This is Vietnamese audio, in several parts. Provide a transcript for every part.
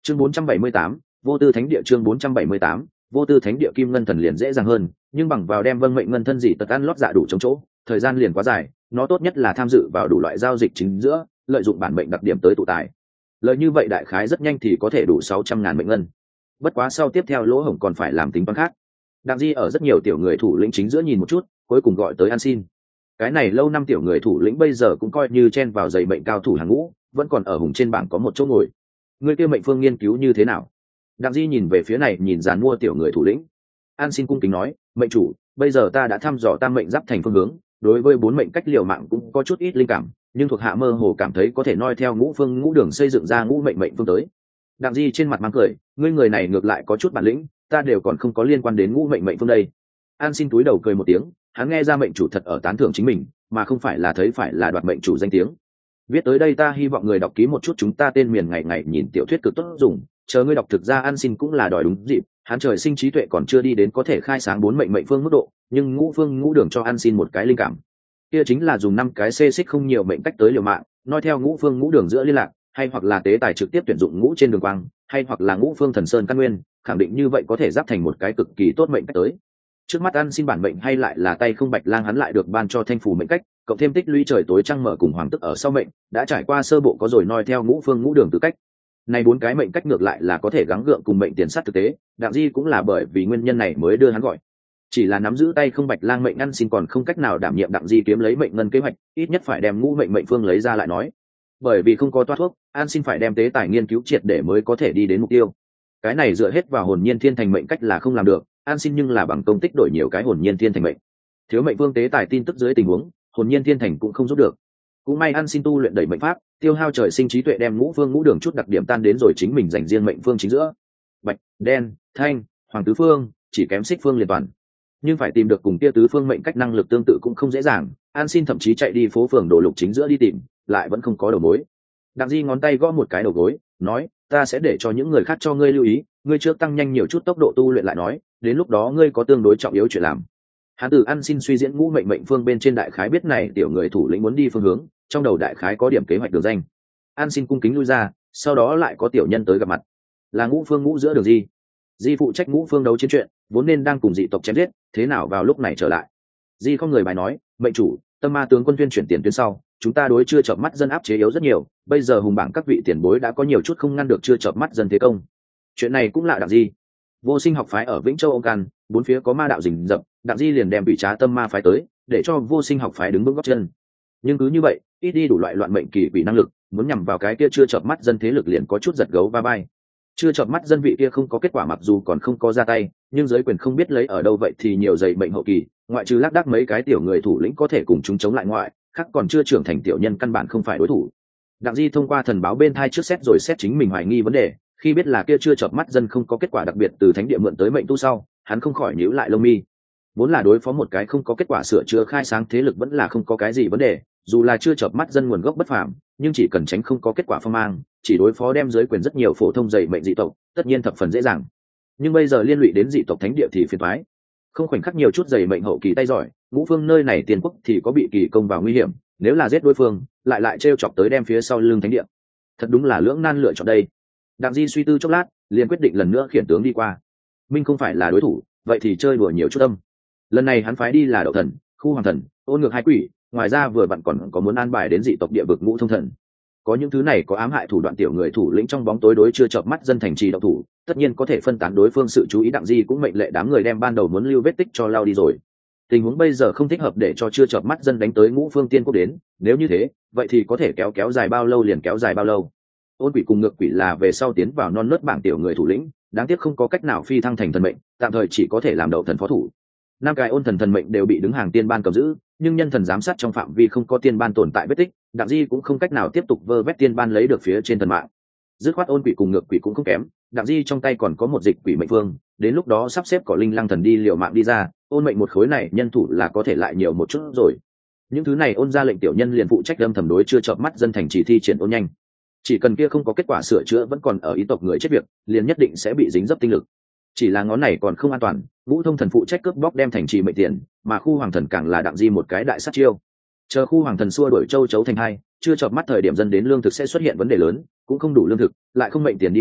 Chương 478, vô tư thánh địa. Chương 478, vô tư thánh địa. Kim ngân thần liền dễ dàng hơn, nhưng bằng vào đem vâng mệnh ngân thân dị tật ăn lót dạ đủ chống chỗ, thời gian liền quá dài, nó tốt nhất là tham dự vào đủ loại giao dịch chính giữa, lợi dụng bản mệnh đặc điểm tới tụ tài. Lợi như vậy đại khái rất nhanh thì có thể đủ 600.000 mệnh ngân. Bất quá sau tiếp theo lỗ hổng còn phải làm tính toán khác. Đặng Di ở rất nhiều tiểu người thủ lĩnh chính giữa nhìn một chút, cuối cùng gọi tới ăn xin. Cái này lâu năm tiểu người thủ lĩnh bây giờ cũng coi như chen vào giày mệnh cao thủ hàng ngũ, vẫn còn ở hùng trên bảng có một chỗ ngồi. Người kia mệnh phương nghiên cứu như thế nào? Đặng Di nhìn về phía này nhìn dàn mua tiểu người thủ lĩnh. An xin cung kính nói, mệnh chủ, bây giờ ta đã thăm dò tam mệnh giáp thành phương hướng, đối với 4 mệnh cách liều mạng cũng có chút ít linh cảm, nhưng thuộc hạ mơ hồ cảm thấy có thể noi theo ngũ phương ngũ đường xây dựng ra ngũ mệnh mệnh phương tới. Đặng Di trên mặt mang cười, ngươi người này ngược lại có chút bản lĩnh, ta đều còn không có liên quan đến ngũ mệnh mệnh phương đây. An xin túi đầu cười một tiếng, hắn nghe ra mệnh chủ thật ở tán thưởng chính mình, mà không phải là thấy phải là đoạt mệnh chủ danh tiếng. Viết tới đây ta hy vọng người đọc ký một chút chúng ta tên miền ngày ngày nhìn tiểu thuyết cực tốt dùng, chờ ngươi đọc thực ra An xin cũng là đòi đúng dịp, hắn trời sinh trí tuệ còn chưa đi đến có thể khai sáng 4 mệnh mệnh phương mức độ, nhưng ngũ phương ngũ đường cho An xin một cái linh cảm. Kia chính là dùng 5 cái xê xích không nhiều mệnh cách tới liều mạng, nói theo ngũ phương ngũ đường giữa liên lạc, hay hoặc là tế tài trực tiếp tuyển dụng ngũ trên đường quang, hay hoặc là ngũ phương thần sơn căn nguyên, khẳng định như vậy có thể giáp thành một cái cực kỳ tốt mệnh cách tới. Trước mắt An xin bản mệnh hay lại là tay không bạch lang hắn lại được ban cho thanh phù mệnh cách, cộng thêm tích lũy trời tối trăng mở cùng hoàng tức ở sau mệnh, đã trải qua sơ bộ có rồi noi theo ngũ phương ngũ đường tư cách. Này 4 cái mệnh cách ngược lại là có thể gắng gượng cùng mệnh tiền sát thực tế, Đặng Di cũng là bởi vì nguyên nhân này mới đưa hắn gọi. Chỉ là nắm giữ tay không bạch lang mệnh An xin còn không cách nào đảm nhiệm Đặng Di kiếm lấy mệnh ngân kế hoạch, ít nhất phải đem ngũ mệnh mệnh phương lấy ra lại nói. Bởi vì không có toa thuốc, An xin phải đem tế tài nghiên cứu triệt để mới có thể đi đến mục tiêu. Cái này dựa hết vào hồn nhiên thiên thành mệnh cách là không làm được, An xin nhưng là bằng công tích đổi nhiều cái hồn nhiên thiên thành mệnh. Thiếu mệnh vương tế tài tin tức dưới tình huống, hồn nhiên thiên thành cũng không giúp được. Cũng may An xin tu luyện đẩy mệnh pháp, tiêu hao trời sinh trí tuệ đem ngũ phương ngũ đường chút đặc điểm tan đến rồi chính mình dành riêng mệnh phương chính giữa. Bạch, đen, thanh, hoàng tứ phương, chỉ kém xích phương liền toàn. Nhưng phải tìm được cùng kia tứ phương mệnh cách năng lực tương tự cũng không dễ dàng, An xin thậm chí chạy đi phố phường đồ lục chính giữa đi tìm, lại vẫn không có đầu mối. Đặng Di ngón tay gõ một cái đầu gối, nói, ta sẽ để cho những người khác cho ngươi lưu ý, ngươi trước tăng nhanh nhiều chút tốc độ tu luyện lại nói, đến lúc đó ngươi có tương đối trọng yếu chuyện làm. Hắn từ An xin suy diễn ngũ mệnh mệnh phương bên trên đại khái biết này tiểu người thủ lĩnh muốn đi phương hướng, trong đầu đại khái có điểm kế hoạch đường danh. An xin cung kính lui ra, sau đó lại có tiểu nhân tới gặp mặt, là ngũ phương ngũ giữa đường Di. Di phụ trách ngũ phương đấu chiến chuyện, vốn nên đang cùng dị tộc chém giết, thế nào vào lúc này trở lại? Di không người bài nói, mệnh chủ, tâm ma tướng quân tuyên chuyển tiền tuyến sau, chúng ta đối chưa chợp mắt dân áp chế yếu rất nhiều, bây giờ hùng bảng các vị tiền bối đã có nhiều chút không ngăn được chưa chợp mắt dân thế công. Chuyện này cũng lạ Đặng Di. Vô Sinh học phái ở Vĩnh Châu ông Can, 4 phía có ma đạo rình rập, Đặng Di liền đem bị trá tâm ma phái tới, để cho Vô Sinh học phái đứng bước gót chân. Nhưng cứ như vậy, ít đi đủ loại loạn mệnh kỳ quỷ năng lực, muốn nhằm vào cái kia chưa chợp mắt dân thế lực liền có chút giật gấu va bay. Chưa chợp mắt dân vị kia không có kết quả mặc dù còn không có ra tay, nhưng giới quyền không biết lấy ở đâu vậy thì nhiều dày mệnh hậu kỳ, ngoại trừ lác đác mấy cái tiểu người thủ lĩnh có thể cùng chúng chống lại ngoại, khác còn chưa trưởng thành tiểu nhân căn bản không phải đối thủ. Đặng Di thông qua thần báo bên thai trước xét rồi xét chính mình hoài nghi vấn đề, khi biết là kia chưa chợp mắt dân không có kết quả đặc biệt từ thánh địa mượn tới mệnh tu sau, hắn không khỏi nhíu lại lông mi. Vốn là đối phó một cái không có kết quả sửa chữa khai sáng thế lực vẫn là không có cái gì vấn đề, dù là chưa chợp mắt dân nguồn gốc bất phàm, nhưng chỉ cần tránh không có kết quả phong mang, chỉ đối phó đem giới quyền rất nhiều phổ thông dày mệnh dị tộc, tất nhiên thập phần dễ dàng. Nhưng bây giờ liên lụy đến dị tộc thánh địa thì phiền toái. Không khoảnh khắc nhiều chút dày mệnh hậu kỳ tay giỏi, ngũ phương nơi này tiền quốc thì có bị kỳ công vào nguy hiểm, nếu là giết đối phương, lại trêu chọc tới đem phía sau lưng thánh địa. Thật đúng là lưỡng nan lựa chọn đây. Đặng Di suy tư chốc lát, liền quyết định lần nữa khiển tướng đi qua. Minh không phải là đối thủ, vậy thì chơi đùa nhiều chút tâm. Lần này hắn phái đi là Đậu Thần, Khu Hoàng Thần, Ôn Ngược hai quỷ, ngoài ra vừa vặn còn có muốn an bài đến dị tộc địa vực Ngũ Thông Thần. Có những thứ này có ám hại thủ đoạn tiểu người thủ lĩnh trong bóng tối đối chưa chợp mắt dân thành trì động thủ, tất nhiên có thể phân tán đối phương sự chú ý. Đặng Di cũng mệnh lệ đám người đem ban đầu muốn lưu vết tích cho lao đi rồi. Tình huống bây giờ không thích hợp để cho chưa chợp mắt dân đánh tới Ngũ Phương Tiên Quốc đến, nếu như thế, vậy thì có thể kéo dài bao lâu liền kéo dài bao lâu. Ôn quỷ cùng ngược quỷ là về sau tiến vào non nớt bảng tiểu người thủ lĩnh, đáng tiếc không có cách nào phi thăng thành thần mệnh, tạm thời chỉ có thể làm Đậu Thần phó thủ. 5 cái ôn thần thần mệnh đều bị đứng hàng tiên ban cầm giữ, nhưng nhân thần giám sát trong phạm vi không có tiên ban tồn tại vết tích, Đặng Di cũng không cách nào tiếp tục vơ vét tiên ban lấy được phía trên thần mạng. Dứt khoát ôn quỷ cùng ngược quỷ cũng không kém, Đặng Di trong tay còn có một dịch quỷ mệnh phương, đến lúc đó sắp xếp có linh lăng thần đi liều mạng đi ra, ôn mệnh một khối này nhân thủ là có thể lại nhiều một chút rồi. Những thứ này ôn ra lệnh tiểu nhân liền phụ trách âm thầm đối chưa chợp mắt dân thành chỉ thi triển ôn nhanh. Chỉ cần kia không có kết quả sửa chữa vẫn còn ở ý tộc người chết việc, liền nhất định sẽ bị dính dấp tinh lực. Chỉ là ngón này còn không an toàn, Ngũ Thông Thần phụ trách cướp bóc đem thành trì mệnh tiền, mà Khu Hoàng Thần càng là Đặng Di một cái đại sát chiêu. Chờ Khu Hoàng Thần xua đuổi châu chấu thành hai, chưa chợp mắt thời điểm dân đến lương thực sẽ xuất hiện vấn đề lớn, cũng không đủ lương thực, lại không mệnh tiền đi mua,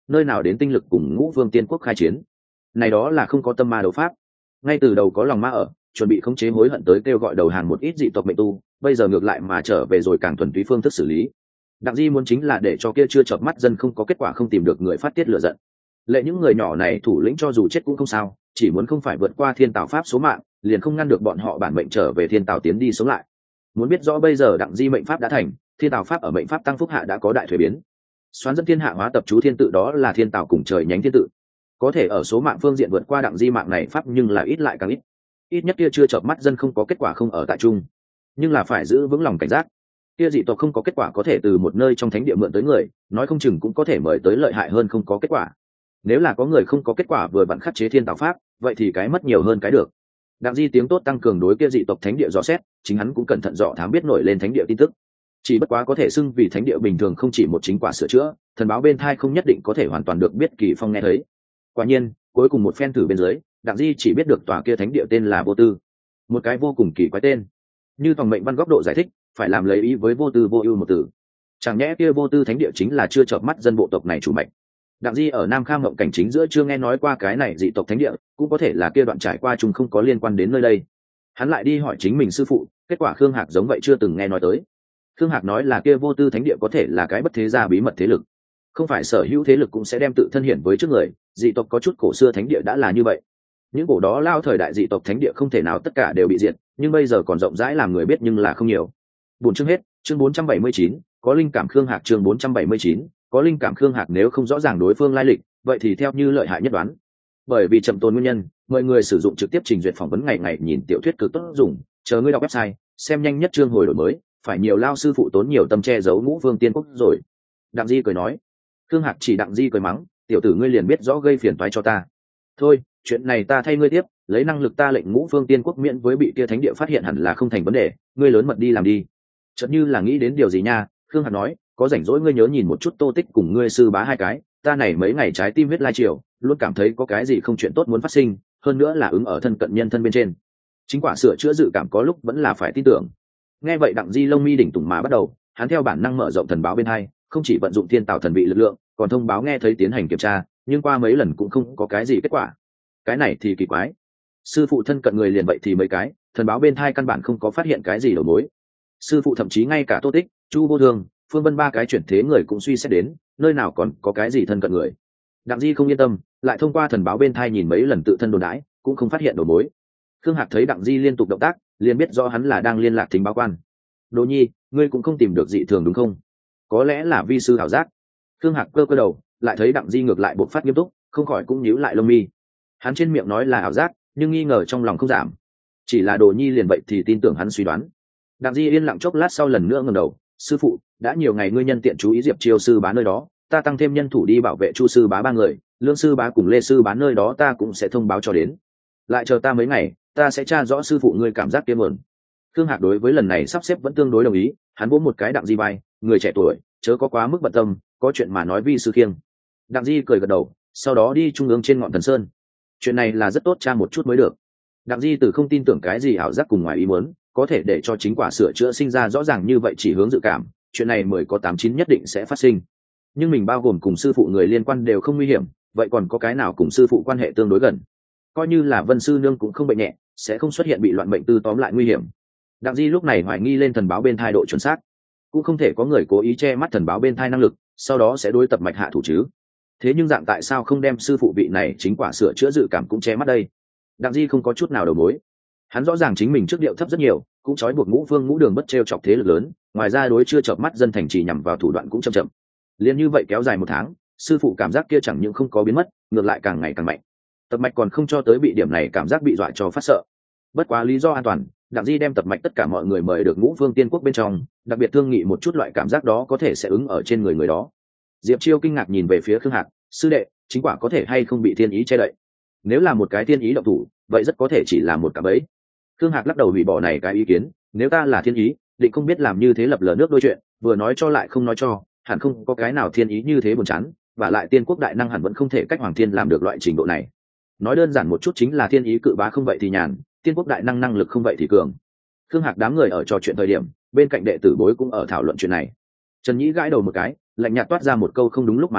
nơi nào đến tinh lực cùng Ngũ Vương Tiên Quốc khai chiến. Này đó là không có tâm ma đấu pháp, ngay từ đầu có lòng ma ở, chuẩn bị khống chế hối hận tới kêu gọi đầu hàng một ít dị tộc mệnh tu, bây giờ ngược lại mà trở về rồi càng thuần túy phương thức xử lý. Đặng Di muốn chính là để cho kia chưa chợp mắt dân không có kết quả không tìm được người phát tiết lửa giận. Lệ những người nhỏ này thủ lĩnh cho dù chết cũng không sao, chỉ muốn không phải vượt qua thiên tào pháp số mạng, liền không ngăn được bọn họ bản mệnh trở về thiên tào tiến đi sống lại. Muốn biết rõ bây giờ Đặng Di mệnh pháp đã thành, thiên tào pháp ở mệnh pháp tăng phúc hạ đã có đại thuế biến. Xoán dẫn thiên hạ hóa tập chú thiên tự đó là thiên tào cùng trời nhánh thiên tự, có thể ở số mạng phương diện vượt qua Đặng Di mạng này pháp nhưng là ít lại càng ít. Ít nhất kia chưa chợp mắt dân không có kết quả không ở tại chung, nhưng là phải giữ vững lòng cảnh giác. Kia dị tộc không có kết quả có thể từ một nơi trong thánh địa mượn tới người, nói không chừng cũng có thể mời tới lợi hại hơn không có kết quả. Nếu là có người không có kết quả vừa vặn khắc chế thiên tào pháp, vậy thì cái mất nhiều hơn cái được. Đặng Di tiếng tốt tăng cường đối kia dị tộc thánh địa dò xét, chính hắn cũng cẩn thận dò thám biết nổi lên thánh địa tin tức. Chỉ bất quá có thể xưng vì thánh địa bình thường không chỉ một chính quả sửa chữa, thần báo bên thai không nhất định có thể hoàn toàn được biết Kỳ Phong nghe thấy. Quả nhiên, cuối cùng một phen thử bên dưới, Đặng Di chỉ biết được tòa kia thánh địa tên là Vô Tư, một cái vô cùng kỳ quái tên. Như phòng mệnh văn góc độ giải thích, phải làm lấy ý với vô tư vô ưu một từ. Chẳng nhẽ kia Vô Tư thánh địa chính là chưa chợp mắt dân bộ tộc này chủ mệnh. Đặng Di ở Nam Kham Ngộng cảnh chính giữa chưa nghe nói qua cái này dị tộc thánh địa, cũng có thể là kia đoạn trải qua chúng không có liên quan đến nơi đây. Hắn lại đi hỏi chính mình sư phụ, kết quả Khương Hạc giống vậy chưa từng nghe nói tới. Khương Hạc nói là kia Vô Tư thánh địa có thể là cái bất thế gia bí mật thế lực, không phải sở hữu thế lực cũng sẽ đem tự thân hiển với trước người, dị tộc có chút cổ xưa thánh địa đã là như vậy. Những cổ đó lao thời đại dị tộc thánh địa không thể nào tất cả đều bị diệt, nhưng bây giờ còn rộng rãi làm người biết nhưng là không nhiều. Buồn chương hết, chương 479, có linh cảm Khương Hạc chương 479, có linh cảm Khương Hạc nếu không rõ ràng đối phương lai lịch, vậy thì theo như lợi hại nhất đoán. Bởi vì chậm tồn nguyên nhân, mọi người sử dụng trực tiếp trình duyệt phỏng vấn ngày ngày nhìn tiểu thuyết cực tốt dùng, chờ ngươi đọc website, xem nhanh nhất chương hồi đổi mới, phải nhiều lao sư phụ tốn nhiều tâm che giấu Ngũ Vương Tiên Quốc rồi. Đặng Di cười nói. Khương Hạc chỉ Đặng Di cười mắng, tiểu tử ngươi liền biết rõ gây phiền toái cho ta. Thôi, chuyện này ta thay ngươi tiếp, lấy năng lực ta lệnh Ngũ Vương Tiên Quốc miễn với bị kia thánh địa phát hiện hẳn là không thành vấn đề, ngươi lớn mật đi làm đi. Chợt như là nghĩ đến điều gì nha, Khương Hạc nói, có rảnh rỗi ngươi nhớ nhìn một chút Tô Tích cùng ngươi sư bá hai cái, ta này mấy ngày trái tim huyết lai triều, luôn cảm thấy có cái gì không chuyện tốt muốn phát sinh, hơn nữa là ứng ở thân cận nhân thân bên trên. Chính quả sửa chữa dự cảm có lúc vẫn là phải tin tưởng. Nghe vậy Đặng Di lông mi đỉnh tùng mà bắt đầu, hắn theo bản năng mở rộng thần báo bên hai, không chỉ vận dụng thiên tào thần vị lực lượng, còn thông báo nghe thấy tiến hành kiểm tra, nhưng qua mấy lần cũng không có cái gì kết quả. Cái này thì kỳ quái. Sư phụ thân cận người liền vậy thì mấy cái, thần báo bên thai căn bản không có phát hiện cái gì đầu mối. Sư phụ thậm chí ngay cả Tô Tích, Chu Vô Thường, Phương Vân ba cái chuyển thế người cũng suy xét đến, nơi nào còn có cái gì thân cận người. Đặng Di không yên tâm, lại thông qua thần báo bên thai nhìn mấy lần tự thân đồn đãi, cũng không phát hiện đầu mối. Khương Hạc thấy Đặng Di liên tục động tác, liền biết do hắn là đang liên lạc thính báo quan. Đỗ Nhi, ngươi cũng không tìm được dị thường đúng không? Có lẽ là vi sư ảo giác. Khương Hạc cơ đầu, lại thấy Đặng Di ngược lại bộc phát nghiêm túc, không khỏi cũng nhíu lại lông mi. Hắn trên miệng nói là ảo giác, nhưng nghi ngờ trong lòng không giảm. Chỉ là Đồ Nhi liền vậy thì tin tưởng hắn suy đoán. Đặng Di yên lặng chốc lát sau lần nữa ngẩng đầu, sư phụ, đã nhiều ngày ngươi nhân tiện chú ý Diệp Chiêu sư bá nơi đó, ta tăng thêm nhân thủ đi bảo vệ Chu sư bá ba người, Lương sư bá cùng Lê sư bá nơi đó ta cũng sẽ thông báo cho đến. Lại chờ ta mấy ngày, ta sẽ tra rõ sư phụ ngươi cảm giác kiêm ổn. Khương Hạc đối với lần này sắp xếp vẫn tương đối đồng ý, hắn vỗ một cái Đặng Di vai, người trẻ tuổi, chớ có quá mức bận tâm, có chuyện mà nói vi sư khiêng. Đặng Di cười gật đầu, sau đó đi trung ương trên ngọn thần sơn. Chuyện này là rất tốt tra một chút mới được. Đặng Di từ không tin tưởng cái gì ảo giác cùng ngoài ý muốn, có thể để cho chính quả sửa chữa sinh ra rõ ràng như vậy chỉ hướng dự cảm, chuyện này mới có 89 nhất định sẽ phát sinh. Nhưng mình bao gồm cùng sư phụ người liên quan đều không nguy hiểm, vậy còn có cái nào cùng sư phụ quan hệ tương đối gần? Coi như là Vân sư nương cũng không bệnh nhẹ, sẽ không xuất hiện bị loạn bệnh tư tóm lại nguy hiểm. Đặng Di lúc này hoài nghi lên thần báo bên thai độ chuẩn xác, cũng không thể có người cố ý che mắt thần báo bên thai năng lực, sau đó sẽ đối tập mạch hạ thủ chứ. Thế nhưng dạng tại sao không đem sư phụ vị này chính quả sửa chữa dự cảm cũng che mắt đây? Đặng Di không có chút nào đầu mối. Hắn rõ ràng chính mình trước điệu thấp rất nhiều, cũng trói buộc Ngũ Vương Ngũ Đường bất trêu chọc thế lực lớn, ngoài ra đối chưa chợp mắt dân thành chỉ nhằm vào thủ đoạn cũng chậm. Liên như vậy kéo dài một tháng, sư phụ cảm giác kia chẳng những không có biến mất, ngược lại càng ngày càng mạnh. Tập mạch còn không cho tới bị điểm này cảm giác bị dọa cho phát sợ. Bất quá lý do an toàn, Đặng Di đem tập mạch tất cả mọi người mời được Ngũ Vương Tiên Quốc bên trong, đặc biệt thương nghị một chút loại cảm giác đó có thể sẽ ứng ở trên người đó. Diệp Chiêu kinh ngạc nhìn về phía Khương Hạc, sư đệ, chính quả có thể hay không bị thiên ý che đậy? Nếu là một cái thiên ý động thủ, vậy rất có thể chỉ là một cạm bẫy. Khương Hạc lắc đầu hủy bỏ này cái ý kiến, nếu ta là thiên ý, định không biết làm như thế lập lờ nước đôi chuyện, vừa nói cho lại không nói cho, hẳn không có cái nào thiên ý như thế buồn chán, và lại Tiên Quốc đại năng hẳn vẫn không thể cách Hoàng Thiên làm được loại trình độ này. Nói đơn giản một chút chính là thiên ý cự bá không vậy thì nhàn, Tiên Quốc đại năng năng lực không vậy thì cường. Khương Hạc đám người ở trò chuyện thời điểm, bên cạnh đệ tử bối cũng ở thảo luận chuyện này. Trần Nhĩ gãi đầu một cái, lạnh nhạt toát ra một câu không đúng lúc mà nói,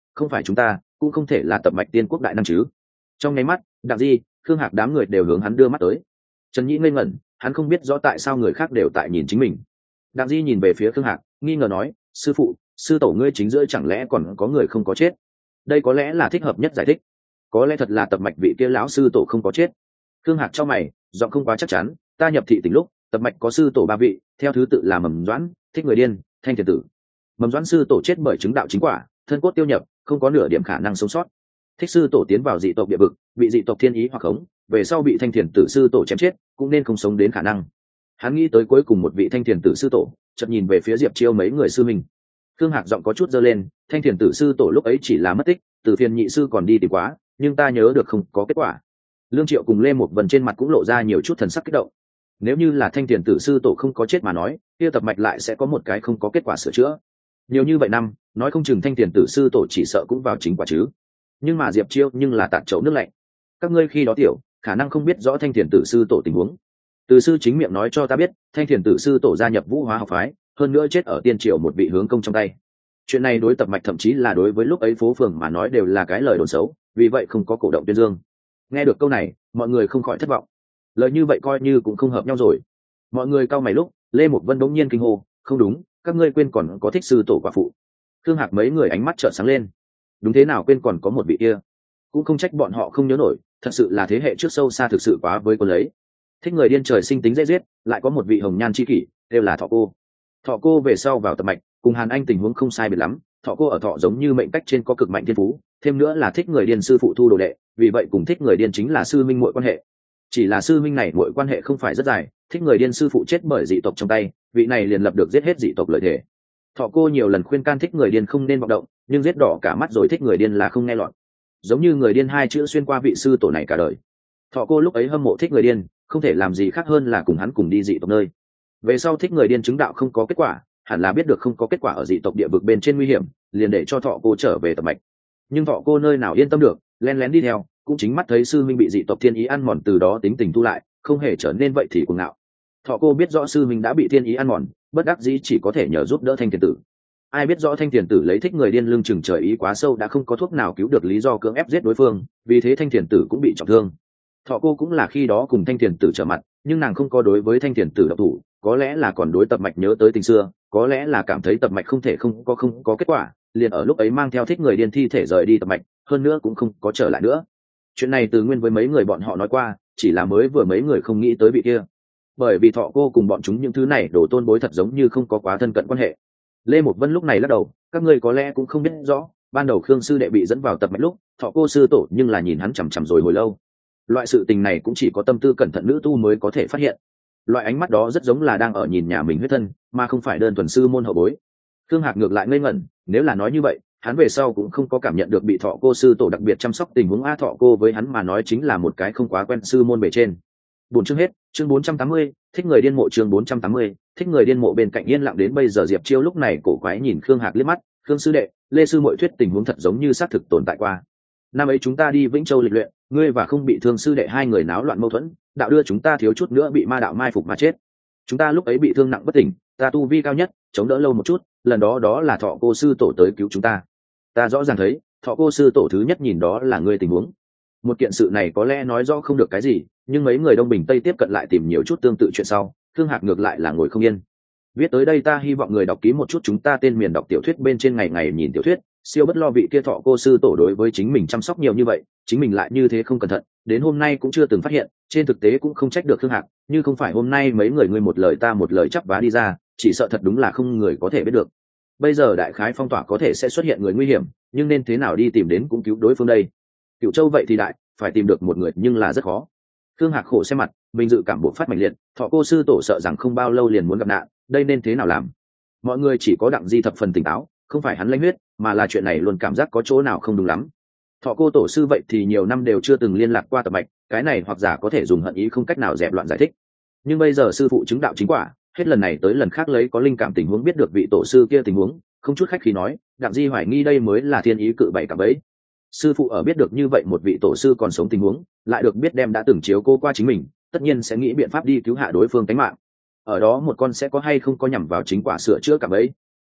không phải chúng ta cũng không thể là tập mạch tiên quốc đại năng chứ. Trong nháy mắt Đặng Di, Khương Hạc đám người đều hướng hắn đưa mắt tới. Trần Nhĩ ngây ngẩn, hắn không biết rõ tại sao người khác đều tại nhìn chính mình. Đặng Di nhìn về phía Khương Hạc, nghi ngờ nói, sư phụ, sư tổ ngươi chính giữa chẳng lẽ còn có người không có chết? Đây có lẽ là thích hợp nhất giải thích. Có lẽ thật là tập mạch vị kia lão sư tổ không có chết. Khương Hạc cho mày, giọng không quá chắc chắn, ta nhập thị tỉnh lúc tập mạch có sư tổ ba vị, theo thứ tự là Mầm Doãn, Thích Người Điên, Thanh Thiền Tử. Mầm Doãn sư tổ chết bởi chứng đạo chính quả, thân cốt tiêu nhập, không có nửa điểm khả năng sống sót. Thích sư tổ tiến vào dị tộc địa vực, bị dị tộc thiên ý hoặc khống, về sau bị Thanh Thiền Tử sư tổ chém chết, cũng nên không sống đến khả năng. Hắn nghĩ tới cuối cùng một vị Thanh Thiền Tử sư tổ, chợt nhìn về phía Diệp Chiêu mấy người sư mình. Khương Hạc giọng có chút dơ lên, Thanh Thiền Tử sư tổ lúc ấy chỉ là mất tích, Từ Phiền nhị sư còn đi tìm quá, nhưng ta nhớ được không có kết quả. Lương Triệu cùng Lê Một Vân trên mặt cũng lộ ra nhiều chút thần sắc kích động. Nếu như là Thanh Thiền Tử sư tổ không có chết mà nói, kia tập mạch lại sẽ có một cái không có kết quả sửa chữa. Nhiều như vậy năm, nói không chừng Thanh Thiền Tử sư tổ chỉ sợ cũng vào chính quả chứ. Nhưng mà Diệp Chiêu nhưng là tạt chậu nước lạnh. Các ngươi khi đó tiểu, khả năng không biết rõ Thanh Thiền Tử sư tổ tình huống. Từ sư chính miệng nói cho ta biết, Thanh Thiền Tử sư tổ gia nhập Vũ Hóa học phái, hơn nữa chết ở tiên triều một vị hướng công trong tay. Chuyện này đối tập mạch thậm chí là đối với lúc ấy phố phường mà nói đều là cái lời đồn xấu, vì vậy không có cổ động tuyên dương. Nghe được câu này, mọi người không khỏi thất vọng. Lời như vậy coi như cũng không hợp nhau rồi. Mọi người cau mày lúc, Lê Mục Vân bỗng nhiên kinh hô, không đúng, các ngươi quên còn có Thích sư tổ quả phụ. Khương Hạc mấy người ánh mắt trợn sáng lên. Đúng thế nào quên còn có một vị kia? Cũng không trách bọn họ không nhớ nổi, thật sự là thế hệ trước sâu xa thực sự quá với cô lấy. Thích Người Điên trời sinh tính dễ giết, lại có một vị hồng nhan chi kỷ, đều là Thọ cô. Thọ cô về sau vào tập mạch, cùng Hàn Anh tình huống không sai biệt lắm, Thọ cô ở Thọ giống như mệnh cách trên có cực mạnh thiên phú, thêm nữa là Thích Người Điên sư phụ thu đồ đệ, vì vậy cùng Thích Người Điên chính là sư minh muội quan hệ. Chỉ là sư minh này muội quan hệ không phải rất dài, Thích Người Điên sư phụ chết bởi dị tộc trong tay, vị này liền lập được giết hết dị tộc lợi thể. Thọ cô nhiều lần khuyên can Thích Người Điên không nên vọng động, nhưng giết đỏ cả mắt rồi Thích Người Điên là không nghe lọt. Giống như Người Điên hai chữ xuyên qua vị sư tổ này cả đời. Thọ cô lúc ấy hâm mộ Thích Người Điên, không thể làm gì khác hơn là cùng hắn cùng đi dị tộc nơi. Về sau Thích Người Điên chứng đạo không có kết quả, hẳn là biết được không có kết quả ở dị tộc địa vực bên trên nguy hiểm, liền để cho Thọ cô trở về tập mạch. Nhưng Thọ cô nơi nào yên tâm được, lén lén đi theo, cũng chính mắt thấy sư minh bị dị tộc thiên ý ăn mòn, từ đó tính tình thu lại, không hề trở nên vậy thì cuồng ngạo. Thọ cô biết rõ sư minh đã bị thiên ý ăn mòn, bất đắc dĩ chỉ có thể nhờ giúp đỡ Thanh Thiền Tử. Ai biết rõ Thanh Thiền Tử lấy Thích Người Điên lưng chừng trời ý quá sâu, đã không có thuốc nào cứu được lý do cưỡng ép giết đối phương, vì thế Thanh Thiền Tử cũng bị trọng thương. Thọ cô cũng là khi đó cùng Thanh Thiền Tử trở mặt, nhưng nàng không có đối với Thanh Thiền Tử độc thủ, có lẽ là còn đối tập mạch nhớ tới tình xưa, có lẽ là cảm thấy tập mạch không thể không có kết quả, liền ở lúc ấy mang theo Thích Người Điên thi thể rời đi tập mạch, hơn nữa cũng không có trở lại nữa. Chuyện này từ nguyên với mấy người bọn họ nói qua, chỉ là mới vừa mấy người không nghĩ tới vị kia. Bởi vì Thọ cô cùng bọn chúng những thứ này đổ tôn bối thật giống như không có quá thân cận quan hệ. Lê Mục Vân lúc này lắc đầu, các ngươi có lẽ cũng không biết rõ, ban đầu Khương sư đệ bị dẫn vào tập mạch lúc, Thọ cô sư tổ nhưng là nhìn hắn chằm chằm rồi hồi lâu. Loại sự tình này cũng chỉ có tâm tư cẩn thận nữ tu mới có thể phát hiện. Loại ánh mắt đó rất giống là đang ở nhìn nhà mình huyết thân, mà không phải đơn thuần sư môn hậu bối. Khương Hạc ngược lại ngây ngẩn, nếu là nói như vậy, hắn về sau cũng không có cảm nhận được bị Thọ cô sư tổ đặc biệt chăm sóc tình huống. Thọ cô với hắn mà nói chính là một cái không quá quen sư môn bề trên. 4 chương hết, chương 480, Thích Người Điên mộ, chương 480, Thích Người Điên mộ. Bên cạnh yên lặng đến bây giờ Diệp Chiêu lúc này cổ quái nhìn Khương Hạc liếc mắt, Khương sư đệ, Lê sư muội thuyết tình huống thật giống như xác thực tồn tại qua. Năm ấy chúng ta đi Vĩnh Châu lịch luyện, ngươi và Không Bị Thương sư đệ hai người náo loạn mâu thuẫn, đạo đưa chúng ta thiếu chút nữa bị ma đạo mai phục mà chết. Chúng ta lúc ấy bị thương nặng bất tỉnh, ta tu vi cao nhất, chống đỡ lâu một chút, lần đó là Thọ cô sư tổ tới cứu chúng ta. Ta rõ ràng thấy, Thọ cô sư tổ thứ nhất nhìn đó là ngươi tình huống. Một kiện sự này có lẽ nói rõ không được cái gì, nhưng mấy người Đông Bình Tây tiếp cận lại tìm nhiều chút tương tự chuyện sau, Thương Hạc ngược lại là ngồi không yên. Viết tới đây ta hy vọng người đọc ký một chút chúng ta tên miền đọc tiểu thuyết bên trên ngày ngày nhìn tiểu thuyết, siêu bất lo vị kia Thọ cô sư tổ đối với chính mình chăm sóc nhiều như vậy, chính mình lại như thế không cẩn thận, đến hôm nay cũng chưa từng phát hiện, trên thực tế cũng không trách được Thương Hạc, như không phải hôm nay mấy người ngươi một lời ta một lời chắp vá đi ra, chỉ sợ thật đúng là không người có thể biết được. Bây giờ đại khái phong tỏa có thể sẽ xuất hiện người nguy hiểm, nhưng nên thế nào đi tìm đến cũng cứu đối phương đây. Cửu Châu vậy thì đại, phải tìm được một người nhưng là rất khó. Thương Hạc khổ xem mặt, mình dự cảm buộc phát mạnh liệt, Thọ cô sư tổ sợ rằng không bao lâu liền muốn gặp nạn, đây nên thế nào làm? Mọi người chỉ có Đặng Di thập phần tỉnh táo, không phải hắn lãnh huyết, mà là chuyện này luôn cảm giác có chỗ nào không đúng lắm. Thọ cô tổ sư vậy thì nhiều năm đều chưa từng liên lạc qua tập mạch, cái này hoặc giả có thể dùng hận ý không cách nào dẹp loạn giải thích. Nhưng bây giờ sư phụ chứng đạo chính quả, hết lần này tới lần khác lấy có linh cảm tình huống biết được vị tổ sư kia tình huống, không chút khách khí nói, Đặng Di hoài nghi đây mới là thiên ý cự bảy cả bấy. Sư phụ ở biết được như vậy một vị tổ sư còn sống tình huống, lại được biết đem đã từng chiếu cô qua chính mình, tất nhiên sẽ nghĩ biện pháp đi cứu hạ đối phương tính mạng. Ở đó một con sẽ có hay không có nhằm vào chính quả sửa chữa cả bấy.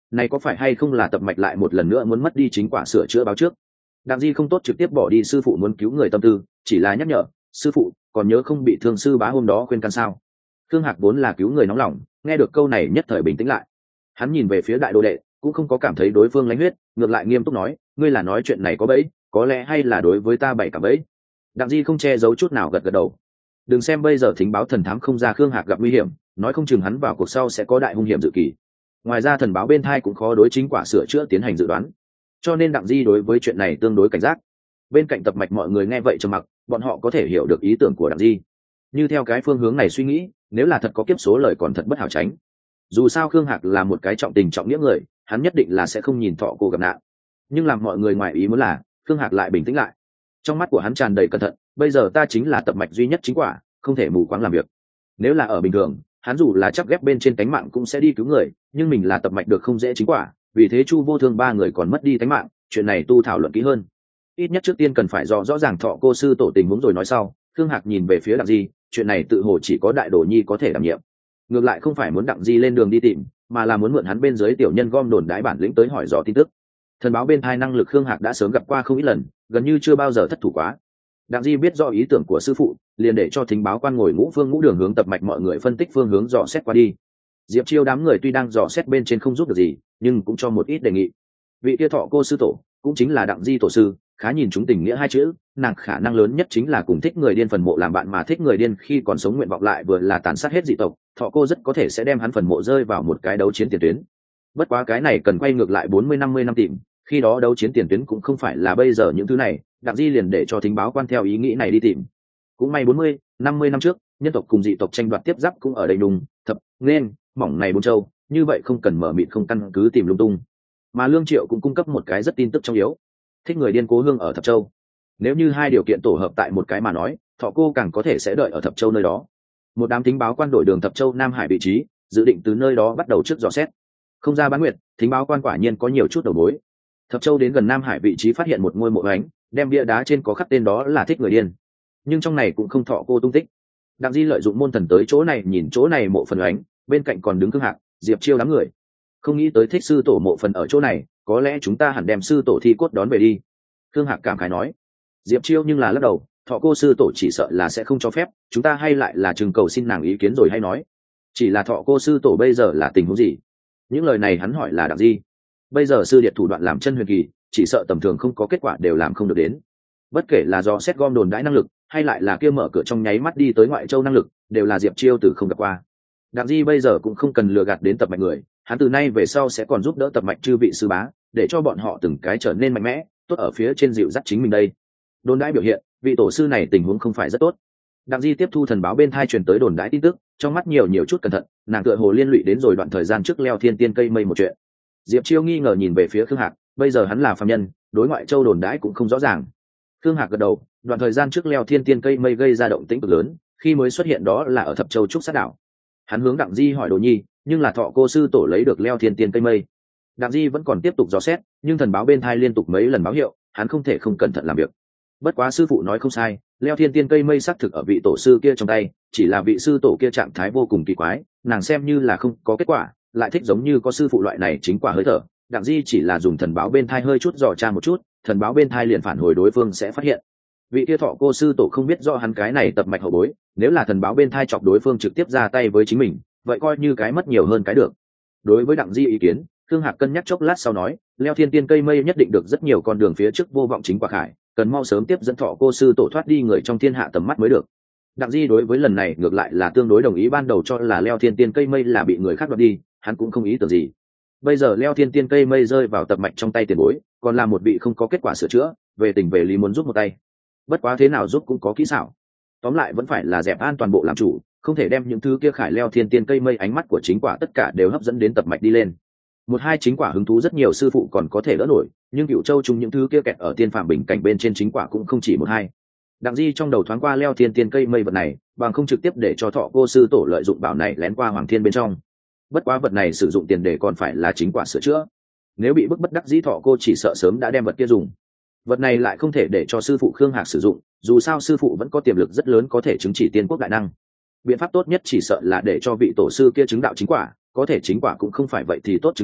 này có phải hay không là tập mạch lại một lần nữa muốn mất đi chính quả sửa chữa báo trước? Đặng Di không tốt trực tiếp bỏ đi sư phụ muốn cứu người tâm tư, chỉ là nhắc nhở, sư phụ còn nhớ không bị thương sư bá hôm đó khuyên can sao? Khương Hạc vốn là cứu người nóng lòng, nghe được câu này nhất thời bình tĩnh lại. Hắn nhìn về phía đại đồ đệ, cũng không có cảm thấy đối phương lãnh huyết, ngược lại nghiêm túc nói, ngươi là nói chuyện này có bẫy, có lẽ hay là đối với ta bày cả bẫy. Đặng Di không che giấu chút nào gật gật đầu. Đừng xem bây giờ thính báo thần thám không ra Khương Hạc gặp nguy hiểm, nói không chừng hắn vào cuộc sau sẽ có đại hung hiểm dự kỳ. Ngoài ra thần báo bên thai cũng khó đối chính quả sửa chữa tiến hành dự đoán, cho nên Đặng Di đối với chuyện này tương đối cảnh giác. Bên cạnh tập mạch mọi người nghe vậy trầm mặc, bọn họ có thể hiểu được ý tưởng của Đặng Di. Như theo cái phương hướng này suy nghĩ, nếu là thật có kiếp số lời còn thật bất hảo tránh. Dù sao Khương Hạc là một cái trọng tình trọng nghĩa người, hắn nhất định là sẽ không nhìn thọ cô gặp nạn. Nhưng làm mọi người ngoài ý muốn là Khương Hạc lại bình tĩnh lại. Trong mắt của hắn tràn đầy cẩn thận, bây giờ ta chính là tập mạch duy nhất chính quả, không thể mù quáng làm việc. Nếu là ở bình thường, hắn dù là chắc ghép bên trên cánh mạng cũng sẽ đi cứu người, nhưng mình là tập mạch được không dễ chính quả, vì thế Chu Vô Thương ba người còn mất đi cánh mạng, chuyện này tu thảo luận kỹ hơn. Ít nhất trước tiên cần phải rõ ràng thọ cô sư tổ tình huống rồi nói sau. Khương Hạc nhìn về phía Đặng Di, chuyện này tự hồ chỉ có đại đồ nhi có thể đảm nhiệm. Ngược lại không phải muốn Đặng Di lên đường đi tìm, mà là muốn mượn hắn bên dưới tiểu nhân gom đồn đái bản lĩnh tới hỏi dò tin tức. Thần báo bên thai năng lực Khương Hạc đã sớm gặp qua không ít lần, gần như chưa bao giờ thất thủ quá. Đặng Di biết rõ ý tưởng của sư phụ, liền để cho thính báo quan ngồi ngũ phương ngũ đường hướng tập mạch mọi người phân tích phương hướng dò xét qua đi. Diệp Chiêu đám người tuy đang dò xét bên trên không giúp được gì, nhưng cũng cho một ít đề nghị. Vị kia thọ cô sư tổ cũng chính là Đặng Di tổ sư, khá nhìn chúng tình nghĩa hai chữ, nàng khả năng lớn nhất chính là cùng thích người điên phần mộ làm bạn, mà thích người điên khi còn sống nguyện vọng lại vừa là tàn sát hết dị tộc, thọ cô rất có thể sẽ đem hắn phần mộ rơi vào một cái đấu chiến tiền tuyến. Bất quá cái này cần quay ngược lại 40-50 năm tìm, khi đó đấu chiến tiền tuyến cũng không phải là bây giờ những thứ này. Đặng Di liền để cho thính báo quan theo ý nghĩ này đi tìm. Cũng may 40-50 năm trước, nhân tộc cùng dị tộc tranh đoạt tiếp giáp cũng ở đây đùng, thập, nên, mỏng này bốn châu, như vậy không cần mở mịt không căn cứ tìm lung tung. Mà Lương Triệu cũng cung cấp một cái rất tin tức trong yếu. Thích người điên cố hương ở Thập Châu. Nếu như hai điều kiện tổ hợp tại một cái mà nói, thọ cô càng có thể sẽ đợi ở Thập Châu nơi đó. Một đám thính báo quan đổi đường Thập Châu Nam Hải vị trí, dự định từ nơi đó bắt đầu trước dò xét. Không ra bán nguyệt, thính báo quan quả nhiên có nhiều chút đầu mối. Thập Châu đến gần Nam Hải vị trí phát hiện một ngôi mộ ánh, đem bia đá trên có khắc tên đó là Thích người điên, nhưng trong này cũng không thọ cô tung tích. Đặng Di lợi dụng môn thần tới chỗ này nhìn chỗ này mộ phần ánh, bên cạnh còn đứng Khương Hạc, Diệp Chiêu đám người. Không nghĩ tới Thích sư tổ mộ phần ở chỗ này, có lẽ chúng ta hẳn đem sư tổ thi cốt đón về đi. Khương Hạc cảm khái nói. Diệp Chiêu nhưng là lắc đầu, thọ cô sư tổ chỉ sợ là sẽ không cho phép, chúng ta hay lại là trưng cầu xin nàng ý kiến rồi hay nói. Chỉ là thọ cô sư tổ bây giờ là tình huống gì? Những lời này hắn hỏi là Đặng Di. Bây giờ sư điệt thủ đoạn làm chân huyền kỳ, chỉ sợ tầm thường không có kết quả đều làm không được đến. Bất kể là do xét gom đồn đãi năng lực, hay lại là kia mở cửa trong nháy mắt đi tới ngoại châu năng lực, đều là Diệp Chiêu từ không gặp qua. Đặng Di bây giờ cũng không cần lừa gạt đến tập mạch người, hắn từ nay về sau sẽ còn giúp đỡ tập mạch chư vị sư bá, để cho bọn họ từng cái trở nên mạnh mẽ, tốt ở phía trên dịu dắt chính mình đây. Đồn đãi biểu hiện, vị tổ sư này tình huống không phải rất tốt. Đặng Di tiếp thu thần báo bên thai truyền tới đồn đãi tin tức, trong mắt nhiều chút cẩn thận, nàng tựa hồ liên lụy đến rồi đoạn thời gian trước leo thiên tiên cây mây một chuyện. Diệp Chiêu nghi ngờ nhìn về phía Khương Hạc, bây giờ hắn là phàm nhân, đối ngoại châu đồn đãi cũng không rõ ràng. Khương Hạc gật đầu, đoạn thời gian trước leo thiên tiên cây mây gây ra động tĩnh cực lớn, khi mới xuất hiện đó là ở Thập Châu trúc sát đảo. Hắn hướng Đặng Di hỏi Đồ Nhi, nhưng là thọ cô sư tổ lấy được leo thiên tiên cây mây. Đặng Di vẫn còn tiếp tục dò xét, nhưng thần báo bên thai liên tục mấy lần báo hiệu, hắn không thể không cẩn thận làm việc. Bất quá sư phụ nói không sai, leo thiên tiên cây mây xác thực ở vị tổ sư kia trong tay, chỉ là vị sư tổ kia trạng thái vô cùng kỳ quái, nàng xem như là không có kết quả, lại thích giống như có sư phụ loại này chính quả hơi thở. Đặng Di chỉ là dùng thần báo bên thai hơi chút dò tra một chút, thần báo bên thai liền phản hồi đối phương sẽ phát hiện vị kia thọ cô sư tổ không biết do hắn cái này tập mạch hậu bối, nếu là thần báo bên thai chọc đối phương trực tiếp ra tay với chính mình, vậy coi như cái mất nhiều hơn cái được. Đối với Đặng Di ý kiến, Khương Hạc cân nhắc chốc lát sau nói, leo thiên tiên cây mây nhất định được rất nhiều con đường phía trước vô vọng chính quả khải, cần mau sớm tiếp dẫn thọ cô sư tổ thoát đi người trong thiên hạ tầm mắt mới được. Đặng Di đối với lần này ngược lại là tương đối đồng ý, ban đầu cho là leo thiên tiên cây mây là bị người khác đoạt đi, hắn cũng không ý tưởng gì. Bây giờ leo thiên tiên cây mây rơi vào tập mạch trong tay tiền bối, còn là một vị không có kết quả sửa chữa, về tình về lý muốn giúp một tay. Bất quá thế nào giúp cũng có kỹ xảo, tóm lại vẫn phải là dẹp an toàn bộ làm chủ, không thể đem những thứ kia khải leo thiên tiên cây mây ánh mắt của chính quả tất cả đều hấp dẫn đến tập mạch đi lên. Một hai chính quả hứng thú rất nhiều sư phụ còn có thể đỡ nổi, nhưng Cựu Châu chung những thứ kia kẹt ở tiên phạm bình cảnh bên trên chính quả cũng không chỉ một hai. Đặng Di trong đầu thoáng qua leo thiên tiên cây mây vật này, bằng không trực tiếp để cho thọ cô sư tổ lợi dụng bảo này lén qua hoàng thiên bên trong. Bất quá vật này sử dụng tiền để còn phải là chính quả sửa chữa, nếu bị bức bất đắc dĩ thọ cô chỉ sợ sớm đã đem vật kia dùng. Vật này lại không thể để cho sư phụ Khương Hạc sử dụng, dù sao sư phụ vẫn có tiềm lực rất lớn có thể chứng chỉ tiên quốc đại năng. Biện pháp tốt nhất chỉ sợ là để cho vị tổ sư kia chứng đạo chính quả, có thể chính quả cũng không phải vậy thì tốt chứng chỉ,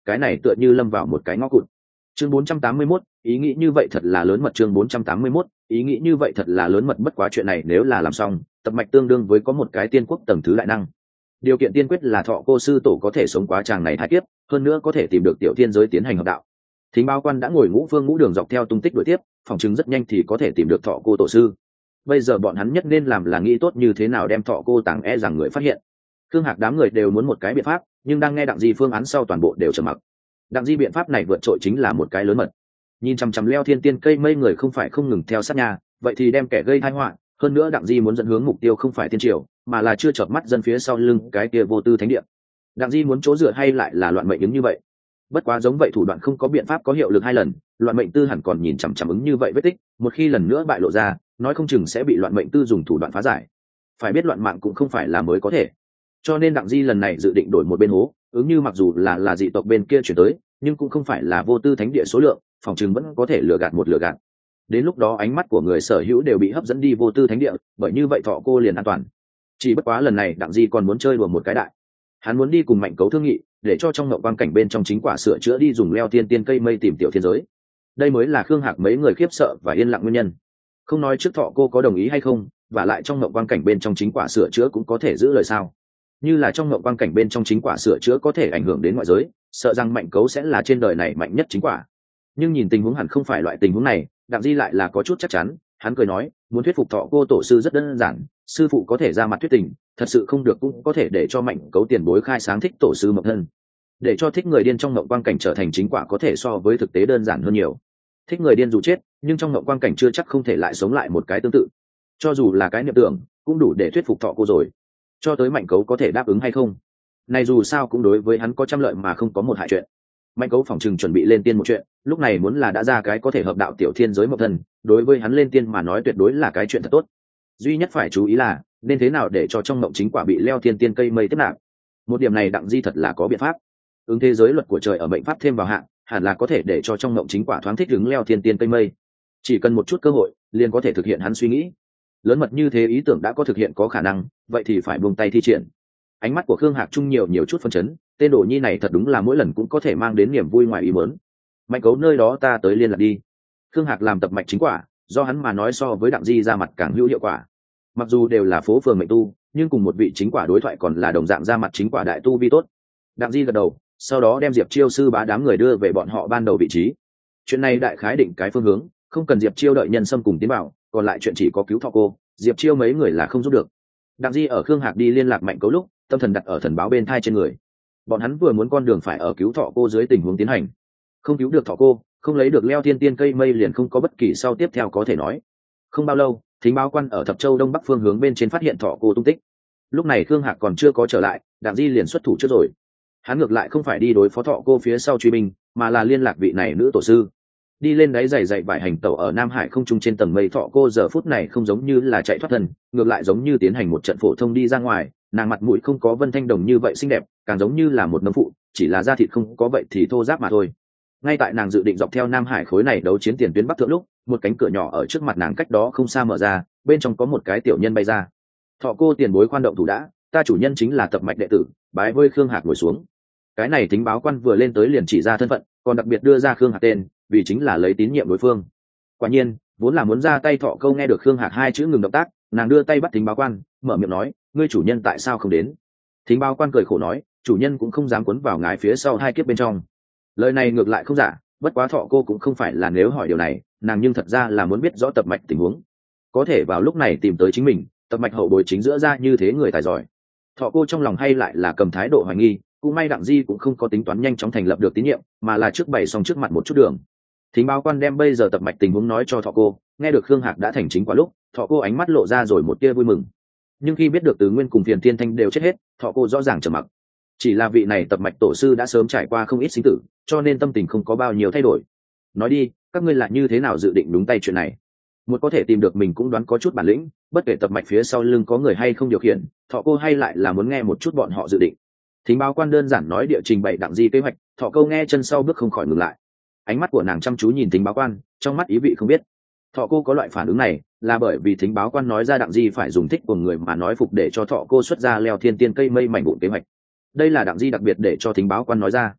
cái này tựa như lâm vào một cái ngõ cụt. Chương 481, ý nghĩ như vậy thật là lớn mật. Chương 481, ý nghĩ như vậy thật là lớn mật. Bất quá chuyện này nếu là làm xong, tập mạch tương đương với có một cái tiên quốc tầng thứ đại năng. Điều kiện tiên quyết là Thọ Cô sư tổ có thể sống quá tràng này thái kiếp, hơn nữa có thể tìm được tiểu thiên giới tiến hành hợp đạo. Thính Báo Quan đã ngồi ngũ phương ngũ đường dọc theo tung tích đuổi tiếp, phòng chứng rất nhanh thì có thể tìm được Thọ Cô tổ sư. Bây giờ bọn hắn nhất nên làm là nghĩ tốt như thế nào đem Thọ Cô tàng rằng người phát hiện. Khương Hạc đám người đều muốn một cái biện pháp, nhưng đang nghe Đặng Di phương án sau toàn bộ đều trầm mặc. Đặng Di biện pháp này vượt trội chính là một cái lớn mật. Nhìn chằm chằm leo thiên tiên cây mây người không phải không ngừng theo sát nhà, vậy thì đem kẻ gây tai họa. Hơn nữa Đặng Di muốn dẫn hướng mục tiêu không phải tiên triều, mà là chưa chợp mắt dân phía sau lưng cái kia vô tư thánh địa. Đặng Di muốn chỗ dựa hay lại là loạn mệnh ứng như vậy. Bất quá giống vậy thủ đoạn không có biện pháp có hiệu lực hai lần, loạn mệnh tư hẳn còn nhìn chằm chằm ứng như vậy vết tích, một khi lần nữa bại lộ ra, nói không chừng sẽ bị loạn mệnh tư dùng thủ đoạn phá giải. Phải biết loạn mạng cũng không phải là mới có thể. Cho nên Đặng Di lần này dự định đổi một bên hố, ứng như mặc dù là dị tộc bên kia chuyển tới, nhưng cũng không phải là vô tư thánh địa số lượng, phòng chừng vẫn có thể lừa gạt một lừa gạt. Đến lúc đó ánh mắt của người sở hữu đều bị hấp dẫn đi vô tư thánh địa, bởi như vậy Thọ Cô liền an toàn. Chỉ bất quá lần này Đặng Di còn muốn chơi đùa một cái đại. Hắn muốn đi cùng Mạnh Cấu thương nghị, để cho trong ngộng quang cảnh bên trong chính quả sửa chữa đi dùng leo tiên tiên cây mây tìm tiểu thiên giới. Đây mới là Khương Hạc mấy người khiếp sợ và yên lặng nguyên nhân. Không nói trước Thọ Cô có đồng ý hay không, và lại trong ngộng quang cảnh bên trong chính quả sửa chữa cũng có thể giữ lời sao? Như là trong ngộng quang cảnh bên trong chính quả sửa chữa có thể ảnh hưởng đến ngoại giới, sợ rằng Mạnh Cấu sẽ là trên đời này mạnh nhất chính quả. Nhưng nhìn tình huống hẳn không phải loại tình huống này, Đặng Di lại là có chút chắc chắn. Hắn cười nói, muốn thuyết phục Thọ Cô tổ sư rất đơn giản, sư phụ có thể ra mặt thuyết tình, thật sự không được cũng có thể để cho Mạnh Cấu tiền bối khai sáng thích tổ sư mộng thân, để cho thích người điên trong ngộng quang cảnh trở thành chính quả có thể so với thực tế đơn giản hơn nhiều. Thích người điên dù chết, nhưng trong ngộng quang cảnh chưa chắc không thể lại sống lại một cái tương tự, cho dù là cái niệm tưởng cũng đủ để thuyết phục Thọ Cô rồi. Cho tới Mạnh Cấu có thể đáp ứng hay không, này dù sao cũng đối với hắn có trăm lợi mà không có một hại chuyện. Mạnh Cấu phòng trừng chuẩn bị lên tiên một chuyện, lúc này muốn là đã ra cái có thể hợp đạo tiểu thiên giới mộng thân, đối với hắn lên tiên mà nói tuyệt đối là cái chuyện thật tốt. Duy nhất phải chú ý là nên thế nào để cho trong mộng chính quả bị leo thiên tiên cây mây tiếp nạp. Một điểm này Đặng Di thật là có biện pháp. Ứng thế giới luật của trời ở mệnh pháp thêm vào hạng, hẳn là có thể để cho trong mộng chính quả thoáng thích ứng leo thiên tiên cây mây. Chỉ cần một chút cơ hội, liền có thể thực hiện hắn suy nghĩ. Lớn mật như thế ý tưởng đã có thực hiện có khả năng, vậy thì phải buông tay thi triển. Ánh mắt của Khương Hạc Trung nhiều chút phân chấn, tên đồ nhi này thật đúng là mỗi lần cũng có thể mang đến niềm vui ngoài ý muốn. Mạnh Cấu nơi đó ta tới liên lạc đi. Khương Hạc làm tập mạch chính quả, do hắn mà nói so với Đặng Di ra mặt càng hữu hiệu quả. Mặc dù đều là phố phường mệnh tu, nhưng cùng một vị chính quả đối thoại còn là đồng dạng ra mặt chính quả đại tu vi tốt. Đặng Di gật đầu, sau đó đem Diệp Chiêu sư bá đám người đưa về bọn họ ban đầu vị trí. Chuyện này đại khái định cái phương hướng, không cần Diệp Chiêu đợi nhân xâm cùng tiến bảo, còn lại chuyện chỉ có cứu Thọ Cô, Diệp Chiêu mấy người là không giúp được. Đặng Di ở Khương Hạc đi liên lạc Mạnh Cấu lúc, tâm thần đặt ở thần báo bên thai trên người. Bọn hắn vừa muốn con đường phải ở cứu Thọ Cô dưới tình huống tiến hành. Không cứu được Thọ Cô, không lấy được leo thiên tiên cây mây liền không có bất kỳ sau tiếp theo có thể nói. Không bao lâu, Thính Báo Quan ở Thập Châu Đông Bắc phương hướng bên trên phát hiện Thọ Cô tung tích. Lúc này Khương Hạc còn chưa có trở lại, Đặng Di liền xuất thủ trước rồi. Hắn ngược lại không phải đi đối phó Thọ Cô phía sau truy binh, mà là liên lạc vị này nữ tổ sư. Đi lên đáy dày vải hành tẩu ở Nam Hải không trung trên tầng mây. Thọ Cô giờ phút này không giống như là chạy thoát thân, ngược lại giống như tiến hành một trận phổ thông đi ra ngoài. Nàng mặt mũi không có Vân Thanh Đồng như vậy xinh đẹp, càng giống như là một nông phụ, chỉ là da thịt không có vậy thì thô ráp mà thôi. Ngay tại nàng dự định dọc theo Nam Hải khối này đấu chiến tiền tuyến bắc thượng lúc, một cánh cửa nhỏ ở trước mặt nàng cách đó không xa mở ra, bên trong có một cái tiểu nhân bay ra. Thọ Cô tiền bối khoan động thủ đã, ta chủ nhân chính là tập mạch đệ tử, bái vơi Khương Hạc ngồi xuống. Cái này Thính Báo Quan vừa lên tới liền chỉ ra thân phận, còn đặc biệt đưa ra Khương Hạc tên, vì chính là lấy tín nhiệm đối phương. Quả nhiên, vốn là muốn ra tay Thọ Câu nghe được Khương Hạc hai chữ ngừng động tác, nàng đưa tay bắt Thính Báo Quan, mở miệng nói, ngươi chủ nhân tại sao không đến? Thính Báo Quan cười khổ nói, chủ nhân cũng không dám cuốn vào ngài phía sau hai kiếp bên trong. Lời này ngược lại không giả, bất quá Thọ Cô cũng không phải là nếu hỏi điều này, nàng nhưng thật ra là muốn biết rõ tập mạch tình huống, có thể vào lúc này tìm tới chính mình. Tập mạch hậu bối chính giữa ra như thế người tài giỏi. Thọ Cô trong lòng hay lại là cầm thái độ hoài nghi, cũng may Đặng Di cũng không có tính toán nhanh chóng thành lập được tín nhiệm, mà là trước bày xong trước mặt một chút đường. Thính Báo Quan đem bây giờ tập mạch tình huống nói cho Thọ Cô, nghe được Khương Hạc đã thành chính quả lúc, Thọ Cô ánh mắt lộ ra rồi một tia vui mừng. Nhưng khi biết được Từ Nguyên cùng Phiền Thiên Thanh đều chết hết, Thọ Cô rõ ràng trầm mặc. Chỉ là vị này tập mạch tổ sư đã sớm trải qua không ít sinh tử, cho nên tâm tình không có bao nhiêu thay đổi. Nói đi, các ngươi là như thế nào dự định đúng tay chuyện này? Một có thể tìm được mình cũng đoán có chút bản lĩnh, bất kể tập mạch phía sau lưng có người hay không điều khiển, Thọ Cô hay lại là muốn nghe một chút bọn họ dự định. Thính Báo Quan đơn giản nói địa trình bày Đặng Di kế hoạch, Thọ Cô nghe chân sau bước không khỏi ngừng lại. Ánh mắt của nàng chăm chú nhìn Thính Báo Quan, trong mắt ý vị không biết. Thọ Cô có loại phản ứng này là bởi vì Thính Báo Quan nói ra Đặng Di phải dùng thích của người mà nói phục để cho Thọ Cô xuất ra leo thiên tiên cây mây mảnh vụn kế hoạch. Đây là Đặng Di đặc biệt để cho Thính Báo Quan nói ra.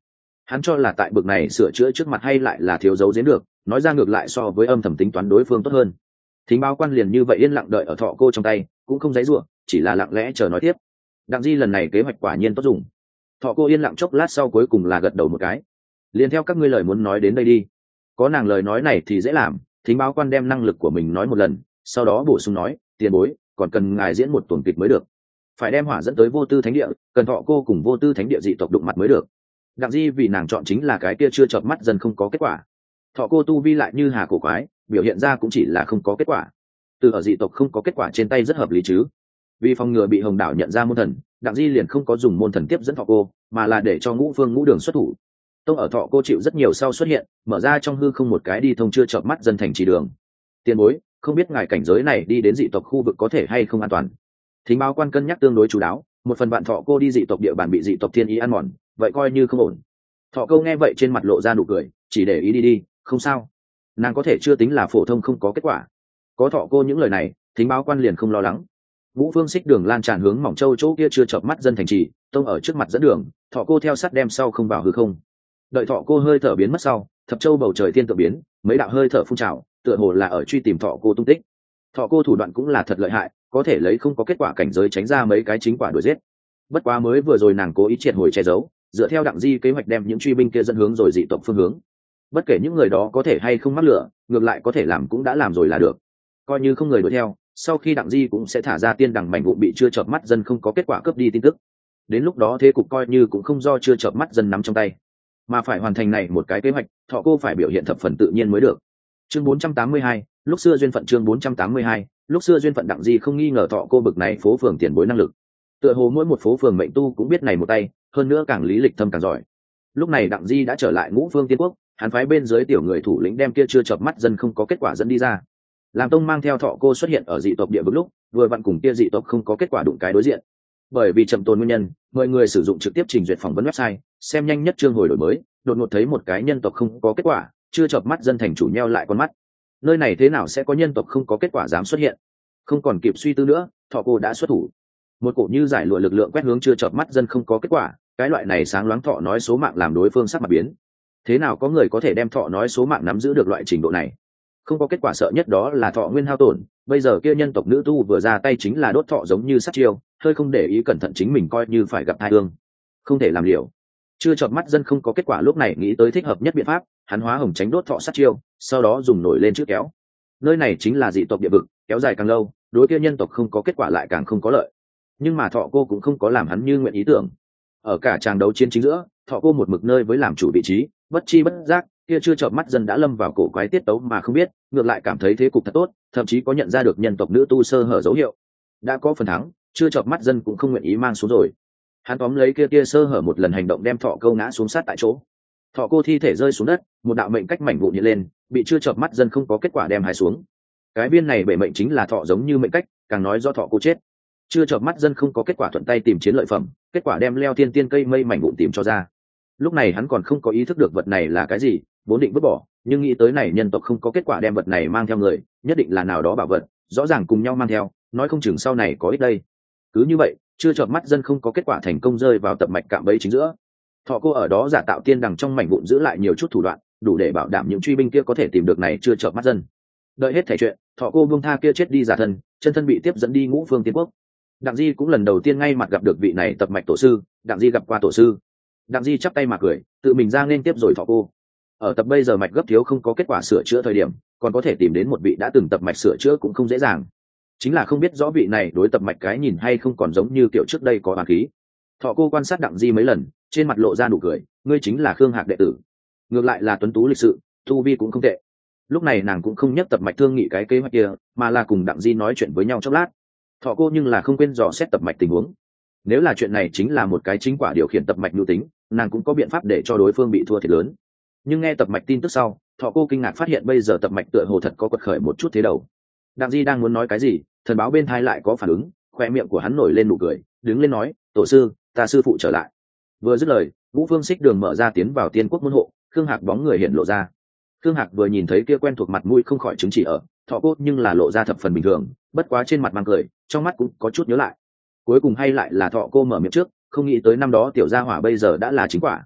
Hắn cho là tại bực này sửa chữa trước mặt hay lại là thiếu dấu giếm được, nói ra ngược lại so với âm thầm tính toán đối phương tốt hơn. Thính báo quan liền như vậy yên lặng đợi ở thọ cô trong tay, cũng không giãy giụa, chỉ là lặng lẽ chờ nói tiếp. Đặng Di lần này kế hoạch quả nhiên tốt dùng. Thọ cô yên lặng chốc lát sau cuối cùng là gật đầu một cái. Liền theo các ngươi lời muốn nói đến đây đi. Có nàng lời nói này thì dễ làm. Thính báo quan đem năng lực của mình nói một lần, sau đó bổ sung nói, tiền bối, còn cần ngài diễn một tuần kịch mới được. Phải đem hỏa dẫn tới vô tư thánh địa, cần thọ cô cùng vô tư thánh địa dị tộc đụng mặt mới được. Đặng Di vì nàng chọn chính là cái kia chưa chợp mắt dần không có kết quả. Thọ cô tu vi lại như hà cổ quái, biểu hiện ra cũng chỉ là không có kết quả. Từ ở dị tộc không có kết quả trên tay rất hợp lý chứ. Vì phòng ngừa bị Hồng Đảo nhận ra môn thần, Đặng Di liền không có dùng môn thần tiếp dẫn thọ cô, mà là để cho Ngũ Phương Ngũ Đường xuất thủ. Tông ở thọ cô chịu rất nhiều sau xuất hiện, mở ra trong hư không một cái đi thông chưa chợp mắt dân thành trì đường. Tiền bối, không biết ngài cảnh giới này đi đến dị tộc khu vực có thể hay không an toàn. Thính báo quan cân nhắc tương đối chú đáo, một phần bạn thọ cô đi dị tộc địa bàn bị dị tộc thiên ý ăn mòn, vậy coi như không ổn. Thọ câu nghe vậy trên mặt lộ ra nụ cười, chỉ để ý đi, không sao. Nàng có thể chưa tính là phổ thông không có kết quả. Có thọ cô những lời này, thính báo quan liền không lo lắng. Ngũ Phương Xích đường lan tràn hướng Mỏng Châu chỗ kia chưa chợp mắt dân thành trì, tông ở trước mặt dẫn đường, thọ cô theo sát đem sau không vào hư không. Đợi thọ cô hơi thở biến mất sau, thập châu bầu trời thiên tự biến, mấy đạo hơi thở phun trào, tựa hồ là ở truy tìm thọ cô tung tích. Thọ cô thủ đoạn cũng là thật lợi hại, có thể lấy không có kết quả cảnh giới tránh ra mấy cái chính quả đuổi giết. Bất quá mới vừa rồi nàng cố ý triệt hồi che giấu, dựa theo Đặng Di kế hoạch đem những truy binh kia dẫn hướng rồi dị tộc phương hướng. Bất kể những người đó có thể hay không mắc lửa, ngược lại có thể làm cũng đã làm rồi là được. Coi như không người đuổi theo, sau khi Đặng Di cũng sẽ thả ra tiên đằng mảnh vụn bị chưa chợp mắt dân không có kết quả cướp đi tin tức. Đến lúc đó thế cục coi như cũng không do chưa chợp mắt dân nắm trong tay, mà phải hoàn thành này một cái kế hoạch, thọ cô phải biểu hiện thập phần tự nhiên mới được. Chương 482, lúc xưa duyên phận. Chương 482, lúc xưa duyên phận. Đặng Di không nghi ngờ thọ cô bực này phố phường tiền bối năng lực. Tựa hồ mỗi một phố phường mệnh tu cũng biết này một tay, hơn nữa càng lý lịch thâm càng giỏi. Lúc này Đặng Di đã trở lại Ngũ Phương Tiên Quốc, hắn phái bên dưới tiểu người thủ lĩnh đem kia chưa chợp mắt dân không có kết quả dẫn đi ra. Làm tông mang theo thọ cô xuất hiện ở dị tộc địa vực lúc, vừa vặn cùng kia dị tộc không có kết quả đụng cái đối diện. Bởi vì chậm tồn nguyên nhân, mọi người sử dụng trực tiếp trình duyệt phỏng vấn website, xem nhanh nhất chương hồi đổi mới, đột ngột thấy một cái nhân tộc không có kết quả, chưa chợp mắt dân thành chủ nheo lại con mắt. Nơi này thế nào sẽ có nhân tộc không có kết quả dám xuất hiện? Không còn kịp suy tư nữa, thọ cô đã xuất thủ. Một cổ như giải lụa lực lượng quét hướng chưa chợp mắt dân không có kết quả, cái loại này sáng loáng thọ nói số mạng làm đối phương sắc mặt biến. Thế nào có người có thể đem thọ nói số mạng nắm giữ được loại trình độ này? Không có kết quả sợ nhất đó là thọ nguyên hao tổn, bây giờ kia nhân tộc nữ tu vừa ra tay chính là đốt thọ giống như sát chiêu, hơi không để ý cẩn thận chính mình coi như phải gặp tai ương. Không thể làm liều. Chưa chợp mắt dân không có kết quả lúc này nghĩ tới thích hợp nhất biện pháp, hắn hóa hồng tránh đốt thọ sát chiêu, sau đó dùng nổi lên chữ kéo. Nơi này chính là dị tộc địa vực, kéo dài càng lâu, đối kia nhân tộc không có kết quả lại càng không có lợi. Nhưng mà thọ cô cũng không có làm hắn như nguyện ý tưởng. Ở cả tràng đấu chiến chính giữa, thọ cô một mực nơi với làm chủ vị trí, bất chi bất giác kia chưa chợp mắt dân đã lâm vào cổ quái tiết tấu mà không biết, ngược lại cảm thấy thế cục thật tốt, thậm chí có nhận ra được nhân tộc nữ tu sơ hở dấu hiệu. Đã có phần thắng, chưa chợp mắt dân cũng không nguyện ý mang xuống rồi. Hắn tóm lấy kia sơ hở một lần hành động đem thọ câu ngã xuống sát tại chỗ. Thọ cô thi thể rơi xuống đất, một đạo mệnh cách mảnh vụn hiện lên, bị chưa chợp mắt dân không có kết quả đem hài xuống. Cái viên này bể mệnh chính là thọ giống như mệnh cách, càng nói do thọ cô chết. Chưa chợp mắt dân không có kết quả thuận tay tìm chiến lợi phẩm, kết quả đem leo tiên tiên cây mây mảnh vụn tìm cho ra. Lúc này hắn còn không có ý thức được vật này là cái gì, vốn định vứt bỏ, nhưng nghĩ tới này nhân tộc không có kết quả đem vật này mang theo người, nhất định là nào đó bảo vật, rõ ràng cùng nhau mang theo, nói không chừng sau này có ích đây. Cứ như vậy, chưa chợp mắt dân không có kết quả thành công rơi vào tập mạch cạm bẫy chính giữa. Thọ cô ở đó giả tạo tiên đằng trong mảnh vụn giữ lại nhiều chút thủ đoạn, đủ để bảo đảm những truy binh kia có thể tìm được này chưa chợp mắt dân. Đợi hết thảy chuyện, thọ cô buông tha kia chết đi giả thân, chân thân bị tiếp dẫn đi Ngũ Phương Tiên Quốc. Đặng Di cũng lần đầu tiên ngay mặt gặp được vị này tập mạch tổ sư, Đặng Di gặp qua tổ sư. Đặng Di chắp tay mà cười, tự mình ra nên tiếp rồi thọ cô. Ở tập bây giờ mạch gấp thiếu không có kết quả sửa chữa thời điểm, còn có thể tìm đến một vị đã từng tập mạch sửa chữa cũng không dễ dàng. Chính là không biết rõ vị này đối tập mạch cái nhìn hay không còn giống như kiểu trước đây có oán khí. Thọ cô quan sát Đặng Di mấy lần, trên mặt lộ ra nụ cười, ngươi chính là Khương Hạc đệ tử. Ngược lại là tuấn tú lịch sự, tu vi cũng không tệ. Lúc này nàng cũng không nhắc tập mạch thương nghị cái kế hoạch kia, mà là cùng Đặng Di nói chuyện với nhau chốc lát. Thọ cô nhưng là không quên dò xét tập mạch tình huống. Nếu là chuyện này chính là một cái chính quả điều khiển tập mạch nhu tính, nàng cũng có biện pháp để cho đối phương bị thua thiệt lớn. Nhưng nghe tập mạch tin tức sau, thọ cô kinh ngạc phát hiện bây giờ tập mạch tựa hồ thật có quật khởi một chút thế đầu. Đặng Di đang muốn nói cái gì, thần báo bên thai lại có phản ứng, khoe miệng của hắn nổi lên nụ cười, đứng lên nói, tổ sư, ta sư phụ trở lại. Vừa dứt lời, Ngũ Phương Xích đường mở ra tiến vào Tiên Quốc môn hộ, Khương Hạc bóng người hiện lộ ra. Khương Hạc vừa nhìn thấy kia quen thuộc mặt mũi không khỏi chứng chỉ ở thọ cô, nhưng là lộ ra thập phần bình thường, bất quá trên mặt mang cười, trong mắt cũng có chút nhớ lại. Cuối cùng hay lại là thọ cô mở miệng trước, không nghĩ tới năm đó tiểu gia hỏa bây giờ đã là chính quả.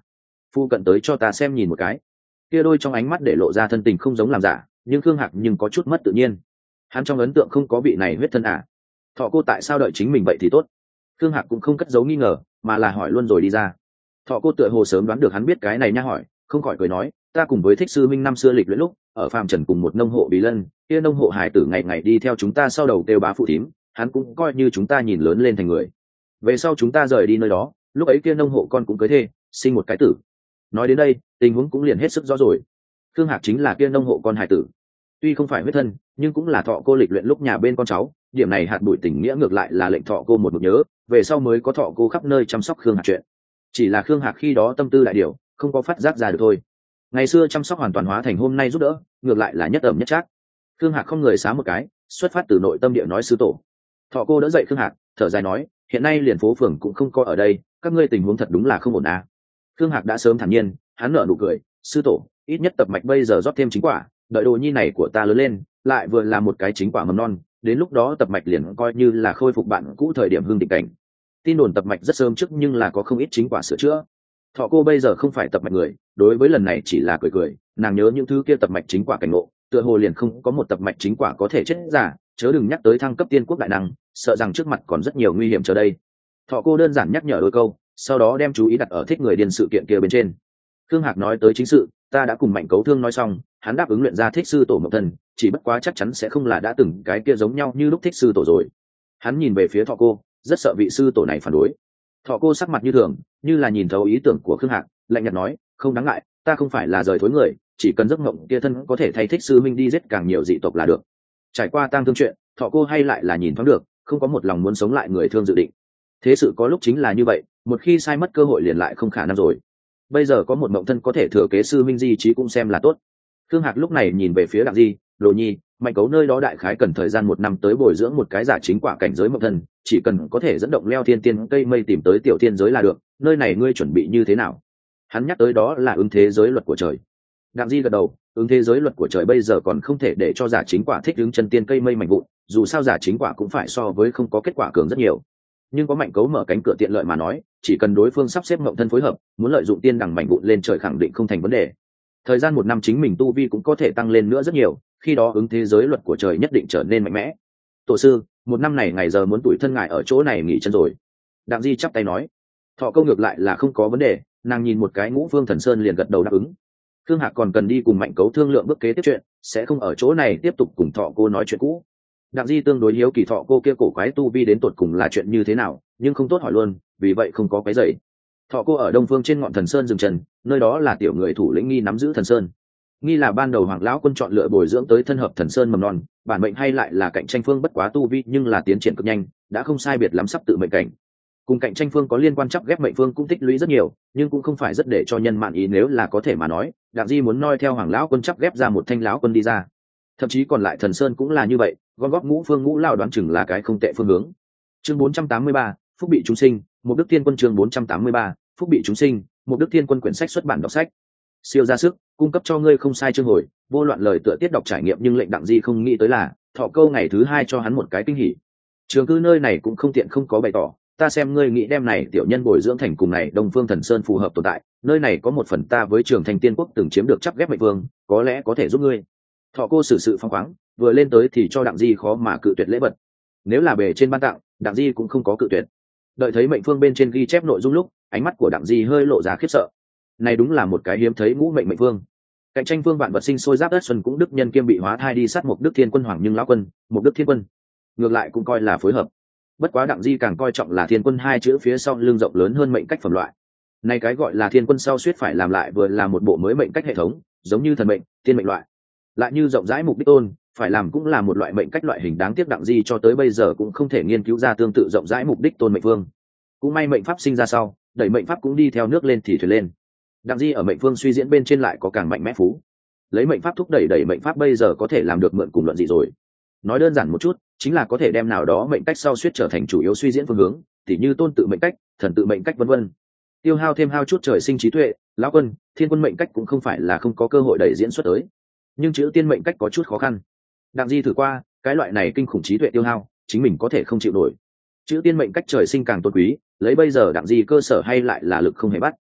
phu cận tới cho ta xem nhìn một cái. Kia đôi trong ánh mắt để lộ ra thân tình không giống làm giả, nhưng Khương Hạc nhưng có chút mất tự nhiên. Hắn trong ấn tượng không có vị này huyết thân à? Thọ cô tại sao đợi chính mình vậy thì tốt? Khương Hạc cũng không cất giấu nghi ngờ, mà là hỏi luôn rồi đi ra. Thọ cô tựa hồ sớm đoán được hắn biết cái này nha, hỏi, không khỏi cười nói, ta cùng với Thích sư minh năm xưa lịch luyện lúc ở phàm trần cùng một nông hộ Bí Lân, kia nông hộ hải tử ngày ngày đi theo chúng ta sau đầu kêu bá phụ thím, hắn cũng coi như chúng ta nhìn lớn lên thành người. Về sau chúng ta rời đi nơi đó, lúc ấy kia nông hộ con cũng cưới thê, sinh một cái tử. Nói đến đây, tình huống cũng liền hết sức rõ rồi. Khương Hạc chính là kia nông hộ con hải tử, tuy không phải huyết thân, nhưng cũng là Thọ cô lịch luyện lúc nhà bên con cháu. Điểm này hạt bụi tình nghĩa ngược lại là lệnh Thọ cô một mực nhớ, về sau mới có Thọ cô khắp nơi chăm sóc Khương Hạc chuyện. Chỉ là Khương Hạc khi đó tâm tư đại điều, không có phát giác ra được thôi. Ngày xưa chăm sóc hoàn toàn hóa thành hôm nay giúp đỡ, ngược lại là nhất ẩm nhất trác. Khương Hạc không người xá một cái, xuất phát từ nội tâm địa nói sư tổ. Thọ cô đỡ dậy Khương Hạc, thở dài nói, hiện nay liền phố phường cũng không có ở đây, các ngươi tình huống thật đúng là không ổn à. Khương Hạc đã sớm thản nhiên, hắn nở nụ cười, sư tổ, ít nhất tập mạch bây giờ rót thêm chính quả, đợi đồ nhi này của ta lớn lên, lại vừa là một cái chính quả mầm non, đến lúc đó tập mạch liền coi như là khôi phục bạn cũ thời điểm hương định cảnh. Tin đồn tập mạch rất sớm trước nhưng là có không ít chính quả sửa chữa. Thọ cô bây giờ không phải tập mạch người, đối với lần này chỉ là cười cười, nàng nhớ những thứ kia tập mạch chính quả cảnh ngộ, tựa hồ liền không có một tập mạch chính quả có thể chết giả, chớ đừng nhắc tới thăng cấp tiên quốc đại năng, sợ rằng trước mặt còn rất nhiều nguy hiểm chờ đây. Thọ cô đơn giản nhắc nhở đôi câu, sau đó đem chú ý đặt ở Thích người điên sự kiện kia bên trên. Khương Hạc nói tới chính sự, ta đã cùng Mạnh Cấu Thương nói xong, hắn đáp ứng luyện ra Thích sư tổ mộc thân, chỉ bất quá chắc chắn sẽ không là đã từng cái kia giống nhau như lúc Thích sư tổ rồi. Hắn nhìn về phía Thọ cô, rất sợ vị sư tổ này phản đối. Thọ cô sắc mặt như thường, như là nhìn thấu ý tưởng của Khương Hạc, lạnh nhạt nói, không đáng ngại, ta không phải là rời thối người, chỉ cần giấc mộng kia thân có thể thay Thích sư minh đi giết càng nhiều dị tộc là được. Trải qua tang thương chuyện, Thọ cô hay lại là nhìn thoáng được, không có một lòng muốn sống lại người thương dự định. Thế sự có lúc chính là như vậy, một khi sai mất cơ hội liền lại không khả năng rồi. Bây giờ có một mộng thân có thể thừa kế sư minh di trí cũng xem là tốt. Khương Hạc lúc này nhìn về phía Đặng Di, Đồ Nhi, Mạnh Cấu nơi đó đại khái cần thời gian 1 năm tới bồi dưỡng một cái giả chính quả cảnh giới mộng thân, chỉ cần có thể dẫn động leo thiên tiên cây mây tìm tới tiểu thiên giới là được, nơi này ngươi chuẩn bị như thế nào? Hắn nhắc tới đó là ứng thế giới luật của trời. Đặng Di gật đầu, ứng thế giới luật của trời bây giờ còn không thể để cho giả chính quả thích ứng chân tiên cây mây mạnh vụn, dù sao giả chính quả cũng phải so với không có kết quả cường rất nhiều. Nhưng có Mạnh Cấu mở cánh cửa tiện lợi mà nói, chỉ cần đối phương sắp xếp mộng thân phối hợp, muốn lợi dụng tiên đằng mạnh vụn lên trời khẳng định không thành vấn đề. Thời gian 1 năm chính mình tu vi cũng có thể tăng lên nữa rất nhiều, khi đó ứng thế giới luật của trời nhất định trở nên mạnh mẽ. Tổ sư, 1 năm này ngày giờ muốn tủi thân ngài ở chỗ này nghỉ chân rồi. Đặng Di chắp tay nói. Thọ câu ngược lại là không có vấn đề, nàng nhìn một cái Ngũ Phương Thần Sơn liền gật đầu đáp ứng. Khương Hạc còn cần đi cùng Mạnh Cấu thương lượng bước kế tiếp chuyện, sẽ không ở chỗ này tiếp tục cùng Thọ cô nói chuyện cũ. Đặng Di tương đối hiếu kỳ Thọ cô kia cổ quái tu vi đến tột cùng là chuyện như thế nào, nhưng không tốt hỏi luôn, vì vậy không có cái dậy. Thọ cô ở Đông Phương trên ngọn Thần Sơn dừng chân, nơi đó là tiểu người thủ lĩnh Nghi nắm giữ Thần Sơn. Nghi là ban đầu Hoàng lão quân chọn lựa bồi dưỡng tới thân hợp Thần Sơn mầm non, bản mệnh hay lại là cạnh tranh phương bất quá tu vi nhưng là tiến triển cực nhanh, đã không sai biệt lắm sắp tự mệnh cảnh. Cùng cạnh tranh phương có liên quan chắp ghép mệnh phương cũng tích lũy rất nhiều, nhưng cũng không phải rất để cho nhân mạn ý, nếu là có thể mà nói, Đặng Di muốn noi theo Hoàng lão quân chắp ghép ra một thanh lão quân đi ra. Thậm chí còn lại Thần Sơn cũng là như vậy, gom góp ngũ phương ngũ lão đoán chừng là cái không tệ phương hướng. Chương 483, Phúc bị chúng sinh, một Đức Thiên Quân. Chương 483, Phúc bị chúng sinh, một Đức Thiên Quân quyển sách xuất bản đọc sách. Siêu ra sức, cung cấp cho ngươi không sai chương hồi, vô loạn lời tựa tiết đọc trải nghiệm, nhưng lệnh Đặng Di không nghĩ tới là, Thọ câu ngày thứ 2 cho hắn một cái kinh hỉ. Trường cư nơi này cũng không tiện không có bày tỏ, ta xem ngươi nghĩ đem này tiểu nhân bồi dưỡng thành cùng này Đông Phương Thần Sơn phù hợp tồn tại, nơi này có một phần ta với Trường Thành Tiên Quốc từng chiếm được chắp ghép mệnh vương, có lẽ có thể giúp ngươi. Thọ cô xử sự phóng khoáng, vừa lên tới thì cho Đặng Di khó mà cự tuyệt lễ vật. Nếu là bề trên ban tặng, Đặng Di cũng không có cự tuyệt. Đợi thấy mệnh phương bên trên ghi chép nội dung lúc, ánh mắt của Đặng Di hơi lộ ra khiếp sợ. Này đúng là một cái hiếm thấy ngũ mệnh mệnh phương. Cạnh tranh phương vạn vật sinh sôi giáp đất xuân cũng đức nhân kiêm bị hóa thai đi sát một Đức Thiên Quân Hoàng nhưng lão quân, một Đức Thiên Quân. Ngược lại cũng coi là phối hợp. Bất quá Đặng Di càng coi trọng là Thiên Quân 2 chữ phía sau lưng rộng lớn hơn mệnh cách phẩm loại. Này cái gọi là Thiên Quân sau suýt phải làm lại vừa là một bộ mới mệnh cách hệ thống, giống như thần mệnh, tiên mệnh loại. Lại như rộng rãi mục đích tôn, phải làm cũng là một loại mệnh cách loại hình, đáng tiếc Đặng Di cho tới bây giờ cũng không thể nghiên cứu ra tương tự rộng rãi mục đích tôn mệnh phương. Cũng may mệnh pháp sinh ra sau, đẩy mệnh pháp cũng đi theo nước lên thì thuyền lên. Đặng Di ở mệnh phương suy diễn bên trên lại có càng mạnh mẽ phú. Lấy mệnh pháp thúc đẩy mệnh pháp bây giờ có thể làm được mượn cùng luận dị rồi. Nói đơn giản một chút, chính là có thể đem nào đó mệnh cách sau suýt trở thành chủ yếu suy diễn phương hướng, tỉ như tôn tự mệnh cách, thần tự mệnh cách vân vân. Tiêu hao thêm hao chút trời sinh trí tuệ, lão quân, Thiên Quân mệnh cách cũng không phải là không có cơ hội đẩy diễn xuất tới. Nhưng chữ tiên mệnh cách có chút khó khăn. Đặng Di thử qua, cái loại này kinh khủng trí tuệ tiêu hao, chính mình có thể không chịu nổi. Chữ tiên mệnh cách trời sinh càng tôn quý, lấy bây giờ Đặng Di cơ sở hay lại là lực không hề bắt.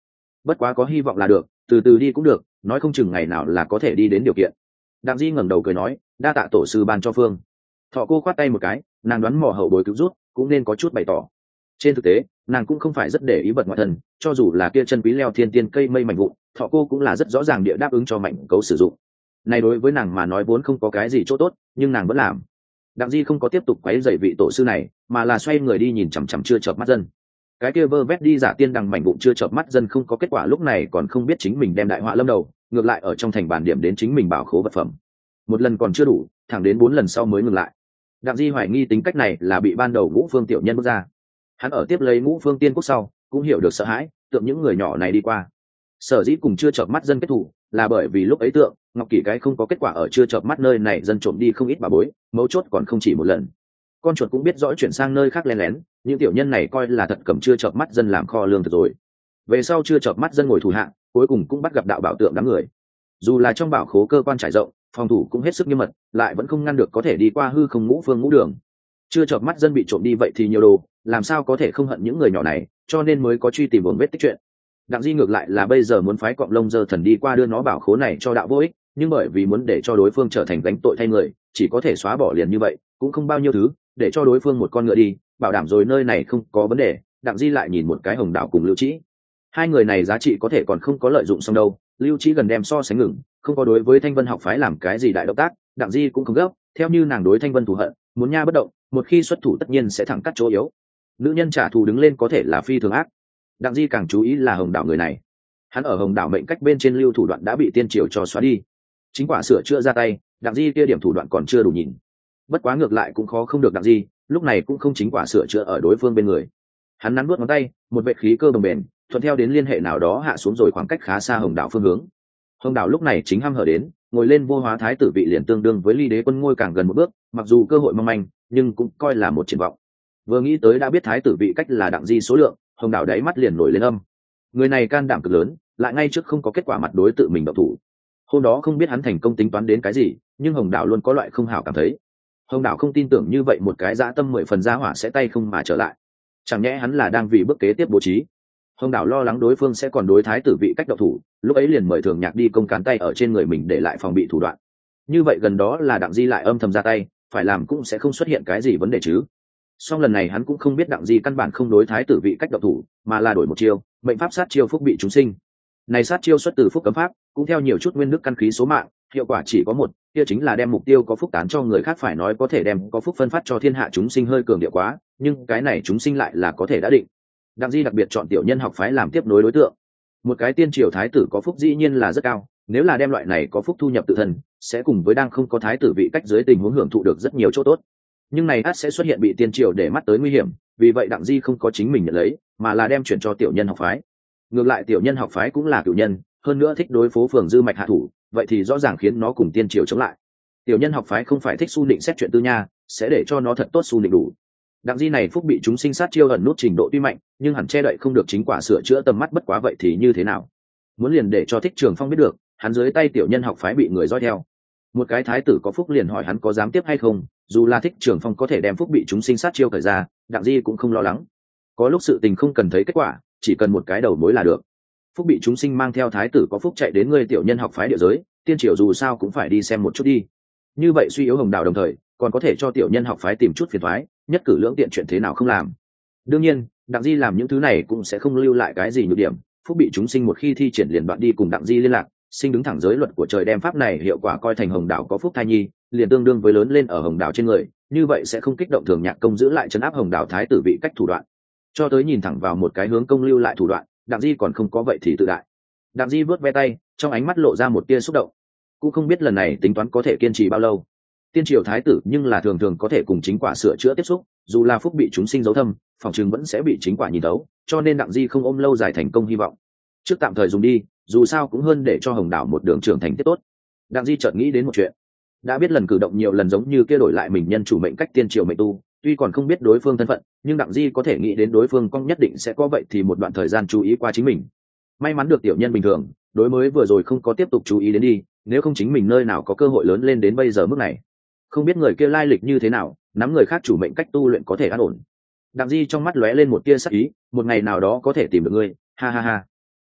bất quá có hy vọng là được, từ từ đi cũng được, nói không chừng ngày nào là có thể đi đến điều kiện. Đặng Di ngẩng đầu cười nói, đa tạ tổ sư ban cho phương. Thọ cô khoát tay một cái, nàng đoán mò hậu bối cứu rút cũng nên có chút bày tỏ. Trên thực tế nàng cũng không phải rất để ý vật ngoại thần, cho dù là kia chân quý leo thiên tiên cây mây mạnh vụn, Thọ cô cũng là rất rõ ràng địa đáp ứng cho mạnh cấu sử dụng. Này đối với nàng mà nói vốn không có cái gì chỗ tốt, nhưng nàng vẫn làm. Đặng Di không có tiếp tục quấy rầy vị tổ sư này, mà là xoay người đi nhìn chằm chằm chưa chợp mắt dân. Cái kia vơ vét đi giả tiên đằng mảnh vụn chưa chợp mắt dân không có kết quả, lúc này còn không biết chính mình đem đại họa lâm đầu, ngược lại ở trong thành bản điểm đến chính mình bảo khố vật phẩm. Một lần còn chưa đủ, thẳng đến 4 lần sau mới ngừng lại. Đặng Di hoài nghi tính cách này là bị ban đầu Ngũ Phương tiểu nhân bước ra. Hắn ở tiếp lấy Ngũ Phương tiên quốc sau, cũng hiểu được sợ hãi, tượng những người nhỏ này đi qua. Sở dĩ cùng chưa chợp mắt dân kết thủ, là bởi vì lúc ấy tượng Ngọc Kỷ cái không có kết quả ở chưa chợp mắt nơi này dân trộm đi không ít bà bối, mấu chốt còn không chỉ một lần. Con chuột cũng biết rõ chuyển sang nơi khác lén lén, những tiểu nhân này coi là thật cầm chưa chợp mắt dân làm kho lương thực rồi. Về sau chưa chợp mắt dân ngồi thủ hạng, cuối cùng cũng bắt gặp đạo bảo tượng đám người. Dù là trong bảo khố cơ quan trải rộng, phòng thủ cũng hết sức nghiêm mật, lại vẫn không ngăn được có thể đi qua hư không ngũ phương ngũ đường. Chưa chợp mắt dân bị trộm đi vậy thì nhiều đồ, làm sao có thể không hận những người nhỏ này, cho nên mới có truy tìm vốn vết tích chuyện. Đặng Di ngược lại là bây giờ muốn phái cọng lông dơ thần đi qua đưa nó bảo khố này cho đạo vô ích, nhưng bởi vì muốn để cho đối phương trở thành gánh tội thay người, chỉ có thể xóa bỏ liền như vậy, cũng không bao nhiêu thứ, để cho đối phương một con ngựa đi, bảo đảm rồi nơi này không có vấn đề. Đặng Di lại nhìn một cái Hồng Đạo cùng Lưu Trĩ, hai người này giá trị có thể còn không có lợi dụng xong đâu. Lưu Trĩ gần đem so sánh ngừng, không có đối với Thanh Vân học phái làm cái gì đại động tác, Đặng Di cũng không gấp, theo như nàng đối Thanh Vân thù hận, muốn nha bất động, một khi xuất thủ tất nhiên sẽ thẳng cắt chỗ yếu. Nữ nhân trả thù đứng lên có thể là phi thường ác. Đặng Di càng chú ý là Hồng Đạo người này, hắn ở Hồng Đạo mệnh cách bên trên lưu thủ đoạn đã bị tiên triều cho xóa đi, chính quả sửa chữa ra tay, Đặng Di kia điểm thủ đoạn còn chưa đủ nhìn. Bất quá ngược lại cũng khó không được Đặng Di, lúc này cũng không chính quả sửa chữa ở đối phương bên người. Hắn nắn nuốt ngón tay, một vệ khí cơ bồng bềnh thuận theo đến liên hệ nào đó hạ xuống rồi khoảng cách khá xa Hồng Đạo phương hướng. Hồng Đạo lúc này chính hăm hở đến, ngồi lên vô hóa thái tử vị liền tương đương với ly đế quân ngôi càng gần một bước, mặc dù cơ hội mong manh, nhưng cũng coi là một triển vọng. Vừa nghĩ tới đã biết thái tử vị cách là Đặng Di số lượng, Hồng Đạo đáy mắt liền nổi lên âm. Người này can đảm cực lớn, lại ngay trước không có kết quả mặt đối tự mình động thủ. Hôm đó không biết hắn thành công tính toán đến cái gì, nhưng Hồng Đạo luôn có loại không hảo cảm thấy. Hồng Đạo không tin tưởng như vậy một cái dã tâm 10 phần gia hỏa sẽ tay không mà trở lại. Chẳng nhẽ hắn là đang vì bước kế tiếp bố trí. Hồng Đạo lo lắng đối phương sẽ còn đối thái tử vị cách động thủ, lúc ấy liền mời Thường Nhạc đi công cán tay ở trên người mình để lại phòng bị thủ đoạn. Như vậy gần đó là Đặng Di lại âm thầm ra tay, phải làm cũng sẽ không xuất hiện cái gì vấn đề chứ. Song lần này hắn cũng không biết Đặng Di căn bản không đối thái tử vị cách động thủ, mà là đổi một chiêu, mệnh pháp sát chiêu phúc bị chúng sinh. Này sát chiêu xuất từ phúc cấm pháp, cũng theo nhiều chút nguyên đức căn khí số mạng, hiệu quả chỉ có một, kia chính là đem mục tiêu có phúc tán cho người khác, phải nói có thể đem có phúc phân phát cho thiên hạ chúng sinh hơi cường điệu quá, nhưng cái này chúng sinh lại là có thể đã định. Đặng Di đặc biệt chọn tiểu nhân học phái làm tiếp nối đối tượng. Một cái tiên triều thái tử có phúc dĩ nhiên là rất cao, nếu là đem loại này có phúc thu nhập tự thân, sẽ cùng với đang không có thái tử vị cách dưới tình huống hưởng thụ được rất nhiều chỗ tốt. Nhưng này ắt sẽ xuất hiện bị tiên triều để mắt tới nguy hiểm, vì vậy Đặng Di không có chính mình nhận lấy, mà là đem chuyển cho tiểu nhân học phái. Ngược lại tiểu nhân học phái cũng là cựu nhân, hơn nữa thích đối phố phường dư mạch hạ thủ, vậy thì rõ ràng khiến nó cùng tiên triều chống lại. Tiểu nhân học phái không phải thích su định xét chuyện tư nha, sẽ để cho nó thật tốt su định đủ. Đặng Di này phúc bị chúng sinh sát chiêu ẩn nút trình độ tuy mạnh, nhưng hẳn che đậy không được chính quả sửa chữa tầm mắt, bất quá vậy thì như thế nào? Muốn liền để cho Thích Trường Phong biết được, hắn dưới tay tiểu nhân học phái bị người dõi theo. Một cái thái tử có phúc liền hỏi hắn có dám tiếp hay không, dù là Thích Trường Phong có thể đem phúc bị chúng sinh sát chiêu cởi ra, Đặng Di cũng không lo lắng. Có lúc sự tình không cần thấy kết quả, chỉ cần một cái đầu mối là được. Phúc bị chúng sinh mang theo thái tử có phúc chạy đến người tiểu nhân học phái địa giới, tiên triều dù sao cũng phải đi xem một chút đi. Như vậy suy yếu Hồng Đạo đồng thời còn có thể cho tiểu nhân học phái tìm chút phiền toái, nhất cử lưỡng tiện, chuyện thế nào không làm. Đương nhiên Đặng Di làm những thứ này cũng sẽ không lưu lại cái gì nhược điểm. Phúc bị chúng sinh một khi thi triển liền đoạn đi cùng Đặng Di liên lạc, sinh đứng thẳng giới luật của trời đem pháp này hiệu quả coi thành Hồng Đạo có phúc thai nhi, liền tương đương với lớn lên ở Hồng Đạo trên người, như vậy sẽ không kích động Thường Nhạc công giữ lại trấn áp Hồng Đạo thái tử vị cách thủ đoạn. Cho tới nhìn thẳng vào một cái hướng công lưu lại thủ đoạn, Đặng Di còn không có vậy thì tự đại. Đặng Di vớt ve tay, trong ánh mắt lộ ra một tia xúc động. Cũng không biết lần này tính toán có thể kiên trì bao lâu. Tiên triều thái tử nhưng là thường thường có thể cùng chính quả sửa chữa tiếp xúc, dù là phúc bị chúng sinh giấu thâm, phòng trường vẫn sẽ bị chính quả nhìn thấu, cho nên Đặng Di không ôm lâu dài thành công hy vọng. Trước tạm thời dùng đi, dù sao cũng hơn để cho Hồng Đạo một đường trưởng thành tiếp tốt. Đặng Di chợt nghĩ đến một chuyện, đã biết lần cử động nhiều lần giống như kia đổi lại mình nhân chủ mệnh cách tiên triều mệnh tu, tuy còn không biết đối phương thân phận, nhưng Đặng Di có thể nghĩ đến đối phương con nhất định sẽ có vậy thì một đoạn thời gian chú ý qua chính mình. May mắn được tiểu nhân bình thường, đối mới vừa rồi không có tiếp tục chú ý đến đi, nếu không chính mình nơi nào có cơ hội lớn lên đến bây giờ mức này. Không biết người kia lai lịch như thế nào, nắm người khác chủ mệnh cách tu luyện có thể an ổn. Đặng Di trong mắt lóe lên một tia sắc ý, một ngày nào đó có thể tìm được ngươi, ha ha ha.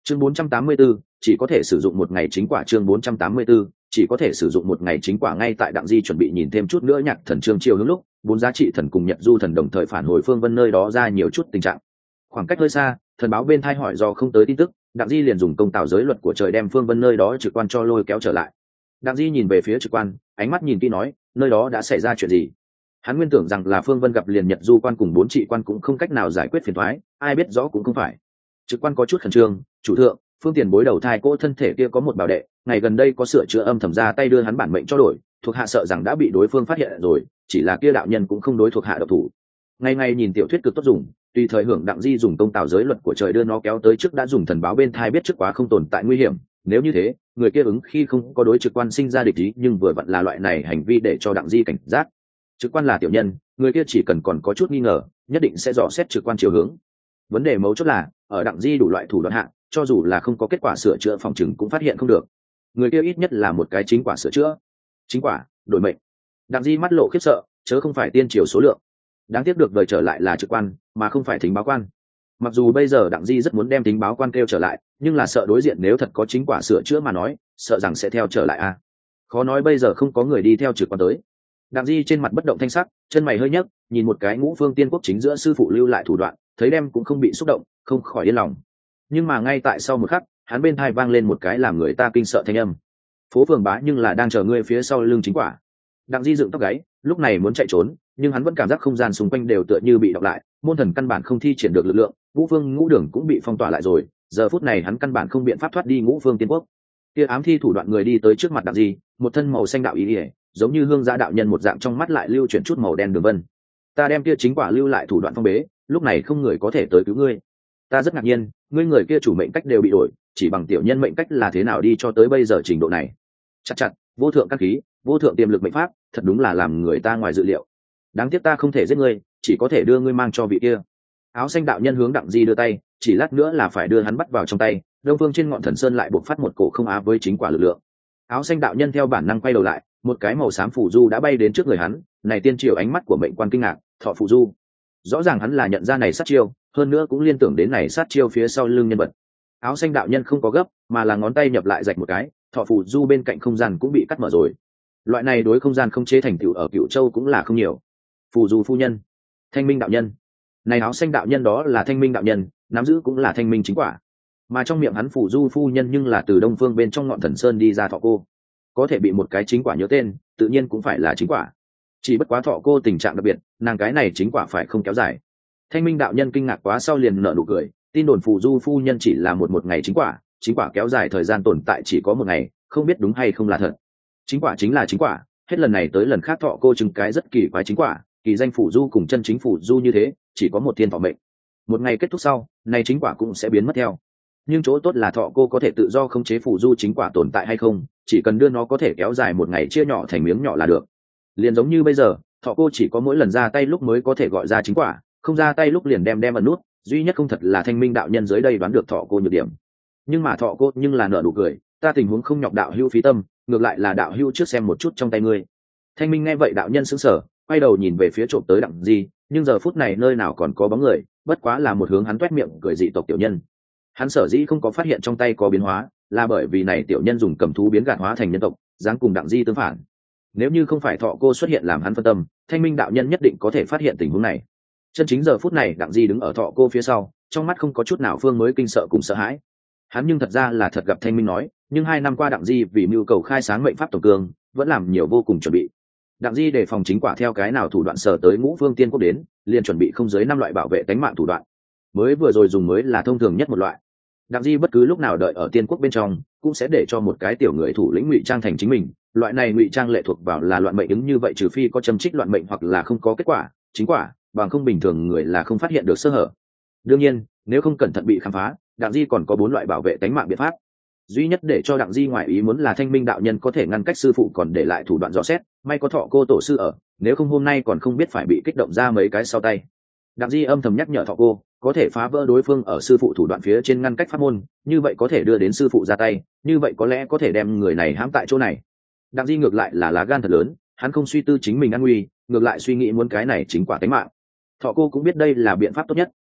Chương 484, chỉ có thể sử dụng một ngày chính quả. Chương 484, chỉ có thể sử dụng một ngày chính quả. Ngay tại Đặng Di chuẩn bị nhìn thêm chút nữa Nhạc Thần Trương chiêu hướng lúc, bốn giá trị thần cùng Nhật Du thần đồng thời phản hồi Phương Vân nơi đó ra nhiều chút tình trạng. Khoảng cách hơi xa, thần báo bên thai hỏi do không tới tin tức, Đặng Di liền dùng công tạo giới luật của trời đem Phương Vân nơi đó trực quan cho lôi kéo trở lại. Đặng Di nhìn về phía trực quan, ánh mắt nhìn kỹ nói, nơi đó đã xảy ra chuyện gì? Hắn nguyên tưởng rằng là Phương Vân gặp liền Nhật Du quan cùng bốn trị quan cũng không cách nào giải quyết phiền toái, ai biết rõ cũng không phải. Trực quan có chút khẩn trương, chủ thượng, Phương Tiền bối đầu thai cỗ thân thể kia có một bảo đệ, ngày gần đây có sửa chữa âm thầm ra tay đưa hắn bản mệnh cho đổi, thuộc hạ sợ rằng đã bị đối phương phát hiện rồi, chỉ là kia đạo nhân cũng không đối thuộc hạ độc thủ. Ngày ngày nhìn tiểu thuyết cực tốt dùng, tùy thời hưởng Đặng Di dùng công tạo giới luật của trời đưa nó kéo tới trước đã dùng thần báo bên thai biết trước quá không tồn tại nguy hiểm, nếu như thế, người kia ứng khi không có đối trực quan sinh ra địch ý, nhưng vừa vặn là loại này hành vi để cho Đặng Di cảnh giác. Trực quan là tiểu nhân, người kia chỉ cần còn có chút nghi ngờ, nhất định sẽ dò xét trực quan chiều hướng. Vấn đề mấu chốt là, ở Đặng Di đủ loại thủ đoạn hạ, cho dù là không có kết quả sửa chữa phòng chừng cũng phát hiện không được. Người kia ít nhất là một cái chính quả sửa chữa. Chính quả, đổi mệnh. Đặng Di mắt lộ khiếp sợ, chớ không phải tiên triều số lượng. Đáng tiếc được đời trở lại là trực quan, mà không phải thính báo quan. Mặc dù bây giờ Đặng Di rất muốn đem thính báo quan kêu trở lại, nhưng là sợ đối diện nếu thật có chính quả sửa chữa mà nói, sợ rằng sẽ theo trở lại a. Khó nói bây giờ không có người đi theo trực quan tới. Đặng Di trên mặt bất động thanh sắc, chân mày hơi nhấc, nhìn một cái Ngũ Phương Tiên Quốc chính giữa sư phụ lưu lại thủ đoạn, thấy đem cũng không bị xúc động, không khỏi yên lòng. Nhưng mà ngay tại sau một khắc, hắn bên tai vang lên một cái làm người ta kinh sợ thanh âm. Phố Phường Bá nhưng là đang chờ ngươi phía sau lưng chính quả. Đặng Di dựng tóc gáy, lúc này muốn chạy trốn, nhưng hắn vẫn cảm giác không gian xung quanh đều tựa như bị đọc lại, môn thần căn bản không thi triển được lực lượng, Ngũ Phương Ngũ Đường cũng bị phong tỏa lại rồi, giờ phút này hắn căn bản không biện pháp thoát đi Ngũ Phương Tiên Quốc. Kia ám thi thủ đoạn người đi tới trước mặt Đặng Di, một thân màu xanh đạo ý, giống như hương giã đạo nhân một dạng, trong mắt lại lưu chuyển chút màu đen đường vân. Ta đem kia chính quả lưu lại thủ đoạn phong bế, lúc này không người có thể tới cứu ngươi. Ta rất ngạc nhiên, ngươi người kia chủ mệnh cách đều bị đổi, chỉ bằng tiểu nhân mệnh cách là thế nào đi cho tới bây giờ trình độ này. Chặt, vô thượng căn khí, vô thượng tiềm lực mệnh pháp, thật đúng là làm người ta ngoài dự liệu. Đáng tiếc ta không thể giết ngươi, chỉ có thể đưa ngươi mang cho vị kia. Áo xanh đạo nhân hướng Đặng Di đưa tay, chỉ lát nữa là phải đưa hắn bắt vào trong tay. Đông phương trên ngọn thần sơn lại buộc phát một cổ không á với chính quả lực lượng. Áo xanh đạo nhân theo bản năng quay đầu lại, một cái màu xám phù du đã bay đến trước người hắn. Này tiên triều ánh mắt của mệnh quan kinh ngạc, thọ phù du. Rõ ràng hắn là nhận ra này sát chiêu, hơn nữa cũng liên tưởng đến này sát chiêu phía sau lưng nhân vật. Áo xanh đạo nhân không có gấp, mà là ngón tay nhập lại rạch một cái, thọ phù du bên cạnh không gian cũng bị cắt mở rồi. Loại này đối không gian không chế thành tựu ở Cửu Châu cũng là không nhiều. Phù du phu nhân, Thanh Minh đạo nhân. Này áo xanh đạo nhân đó là Thanh Minh đạo nhân, nắm giữ cũng là thanh minh chính quả. Mà trong miệng hắn phù du phu nhân nhưng là từ Đông Phương bên trong ngọn thần sơn đi ra thọ cô. Có thể bị một cái chính quả nhớ tên, tự nhiên cũng phải là chính quả. Chỉ bất quá thọ cô tình trạng đặc biệt, nàng cái này chính quả phải không kéo dài. Thanh minh đạo nhân kinh ngạc quá sau liền nở nụ cười, tin đồn phù du phu nhân chỉ là một ngày chính quả kéo dài thời gian tồn tại chỉ có một ngày, không biết đúng hay không là thật. Chính quả chính là chính quả, hết lần này tới lần khác thọ cô chứng cái rất kỳ quái chính quả, kỳ danh phù du cùng chân chính phù du như thế, chỉ có một thiên thọ mệnh. Một ngày kết thúc sau, này chính quả cũng sẽ biến mất theo. Nhưng chỗ tốt là thọ cô có thể tự do khống chế phù du chính quả tồn tại hay không, chỉ cần đưa nó có thể kéo dài một ngày chia nhỏ thành miếng nhỏ là được. Liền giống như bây giờ, thọ cô chỉ có mỗi lần ra tay lúc mới có thể gọi ra chính quả, không ra tay lúc liền đem ẩn nút, duy nhất không thật là Thanh Minh đạo nhân dưới đây đoán được thọ cô nhược điểm. Nhưng mà thọ cô nhưng là nở nụ cười, ta tình huống không nhọc đạo hữu phí tâm, ngược lại là đạo hữu trước xem một chút trong tay ngươi. Thanh Minh nghe vậy đạo nhân sững sờ, quay đầu nhìn về phía trộm tới Đặng Di, nhưng giờ phút này nơi nào còn có bóng người, bất quá là một hướng hắn toét miệng cười dị tộc tiểu nhân. Hắn sở dĩ không có phát hiện trong tay có biến hóa, là bởi vì này tiểu nhân dùng cầm thú biến gạt hóa thành nhân tộc, dáng cùng Đặng Di tương phản. Nếu như không phải thọ cô xuất hiện làm hắn phân tâm, Thanh Minh đạo nhân nhất định có thể phát hiện tình huống này. Chân chính giờ phút này Đặng Di đứng ở thọ cô phía sau, trong mắt không có chút nào phương mới kinh sợ cùng sợ hãi. Hắn nhưng thật ra là thật gặp Thanh Minh nói, nhưng 2 năm qua Đặng Di vì mưu cầu khai sáng mệnh pháp tổng cương, vẫn làm nhiều vô cùng chuẩn bị. Đặng Di đề phòng chính quả theo cái nào thủ đoạn sở tới Ngũ Phương Tiên Quốc đến, liền chuẩn bị không dưới 5 loại bảo vệ tính mạng thủ đoạn. Mới vừa rồi dùng mới là thông thường nhất một loại. Đặng Di bất cứ lúc nào đợi ở Tiên Quốc bên trong, cũng sẽ để cho một cái tiểu người thủ lĩnh ngụy trang thành chính mình. Loại này ngụy trang lệ thuộc vào là loạn mệnh ứng như vậy, trừ phi có châm trích loạn mệnh hoặc là không có kết quả chính quả, bằng không bình thường người là không phát hiện được sơ hở. Đương nhiên, nếu không cẩn thận bị khám phá, Đặng Di còn có 4 loại bảo vệ tính mạng biện pháp. Duy nhất để cho Đặng Di ngoại ý muốn là Thanh Minh đạo nhân có thể ngăn cách sư phụ còn để lại thủ đoạn rõ xét, may có thọ cô tổ sư ở, nếu không hôm nay còn không biết phải bị kích động ra mấy cái sau tay. Đặng Di âm thầm nhắc nhở thọ cô, có thể phá vỡ đối phương ở sư phụ thủ đoạn phía trên ngăn cách pháp môn, như vậy có thể đưa đến sư phụ ra tay, như vậy có lẽ có thể đem người này hãm tại chỗ này. Đặng Di ngược lại là lá gan thật lớn, hắn không suy tư chính mình an nguy, ngược lại suy nghĩ muốn cái này chính quả tính mạng. Thọ cô cũng biết đây là biện pháp tốt nhất,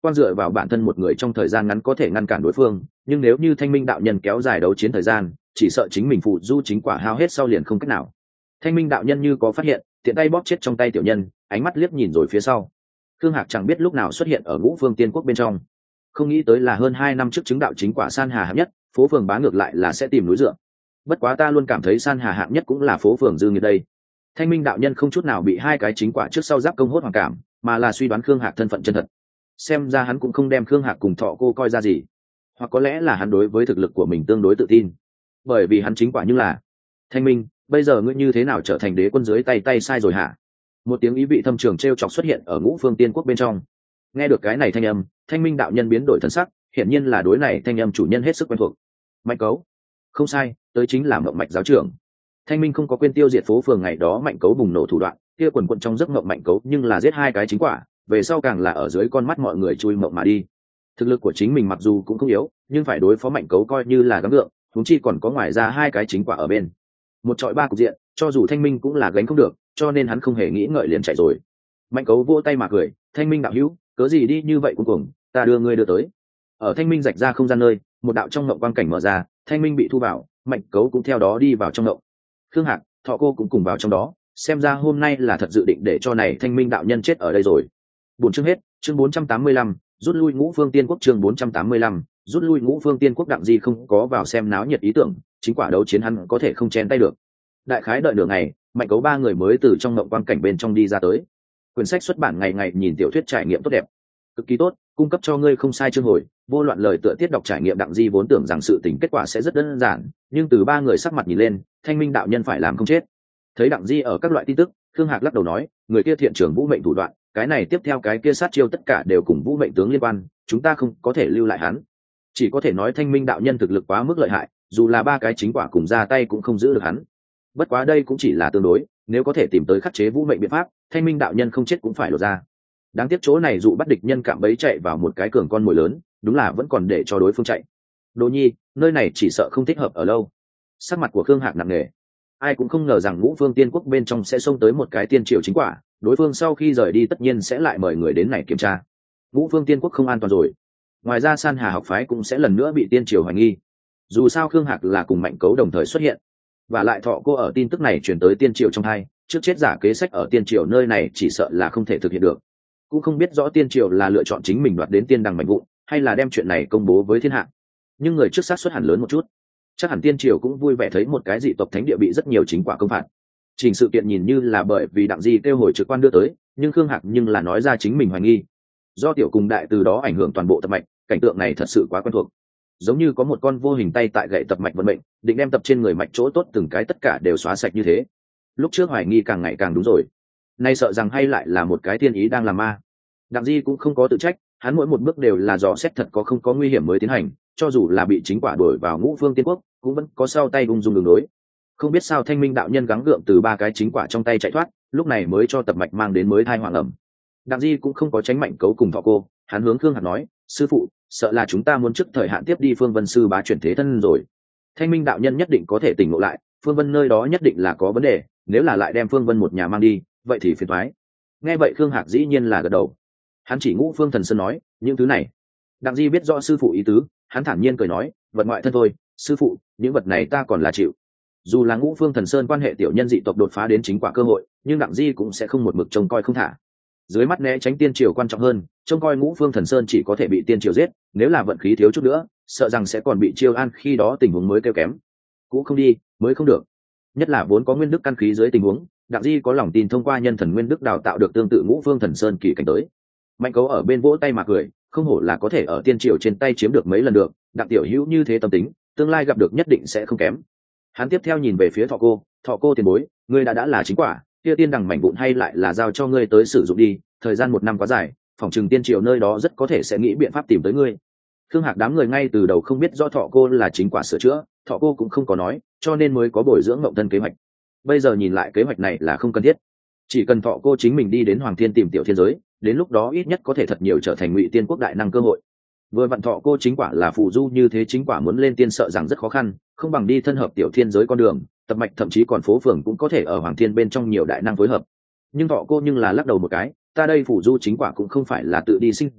Quan dựa vào bản thân một người trong thời gian ngắn có thể ngăn cản đối phương, nhưng nếu như Thanh Minh đạo nhân kéo dài đấu chiến thời gian, chỉ sợ chính mình phụ du chính quả hao hết sau liền không cách nào. Thanh Minh đạo nhân như có phát hiện, tiện tay bóp chết trong tay tiểu nhân, ánh mắt liếc nhìn rồi phía sau. Khương Hạc chẳng biết lúc nào xuất hiện ở Ngũ Phương Tiên Quốc bên trong. Không nghĩ tới là hơn 2 năm trước chứng đạo chính quả San Hà hạng nhất, phố phường bá ngược lại là sẽ tìm núi dựa. Bất quá ta luôn cảm thấy San Hà hạng nhất cũng là phố phường dư nghiệt đây. Thanh Minh đạo nhân không chút nào bị hai cái chính quả trước sau giáp công hốt hoàng cảm, mà là suy đoán Khương Hạc thân phận chân thật. Xem ra hắn cũng không đem Khương Hạc cùng Thọ Cô coi ra gì, hoặc có lẽ là hắn đối với thực lực của mình tương đối tự tin, bởi vì hắn chính quả như là Thanh Minh, bây giờ ngươi như thế nào trở thành đế quân dưới tay sai rồi hả? Một tiếng ý vị thâm trường trêu chọc xuất hiện ở Ngũ Phương Tiên Quốc bên trong. Nghe được cái này thanh âm, Thanh Minh đạo nhân biến đổi thần sắc, hiển nhiên là đối này thanh âm chủ nhân hết sức quen thuộc. Mạnh Cấu, không sai, tới chính là Mộng Mạch giáo trưởng. Thanh Minh không có quên tiêu diệt phố phường ngày đó Mạnh Cấu bùng nổ thủ đoạn, kia quần quần trong giấc mộng Mạnh Cấu nhưng là giết hai cái chính quả, về sau càng là ở dưới con mắt mọi người chui mộng mà đi. Thực lực của chính mình mặc dù cũng không yếu, nhưng phải đối phó Mạnh Cấu coi như là gắng gượng, huống chi còn có ngoài ra hai cái chính quả ở bên. Một trọi ba cục diện, cho dù Thanh Minh cũng là gánh không được, cho nên hắn không hề nghĩ ngợi liền chạy rồi. Mạnh Cấu vỗ tay mà cười, Thanh Minh đạo hữu, cớ gì đi như vậy cuối cùng, ta đưa ngươi đưa tới. Ở Thanh Minh rạch ra không gian nơi, một đạo trong ngộng quang cảnh mở ra, Thanh Minh bị thu vào, Mạnh Cấu cũng theo đó đi vào trong ngộng. Khương Hạc, Thọ Cô cũng cùng vào trong đó, xem ra hôm nay là thật dự định để cho này Thanh Minh đạo nhân chết ở đây rồi. Buổi chương hết, chương 485, rút lui Ngũ Phương Tiên Quốc, chương 485, rút lui Ngũ Phương Tiên Quốc. Đặng Di không có vào xem náo nhiệt ý tưởng, chính quả đấu chiến hắn có thể không chen tay được. Đại khái đợi nửa ngày, Mạnh Cấu ba người mới từ trong ngộng quang cảnh bên trong đi ra tới. Quyển sách xuất bản ngày ngày nhìn tiểu thuyết trải nghiệm tốt đẹp, cực kỳ tốt, cung cấp cho ngươi không sai chương hồi, vô loạn lời tựa tiết đọc trải nghiệm. Đặng Di vốn tưởng rằng sự tình kết quả sẽ rất đơn giản, nhưng từ ba người sắc mặt nhìn lên, Thanh Minh đạo nhân phải làm không chết. Thấy Đặng Di ở các loại tin tức, Khương Hạc lắc đầu nói, người kia thiện trưởng vũ mệnh thủ đoạn, cái này tiếp theo cái kia sát chiêu tất cả đều cùng vũ mệnh tướng liên quan, chúng ta không có thể lưu lại hắn. Chỉ có thể nói Thanh Minh đạo nhân thực lực quá mức lợi hại, dù là ba cái chính quả cùng ra tay cũng không giữ được hắn. Bất quá đây cũng chỉ là tương đối, nếu có thể tìm tới khắc chế vũ mệnh biện pháp, Thanh Minh đạo nhân không chết cũng phải lột ra. Đáng tiếc chỗ này dụ bắt địch nhân cạm bẫy chạy vào một cái cường con mồi lớn, đúng là vẫn còn để cho đối phương chạy. Đỗ Nhi, nơi này chỉ sợ không thích hợp ở lâu. Sắc mặt của Khương Hạc nặng nề. Ai cũng không ngờ rằng Ngũ Phương Tiên Quốc bên trong sẽ xông tới một cái tiên triều chính quả, đối phương sau khi rời đi tất nhiên sẽ lại mời người đến này kiểm tra. Ngũ Phương Tiên Quốc không an toàn rồi. Ngoài ra San Hà học phái cũng sẽ lần nữa bị tiên triều hoài nghi. Dù sao Khương Hạc là cùng Mạnh Cấu đồng thời xuất hiện, và lại Thọ Cô ở tin tức này truyền tới tiên triều trong hai, trước chết giả kế sách ở tiên triều nơi này chỉ sợ là không thể thực hiện được. Cũng không biết rõ tiên triều là lựa chọn chính mình đoạt đến tiên đằng mạnh vụn, hay là đem chuyện này công bố với thiên hạ. Nhưng người trước xác suất hẳn lớn một chút, chắc hẳn tiên triều cũng vui vẻ thấy một cái dị tộc thánh địa bị rất nhiều chính quả công phạt. Trình sự kiện nhìn như là bởi vì Đặng Di kêu hồi trực quan đưa tới, nhưng Khương Hạc nhưng là nói ra chính mình hoài nghi. Do tiểu cùng đại từ đó ảnh hưởng toàn bộ tập mạch, cảnh tượng này thật sự quá quen thuộc. Giống như có một con vô hình tay tại gậy tập mạch vận mệnh, định đem tập trên người mạch chỗ tốt từng cái tất cả đều xóa sạch như thế. Lúc trước hoài nghi càng ngày càng đúng rồi, nay sợ rằng hay lại là một cái thiên ý đang làm ma. Đặng Di cũng không có tự trách, hắn mỗi một bước đều là dò xét thật có không có nguy hiểm mới tiến hành, cho dù là bị chính quả đuổi vào Ngũ Phương Tiên Quốc, cũng vẫn có sau tay ung dung đường đối. Không biết sao Thanh Minh đạo nhân gắng gượng từ ba cái chính quả trong tay chạy thoát, lúc này mới cho tập mạch mang đến mới thai hoàng ẩm. Đặng Di cũng không có tránh Mạnh Cấu cùng Thọ Cô, hắn hướng Khương Hạc nói, sư phụ, sợ là chúng ta muốn trước thời hạn tiếp đi Phương Vân sư bá chuyển thế thân rồi. Thanh Minh đạo nhân nhất định có thể tỉnh ngộ lại, Phương Vân nơi đó nhất định là có vấn đề, nếu là lại đem Phương Vân một nhà mang đi, vậy thì phiền toái. Nghe vậy Khương Hạc dĩ nhiên là gật đầu. Hắn chỉ Ngũ Phương Thần Sơn nói, những thứ này. Đặng Di biết rõ sư phụ ý tứ, hắn thản nhiên cười nói, vật ngoại thân thôi, sư phụ, những vật này ta còn là chịu. Dù là Ngũ Phương Thần Sơn quan hệ tiểu nhân dị tộc đột phá đến chính quả cơ hội, nhưng Đặng Di cũng sẽ không một mực trông coi không thả. Dưới mắt né tránh tiên triều quan trọng hơn, trông coi Ngũ Phương Thần Sơn chỉ có thể bị tiên triều giết, nếu là vận khí thiếu chút nữa, sợ rằng sẽ còn bị chiêu an, khi đó tình huống mới kêu kém. Cũng không đi, mới không được. Nhất là vốn có nguyên đức căn khí dưới tình huống, Đặng Di có lòng tin thông qua nhân thần nguyên đức đào tạo được tương tự Ngũ Phương Thần Sơn kỳ cảnh tới. Mạnh Cấu ở bên vỗ tay mà cười, không hổ là có thể ở tiên triều trên tay chiếm được mấy lần được, Đặng tiểu hữu như thế tâm tính, tương lai gặp được nhất định sẽ không kém. Hắn tiếp theo nhìn về phía Thọ Cô tiền bối, ngươi đã là chính quả, kia tiên đằng mảnh vụn hay lại là giao cho ngươi tới sử dụng đi, thời gian 1 năm quá dài, phòng trừng tiên triều nơi đó rất có thể sẽ nghĩ biện pháp tìm tới ngươi. Khương Hạc đám người ngay từ đầu không biết do Thọ Cô là chính quả sửa chữa, Thọ Cô cũng không có nói, cho nên mới có bồi dưỡng ngộng thân kế hoạch. Bây giờ nhìn lại kế hoạch này là không cần thiết, chỉ cần Thọ Cô chính mình đi đến Hoàng Thiên tìm tiểu thiên giới, đến lúc đó ít nhất có thể thật nhiều trở thành Ngụy Tiên Quốc đại năng cơ hội. Vừa vặn Thọ Cô chính quả là phù du như thế, chính quả muốn lên tiên sợ rằng rất khó khăn, không bằng đi thân hợp tiểu thiên giới con đường, tập mạch thậm chí còn phố phường cũng có thể ở Hoàng Thiên bên trong nhiều đại năng phối hợp. Nhưng Thọ Cô nhưng là lắc đầu một cái, ta đây phù du chính quả cũng không phải là tự đi sinh ra,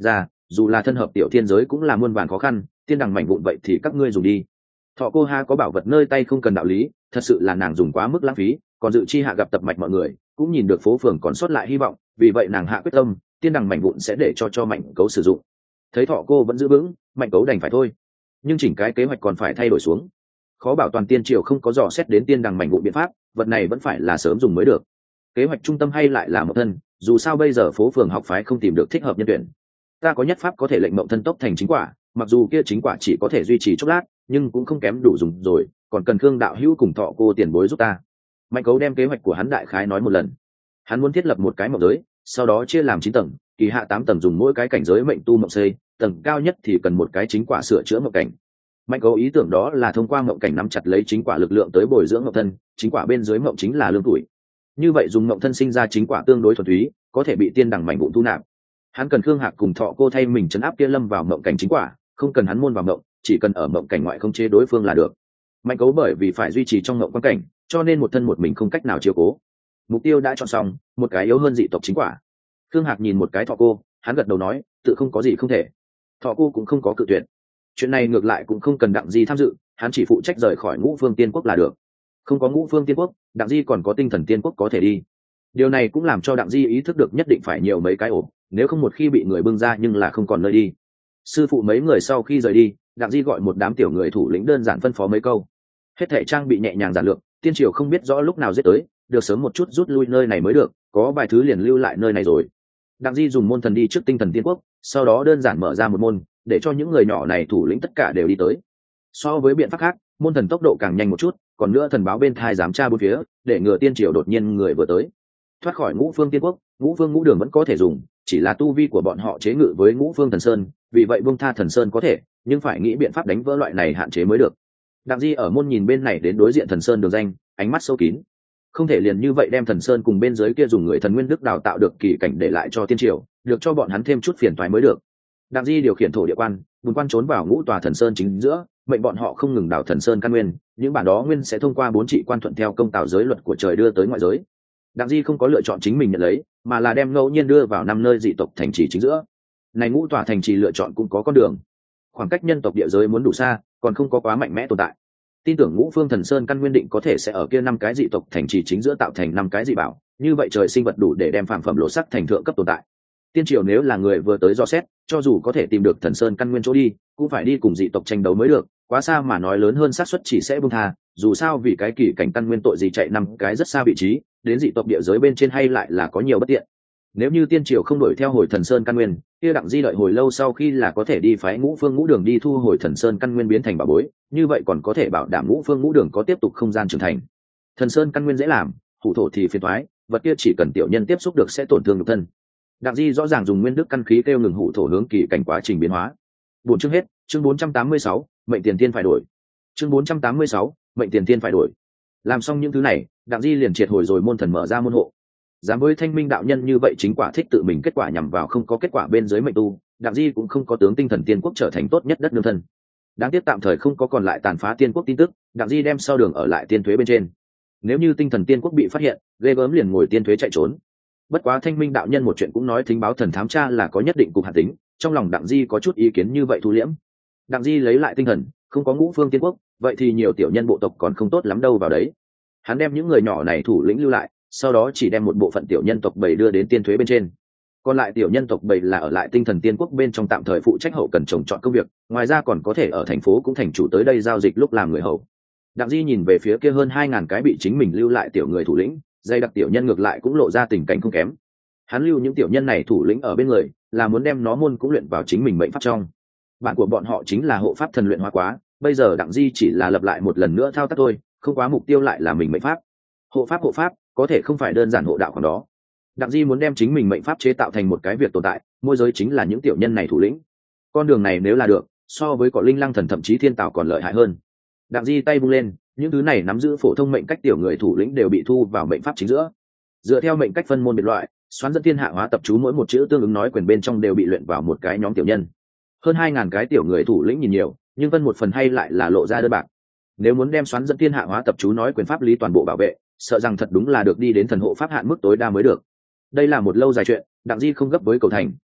dù là thân hợp tiểu thiên giới cũng là muôn vàn khó khăn, tiên đằng mảnh vụn vậy thì các ngươi dùng đi. Thọ cô ha có bảo vật nơi tay không cần đạo lý, thật sự là nàng dùng quá mức lãng phí, còn dự chi hạ gặp tập mạch mọi người cũng nhìn được phố phường còn sót lại hy vọng, vì vậy nàng hạ quyết tâm tiên đằng mảnh vụn sẽ để cho mạnh cấu sử dụng. Thấy thọ cô vẫn giữ vững, mạnh cấu đành phải thôi, nhưng chỉnh cái kế hoạch còn phải thay đổi xuống. Khó bảo toàn tiên triều không có dò xét đến tiên đằng mảnh vụn biện pháp, vật này vẫn phải là sớm dùng mới được. Kế hoạch trung tâm hay lại là Mộng Thân, dù sao bây giờ phố phường học phái không tìm được thích hợp nhân tuyển. Ta có nhất pháp có thể lệnh Mộng Thân tốc thành chính quả, mặc dù kia chính quả chỉ có thể duy trì chốc lát, nhưng cũng không kém đủ dùng rồi, còn cần Khương đạo hữu cùng Thọ cô tiền bối giúp ta. Mạnh cấu đem kế hoạch của hắn đại khái nói một lần. Hắn muốn thiết lập một cái mộng giới, sau đó chia làm 9 tầng, kỳ hạ 8 tầng dùng mỗi cái cảnh giới mệnh tu mộng xây, tầng cao nhất thì cần một cái chính quả sửa chữa mộng cảnh. Mạnh cấu ý tưởng đó là thông qua mộng cảnh nắm chặt lấy chính quả lực lượng tới bồi dưỡng mộng thân, chính quả bên dưới mộng chính là lương tuổi. Như vậy dùng mộng thân sinh ra chính quả tương đối thuần túy, có thể bị tiên đằng mảnh vụn thu nạp. Hắn cần Khương Hạc cùng Thọ cô thay mình trấn áp kia lâm vào mộng cảnh chính quả, không cần hắn môn vào mộng, chỉ cần ở mộng cảnh ngoại không chế đối phương là được. Mạnh cấu bởi vì phải duy trì trong mộng quan cảnh, cho nên một thân một mình không cách nào chiếu cố. Mục tiêu đã chọn xong, một cái yếu hơn dị tộc chính quả. Khương Hạc nhìn một cái Thọ cô, hắn gật đầu nói, tự không có gì không thể. Thọ cô cũng không có cự tuyệt. Chuyện này ngược lại cũng không cần Đặng Di tham dự, hắn chỉ phụ trách rời khỏi Ngũ Phương Tiên Quốc là được. Không có Ngũ Phương Tiên Quốc, Đặng Di còn có Tinh Thần Tiên Quốc có thể đi. Điều này cũng làm cho Đặng Di ý thức được nhất định phải nhiều mấy cái ổ, nếu không một khi bị người bưng ra nhưng là không còn nơi đi. Sư phụ mấy người sau khi rời đi, Đặng Di gọi một đám tiểu người thủ lĩnh đơn giản phân phó mấy câu. Hết thảy trang bị nhẹ nhàng giản lược, tiên triều không biết rõ lúc nào giết tới, được sớm một chút rút lui nơi này mới được, có vài thứ liền lưu lại nơi này rồi. Đặng Di dùng môn thần đi trước Tinh Thần Tiên Quốc, sau đó đơn giản mở ra một môn, để cho những người nhỏ này thủ lĩnh tất cả đều đi tới. So với biện pháp khác, môn thần tốc độ càng nhanh một chút, còn nữa thần báo bên thai giám tra bốn phía, để ngừa tiên triều đột nhiên người vừa tới. Thoát khỏi Ngũ Phương Tiên Quốc, Ngũ Phương Ngũ Đường vẫn có thể dùng, chỉ là tu vi của bọn họ chế ngự với Ngũ Phương Thần Sơn, vì vậy buông tha Thần Sơn có thể, nhưng phải nghĩ biện pháp đánh vỡ loại này hạn chế mới được. Đặng Di ở môn nhìn bên này đến đối diện Thần Sơn đường danh, ánh mắt sâu kín. Không thể liền như vậy đem Thần Sơn cùng bên dưới kia dùng người thần nguyên đức đào tạo được kỳ cảnh để lại cho tiên triều, được cho bọn hắn thêm chút phiền toái mới được. Đặng Di điều khiển thổ địa quan, bùn quan trốn vào ngũ tòa Thần Sơn chính giữa, mệnh bọn họ không ngừng đào Thần Sơn căn nguyên, những bản đó nguyên sẽ thông qua 4 trị quan thuận theo công tạo giới luật của trời đưa tới ngoại giới. Đặng Di không có lựa chọn chính mình nhận lấy, mà là đem ngẫu nhiên đưa vào 5 nơi dị tộc thành trì chính giữa. Này ngũ tòa thành trì lựa chọn cũng có con đường. Khoảng cách nhân tộc địa giới muốn đủ xa, còn không có quá mạnh mẽ tồn tại. Tin tưởng Ngũ Phương Thần Sơn căn nguyên định có thể sẽ ở kia 5 cái dị tộc thành trì chính giữa tạo thành 5 cái dị bảo, như vậy trời sinh vật đủ để đem phàm phẩm lộ sắc thành thượng cấp tồn tại. Tiên triều nếu là người vừa tới do xét, cho dù có thể tìm được Thần Sơn căn nguyên chỗ đi, cũng phải đi cùng dị tộc tranh đấu mới được, quá xa mà nói lớn hơn xác suất chỉ sẽ buông tha, dù sao vì cái kỳ cảnh căn nguyên tội gì chạy 5 cái rất xa vị trí, đến dị tộc địa giới bên trên hay lại là có nhiều bất tiện. Nếu như tiên triều không đuổi theo hồi Thần Sơn căn nguyên, kia Đặng Di đợi hồi lâu sau khi là có thể đi phái Ngũ Phương Ngũ Đường đi thu hồi Thần Sơn căn nguyên biến thành bảo bối, như vậy còn có thể bảo đảm Ngũ Phương Ngũ Đường có tiếp tục không gian trưởng thành. Thần Sơn căn nguyên dễ làm, hủ thổ thì phiền toái, vật kia chỉ cần tiểu nhân tiếp xúc được sẽ tổn thương nhục thân. Đặng Di rõ ràng dùng nguyên đức căn khí kêu ngừng hủ thổ hướng kỳ cảnh quá trình biến hóa. Buổi chương hết, chương 486, mệnh tiền tiên phải đổi. Chương 486, mệnh tiền tiên phải đổi. Làm xong những thứ này, Đặng Di liền triệt hồi rồi môn thần mở ra môn hộ. Dám với Thanh Minh đạo nhân như vậy chính quả thích tự mình kết quả nhằm vào không có kết quả bên dưới mệnh tu, Đặng Di cũng không có tướng Tinh Thần Tiên Quốc trở thành tốt nhất đất nương thân. Đáng tiếc tạm thời không có còn lại tàn phá tiên quốc tin tức, Đặng Di đem sau đường ở lại tiên thuế bên trên. Nếu như Tinh Thần Tiên Quốc bị phát hiện, ghê gớm liền ngồi tiên thuế chạy trốn. Bất quá Thanh Minh đạo nhân một chuyện cũng nói thính báo thần thám tra là có nhất định cục hạt tính, trong lòng Đặng Di có chút ý kiến như vậy thu liễm. Đặng Di lấy lại tinh thần, không có Ngũ Phương Tiên Quốc, vậy thì nhiều tiểu nhân bộ tộc còn không tốt lắm đâu vào đấy. Hắn đem những người nhỏ này thủ lĩnh lưu lại, sau đó chỉ đem một bộ phận tiểu nhân tộc bầy đưa đến tiên thuế bên trên. Còn lại tiểu nhân tộc bầy là ở lại Tinh Thần Tiên Quốc bên trong tạm thời phụ trách hậu cần trồng trọt công việc, ngoài ra còn có thể ở thành phố cũng thành chủ tới đây giao dịch lúc làm người hầu. Đặng Di nhìn về phía kia hơn 2000 cái bị chính mình lưu lại tiểu người thủ lĩnh, dây đặc tiểu nhân ngược lại cũng lộ ra tình cảnh không kém. Hắn lưu những tiểu nhân này thủ lĩnh ở bên người, là muốn đem nó môn cũng luyện vào chính mình mệnh pháp trong. Bạn của bọn họ chính là hộ pháp thần luyện hóa quá, bây giờ Đặng Di chỉ là lập lại một lần nữa thao tác thôi, không quá mục tiêu lại là mình mệnh pháp. Hộ pháp có thể không phải đơn giản hộ đạo còn đó. Đặng Di muốn đem chính mình mệnh pháp chế tạo thành một cái việc tồn tại, môi giới chính là những tiểu nhân này thủ lĩnh. Con đường này nếu là được, so với cỏ linh lăng thần thậm chí thiên tào còn lợi hại hơn. Đặng Di tay vung lên, những thứ này nắm giữ phổ thông mệnh cách tiểu người thủ lĩnh đều bị thu vào mệnh pháp chính giữa. Dựa theo mệnh cách phân môn biệt loại, xoắn dẫn thiên hạ hóa tập chú mỗi một chữ tương ứng nói quyền bên trong đều bị luyện vào một cái nhóm tiểu nhân. Hơn 2000 cái tiểu người thủ lĩnh nhìn nhiều, nhưng phân một phần hay lại là lộ ra đơn bạc. Nếu muốn đem xoắn dẫn thiên hạ hóa tập chú nói quyền pháp lý toàn bộ bảo vệ, sợ rằng thật đúng là được đi đến thần hộ pháp hạn mức tối đa mới được. Đây là một lâu dài chuyện, Đặng Di không gấp với cầu thành,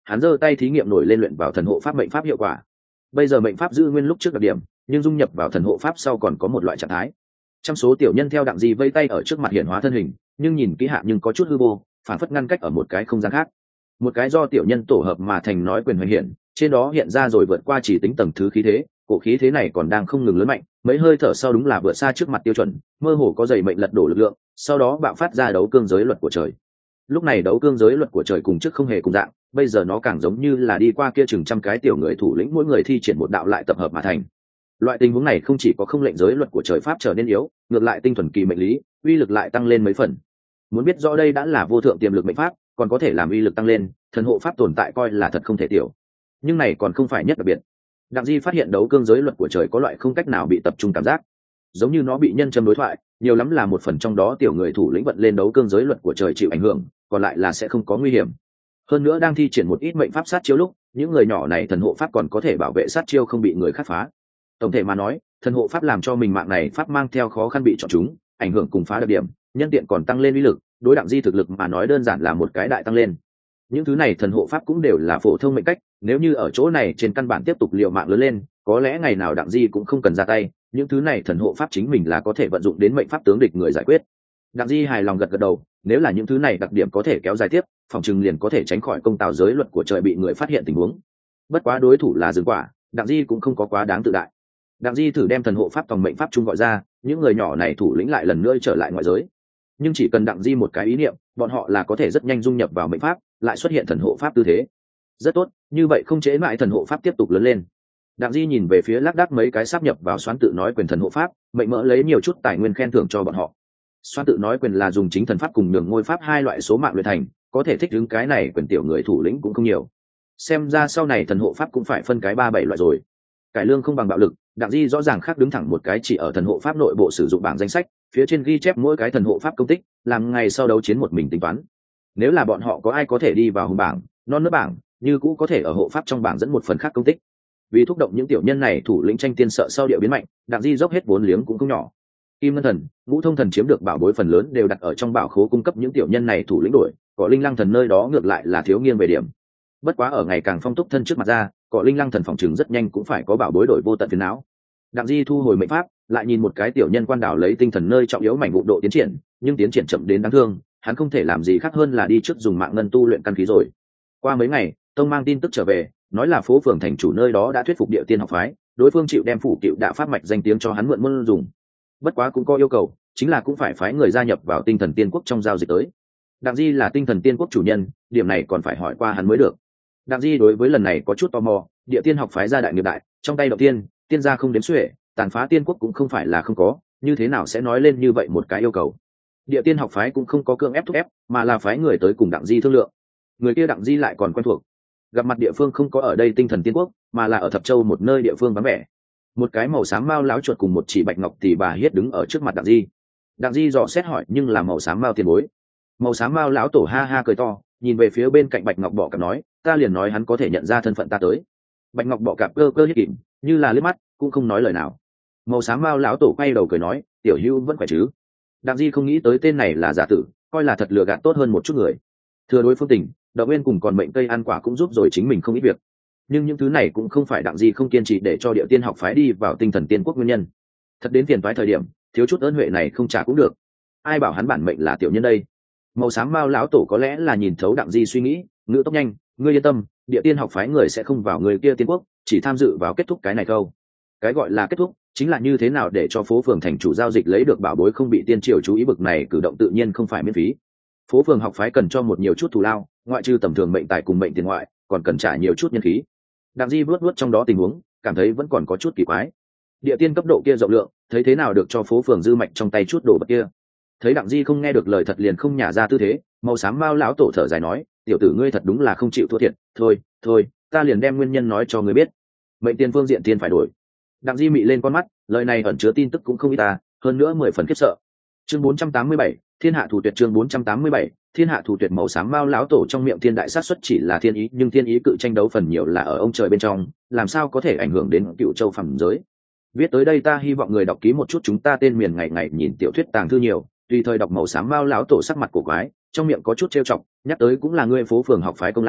hắn giơ tay thí nghiệm nổi lên luyện vào thần hộ pháp mệnh pháp hiệu quả. Bây giờ mệnh pháp giữ nguyên lúc trước đặc điểm, nhưng dung nhập vào thần hộ pháp sau còn có một loại trạng thái. Trăm số tiểu nhân theo Đặng Di vây tay ở trước mặt hiện hóa thân hình, nhưng nhìn kỹ hạ nhưng có chút hư vô, phản phất ngăn cách ở một cái không gian khác. Một cái do tiểu nhân tổ hợp mà thành nói quyền hoành hiện, trên đó hiện ra rồi vượt qua chỉ tính tầng thứ khí thế, cổ khí thế này còn đang không ngừng lớn mạnh, mấy hơi thở sau đúng là vượt xa trước mặt tiêu chuẩn, mơ hồ có dày mệnh lật đổ lực lượng, sau đó bạo phát ra đấu cương giới luật của trời. Lúc này đấu cương giới luật của trời cùng trước không hề cùng dạng, bây giờ nó càng giống như là đi qua kia chừng trăm cái tiểu người thủ lĩnh mỗi người thi triển một đạo lại tập hợp mà thành. Loại tình huống này không chỉ có không lệnh giới luật của trời pháp trở nên yếu, ngược lại tinh thuần kỳ mệnh lý, uy lực lại tăng lên mấy phần. Muốn biết rõ đây đã là vô thượng tiềm lực mệnh pháp, còn có thể làm uy lực tăng lên, thần hộ pháp tồn tại coi là thật không thể tiểu. Nhưng này còn không phải nhất đặc biệt. Đặng Di phát hiện đấu cương giới luật của trời có loại không cách nào bị tập trung cảm giác, giống như nó bị nhân châm đối thoại, nhiều lắm là một phần trong đó tiểu người thủ lĩnh vận lên đấu cương giới luật của trời chịu ảnh hưởng, còn lại là sẽ không có nguy hiểm. Hơn nữa đang thi triển một ít mệnh pháp sát chiêu lúc, những người nhỏ này thần hộ pháp còn có thể bảo vệ sát chiêu không bị người khác phá. Tổng thể mà nói, thần hộ pháp làm cho mình mạng này pháp mang theo khó khăn bị chọn chúng, ảnh hưởng cùng phá đặc điểm, nhân tiện còn tăng lên uy lực, đối Đặng Di thực lực mà nói đơn giản là một cái đại tăng lên. Những thứ này thần hộ pháp cũng đều là phổ thông mệnh cách, nếu như ở chỗ này trên căn bản tiếp tục liều mạng lớn lên, có lẽ ngày nào Đặng Di cũng không cần ra tay, những thứ này thần hộ pháp chính mình là có thể vận dụng đến mệnh pháp tướng địch người giải quyết. Đặng Di hài lòng gật gật đầu, nếu là những thứ này đặc điểm có thể kéo dài tiếp, phòng chừng liền có thể tránh khỏi công tào giới luật của trời bị người phát hiện tình huống. Bất quá đối thủ là rừng quả, Đặng Di cũng không có quá đáng tự đại. Đặng Di thử đem thần hộ pháp tòng mệnh pháp chung gọi ra, những người nhỏ này thủ lĩnh lại lần nữa trở lại ngoại giới. Nhưng chỉ cần Đặng Di một cái ý niệm, bọn họ là có thể rất nhanh dung nhập vào mệnh pháp, lại xuất hiện thần hộ pháp tư thế. Rất tốt, như vậy không chế mãi thần hộ pháp tiếp tục lớn lên. Đặng Di nhìn về phía lác đác mấy cái sáp nhập vào xoán tự nói quyền thần hộ pháp, mệnh mỡ lấy nhiều chút tài nguyên khen thưởng cho bọn họ. Xoán tự nói quyền là dùng chính thần pháp cùng đường ngôi pháp hai loại số mạng luyện thành, có thể thích ứng cái này quyền tiểu người thủ lĩnh cũng không nhiều. Xem ra sau này thần hộ pháp cũng phải phân cái 3-7 loại rồi. Cải lương không bằng bạo lực, Đặng Di rõ ràng khác đứng thẳng một cái chỉ ở thần hộ pháp nội bộ sử dụng bảng danh sách, phía trên ghi chép mỗi cái thần hộ pháp công tích, làm ngày sau đấu chiến một mình tính toán. Nếu là bọn họ có ai có thể đi vào hùng bảng, non nớt bảng, như cũ có thể ở hộ pháp trong bảng dẫn một phần khác công tích. Vì thúc động những tiểu nhân này thủ lĩnh tranh tiên sợ sau địa biến mạnh, Đặng Di dốc hết vốn liếng cũng không nhỏ. Kim Ngân Thần, Ngũ Thông Thần chiếm được bảo bối phần lớn đều đặt ở trong bảo khố cung cấp những tiểu nhân này thủ lĩnh đổi, có Linh Lăng Thần nơi đó ngược lại là thiếu nghiêng về điểm. Bất quá ở ngày càng phong túc thân trước mặt ra, có Linh Lăng Thần phòng trường rất nhanh cũng phải có bảo bối đổi vô tận phiền não. Đặng Di thu hồi mệnh pháp, lại nhìn một cái tiểu nhân quan đảo lấy tinh thần nơi trọng yếu mảnh vụ độ tiến triển, nhưng tiến triển chậm đến đáng thương, hắn không thể làm gì khác hơn là đi trước dùng mạng ngân tu luyện căn khí rồi. Qua mấy ngày, tông mang tin tức trở về, nói là phố phường thành chủ nơi đó đã thuyết phục Địa Tiên học phái, đối phương chịu đem phủ cựu đạo pháp mạch danh tiếng cho hắn mượn môn dùng. Bất quá cũng có yêu cầu, chính là cũng phải phái người gia nhập vào Tinh Thần Tiên Quốc trong giao dịch tới. Đặng Di là Tinh Thần Tiên Quốc chủ nhân, điểm này còn phải hỏi qua hắn mới được. Đặng Di đối với lần này có chút tò mò, Địa Tiên học phái gia đại nghiệp đại, trong tay động tiên, tiên gia không đếm xuể, tàn phá tiên quốc cũng không phải là không có, như thế nào sẽ nói lên như vậy một cái yêu cầu. Địa Tiên học phái cũng không có cưỡng ép thúc ép, mà là phái người tới cùng Đặng Di thương lượng. Người kia Đặng Di lại còn quen thuộc. Gặp mặt địa phương không có ở đây Tinh Thần Tiên Quốc, mà là ở Thập Châu một nơi địa phương vắng vẻ. Một cái màu xám mao láo chuột cùng một chỉ bạch ngọc tỷ bà hiết đứng ở trước mặt Đặng Di. Đặng Di dò xét hỏi nhưng là màu xám mao tiền bối. Màu xám mao lão tổ ha ha cười to, nhìn về phía bên cạnh bạch ngọc bọ cạp nói, ta liền nói hắn có thể nhận ra thân phận ta tới. Bạch ngọc bọ cạp cơ cơ hiếp kìm, như là liếc mắt, cũng không nói lời nào. Màu xám mao lão tổ quay đầu cười nói, tiểu hữu vẫn khỏe chứ? Đặng Di không nghĩ tới tên này là giả tử, coi là thật lừa gạt tốt hơn một chút người. Thừa đối phương tình, Đậu Nguyên cùng còn mệnh cây ăn quả cũng giúp rồi chính mình không ít việc. Nhưng những thứ này cũng không phải Đặng Di không kiên trì để cho Địa Tiên học phái đi vào Tinh Thần Tiên Quốc nguyên nhân. Thật đến phiền toái thời điểm, thiếu chút ơn huệ này không trả cũng được. Ai bảo hắn bản mệnh là tiểu nhân đây? Màu xám mao lão tổ có lẽ là nhìn thấu Đặng Di suy nghĩ, ngữ tốc nhanh, ngươi yên tâm, Địa Tiên học phái người sẽ không vào người kia Tiên Quốc, chỉ tham dự vào kết thúc cái này câu. Cái gọi là kết thúc, chính là như thế nào để cho phố phường thành chủ giao dịch lấy được bảo bối không bị tiên triều chú ý, bực này cử động tự nhiên không phải miễn phí. Phố phường học phái cần cho một nhiều chút thù lao, ngoại trừ tầm thường mệnh tài cùng mệnh tiền ngoại, còn cần trả nhiều chút nhân khí. Đặng Di vuốt vuốt trong đó tình huống, cảm thấy vẫn còn có chút kỳ quái. Địa tiên cấp độ kia rộng lượng, thấy thế nào được cho phố phường dư mạch trong tay chút đồ vật kia. Thấy Đặng Di không nghe được lời thật liền không nhả ra tư thế, màu xám mao lão tổ thở dài nói, tiểu tử ngươi thật đúng là không chịu thua thiệt, thôi, ta liền đem nguyên nhân nói cho ngươi biết. Mệnh tiền phương diện tiền phải đổi. Đặng Di mị lên con mắt, lời này ẩn chứa tin tức cũng không ít ta, hơn nữa 10 phần khiếp sợ. Chương 487, Thiên hạ thủ tuyệt. Chương 487, Thiên hạ thủ tuyệt. Màu xám mao lão tổ trong miệng thiên đại sát xuất chỉ là thiên ý, nhưng thiên ý cự tranh đấu phần nhiều là ở ông trời bên trong, làm sao có thể ảnh hưởng đến Cựu Châu phẩm giới. Viết tới đây ta hy vọng người đọc ký một chút chúng ta tên miền ngày ngày nhìn tiểu thuyết tàng thư nhiều, tùy thời đọc màu xám mao lão tổ sắc mặt cổ quái, trong miệng có chút trêu chọc, nhắc tới cũng là ngươi phố phường học phái công lao,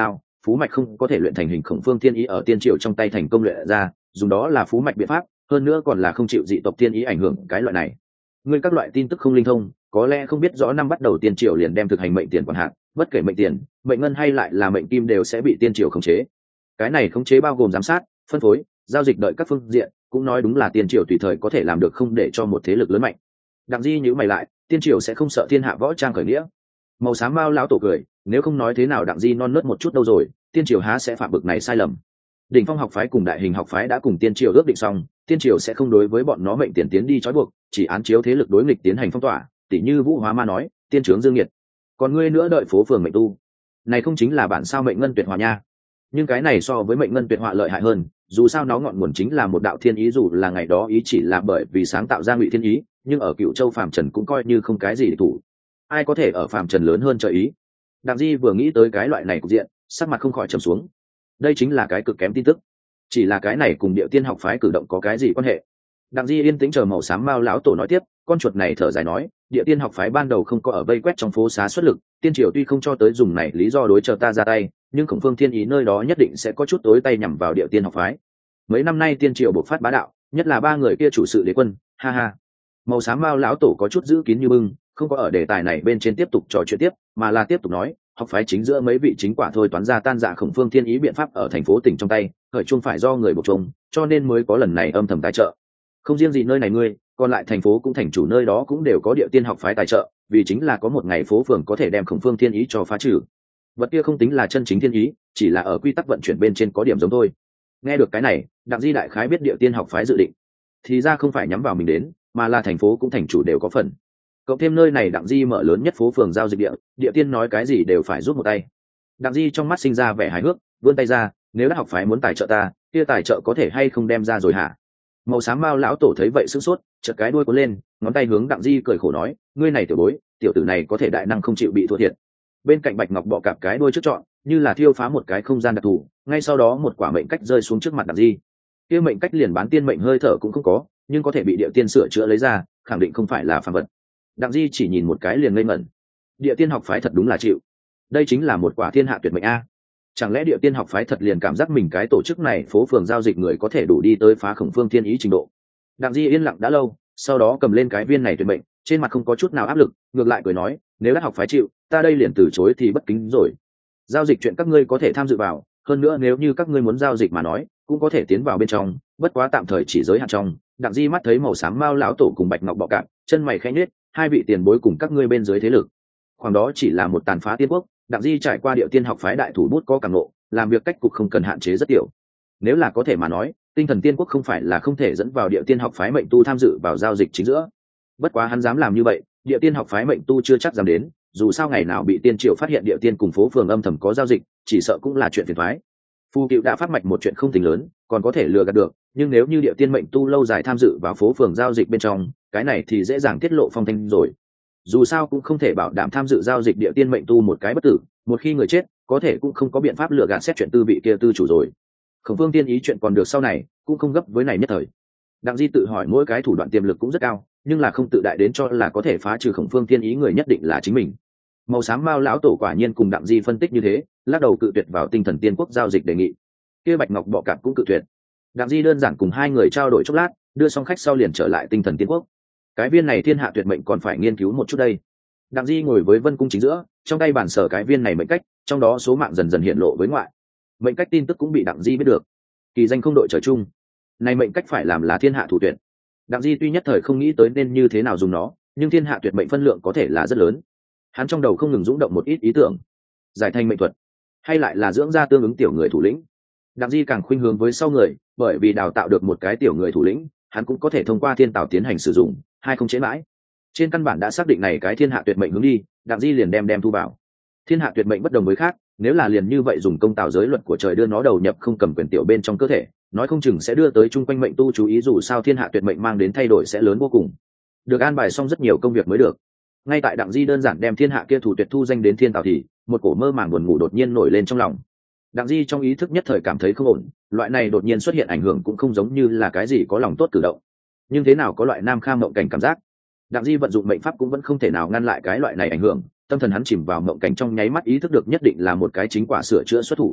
phú mạch không có thể luyện thành hình khổng phương thiên ý ở tiên triều trong tay thành công luyện ra, dùng đó là phú mạch biện pháp, hơn nữa còn là không chịu dị tộc thiên ý ảnh hưởng cái loại này. Ngươi các loại tin tức không linh thông, có lẽ không biết rõ năm bắt đầu tiên triều liền đem thực hành mệnh tiền quản hạt, bất kể mệnh tiền, mệnh ngân hay lại là mệnh kim đều sẽ bị tiên triều khống chế. Cái này khống chế bao gồm giám sát, phân phối, giao dịch đợi các phương diện, cũng nói đúng là tiên triều tùy thời có thể làm được không để cho một thế lực lớn mạnh. Đặng Di nhíu mày lại, tiên triều sẽ không sợ thiên hạ võ trang khởi nghĩa. Màu xám bao lão tổ cười, nếu không nói thế nào Đặng Di non nớt một chút đâu rồi, tiên triều há sẽ phạm bực này sai lầm. Đỉnh phong học phái cùng đại hình học phái đã cùng tiên triều ước định xong, tiên triều sẽ không đối với bọn nó mệnh tiền tiến đi trói buộc, chỉ án chiếu thế lực đối nghịch tiến hành phong tỏa, tỉ như Vũ Hóa Ma nói, tiên trướng dương nhiệt. Còn ngươi nữa đợi phố phường mệnh tu, này không chính là bản sao mệnh ngân tuyệt hòa nha. Nhưng cái này so với mệnh ngân tuyệt họa lợi hại hơn, dù sao nó ngọn nguồn chính là một đạo thiên ý, dù là ngày đó ý chỉ là bởi vì sáng tạo ra ngụy thiên ý, nhưng ở Cựu Châu phàm trần cũng coi như không cái gì để thủ. Ai có thể ở phàm trần lớn hơn trời ý? Đặng Di vừa nghĩ tới cái loại này cục diện, sắc mặt không khỏi trầm xuống. Đây chính là cái cực kém tin tức. Chỉ là cái này cùng Địa Tiên học phái cử động có cái gì quan hệ? Đặng Di yên tĩnh chờ màu xám mao lão tổ nói tiếp, con chuột này thở dài nói, Địa Tiên học phái ban đầu không có ở vây quét trong phố xá xuất lực, tiên triều tuy không cho tới dùng này lý do đối chờ ta ra tay, nhưng khổng phương thiên ý nơi đó nhất định sẽ có chút tối tay nhằm vào Địa Tiên học phái. Mấy năm nay tiên triều bộc phát bá đạo, nhất là ba người kia chủ sự đế quân, ha ha. Màu xám mao lão tổ có chút giữ kín như bưng, không có ở đề tài này bên trên tiếp tục trò chuyện tiếp, mà là tiếp tục nói, học phái chính giữa mấy vị chính quả thôi toán ra tan dạ khổng phương thiên ý biện pháp ở thành phố tỉnh trong tay, khởi chung phải do người buộc chung, cho nên mới có lần này âm thầm tài trợ. Không riêng gì nơi này ngươi, còn lại thành phố cũng thành chủ nơi đó cũng đều có Địa Tiên học phái tài trợ, vì chính là có một ngày phố phường có thể đem khổng phương thiên ý cho phá trừ. Vật kia không tính là chân chính thiên ý, chỉ là ở quy tắc vận chuyển bên trên có điểm giống thôi. Nghe được cái này, Đặng Di đại khái biết Địa Tiên học phái dự định, thì ra không phải nhắm vào mình đến, mà là thành phố cũng thành chủ đều có phần. Cộng thêm nơi này Đặng Di mở lớn nhất phố phường giao dịch Địa Tiên nói cái gì đều phải giúp một tay. Đặng Di trong mắt sinh ra vẻ hài hước, vươn tay ra, nếu đã học phái muốn tài trợ ta, kia tài trợ có thể hay không đem ra rồi hả? Màu xám mao lão tổ thấy vậy sửng sốt, chợt cái đuôi cuốn lên, ngón tay hướng Đặng Di cười khổ nói, ngươi này tiểu bối, tiểu tử này có thể đại năng không chịu bị thua thiệt. Bên cạnh Bạch Ngọc bọ cạp cái đuôi trước chọn, như là thiêu phá một cái không gian đặc thù, ngay sau đó một quả mệnh cách rơi xuống trước mặt Đặng Di. Kia mệnh cách liền bán tiên mệnh hơi thở cũng không có, nhưng có thể bị Địa Tiên sửa chữa lấy ra, khẳng định không phải là phàm vật. Đặng Di chỉ nhìn một cái liền ngây ngẩn. Địa Tiên học phái thật đúng là chịu. Đây chính là một quả thiên hạ tuyệt mệnh a. Chẳng lẽ Địa Tiên học phái thật liền cảm giác mình cái tổ chức này phố phường giao dịch người có thể đủ đi tới phá khổng phương thiên ý trình độ? Đặng Di yên lặng đã lâu, sau đó cầm lên cái viên này tuyệt mệnh, trên mặt không có chút nào áp lực, ngược lại cười nói, nếu đã học phái chịu, ta đây liền từ chối thì bất kính rồi. Giao dịch chuyện các ngươi có thể tham dự vào, hơn nữa nếu như các ngươi muốn giao dịch mà nói, cũng có thể tiến vào bên trong, bất quá tạm thời chỉ giới hạn trong. Đặng Di mắt thấy màu xám mao lão tổ cùng Bạch Ngọc bọ cạp, chân mày khẽ nhếch, hai vị tiền bối cùng các ngươi bên dưới thế lực. Khoảng đó chỉ là một tàn phá tiên quốc, Đặng Di trải qua Địa Tiên học phái đại thủ bút có cảm ngộ, làm việc cách cục không cần hạn chế rất tiểu. Nếu là có thể mà nói, Tinh Thần Tiên quốc không phải là không thể dẫn vào Địa Tiên học phái mệnh tu tham dự vào giao dịch chính giữa. Bất quá hắn dám làm như vậy, Địa Tiên học phái mệnh tu chưa chắc dám đến, dù sao ngày nào bị tiên triều phát hiện Địa Tiên cùng phố phường âm thầm có giao dịch, chỉ sợ cũng là chuyện phiền toái. Phù Cựu đã phát mạch một chuyện không tính lớn, còn có thể lừa gạt được, nhưng nếu như Địa Tiên mệnh tu lâu dài tham dự vào phố phường giao dịch bên trong, cái này thì dễ dàng tiết lộ phong thanh rồi. Dù sao cũng không thể bảo đảm tham dự giao dịch Địa Tiên mệnh tu một cái bất tử, một khi người chết, có thể cũng không có biện pháp lừa gạt xét chuyện tư vị kia tư chủ rồi. Khổng phương tiên ý chuyện còn được sau này, cũng không gấp với này nhất thời. Đặng Di tự hỏi mỗi cái thủ đoạn tiềm lực cũng rất cao, nhưng là không tự đại đến cho là có thể phá trừ khổng phương tiên ý người nhất định là chính mình. Màu xám mao lão tổ quả nhiên cùng Đặng Di phân tích như thế, lắc đầu cự tuyệt vào Tinh Thần Tiên quốc giao dịch đề nghị. Kia Bạch Ngọc bọ cạp cũng cự tuyệt. Đặng Di đơn giản cùng hai người trao đổi chốc lát, đưa xong khách sau liền trở lại Tinh Thần Tiên quốc. Cái viên này thiên hạ tuyệt mệnh còn phải nghiên cứu một chút đây. Đặng Di ngồi với Vân cung chính giữa, trong tay bản sở cái viên này mệnh cách, trong đó số mạng dần dần hiện lộ với ngoại. Mệnh cách tin tức cũng bị Đặng Di biết được. Kỳ danh không đội trời chung, này mệnh cách phải làm là thiên hạ thủ tuyệt. Đặng Di tuy nhất thời không nghĩ tới nên như thế nào dùng nó, nhưng thiên hạ tuyệt mệnh phân lượng có thể là rất lớn. Hắn trong đầu không ngừng dũng động một ít ý tưởng, giải thành mệnh thuật, hay lại là dưỡng ra tương ứng tiểu người thủ lĩnh. Đặng Di càng khuynh hướng với sau người, bởi vì đào tạo được một cái tiểu người thủ lĩnh, hắn cũng có thể thông qua thiên tảo tiến hành sử dụng, hai không chế mãi. Trên căn bản đã xác định này cái thiên hạ tuyệt mệnh hướng đi, Đặng Di liền đem thu vào. Thiên hạ tuyệt mệnh bất đồng với khác, nếu là liền như vậy dùng công tạo giới luật của trời đưa nó đầu nhập không cầm quyền tiểu bên trong cơ thể, nói không chừng sẽ đưa tới chung quanh mệnh tu chú ý, dù sao thiên hạ tuyệt mệnh mang đến thay đổi sẽ lớn vô cùng. Được an bài xong rất nhiều công việc mới được. Ngay tại Đặng Di đơn giản đem thiên hạ kia thủ tuyệt thu danh đến thiên tảo thì, một cổ mơ màng buồn ngủ đột nhiên nổi lên trong lòng. Đặng Di trong ý thức nhất thời cảm thấy không ổn, loại này đột nhiên xuất hiện ảnh hưởng cũng không giống như là cái gì có lòng tốt cử động. Nhưng thế nào có loại nam kham mộng cảnh cảm giác. Đặng Di vận dụng mệnh pháp cũng vẫn không thể nào ngăn lại cái loại này ảnh hưởng, tâm thần hắn chìm vào mộng cảnh trong nháy mắt ý thức được nhất định là một cái chính quả sửa chữa xuất thủ.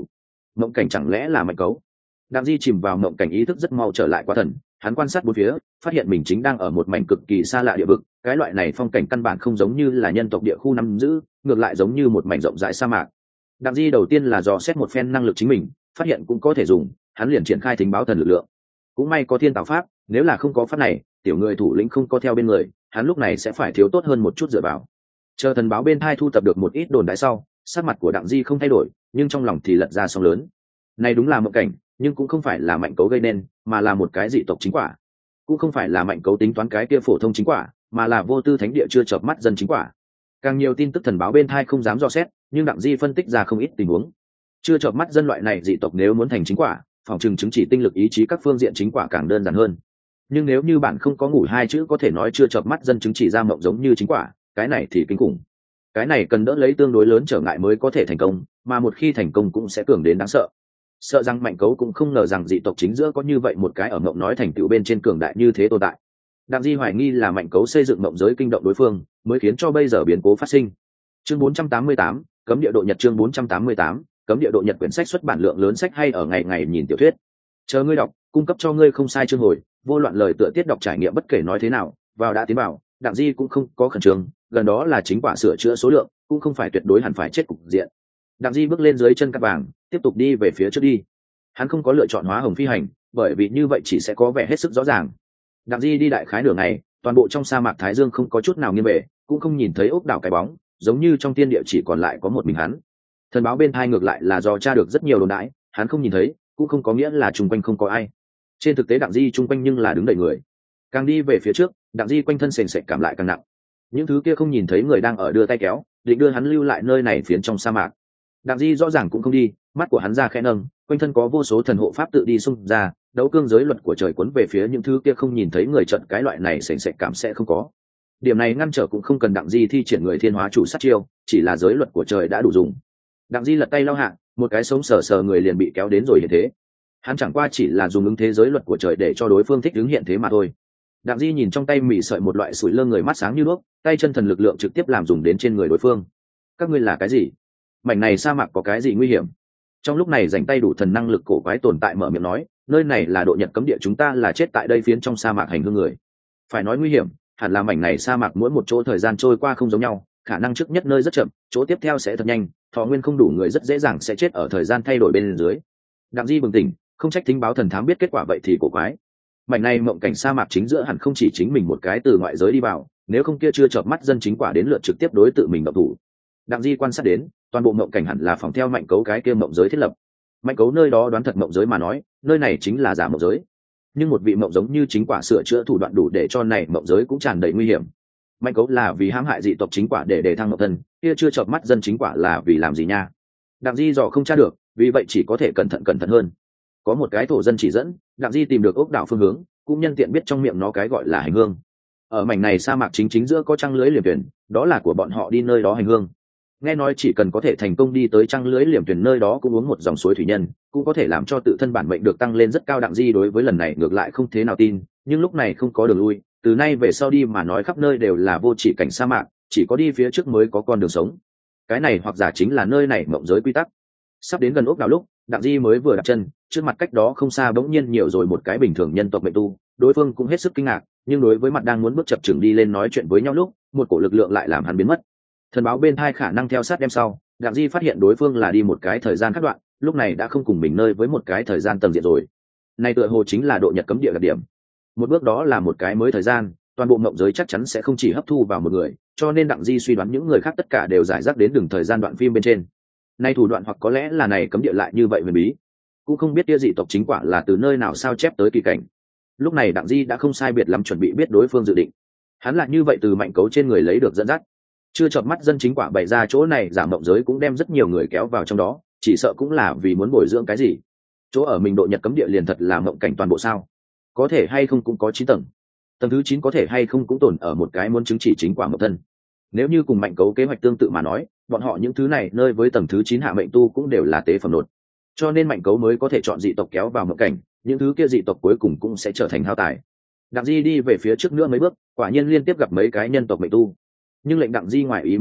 mộng cảnh chẳng lẽ là mạnh cấu? Đặng Di chìm vào mộng cảnh, ý thức rất mau trở lại qua thần. Hắn quan sát bốn phía, phát hiện mình chính đang ở một mảnh cực kỳ xa lạ địa vực. Cái loại này phong cảnh căn bản không giống như là nhân tộc địa khu nắm giữ, ngược lại giống như một mảnh rộng rãi sa mạc. Đặng Di đầu tiên là dò xét một phen năng lực chính mình, phát hiện cũng có thể dùng, hắn liền triển khai thính báo thần lực lượng. Cũng may có thiên tạo pháp, nếu là không có pháp này, tiểu người thủ lĩnh không có theo bên người, hắn lúc này sẽ phải thiếu tốt hơn một chút dựa vào. Chờ thần báo bên thai thu tập được một ít đồn đại sau, sắc mặt của Đặng Di không thay đổi, nhưng trong lòng thì lật ra sóng lớn. Này đúng là mộng cảnh, nhưng cũng không phải là mạnh cấu gây nên, mà là một cái dị tộc chính quả. Cũng không phải là mạnh cấu tính toán cái kia phổ thông chính quả, mà là vô tư thánh địa chưa chợp mắt dân chính quả. Càng nhiều tin tức thần báo bên thai không dám dò xét, nhưng Đặng Di phân tích ra không ít tình huống. Chưa chợp mắt dân loại này dị tộc nếu muốn thành chính quả, phòng trừng chứng chỉ tinh lực ý chí các phương diện chính quả càng đơn giản hơn. Nhưng nếu như bạn không có ngủ hai chữ có thể nói chưa chợp mắt dân chứng chỉ ra mộng giống như chính quả, cái này thì kinh khủng. Cái này cần đỡ lấy tương đối lớn trở ngại mới có thể thành công, mà một khi thành công cũng sẽ cường đến đáng sợ. Sợ rằng mạnh cấu cũng không ngờ rằng dị tộc chính giữa có như vậy một cái ở mộng nói thành tựu bên trên cường đại như thế tồn tại. Đặng Di hoài nghi là mạnh cấu xây dựng mộng giới kinh động đối phương, mới khiến cho bây giờ biến cố phát sinh. Chương 488, cấm địa độ nhật. Chương 488, cấm địa độ nhật. Quyển sách xuất bản lượng lớn sách hay ở ngày ngày nhìn tiểu thuyết. Chờ ngươi đọc, cung cấp cho ngươi không sai chương hồi, vô loạn lời tựa tiết đọc trải nghiệm bất kể nói thế nào, vào đã tiến vào, Đặng Di cũng không có khẩn trương, gần đó là chính quả sửa chữa số lượng, cũng không phải tuyệt đối hẳn phải chết cục diện. Đặng Di bước lên dưới chân cát vàng, tiếp tục đi về phía trước đi. Hắn không có lựa chọn hóa hồng phi hành, bởi vì như vậy chỉ sẽ có vẻ hết sức rõ ràng. Đặng Di đi đại khái nửa ngày, toàn bộ trong sa mạc Thái Dương không có chút nào nghiêng về, cũng không nhìn thấy ốc đảo cái bóng, giống như trong tiên địa chỉ còn lại có một mình hắn. Thần báo bên thai ngược lại là do tra được rất nhiều đồn đãi, hắn không nhìn thấy, cũng không có nghĩa là chung quanh không có ai. Trên thực tế Đặng Di chung quanh nhưng là đứng đầy người. Càng đi về phía trước, Đặng Di quanh thân sền sệt cảm lại càng nặng. Những thứ kia không nhìn thấy người đang ở đưa tay kéo, định đưa hắn lưu lại nơi này phiến trong sa mạc. Đặng Di rõ ràng cũng không đi, mắt của hắn ra khẽ nâng, quanh thân có vô số thần hộ pháp tự đi xung ra, đấu cương giới luật của trời cuốn về phía những thứ kia không nhìn thấy người, trận cái loại này sền sệt cảm sẽ không có. Điểm này ngăn trở cũng không cần Đặng Di thi triển người thiên hóa chủ sát chiêu, chỉ là giới luật của trời đã đủ dùng. Đặng Di lật tay lau hạ, một cái sống sờ sờ người liền bị kéo đến rồi hiện thế. Hắn chẳng qua chỉ là dùng ứng thế giới luật của trời để cho đối phương thích ứng hiện thế mà thôi. Đặng Di nhìn trong tay mỉ sợi một loại sủi lơ người mắt sáng như đuốc, tay chân thần lực lượng trực tiếp làm dùng đến trên người đối phương. Các ngươi là cái gì? Mảnh này sa mạc có cái gì nguy hiểm? Trong lúc này rảnh tay đủ thần năng lực cổ quái tồn tại mở miệng nói, nơi này là độ nhật cấm địa, chúng ta là chết tại đây phiến trong sa mạc hành hương người. Phải nói nguy hiểm, hẳn là mảnh này sa mạc mỗi một chỗ thời gian trôi qua không giống nhau, khả năng trước nhất nơi rất chậm, chỗ tiếp theo sẽ thật nhanh, thọ nguyên không đủ người rất dễ dàng sẽ chết ở thời gian thay đổi bên dưới. Đặng Di bừng tỉnh, không trách thính báo thần thám biết kết quả vậy thì cổ quái. Mảnh này mộng cảnh sa mạc chính giữa hẳn không chỉ chính mình một cái từ ngoại giới đi vào, nếu không kia chưa chợp mắt dân chính quả đến lượt trực tiếp đối tự mình động thủ. Đặng Di quan sát đến, toàn bộ mộng cảnh hẳn là phòng theo mạnh cấu cái kia mộng giới thiết lập. Mạnh cấu nơi đó đoán thật mộng giới mà nói, nơi này chính là giả mộng giới. Nhưng một vị mộng giống như chính quả sửa chữa thủ đoạn đủ để cho này mộng giới cũng tràn đầy nguy hiểm. Mạnh cấu là vì hãm hại dị tộc chính quả để đề thăng mộng thân, kia chưa chợp mắt dân chính quả là vì làm gì nha? Đặng Di dò không tra được, vì vậy chỉ có thể cẩn thận hơn. Có một cái thổ dân chỉ dẫn, Đặng Di tìm được ốc đảo phương hướng, cũng nhân tiện biết trong miệng nó cái gọi là hành hương. Ở mảnh này sa mạc chính giữa có trăng lưới liềm thuyền, đó là của bọn họ đi nơi đó hành hương. Nghe nói chỉ cần có thể thành công đi tới trăng lưới liềm thuyền nơi đó cũng uống một dòng suối thủy nhân, cũng có thể làm cho tự thân bản mệnh được tăng lên rất cao. Đặng Di đối với lần này ngược lại không thế nào tin, nhưng lúc này không có đường lui, từ nay về sau đi mà nói khắp nơi đều là vô chỉ cảnh sa mạc, chỉ có đi phía trước mới có con đường sống. Cái này hoặc giả chính là nơi này mộng giới quy tắc. Sắp đến gần ốc đảo lúc, Đặng Di mới vừa đặt chân, trước mặt cách đó không xa bỗng nhiên nhiều rồi một cái bình thường nhân tộc mệnh tu, đối phương cũng hết sức kinh ngạc, nhưng đối với mặt đang muốn bước chập chững đi lên nói chuyện với nhau lúc, một cổ lực lượng lại làm hắn biến mất. Thần báo bên hai khả năng theo sát đem sau, Đặng Di phát hiện đối phương là đi một cái thời gian khác đoạn, lúc này đã không cùng mình nơi với một cái thời gian tầng diện rồi. Này tựa hồ chính là độ nhật cấm địa đặc điểm. Một bước đó là một cái mới thời gian, toàn bộ mộng giới chắc chắn sẽ không chỉ hấp thu vào một người, cho nên Đặng Di suy đoán những người khác tất cả đều giải rác đến đường thời gian đoạn phim bên trên. Nay thủ đoạn hoặc có lẽ là này cấm địa lại như vậy huyền bí, cũng không biết kia dị tộc chính quả là từ nơi nào sao chép tới kỳ cảnh. Lúc này Đặng Di đã không sai biệt lắm chuẩn bị biết đối phương dự định. Hắn là như vậy từ mạnh cấu trên người lấy được dẫn dắt, chưa chợp mắt dân chính quả bày ra chỗ này giả mộng giới cũng đem rất nhiều người kéo vào trong đó, chỉ sợ cũng là vì muốn bồi dưỡng cái gì. Chỗ ở mình độ nhật cấm địa liền thật là mộng cảnh toàn bộ sao? Có thể hay không cũng có 9 tầng. Tầng thứ 9 có thể hay không cũng tồn ở một cái muốn chứng chỉ chính quả mộng thân. Nếu như cùng mạnh cấu kế hoạch tương tự mà nói, bọn họ những thứ này nơi với tầng thứ 9 hạ mệnh tu cũng đều là tế phẩm nột. Cho nên mạnh cấu mới có thể chọn dị tộc kéo vào mộng cảnh, những thứ kia dị tộc cuối cùng cũng sẽ trở thành hao tài. Đặng Di đi về phía trước nữa mấy bước, quả nhiên liên tiếp gặp mấy cái nhân tộc mệnh tu. Nhưng lệnh Đặng Di ngoài ý muốn là,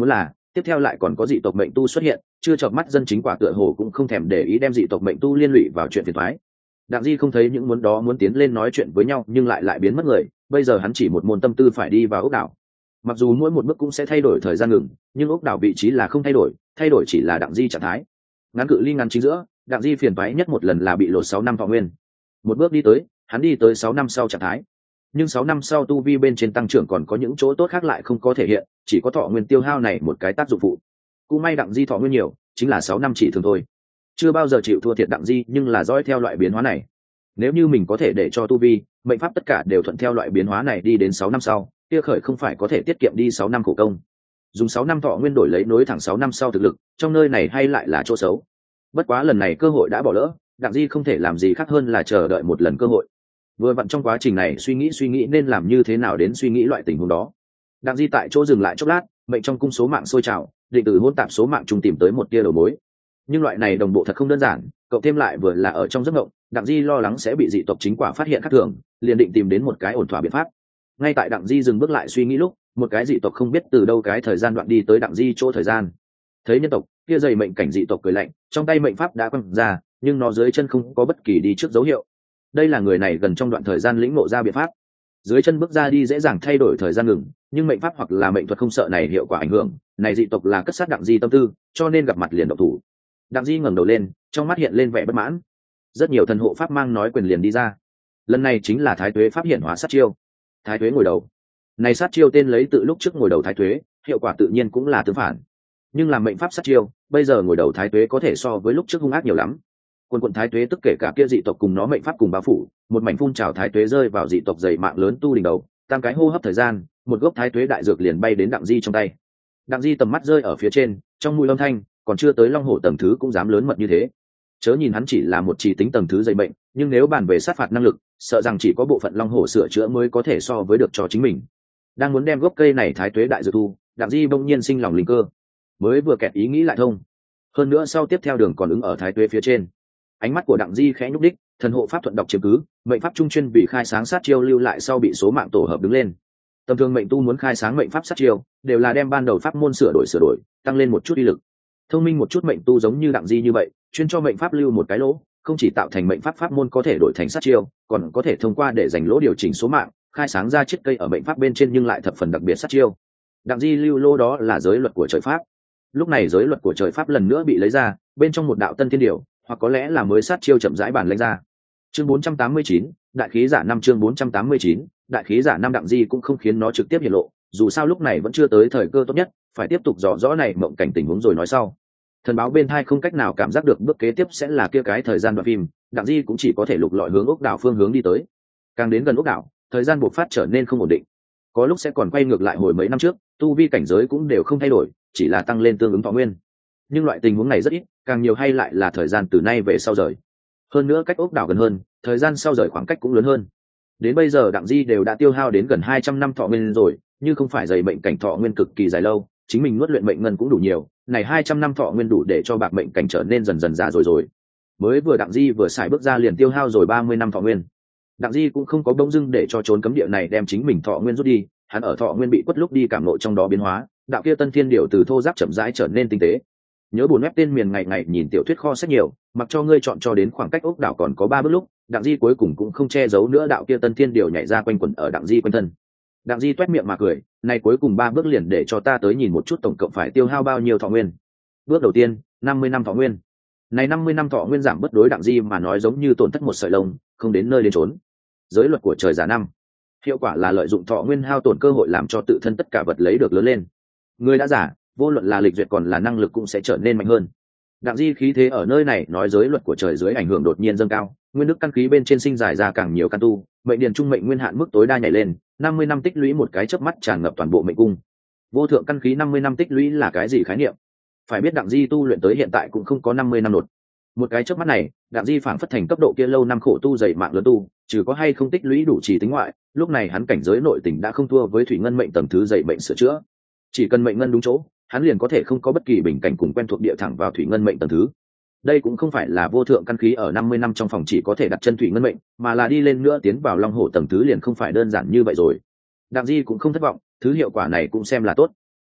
tiếp theo lại còn có dị tộc mệnh tu xuất hiện, chưa chợp mắt dân chính quả tựa hồ cũng không thèm để ý đem dị tộc mệnh tu liên lụy vào chuyện phiền toái. Đặng Di không thấy những muốn đó muốn tiến lên nói chuyện với nhau nhưng lại biến mất người, bây giờ hắn chỉ một môn tâm tư phải đi vào ốc đảo. Mặc dù mỗi một bước cũng sẽ thay đổi thời gian ngừng, nhưng ốc đảo vị trí là không thay đổi chỉ là Đặng Di trạng thái. Ngắn cự ly ngắn chính giữa, Đặng Di phiền toái nhất một lần là bị lột 6 năm thọ nguyên. Một bước đi tới, hắn đi tới 6 năm sau trạng thái. Nhưng 6 năm sau tu vi bên trên tăng trưởng còn có những chỗ tốt khác lại không có thể hiện, chỉ có thọ nguyên tiêu hao này một cái tác dụng phụ. Cũng may Đặng Di thọ nguyên nhiều, chính là 6 năm chỉ thường thôi. Chưa bao giờ chịu thua thiệt Đặng Di, nhưng là dõi theo loại biến hóa này. Nếu như mình có thể để cho tu vi, mệnh pháp tất cả đều thuận theo loại biến hóa này đi đến 6 năm sau, kia khởi không phải có thể tiết kiệm đi 6 năm khổ công. Dùng 6 năm thọ nguyên đổi lấy nối thẳng 6 năm sau thực lực, trong nơi này hay lại là chỗ xấu. Bất quá lần này cơ hội đã bỏ lỡ, Đặng Di không thể làm gì khác hơn là chờ đợi một lần cơ hội. Vừa vặn trong quá trình này suy nghĩ nên làm như thế nào đến suy nghĩ loại tình huống đó. Đặng Di tại chỗ dừng lại chốc lát, mệnh trong cung số mạng sôi trào, định từ hỗn tạp số mạng chung tìm tới một tia đầu mối. Nhưng loại này đồng bộ thật không đơn giản, cậu thêm lại vừa là ở trong giấc mộng, Đặng Di lo lắng sẽ bị dị tộc chính quả phát hiện khác thường, liền định tìm đến một cái ổn thỏa biện pháp. Ngay tại Đặng Di dừng bước lại suy nghĩ lúc, một cái dị tộc không biết từ đâu cái thời gian đoạn đi tới Đặng Di chỗ thời gian. Thấy nhân tộc kia dày mệnh cảnh dị tộc cười lạnh, trong tay mệnh pháp đã quăng ra, nhưng nó dưới chân không có bất kỳ đi trước dấu hiệu. Đây là người này gần trong đoạn thời gian lĩnh ngộ ra biện pháp. Dưới chân bước ra đi dễ dàng thay đổi thời gian ngừng, nhưng mệnh pháp hoặc là mệnh thuật không sợ này hiệu quả ảnh hưởng, này dị tộc là cất sát Đặng Di tâm tư, cho nên gặp mặt liền động thủ. Đặng Di ngẩng đầu lên, trong mắt hiện lên vẻ bất mãn. Rất nhiều thần hộ pháp mang nói quyền liền đi ra. Lần này chính là Thái Tuế pháp hiện hóa sát chiêu. Thái Tuế ngồi đầu. Này sát chiêu tên lấy tự lúc trước ngồi đầu Thái Tuế, hiệu quả tự nhiên cũng là tương phản. Nhưng làm mệnh pháp sát chiêu, bây giờ ngồi đầu Thái Tuế có thể so với lúc trước hung ác nhiều lắm. Quần Thái Tuế tức kể cả kia dị tộc cùng nó mệnh pháp cùng bao phủ, một mảnh phun trào Thái Tuế rơi vào dị tộc dày mạng lớn tu đỉnh đầu, tam cái hô hấp thời gian, một gốc Thái Tuế đại dược liền bay đến Đặng Di trong tay. Đặng Di tầm mắt rơi ở phía trên, trong mũi âm thanh, còn chưa tới long hổ tầng thứ cũng dám lớn mật như thế. Chớ nhìn hắn chỉ là một chỉ tính tầng thứ dày bệnh, nhưng nếu bàn về sát phạt năng lực, sợ rằng chỉ có bộ phận long hổ sửa chữa mới có thể so với được cho chính mình. Đang muốn đem gốc cây này Thái Tuế đại dược thu, Đặng Di bỗng nhiên sinh lòng linh cơ, mới vừa kẹt ý nghĩ lại thông. Hơn nữa sau tiếp theo đường còn ứng ở Thái Tuế phía trên. Ánh mắt của Đặng Di khẽ nhúc đích, thần hộ pháp thuận đọc chiếm cứ, mệnh pháp trung chuyên vì khai sáng sát chiêu lưu lại sau bị số mạng tổ hợp đứng lên. Tầm thường mệnh tu muốn khai sáng mệnh pháp sát chiêu, đều là đem ban đầu pháp môn sửa đổi, tăng lên một chút uy lực. Thông minh một chút mệnh tu giống như Đặng Di như vậy, chuyên cho mệnh pháp lưu một cái lỗ, không chỉ tạo thành mệnh pháp pháp môn có thể đổi thành sát chiêu, còn có thể thông qua để dành lỗ điều chỉnh số mạng, khai sáng ra chiếc cây ở mệnh pháp bên trên nhưng lại thập phần đặc biệt sát chiêu. Đặng Di lưu lỗ đó là giới luật của trời pháp. Lúc này giới luật của trời pháp lần nữa bị lấy ra, bên trong một đạo tân thiên điều, hoặc có lẽ là mới sát chiêu chậm rãi bản lệnh ra. Chương 489, đại khí giả năm chương 489, đại khí giả năm Đặng Di cũng không khiến nó trực tiếp hiển lộ, dù sao lúc này vẫn chưa tới thời cơ tốt nhất, phải tiếp tục dò rõ này mộng cảnh tình huống rồi nói sau. Thần báo bên thai không cách nào cảm giác được bước kế tiếp sẽ là kia cái thời gian đoạn phim, Đặng Di cũng chỉ có thể lục lọi hướng ốc đảo phương hướng đi tới. Càng đến gần ốc đảo, thời gian bộc phát trở nên không ổn định, có lúc sẽ còn quay ngược lại hồi mấy năm trước, tu vi cảnh giới cũng đều không thay đổi, chỉ là tăng lên tương ứng thọ nguyên. Nhưng loại tình huống này rất ít, càng nhiều hay lại là thời gian từ nay về sau rời. Hơn nữa cách ốc đảo gần hơn, thời gian sau rời khoảng cách cũng lớn hơn. Đến bây giờ Đặng Di đều đã tiêu hao đến gần 200 năm thọ nguyên rồi, nhưng không phải dày mệnh cảnh thọ nguyên cực kỳ dài lâu, chính mình nuốt luyện mệnh ngân cũng đủ nhiều, này 200 năm thọ nguyên đủ để cho bạc mệnh cảnh trở nên dần dần già rồi. Mới vừa Đặng Di vừa xài bước ra liền tiêu hao rồi 30 năm thọ nguyên. Đặng Di cũng không có bỗng dưng để cho trốn cấm địa này đem chính mình thọ nguyên rút đi, hắn ở thọ nguyên bị quất lúc đi cảm ngộ trong đó biến hóa, đạo kia tân thiên điệu từ thô giáp chậm rãi trở nên tinh tế. Nhớ buồn web tên miền ngày ngày nhìn tiểu thuyết kho sách nhiều, mặc cho ngươi chọn cho đến khoảng cách ốc đảo còn có 3 bước lúc, Đặng Di cuối cùng cũng không che giấu nữa đạo kia tân thiên điệu nhảy ra quanh quẩn ở Đặng Di quanh thân. Đặng Di toét miệng mà cười, này cuối cùng 3 bước liền để cho ta tới nhìn một chút tổng cộng phải tiêu hao bao nhiêu thọ nguyên. Bước đầu tiên, 50 năm thọ nguyên. Này 50 năm thọ nguyên giảm bất đối Đặng Di mà nói giống như tổn thất một sợi lông, không đến nơi đến trốn. Giới luật của trời giả năm. Hiệu quả là lợi dụng thọ nguyên hao tổn cơ hội làm cho tự thân tất cả vật lấy được lớn lên. Người đã giả, vô luận là lịch duyệt còn là năng lực cũng sẽ trở nên mạnh hơn. Đặng Di khí thế ở nơi này nói giới luật của trời dưới ảnh hưởng đột nhiên dâng cao, nguyên đức căn khí bên trên sinh giải ra càng nhiều căn tu, mệnh điền trung mệnh nguyên hạn mức tối đa nhảy lên, 50 năm tích lũy một cái chớp mắt tràn ngập toàn bộ mệnh cung. Vô thượng căn khí 50 năm tích lũy là cái gì khái niệm? Phải biết Đặng Di tu luyện tới hiện tại cũng không có 50 năm nột. Một cái chớp mắt này, Đặng Di phảng phất thành cấp độ kia lâu năm khổ tu dày mạng lớn tu, trừ có hay không tích lũy đủ trì tính ngoại, lúc này hắn cảnh giới nội tình đã không thua với thủy ngân mệnh tầng thứ dày mệnh sửa chữa. Chỉ cần mệnh ngân đúng chỗ, hắn liền có thể không có bất kỳ bình cảnh cùng quen thuộc địa thẳng vào thủy ngân mệnh tầng thứ. Đây cũng không phải là vô thượng căn khí ở 50 năm trong phòng chỉ có thể đặt chân thủy ngân mệnh, mà là đi lên nữa tiến vào long hổ tầng thứ liền không phải đơn giản như vậy rồi. Đặng Di cũng không thất vọng, thứ hiệu quả này cũng xem là tốt.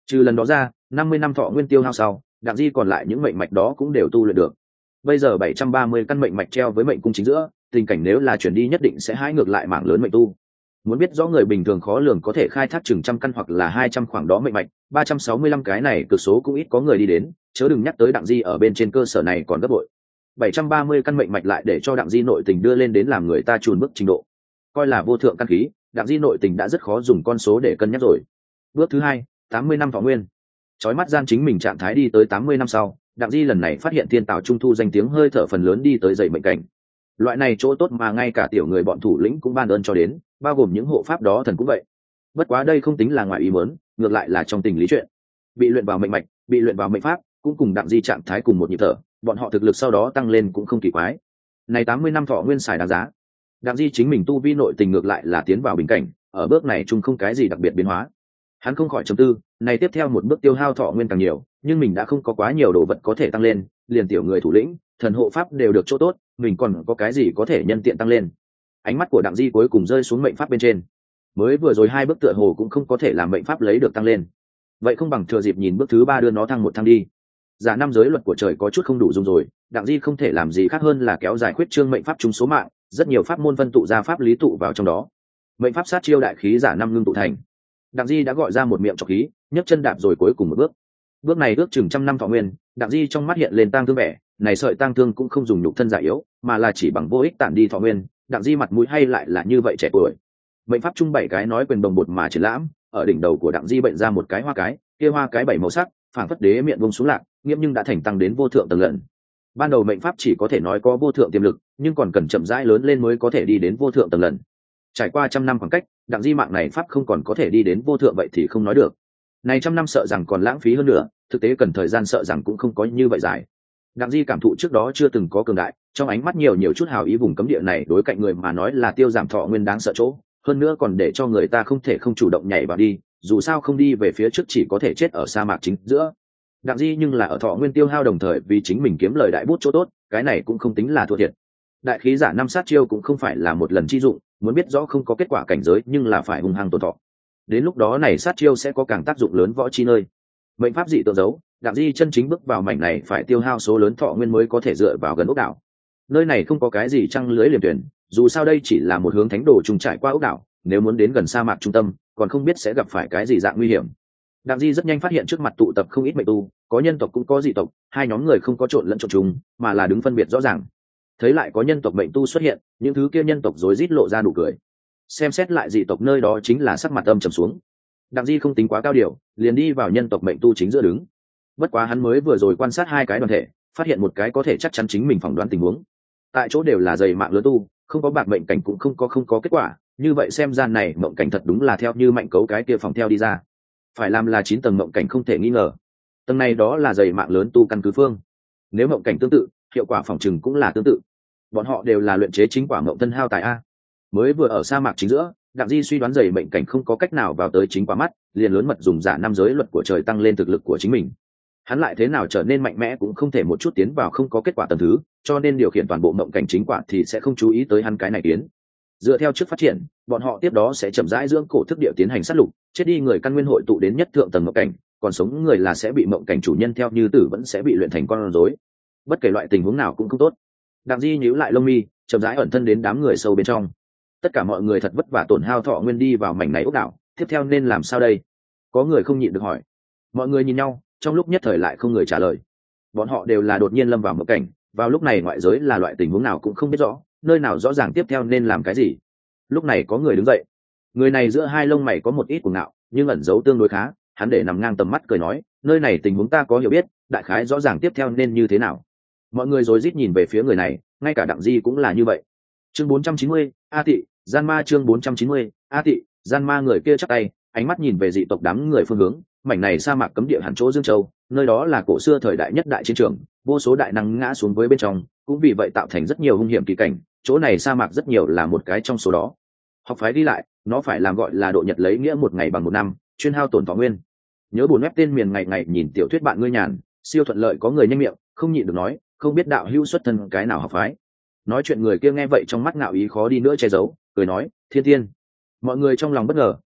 Trừ lần đó ra 50 năm thọ nguyên tiêu hao sau, Đặng Di còn lại những mệnh mạch đó cũng đều tu luyện được. Bây giờ 730 căn mệnh mạch treo với mệnh cung chính giữa, tình cảnh nếu là chuyển đi nhất định sẽ hái ngược lại mảng lớn mệnh tu. Muốn biết rõ người bình thường khó lường có thể khai thác chừng trăm căn hoặc là 200 khoảng đó mệnh mạch, 365 cái này cực số cũng ít có người đi đến, chớ đừng nhắc tới Đặng Di ở bên trên cơ sở này còn gấp bội. 730 căn mệnh mạch lại để cho Đặng Di nội tình đưa lên đến làm người ta chùn bước trình độ. Coi là vô thượng căn khí, Đặng Di nội tình đã rất khó dùng con số để cân nhắc rồi. Bước thứ hai, 80 năm thọ nguyên. Chói mắt gian chính mình trạng thái đi tới 80 năm sau, Đặng Di lần này phát hiện thiên tạo trung thu danh tiếng hơi thở phần lớn đi tới dậy mệnh cảnh. Loại này chỗ tốt mà ngay cả tiểu người bọn thủ lĩnh cũng ban ơn cho đến, bao gồm những hộ pháp đó thần cũng vậy. Bất quá đây không tính là ngoại ý muốn, ngược lại là trong tình lý chuyện. Bị luyện vào mệnh mạch, bị luyện vào mệnh pháp, cũng cùng Đặng Di trạng thái cùng một nhịp thở, bọn họ thực lực sau đó tăng lên cũng không kỳ quái. Này 80 năm thọ nguyên xài đáng giá. Đặng Di chính mình tu vi nội tình ngược lại là tiến vào bình cảnh, ở bước này chung không cái gì đặc biệt biến hóa. Hắn không khỏi trầm tư, này tiếp theo một bước tiêu hao thọ nguyên càng nhiều, nhưng mình đã không có quá nhiều đồ vật có thể tăng lên, liền tiểu người thủ lĩnh, thần hộ pháp đều được chỗ tốt, mình còn có cái gì có thể nhân tiện tăng lên. Ánh mắt của Đặng Di cuối cùng rơi xuống mệnh pháp bên trên. Mới vừa rồi hai bước tựa hồ cũng không có thể làm mệnh pháp lấy được tăng lên. Vậy không bằng thừa dịp nhìn bước thứ ba đưa nó thăng một thăng đi. Giả năm giới luật của trời có chút không đủ dùng rồi, Đặng Di không thể làm gì khác hơn là kéo dài khuyết trương mệnh pháp trùng số mạng, rất nhiều pháp môn vân tụ ra pháp lý tụ vào trong đó. Mệnh pháp sát chiêu đại khí giả năm ngưng tụ thành. Đặng Di đã gọi ra một miệng trọc khí, nhấc chân đạp rồi cuối cùng một bước. Bước này ước chừng trăm năm thọ nguyên, Đặng Di trong mắt hiện lên tang thương vẻ, này sợi tang thương cũng không dùng nhục thân giả yếu, mà là chỉ bằng vô ích tản đi thọ nguyên. Đặng Di mặt mũi hay lại là như vậy trẻ tuổi. Mệnh pháp chung bảy cái nói quyền đồng bột mà triển lãm, ở đỉnh đầu của Đặng Di bệnh ra một cái hoa cái, kia hoa cái bảy màu sắc, phảng phất đế miệng vung xuống lạc, nghiêm nhưng đã thành tăng đến vô thượng tầng lần. Ban đầu mệnh pháp chỉ có thể nói có vô thượng tiềm lực, nhưng còn cần chậm rãi lớn lên mới có thể đi đến vô thượng tầng lần. Trải qua trăm năm khoảng cách, Đặng Di mạng này pháp không còn có thể đi đến vô thượng vậy thì không nói được. Này trăm năm sợ rằng còn lãng phí hơn nữa, thực tế cần thời gian sợ rằng cũng không có như vậy dài. Đặng Di cảm thụ trước đó chưa từng có cường đại, trong ánh mắt nhiều chút hào ý vùng cấm địa này đối cạnh người mà nói là tiêu giảm thọ nguyên đáng sợ chỗ, hơn nữa còn để cho người ta không thể không chủ động nhảy vào đi, dù sao không đi về phía trước chỉ có thể chết ở sa mạc chính giữa. Đặng Di nhưng là ở thọ nguyên tiêu hao đồng thời vì chính mình kiếm lời đại bút chỗ tốt, cái này cũng không tính là thua thiệt. Đại khí giả năm sát chiêu cũng không phải là một lần chi dụng, muốn biết rõ không có kết quả cảnh giới nhưng là phải hung hăng tồn thọ. Đến lúc đó này sát chiêu sẽ có càng tác dụng lớn võ chi nơi. Mệnh pháp dị tượng giấu, Đặng Di chân chính bước vào mảnh này phải tiêu hao số lớn thọ nguyên mới có thể dựa vào gần ốc đảo. Nơi này không có cái gì trăng lưới liềm tuyển, dù sao đây chỉ là một hướng thánh đồ trùng trải qua ốc đảo, nếu muốn đến gần sa mạc trung tâm, còn không biết sẽ gặp phải cái gì dạng nguy hiểm. Đặng Di rất nhanh phát hiện trước mặt tụ tập không ít mệnh tu, có nhân tộc cũng có dị tộc, hai nhóm người không có trộn lẫn trộn trùng, mà là đứng phân biệt rõ ràng. Thấy lại có nhân tộc mệnh tu xuất hiện, những thứ kia nhân tộc rối rít lộ ra nụ cười. Xem xét lại dị tộc nơi đó chính là sắc mặt âm trầm xuống. Đặng Di không tính quá cao điều, liền đi vào nhân tộc mệnh tu chính giữa đứng. Bất quá hắn mới vừa rồi quan sát hai cái đoàn thể, phát hiện một cái có thể chắc chắn chính mình phỏng đoán tình huống. Tại chỗ đều là dày mạng lớn tu, không có bạc mệnh cảnh cũng không có kết quả, như vậy xem gian này mộng cảnh thật đúng là theo như mạnh cấu cái kia phòng theo đi ra. Phải làm là 9 tầng mộng cảnh không thể nghi ngờ. Tầng này đó là dày mạng lớn tu căn cứ phương. Nếu mộng cảnh tương tự, hiệu quả phòng trừng cũng là tương tự. Bọn họ đều là luyện chế chính quả mộng thân hao tài a. Mới vừa ở sa mạc chính giữa, Đặng Di suy đoán dày mệnh cảnh không có cách nào vào tới chính quả mắt, liền lớn mật dùng giả năm giới luật của trời tăng lên thực lực của chính mình. Hắn lại thế nào trở nên mạnh mẽ cũng không thể một chút tiến vào không có kết quả tầng thứ, cho nên điều khiển toàn bộ mộng cảnh chính quả thì sẽ không chú ý tới hắn cái này tiến. Dựa theo trước phát triển, bọn họ tiếp đó sẽ chậm rãi dưỡng cổ thức địa tiến hành sát lục, chết đi người căn nguyên hội tụ đến nhất thượng tầng mộng cảnh, còn sống người là sẽ bị mộng cảnh chủ nhân theo như tử vẫn sẽ bị luyện thành con rối. Bất kể loại tình huống nào cũng không tốt. Đặng Di nhíu lại lông mi, chậm rãi ẩn thân đến đám người sâu bên trong. Tất cả mọi người thật vất vả tổn hao thọ nguyên đi vào mảnh này ốc đảo, tiếp theo nên làm sao đây? Có người không nhịn được hỏi. Mọi người nhìn nhau, trong lúc nhất thời lại không người trả lời. Bọn họ đều là đột nhiên lâm vào mộng cảnh, vào lúc này ngoại giới là loại tình huống nào cũng không biết rõ, nơi nào rõ ràng tiếp theo nên làm cái gì. Lúc này có người đứng dậy. Người này giữa hai lông mày có một ít cuồng ngạo, nhưng ẩn giấu tương đối khá, hắn để nằm ngang tầm mắt cười nói, nơi này tình huống ta có hiểu biết, đại khái rõ ràng tiếp theo nên như thế nào. Mọi người rối rít nhìn về phía người này, ngay cả Đặng Di cũng là như vậy. Chương 490, A Tị, Gian Ma. Chương 490, A Tị, Gian Ma. Người kia chắp tay, ánh mắt nhìn về dị tộc đám người phương hướng, mảnh này sa mạc cấm địa hẳn chỗ Dương Châu, nơi đó là cổ xưa thời đại nhất đại chiến trường, vô số đại năng ngã xuống với bên trong, cũng vì vậy tạo thành rất nhiều hung hiểm kỳ cảnh, chỗ này sa mạc rất nhiều là một cái trong số đó. Học phái đi lại, nó phải làm gọi là độ nhật lấy nghĩa một ngày bằng một năm, chuyên hao tổn thọ nguyên. Nhớ buồn web tên miền ngày ngày nhìn tiểu thuyết bạn ngươi nhàn, siêu thuận lợi có người nhanh miệng, không nhịn được nói, không biết đạo hữu xuất thân cái nào học phái. Nói chuyện người kia nghe vậy trong mắt ngạo ý khó đi nữa che giấu, cười nói, Thiên Tiên. Mọi người trong lòng bất ngờ,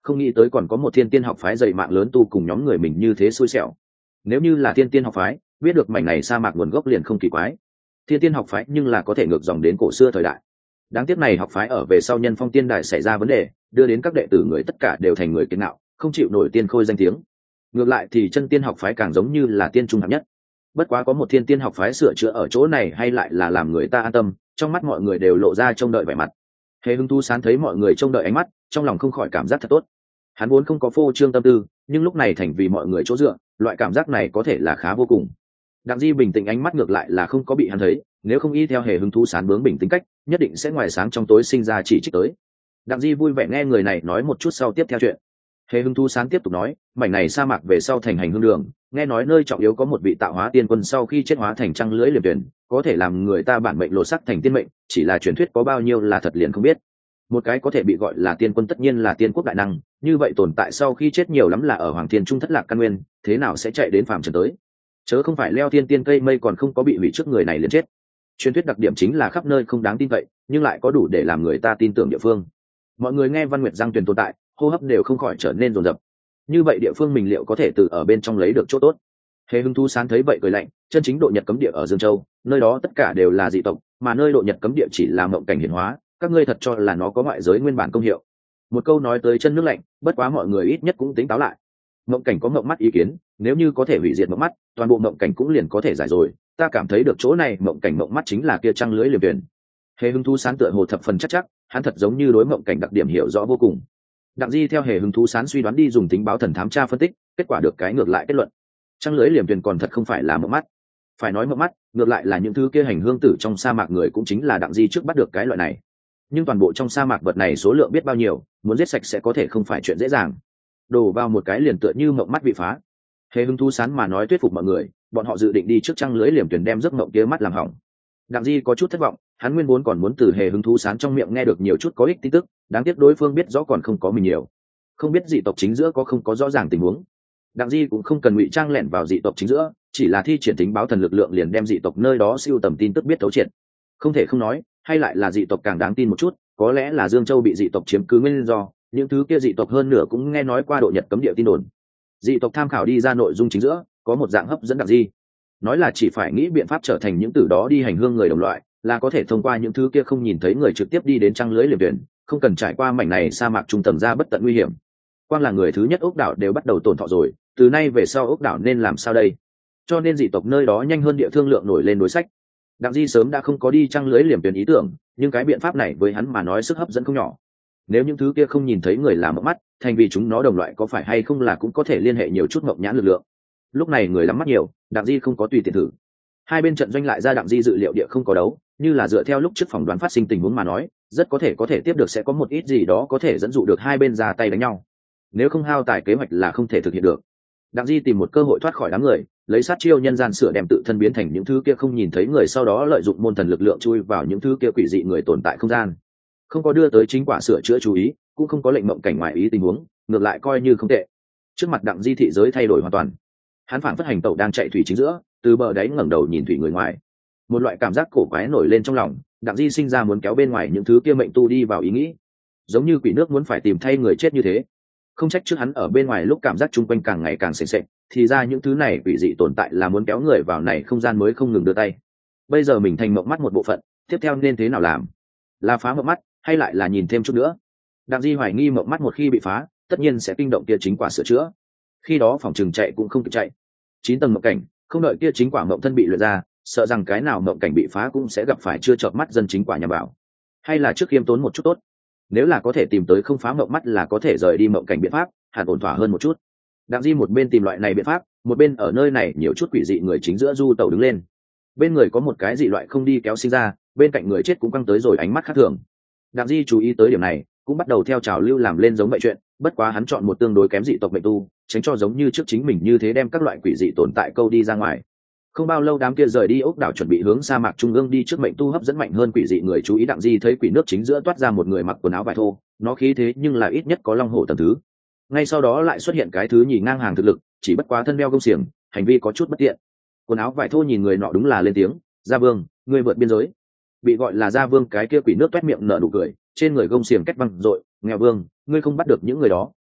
không nghĩ tới còn có một thiên tiên học phái dày mạng lớn tu cùng nhóm người mình như thế xui xẻo. Nếu như là thiên tiên học phái biết được mảnh này sa mạc nguồn gốc liền không kỳ quái. Thiên tiên học phái nhưng là có thể ngược dòng đến cổ xưa thời đại. Đáng tiếc này học phái ở về sau Nhân Phong tiên đài xảy ra vấn đề, đưa đến các đệ tử người tất cả đều thành người kiệt ngạo, không chịu nổi tiên khôi danh tiếng. Ngược lại thì chân tiên học phái càng giống như là tiên trung hạng nhất. Bất quá có một thiên tiên học phái sửa chữa ở chỗ này hay lại là làm người ta an tâm, trong mắt mọi người đều lộ ra trông đợi vẻ mặt. Hề Hưng Thu Sán thấy mọi người trông đợi ánh mắt, trong lòng không khỏi cảm giác thật tốt. Hắn vốn không có phô trương tâm tư, nhưng lúc này thành vì mọi người chỗ dựa, loại cảm giác này có thể là khá vô cùng. Đặng Di bình tĩnh ánh mắt ngược lại là không có bị hắn thấy, nếu không y theo Hề Hưng Thu Sán bướng bỉnh tính cách, nhất định sẽ ngoài sáng trong tối sinh ra chỉ trích tới. Đặng Di vui vẻ nghe người này nói một chút sau tiếp theo chuyện. Hề Hưng Thu Sán tiếp tục nói, mảnh này sa mạc về sau thành hành hương đường, nghe nói nơi trọng yếu có một vị tạo hóa tiên quân sau khi chết hóa thành trăng lưỡi liềm tuyển, có thể làm người ta bản mệnh lột sắc thành tiên mệnh, chỉ là truyền thuyết có bao nhiêu là thật liền không biết. Một cái có thể bị gọi là tiên quân tất nhiên là tiên quốc đại năng, như vậy tồn tại sau khi chết nhiều lắm là ở Hoàng Thiên Trung thất lạc căn nguyên, thế nào sẽ chạy đến phàm trần tới? Chớ không phải leo thiên tiên cây mây còn không có bị hủy trước người này liền chết. Truyền thuyết đặc điểm chính là khắp nơi không đáng tin cậy, nhưng lại có đủ để làm người ta tin tưởng địa phương. Mọi người nghe Văn Nguyệt Giang Tuyền tồn tại, hô hấp đều không khỏi trở nên rồn rập. Như vậy địa phương mình liệu có thể từ ở bên trong lấy được chỗ tốt? Hề Hưng Thu Sán thấy vậy cười lạnh, chân chính độ nhật cấm địa ở Dương Châu, nơi đó tất cả đều là dị tộc, mà nơi độ nhật cấm địa chỉ là mộng cảnh hiển hóa, các ngươi thật cho là nó có ngoại giới nguyên bản công hiệu. Một câu nói tới chân nước lạnh, bất quá mọi người ít nhất cũng tính táo lại. Mộng cảnh có mộng mắt ý kiến, nếu như có thể hủy diệt mộng mắt, toàn bộ mộng cảnh cũng liền có thể giải rồi, ta cảm thấy được chỗ này mộng cảnh mộng mắt chính là kia trăng lưới liềm tuyển. Hề Hưng Thu Sán tựa hồ thập phần chắc, hắn thật giống như đối mộng cảnh đặc điểm hiểu rõ vô cùng. Đặng Di theo Hề Hưng Thu Sán suy đoán đi dùng tính báo thần thám tra phân tích, kết quả được cái ngược lại kết luận. Trăng lưới liềm tuyển còn thật không phải là mộng mắt. Phải nói mộng mắt, ngược lại là những thứ kia hành hương tử trong sa mạc người cũng chính là Đặng Di trước bắt được cái loại này. Nhưng toàn bộ trong sa mạc vật này số lượng biết bao nhiêu, muốn giết sạch sẽ có thể không phải chuyện dễ dàng. Đổ vào một cái liền tựa như mộng mắt bị phá. Hề Hưng Thu Sán mà nói thuyết phục mọi người, bọn họ dự định đi trước trăng lưới liềm tuyển đem giấc mộng kia mắt làm hỏng. Đặng Di có chút thất vọng, hắn nguyên vốn còn muốn từ Hề Hưng Thu Sán trong miệng nghe được nhiều chút có ích tin tức, đáng tiếc đối phương biết rõ còn không có mình nhiều, không biết dị tộc chính giữa có không có rõ ràng tình huống. Đặng Di cũng không cần ngụy trang lẻn vào dị tộc chính giữa, chỉ là thi triển tính báo thần lực lượng liền đem dị tộc nơi đó siêu tầm tin tức biết thấu triệt. Không thể không nói, hay lại là dị tộc càng đáng tin một chút, có lẽ là Dương Châu bị dị tộc chiếm cứ nguyên do, những thứ kia dị tộc hơn nửa cũng nghe nói qua độ nhật cấm địa tin đồn. Dị tộc tham khảo đi ra nội dung chính giữa, có một dạng hấp dẫn Đặng Di, nói là chỉ phải nghĩ biện pháp trở thành những từ đó đi hành hương người đồng loại, là có thể thông qua những thứ kia không nhìn thấy người trực tiếp đi đến trăng lưới liềm tuyển, không cần trải qua mảnh này sa mạc trung tầng ra bất tận nguy hiểm. Quang là người thứ nhất ốc đảo đều bắt đầu tổn thọ rồi, từ nay về sau ốc đảo nên làm sao đây? Cho nên dị tộc nơi đó nhanh hơn địa thương lượng nổi lên đối sách. Đặng Di sớm đã không có đi trăng lưới liềm tuyển ý tưởng, nhưng cái biện pháp này với hắn mà nói sức hấp dẫn không nhỏ. Nếu những thứ kia không nhìn thấy người làm mộng mắt, thành vì chúng nó đồng loại có phải hay không là cũng có thể liên hệ nhiều chút mộng nhãn lực lượng. Lúc này người lắm mắt nhiều, Đặng Di không có tùy tiện thử. Hai bên trận doanh lại ra Đặng Di dự liệu địa không có đấu, như là dựa theo lúc trước phỏng đoán phát sinh tình huống mà nói, rất có thể tiếp được sẽ có một ít gì đó có thể dẫn dụ được hai bên ra tay đánh nhau. Nếu không hao tài kế hoạch là không thể thực hiện được. Đặng Di tìm một cơ hội thoát khỏi đám người, lấy sát chiêu nhân gian sửa đem tự thân biến thành những thứ kia không nhìn thấy người, sau đó lợi dụng môn thần lực lượng chui vào những thứ kia quỷ dị người tồn tại không gian. Không có đưa tới chính quả sửa chữa chú ý, cũng không có lệnh mộng cảnh ngoài ý tình huống, ngược lại coi như không tệ. Trước mặt Đặng Di thị giới thay đổi hoàn toàn, hắn phảng phất hành tẩu đang chạy thủy chính giữa, từ bờ đáy ngẩng đầu nhìn thủy người ngoài. Một loại cảm giác cổ quái nổi lên trong lòng, Đặng Di sinh ra muốn kéo bên ngoài những thứ kia mệnh tu đi vào ý nghĩ, giống như quỷ nước muốn phải tìm thay người chết như thế. Không trách trước hắn ở bên ngoài lúc cảm giác chung quanh càng ngày càng sền sệt, thì ra những thứ này quỷ dị tồn tại là muốn kéo người vào này không gian mới không ngừng đưa tay. Bây giờ mình thành mộng mắt một bộ phận, tiếp theo nên thế nào làm? Là phá mộng mắt, hay lại là nhìn thêm chút nữa? Đặng Di hoài nghi mộng mắt một khi bị phá, tất nhiên sẽ kinh động kia chính quả sửa chữa. Khi đó phòng trường chạy cũng không kịp chạy. 9 tầng mộng cảnh, không đợi kia chính quả mộng thân bị luyện ra, sợ rằng cái nào mộng cảnh bị phá cũng sẽ gặp phải chưa chợp mắt dân chính quả nhà bảo. Hay là trước khiêm tốn một chút tốt. Nếu là có thể tìm tới không phá mộng mắt là có thể rời đi mộng cảnh biện pháp, hẳn ổn thỏa hơn một chút. Đặng Di một bên tìm loại này biện pháp, một bên ở nơi này nhiều chút quỷ dị người chính giữa du tàu đứng lên. Bên người có một cái dị loại không đi kéo sinh ra, bên cạnh người chết cũng căng tới rồi ánh mắt khác thường. Đặng Di chú ý tới điểm này, cũng bắt đầu theo trào lưu làm lên giống vậy chuyện, bất quá hắn chọn một tương đối kém dị tộc mệnh tu, tránh cho giống như trước chính mình như thế đem các loại quỷ dị tồn tại câu đi ra ngoài. Không bao lâu đám kia rời đi ốc đảo chuẩn bị hướng sa mạc trung ương đi trước mệnh tu hấp dẫn mạnh hơn quỷ dị người chú ý. Đặng Di thấy quỷ nước chính giữa toát ra một người mặc quần áo vải thô, nó khí thế nhưng là ít nhất có long hổ tầng thứ. Ngay sau đó lại xuất hiện cái thứ nhì ngang hàng thực lực, chỉ bất quá thân đeo gông xiềng, hành vi có chút bất tiện. Quần áo vải thô nhìn người nọ đúng là lên tiếng, Gia Vương, ngươi vượt biên giới. Bị gọi là Gia Vương cái kia quỷ nước toét miệng nở nụ cười, trên người gông xiềng két văng rội, nghèo vương, ngươi không bắt được những người đó,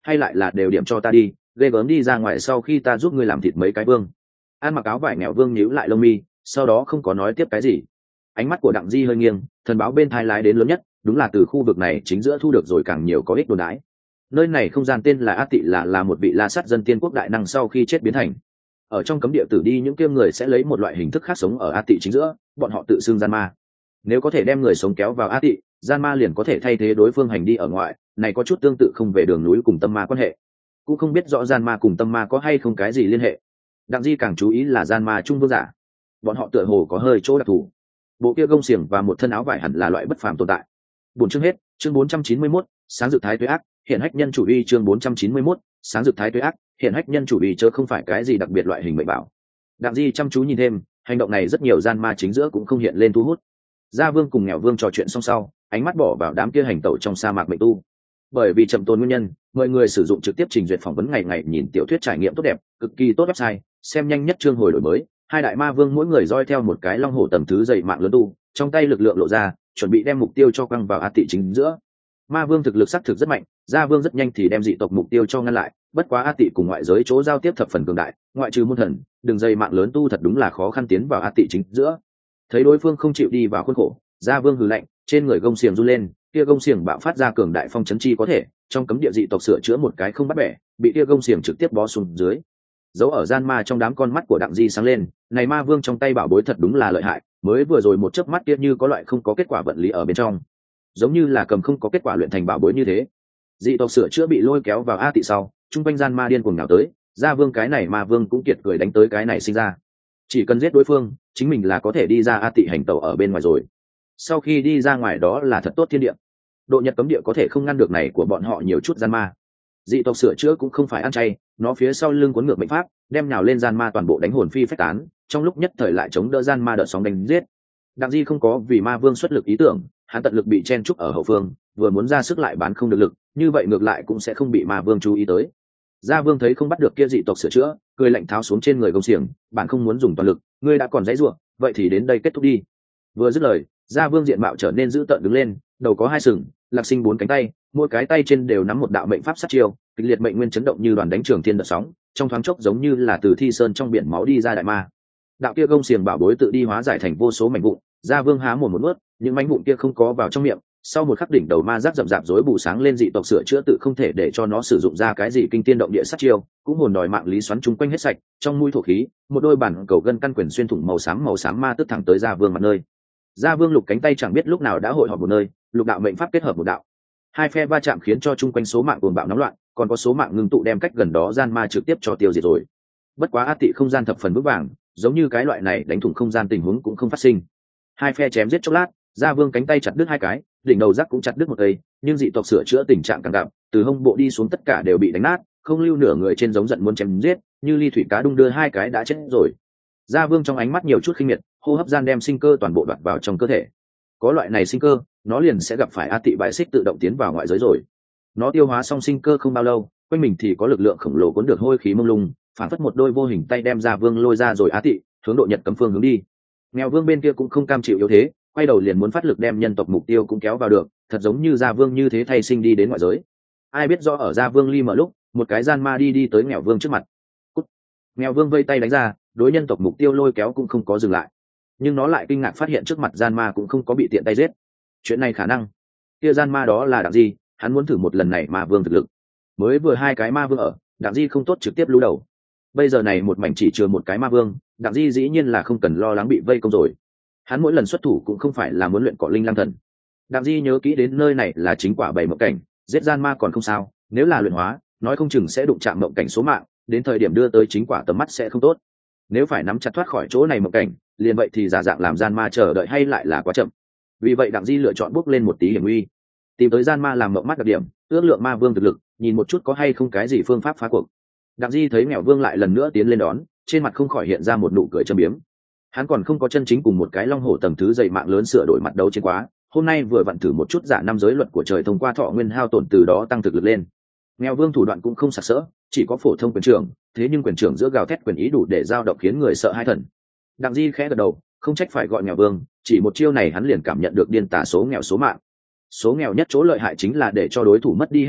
hay lại là đều điểm cho ta đi, ghê gớm đi ra ngoài sau khi ta giúp ngươi làm thịt mấy cái vương. Ăn mặc áo vải nghèo vương nhíu lại lông mi, sau đó không có nói tiếp cái gì. Ánh mắt của Đặng Di hơi nghiêng, thần báo bên thai lái đến lớn nhất, đúng là từ khu vực này chính giữa thu được rồi càng nhiều có ích đồn đái. Nơi này không gian tên là A Tị, là một vị la sát dân tiên quốc đại năng sau khi chết biến thành. Ở trong cấm địa tử đi, những kia người sẽ lấy một loại hình thức khác sống ở A Tị chính giữa, bọn họ tự xưng gian ma. Nếu có thể đem người sống kéo vào A Tị, gian ma liền có thể thay thế đối phương hành đi ở ngoại, này có chút tương tự không về đường núi cùng tâm ma quan hệ. Cũng không biết rõ gian ma cùng tâm ma có hay không cái gì liên hệ. Đặng Di càng chú ý là gian ma trung vương giả, bọn họ tựa hồ có hơi chỗ đặc thù. Bộ kia gông xiềng và một thân áo vải hẳn là loại bất phàm tồn tại. Buổi chương hết, chương 491, sáng dự thái tuế ác, hiện hách nhân chủ uy. Chương 491, sáng dự thái tuế ác, hiện hách nhân chủ uy, chớ không phải cái gì đặc biệt loại hình mệnh bảo. Đặng Di chăm chú nhìn thêm, hành động này rất nhiều gian ma chính giữa cũng không hiện lên thu hút. Gia Vương cùng Nghèo Vương trò chuyện xong sau, ánh mắt bỏ vào đám kia hành tẩu trong sa mạc mệnh tu. Bởi vì chậm tồn nguyên nhân, mọi người sử dụng trực tiếp trình duyệt phỏng vấn ngày ngày nhìn tiểu thuyết trải nghiệm tốt đẹp, cực kỳ tốt website, xem nhanh nhất chương hồi đổi mới. Hai đại ma vương mỗi người roi theo một cái long hổ tầm thứ dày mạng lớn tu, trong tay lực lượng lộ ra, chuẩn bị đem mục tiêu cho quăng vào A Tị chính giữa. Ma vương thực lực xác thực rất mạnh, Gia Vương rất nhanh thì đem dị tộc mục tiêu cho ngăn lại. Bất quá A Tị cùng ngoại giới chỗ giao tiếp thập phần cường đại, ngoại trừ môn thần, đường dây mạng lớn tu thật đúng là khó khăn tiến vào A Tị chính giữa. Thấy đối phương không chịu đi vào khuôn khổ, Gia Vương hừ lạnh, trên người gông xiềng run lên, kia gông xiềng bạo phát ra cường đại phong chấn chi có thể, trong cấm địa dị tộc sửa chữa một cái không bắt bẻ, bị kia gông xiềng trực tiếp bó xuống dưới. Dấu ở gian ma trong đám con mắt của Đặng Di sáng lên, này ma vương trong tay bảo bối thật đúng là lợi hại, mới vừa rồi một chớp mắt kia như có loại không có kết quả vận lý ở bên trong, giống như là cầm không có kết quả luyện thành bảo bối như thế. Dị tộc sửa chữa bị lôi kéo vào A Tị sau, trung quanh gian ma điên cuồng nhào tới, Gia Vương cái này ma vương cũng kiệt cười đánh tới cái này sinh ra. Chỉ cần giết đối phương, chính mình là có thể đi ra A Tị hành tẩu ở bên ngoài rồi. Sau khi đi ra ngoài đó là thật tốt thiên địa. Độ nhật cấm địa có thể không ngăn được này của bọn họ nhiều chút gian ma. Dị tộc sửa chữa cũng không phải ăn chay, nó phía sau lưng cuốn ngược mệnh pháp, đem nhào lên gian ma toàn bộ đánh hồn phi phách tán, trong lúc nhất thời lại chống đỡ gian ma đợt sóng đánh giết. Đặng Di không có vì ma vương xuất lực ý tưởng, hắn tận lực bị chen trúc ở hậu phương, vừa muốn ra sức lại bán không được lực, như vậy ngược lại cũng sẽ không bị ma vương chú ý tới. Gia Vương thấy không bắt được kia dị tộc sửa chữa, cười lạnh tháo xuống trên người gông xiềng, bạn không muốn dùng toàn lực, ngươi đã còn dãy rủa, vậy thì đến đây kết thúc đi. Vừa dứt lời, Gia Vương diện mạo trở nên dữ tợn đứng lên, đầu có hai sừng, lạc sinh bốn cánh tay, mỗi cái tay trên đều nắm một đạo mệnh pháp sát chiêu, kịch liệt mệnh nguyên chấn động như đoàn đánh trường thiên đợt sóng, trong thoáng chốc giống như là từ thi sơn trong biển máu đi ra đại ma. Đạo kia gông xiềng bảo bối tự đi hóa giải thành vô số mảnh vụn, Gia Vương há mồm một nuốt, những mảnh vụn kia không có vào trong miệng. Sau một khắc đỉnh đầu ma giác rậm rạp rối bù sáng lên, dị tộc sửa chữa tự không thể để cho nó sử dụng ra cái gì kinh tiên động địa sát chiêu, cũng hồn đòi mạng lý xoắn chung quanh hết sạch, trong mũi thổ khí, một đôi bản cầu gân căn quyền xuyên thủng màu xám ma tức thẳng tới Gia Vương mặt nơi. Gia Vương lục cánh tay chẳng biết lúc nào đã hội họp một nơi, lục đạo mệnh pháp kết hợp một đạo. Hai phe va chạm khiến cho chung quanh số mạng cuồng bạo nóng loạn, còn có số mạng ngưng tụ đem cách gần đó gian ma trực tiếp cho tiêu diệt rồi. Bất quá A Tị không gian thập phần vững vàng, giống như cái loại này đánh thủng không gian tình huống cũng không phát sinh. Hai phe chém giết chốc lát, Gia Vương cánh tay chặt đứt hai cái, đỉnh đầu rắc cũng chặt đứt một cây, nhưng dị tộc sửa chữa tình trạng càng đậm, từ hông bộ đi xuống tất cả đều bị đánh nát, không lưu nửa người trên, giống giận muốn chém giết, như ly thủy cá đung đưa hai cái đã chết rồi. Gia Vương trong ánh mắt nhiều chút khinh miệt, hô hấp gian đem sinh cơ toàn bộ đoạt vào trong cơ thể. Có loại này sinh cơ, nó liền sẽ gặp phải A Tị bại xích tự động tiến vào ngoại giới rồi. Nó tiêu hóa xong sinh cơ không bao lâu, quanh mình thì có lực lượng khổng lồ cuốn được hôi khí mông lung, phản phất một đôi vô hình tay đem Gia Vương lôi ra rồi A Tị, hướng độ nhật cấm phương hướng đi. Nghèo Vương bên kia cũng không cam chịu yếu thế, quay đầu liền muốn phát lực đem nhân tộc mục tiêu cũng kéo vào được, thật giống như Gia Vương như thế thay sinh đi đến ngoại giới. Ai biết rõ ở Gia Vương ly mở lúc, một cái gian ma đi tới Nghèo Vương trước mặt. Cút. Nghèo Vương vây tay đánh ra, đối nhân tộc mục tiêu lôi kéo cũng không có dừng lại, nhưng nó lại kinh ngạc phát hiện trước mặt gian ma cũng không có bị tiện tay giết. Chuyện này khả năng kia gian ma đó là Đặng Di, hắn muốn thử một lần này ma vương thực lực. Mới vừa hai cái ma vương ở, Đặng Di không tốt trực tiếp lú đầu. Bây giờ này một mảnh chỉ chừa một cái ma vương, Đặng Di dĩ nhiên là không cần lo lắng bị vây công rồi. Hắn mỗi lần xuất thủ cũng không phải là muốn luyện cỏ linh lang thần. Đặng Di nhớ kỹ đến nơi này là chính quả bảy mộng cảnh, giết gian ma còn không sao, nếu là luyện hóa, nói không chừng sẽ đụng chạm mộng cảnh số mạng, đến thời điểm đưa tới chính quả tầm mắt sẽ không tốt. Nếu phải nắm chặt thoát khỏi chỗ này mộng cảnh, liền vậy thì giả dạng làm gian ma chờ đợi hay lại là quá chậm. Vì vậy Đặng Di lựa chọn bước lên một tí hiểm nguy, tìm tới gian ma làm mộng mắt đặc điểm, ước lượng ma vương thực lực, nhìn một chút có hay không cái gì phương pháp phá cuộc. Đặng Di thấy Mèo Vương lại lần nữa tiến lên đón, trên mặt không khỏi hiện ra một nụ cười châm biếm. Hắn còn không có chân chính cùng một cái long hổ tầng thứ dày mạng lớn sửa đổi mặt đấu chiến quá, hôm nay vừa vặn thử một chút giả năm giới luật của trời thông qua thọ nguyên hao tổn, từ đó tăng thực lực lên. Mèo Vương thủ đoạn cũng không sặc sỡ, chỉ có phổ thông quyền trưởng, thế nhưng quyền trưởng giữa gào thét quyền ý đủ để giao động khiến người sợ hai thần. Đặng Di khẽ gật đầu, không trách phải gọi Mèo Vương, chỉ một chiêu này hắn liền cảm nhận được điên tà số nghèo số mạng. Số nghèo nhất chỗ lợi hại chính là để cho đối thủ mất đi hết thảy,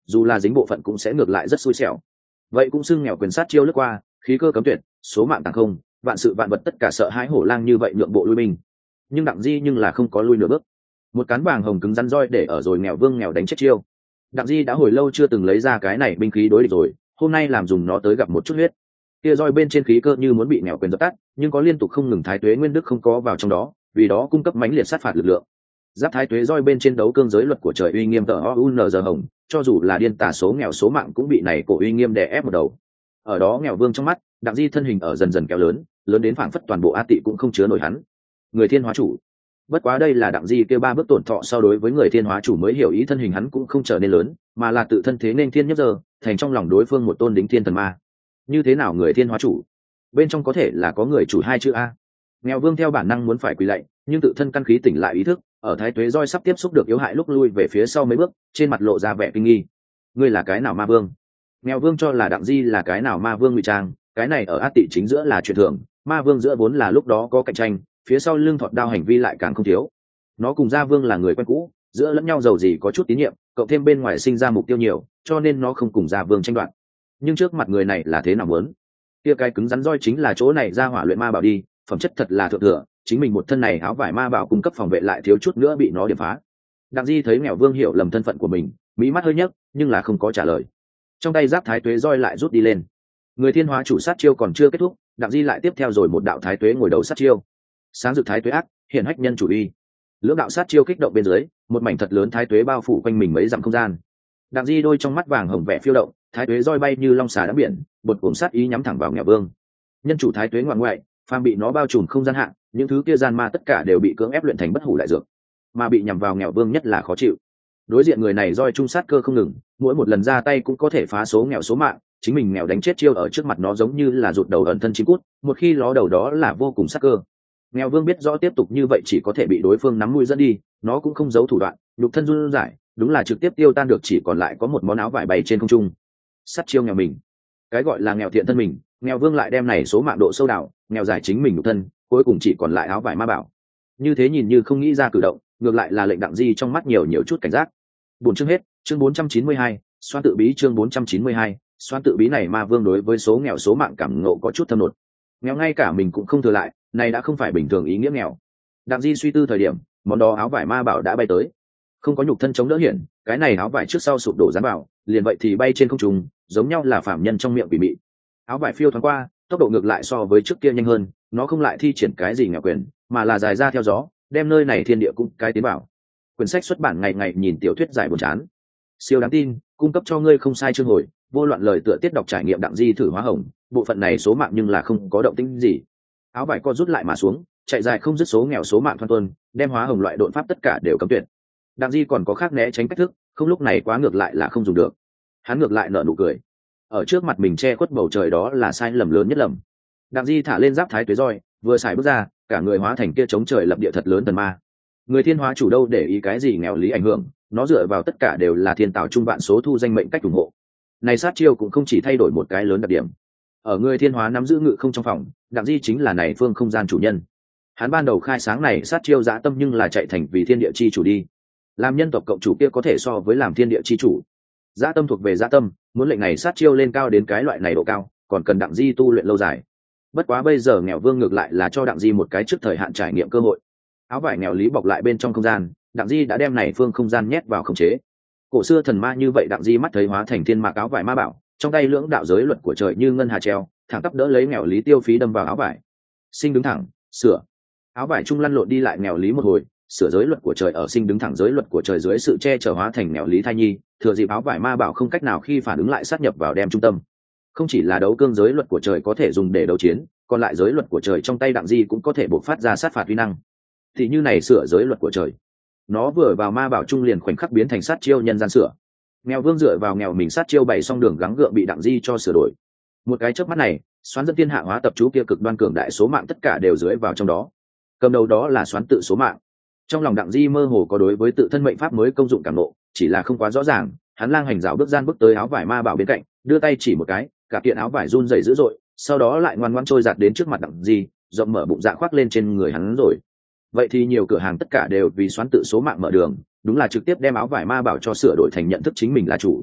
dù là dính bộ phận cũng sẽ ngược lại rất xui xẻo. Vậy cũng xưng nghèo quyền sát chiêu lướt qua, khí cơ cấm tuyệt, số mạng tàng không, vạn sự vạn vật tất cả sợ hãi hổ lang như vậy nhượng bộ lui binh. Nhưng Đặng Di nhưng là không có lui nửa bước. Một cán vàng hồng cứng rắn roi để ở rồi nghèo vương nghèo đánh chết chiêu. Đặng Di đã hồi lâu chưa từng lấy ra cái này binh khí đối địch rồi, hôm nay làm dùng nó tới gặp một chút huyết. Kia roi bên trên khí cơ như muốn bị nghèo quyền dập tắt, nhưng có liên tục không ngừng thái tuế nguyên đức không có vào trong đó, vì đó cung cấp mãnh liệt sát phạt lực lượng. Giáp thái tuế roi bên trên đấu cương giới luật của trời uy nghiêm tờ OUNZ hồng, cho dù là điên tà số nghèo số mạng cũng bị này cổ uy nghiêm đè ép một đầu. Ở đó nghèo vương trong mắt, Đặng Di thân hình ở dần dần kéo lớn, lớn đến phảng phất toàn bộ A Tị cũng không chứa nổi hắn. Người thiên hóa chủ. Bất quá đây là Đặng Di kêu ba bước tổn thọ sau đối với người thiên hóa chủ mới hiểu ý thân hình hắn cũng không trở nên lớn, mà là tự thân thế nên thiên nhất giờ, thành trong lòng đối phương một tôn đính thiên thần ma. Như thế nào người thiên hóa chủ? Bên trong có thể là có người chủ hai chữ A. Nghèo vương theo bản năng muốn phải quỳ lạy, nhưng tự thân căn khí tỉnh lại ý thức, ở thái tuế roi sắp tiếp xúc được yếu hại lúc lui về phía sau mấy bước, trên mặt lộ ra vẻ kinh nghi. Ngươi là cái nào ma vương? Nghèo vương cho là Đặng Di là cái nào ma vương ngụy trang, cái này ở A Tị chính giữa là chuyện thường, ma vương giữa vốn là lúc đó có cạnh tranh, phía sau lưng thọt đao hành vi lại càng không thiếu. Nó cùng gia vương là người quen cũ, giữa lẫn nhau giàu gì có chút tín nhiệm, cộng thêm bên ngoài sinh ra mục tiêu nhiều, cho nên nó không cùng gia vương tranh đoạt. Nhưng trước mặt người này là thế nào muốn? Kia cái cứng rắn roi chính là chỗ này ra hỏa luyện ma bảo đi, phẩm chất thật là thượng thừa, chính mình một thân này áo vải ma bảo cung cấp phòng vệ lại thiếu chút nữa bị nó điểm phá. Đặng Di thấy nghèo vương hiểu lầm thân phận của mình, mỹ mắt hơi nhấc, nhưng là không có trả lời. Trong tay giáp thái tuế roi lại rút đi lên. Người thiên hóa chủ sát chiêu còn chưa kết thúc, Đặng Di lại tiếp theo rồi một đạo thái tuế ngồi đầu sát chiêu. Sáng rực thái tuế ác, hiện hách nhân chủ uy. Lưỡng đạo sát chiêu kích động bên dưới, một mảnh thật lớn thái tuế bao phủ quanh mình mấy dặm không gian. Đặng Di đôi trong mắt vàng hồng vẻ phiêu động, thái tuế roi bay như long xà đáy biển, bột cuồng sát ý nhắm thẳng vào nghèo vương. Nhân chủ thái tuế ngoạn ngoại, phàm bị nó bao trùm không gian hạn, những thứ kia gian ma tất cả đều bị cưỡng ép luyện thành bất hủ đại dược, mà bị nhằm vào nghèo vương nhất là khó chịu. Đối diện người này roi trung sát cơ không ngừng, mỗi một lần ra tay cũng có thể phá số nghèo số mạng, chính mình nghèo đánh chết chiêu ở trước mặt nó giống như là rụt đầu ẩn thân chim cút, một khi ló đầu đó là vô cùng sát cơ. Nghèo vương biết rõ tiếp tục như vậy chỉ có thể bị đối phương nắm mũi dẫn đi, nó cũng không giấu thủ đoạn, nhục thân run rẩy, đúng là trực tiếp tiêu tan được, chỉ còn lại có một món áo vải bay trên không trung. Sát chiêu nghèo mình, cái gọi là nghèo thiện thân mình, nghèo vương lại đem này số mạng độ sâu đảo, nghèo giải chính mình nhục thân, cuối cùng chỉ còn lại áo vải ma bảo. Như thế nhìn như không nghĩ ra cử động, ngược lại là lệnh Đặng Di trong mắt nhiều chút cảnh giác. Buồn chương hết, chương 492, xoan tự bí chương 492, xoan tự bí này ma vương đối với số nghèo số mạng cảm ngộ có chút thâm nột. Nghèo ngay cả mình cũng không thừa lại, này đã không phải bình thường ý nghĩa nghèo. Đặng Di suy tư thời điểm, món đó áo vải ma bảo đã bay tới. Không có nhục thân chống đỡ hiển, cái này áo vải trước sau sụp đổ dán vào, liền vậy thì bay trên không trung, giống nhau là phạm nhân trong miệng quỷ mị. Áo vải phiêu thoáng qua, tốc độ ngược lại so với trước kia nhanh hơn, nó không lại thi triển cái gì nghèo quyền, mà là dài ra theo gió, đem nơi này thiên địa cũng cái tiến bảo. Quyển sách xuất bản ngày ngày nhìn tiểu thuyết giải buồn chán. Siêu đáng tin, cung cấp cho ngươi không sai chương hồi, vô loạn lời tựa tiết đọc trải nghiệm Đặng Di thử hóa hồng, bộ phận này số mạng nhưng là không có động tĩnh gì. Áo vải co rút lại mà xuống, chạy dài không dứt số nghèo số mạng thoăn tuân, đem hóa hồng loại độn pháp tất cả đều cấm tuyệt. Đặng Di còn có khác né tránh cách thức, không lúc này quá ngược lại là không dùng được. Hắn ngược lại nở nụ cười. Ở trước mặt mình che khuất bầu trời đó là sai lầm lớn nhất lầm. Đặng Di thả lên giáp thái tuế roi, vừa xài bước ra, cả người hóa thành kia chống trời lập địa thật lớn thần ma. Người thiên hóa chủ đâu để ý cái gì nghèo lý ảnh hưởng, nó dựa vào tất cả đều là thiên tạo trung vạn số thu danh mệnh cách ủng hộ. Này sát chiêu cũng không chỉ thay đổi một cái lớn đặc điểm. Ở người thiên hóa nắm giữ ngự không trong phòng, Đặng Di chính là này phương không gian chủ nhân. Hắn ban đầu khai sáng này sát chiêu dã tâm nhưng là chạy thành vì thiên địa chi chủ đi. Làm nhân tộc cộng chủ kia có thể so với làm thiên địa chi chủ. Dã tâm thuộc về dã tâm, muốn lệnh này sát chiêu lên cao đến cái loại này độ cao, còn cần Đặng Di tu luyện lâu dài. Bất quá bây giờ nghèo vương ngược lại là cho Đặng Di một cái trước thời hạn trải nghiệm cơ hội. Áo vải nghèo lý bọc lại bên trong không gian, Đặng Di đã đem này phương không gian nhét vào khống chế. Cổ xưa thần ma như vậy Đặng Di mắt thấy hóa thành thiên mạc áo vải ma bảo, trong tay lưỡng đạo giới luật của trời như ngân hà treo, thẳng tắp đỡ lấy nghèo lý tiêu phí đâm vào áo vải. Sinh đứng thẳng, sửa. Áo vải trung lăn lộn đi lại nghèo lý một hồi, sửa giới luật của trời ở sinh đứng thẳng giới luật của trời dưới sự che chở hóa thành nghèo lý thai nhi, thừa dịp áo vải ma bảo không cách nào khi phản ứng lại sát nhập vào đem trung tâm. Không chỉ là đấu cương giới luật của trời có thể dùng để đấu chiến, còn lại giới luật của trời trong tay Đặng Di cũng có thể bộc phát ra sát phạt uy năng. Thì như này sửa giới luật của trời, nó vừa vào ma bảo trung liền khoảnh khắc biến thành sát chiêu nhân gian sửa. Nghèo vương dựa vào nghèo mình sát chiêu bày xong đường gắng gượng bị Đặng Di cho sửa đổi. Một cái chớp mắt này, xoán dân thiên hạ hóa tập chú kia cực đoan cường đại số mạng tất cả đều dưới vào trong đó. Cầm đầu đó là xoán tự số mạng. Trong lòng Đặng Di mơ hồ có đối với tự thân mệnh pháp mới công dụng cảm ngộ, chỉ là không quá rõ ràng. Hắn lang hành dạo bước gian bước tới áo vải ma bảo bên cạnh, đưa tay chỉ một cái, cả kiện áo vải run rẩy dữ dội, sau đó lại ngoan ngoãn trôi giạt đến trước mặt Đặng Di, rộng mở bụng dạ khoác lên trên người hắn rồi. Vậy thì nhiều cửa hàng tất cả đều vì xoán tự số mạng mở đường, đúng là trực tiếp đem áo vải ma bảo cho sửa đổi thành nhận thức chính mình là chủ.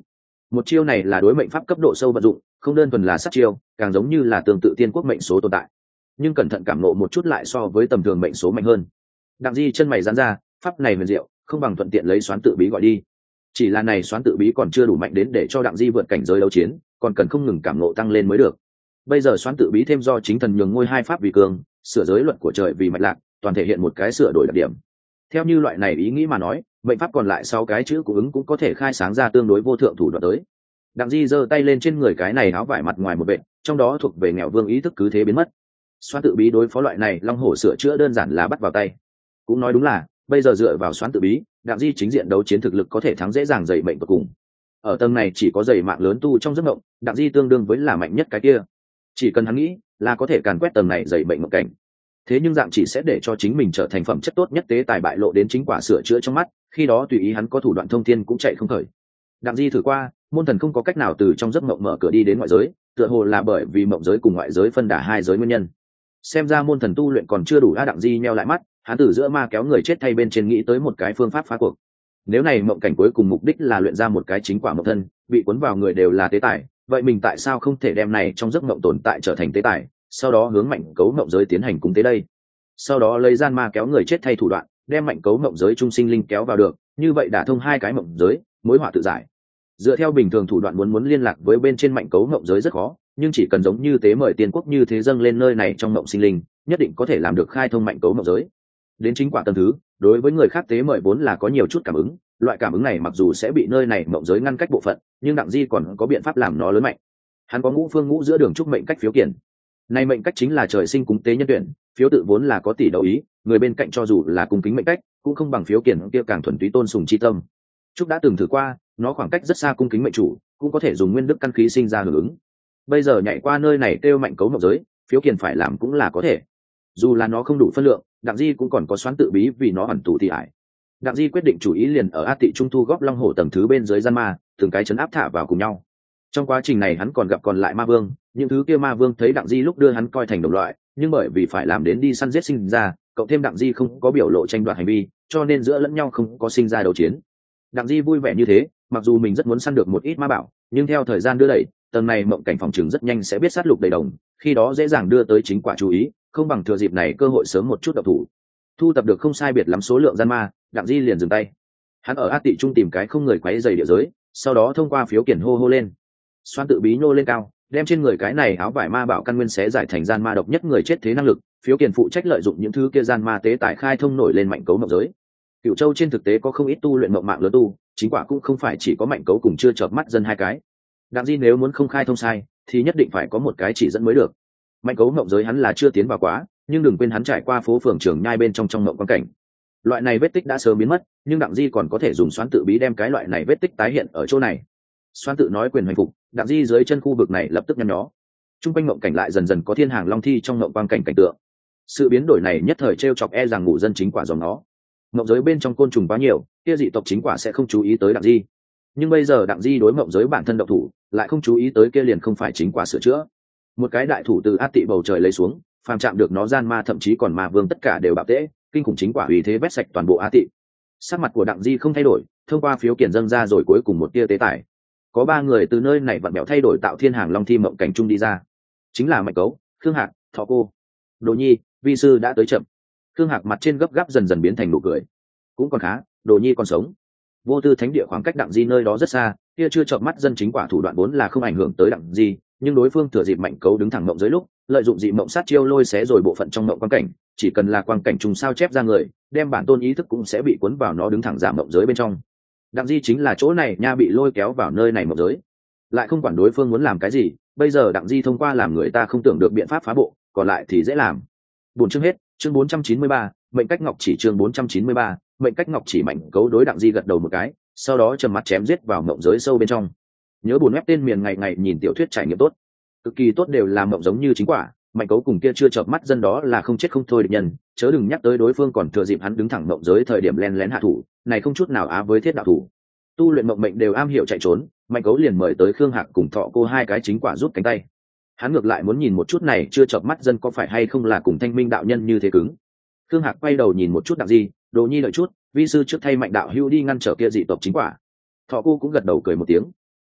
Một chiêu này là đối mệnh pháp cấp độ sâu vận dụng, không đơn thuần là sát chiêu, càng giống như là tương tự tiên quốc mệnh số tồn tại, nhưng cẩn thận cảm nộ một chút lại so với tầm thường mệnh số mạnh hơn. Đặng Di chân mày giãn ra, pháp này huyền diệu, không bằng thuận tiện lấy xoán tự bí gọi đi. Chỉ là này xoán tự bí còn chưa đủ mạnh đến để cho Đặng Di vượt cảnh giới đấu chiến, còn cần không ngừng cảm nộ tăng lên mới được. Bây giờ xoán tự bí thêm do chính thần nhường ngôi hai pháp vì cường, sửa giới luật của trời vì mạch lạc, toàn thể hiện một cái sửa đổi đặc điểm. Theo như loại này ý nghĩ mà nói, mệnh pháp còn lại 6 cái chữ của ứng cũng có thể khai sáng ra tương đối vô thượng thủ đoạn tới. Đặng Di giơ tay lên trên người cái này áo vải mặt ngoài một vệt, trong đó thuộc về nghèo vương ý thức cứ thế biến mất. Xoán tự bí đối phó loại này long hổ sửa chữa đơn giản là bắt vào tay. Cũng nói đúng là bây giờ dựa vào xoán tự bí, Đặng Di chính diện đấu chiến thực lực có thể thắng dễ dàng dày mệnh tột cùng. Ở tầng này chỉ có dày mạng lớn tu trong giấc mộng, Đặng Di tương đương với là mạnh nhất cái kia. Chỉ cần hắn nghĩ là có thể càn quét tầng này dày mệnh mộng cảnh. Thế nhưng dạng chỉ sẽ để cho chính mình trở thành phẩm chất tốt nhất tế tài bại lộ đến chính quả sửa chữa trong mắt, khi đó tùy ý hắn có thủ đoạn thông thiên cũng chạy không khởi. Đặng Di thử qua, môn thần không có cách nào từ trong giấc mộng mở cửa đi đến ngoại giới, tựa hồ là bởi vì mộng giới cùng ngoại giới phân đả hai giới nguyên nhân. Xem ra môn thần tu luyện còn chưa đủ. Đặng Di nheo lại mắt, hắn từ giữa ma kéo người chết thay bên trên nghĩ tới một cái phương pháp phá cuộc. Nếu này mộng cảnh cuối cùng mục đích là luyện ra một cái chính quả mộng thân, bị cuốn vào người đều là tế tài, vậy mình tại sao không thể đem này trong giấc mộng tồn tại trở thành tế tài, sau đó hướng mạnh cấu mộng giới tiến hành cúng tế đây? Sau đó lấy gian ma kéo người chết thay thủ đoạn, đem mạnh cấu mộng giới trung sinh linh kéo vào được, như vậy đả thông hai cái mộng giới, mối họa tự giải. Dựa theo bình thường thủ đoạn muốn liên lạc với bên trên mạnh cấu mộng giới rất khó, nhưng chỉ cần giống như tế mời tiên quốc như thế dâng lên nơi này trong mộng sinh linh, nhất định có thể làm được khai thông mạnh cấu mộng giới. Đến chính quả tầng thứ, đối với người khác tế mời vốn là có nhiều chút cảm ứng, loại cảm ứng này mặc dù sẽ bị nơi này mộng giới ngăn cách bộ phận, nhưng Đặng Di còn có biện pháp làm nó lớn mạnh. Hắn có ngũ phương ngũ giữa đường trúc mệnh cách phiếu kiển. Này mệnh cách chính là trời sinh cúng tế nhân tuyển, phiếu tự vốn là có tỷ đầu ý, người bên cạnh cho dù là cung kính mệnh cách, cũng không bằng phiếu kiển kia càng thuần túy tôn sùng chi tâm. Trúc đã từng thử qua, nó khoảng cách rất xa cung kính mệnh chủ, cũng có thể dùng nguyên đức căn khí sinh ra hưởng ứng. Bây giờ nhảy qua nơi này kêu mạnh cấu mộng giới, phiếu kiển phải làm cũng là có thể. Dù là nó không đủ phân lượng, Đặng Di cũng còn có xoán tự bí vì nó ẩn tù thì ải. Đặng Di quyết định chủ ý liền ở A Tị Trung thu góp long hổ tầng thứ bên dưới gian ma, từng cái chấn áp thả vào cùng nhau. Trong quá trình này hắn còn gặp còn lại ma vương, những thứ kia ma vương thấy Đặng Di lúc đưa hắn coi thành đồng loại, nhưng bởi vì phải làm đến đi săn giết sinh ra, cộng thêm Đặng Di không có biểu lộ tranh đoạt hành vi, cho nên giữa lẫn nhau không có sinh ra đấu chiến. Đặng Di vui vẻ như thế, mặc dù mình rất muốn săn được một ít ma bảo, nhưng theo thời gian đưa đẩy, tầng này mộng cảnh phòng trường rất nhanh sẽ biết sát lục đầy đồng, khi đó dễ dàng đưa tới chính quả chú ý, không bằng thừa dịp này cơ hội sớm một chút độc thủ. Thu tập được không sai biệt lắm số lượng gian ma, Đặng Di liền dừng tay. Hắn ở A Tị Trung tìm cái không người quấy rầy địa giới, sau đó thông qua phiếu kiển hô lên. Xoan tự bí nô lên cao, đem trên người cái này áo vải ma bảo căn nguyên xé giải thành gian ma độc nhất người chết thế năng lực, phiếu kiển phụ trách lợi dụng những thứ kia gian ma tế tại khai thông nổi lên mạnh cấu mộng giới. Cửu Châu trên thực tế có không ít tu luyện mộng mạng lớn tu, chính quả cũng không phải chỉ có mạnh cấu cùng chưa chợp mắt dân hai cái. Đặng Di nếu muốn không khai thông sai, thì nhất định phải có một cái chỉ dẫn mới được. Mạnh cấu mộng giới hắn là chưa tiến vào quá, nhưng đừng quên hắn trải qua phố phường Trường Nhai bên trong mộng quan cảnh. Loại này vết tích đã sớm biến mất, nhưng Đặng Di còn có thể dùng xoán tự bí đem cái loại này vết tích tái hiện ở chỗ này. Xoán tự nói quyền hành phục, Đặng Di dưới chân khu vực này lập tức nhăn nhó. Trung quanh mộng cảnh lại dần dần có thiên hàng long thi trong mộng quang cảnh cảnh tượng. Sự biến đổi này nhất thời trêu chọc rằng ngủ dân chính quả dòng nó. Mộng giới bên trong côn trùng quá nhiều, kia dị tộc chính quả sẽ không chú ý tới Đặng Di. Nhưng bây giờ Đặng Di đối mộng giới bản thân động thủ, lại không chú ý tới kia liền không phải chính quả sửa chữa. Một cái đại thủ từ át tị bầu trời lấy xuống, phàm chạm được nó gian ma thậm chí còn ma vương tất cả đều bạo tễ, kinh khủng chính quả uy thế vét sạch toàn bộ át tị. Sắc mặt của Đặng Di không thay đổi, thông qua phiếu kiển dâng ra rồi cuối cùng một tia tế tải. Có 3 người từ nơi này vặn bẹo thay đổi tạo thiên hàng long thi mộng cảnh trung đi ra, chính là Mạnh Cấu, Khương Hạc, Thọ Cô. Đồ Nhi, vi sư đã tới chậm. Khương Hạc mặt trên gấp gáp dần dần biến thành nụ cười. Cũng còn khá, Đồ Nhi còn sống. Vô Tư Thánh Địa khoảng cách Đặng Di nơi đó rất xa, kia chưa chợp mắt dân chính quả thủ đoạn vốn là không ảnh hưởng tới Đặng Di, nhưng đối phương thừa dịp Mạnh Cấu đứng thẳng mộng giới lúc, lợi dụng dị mộng sát chiêu lôi xé rồi bộ phận trong mộng quang cảnh, chỉ cần là quang cảnh trùng sao chép ra người, đem bản tôn ý thức cũng sẽ bị cuốn vào nó đứng thẳng giảm mộng giới bên trong. Đặng Di chính là chỗ này nha, bị lôi kéo vào nơi này mộng giới, lại không quản đối phương muốn làm cái gì. Bây giờ Đặng Di thông qua làm người ta không tưởng được biện pháp phá bộ, còn lại thì dễ làm. 4 chương hết, chương 493, mệnh cách ngọc chỉ, chương 493, mệnh cách ngọc chỉ. Mạnh Cấu đối Đặng Di gật đầu một cái, sau đó trầm mặt chém giết vào mộng giới sâu bên trong. Nhớ buồn web tên miền ngày ngày nhìn tiểu thuyết trải nghiệm tốt, cực kỳ tốt, đều làm mộng giống như chính quả. Mạnh Cấu cùng kia chưa chợp mắt dân đó là không chết không thôi địch nhân, chớ đừng nhắc tới đối phương còn thừa dịp hắn đứng thẳng mộng giới thời điểm len lén hạ thủ, này không chút nào á với thiết đạo thủ. Tu luyện mộng mệnh đều am hiểu chạy trốn, Mạnh Cấu liền mời tới Khương Hạc cùng Thọ Cô hai cái chính quả rút cánh tay. Hắn ngược lại muốn nhìn một chút này chưa chợp mắt dân có phải hay không là cùng Thanh Minh đạo nhân như thế cứng. Khương Hạc quay đầu nhìn một chút Đặng Di, Đồ Nhi đợi chút, vi sư trước thay Mạnh đạo hưu đi ngăn trở kia dị tộc chính quả. Thọ Cô cũng gật đầu cười một tiếng.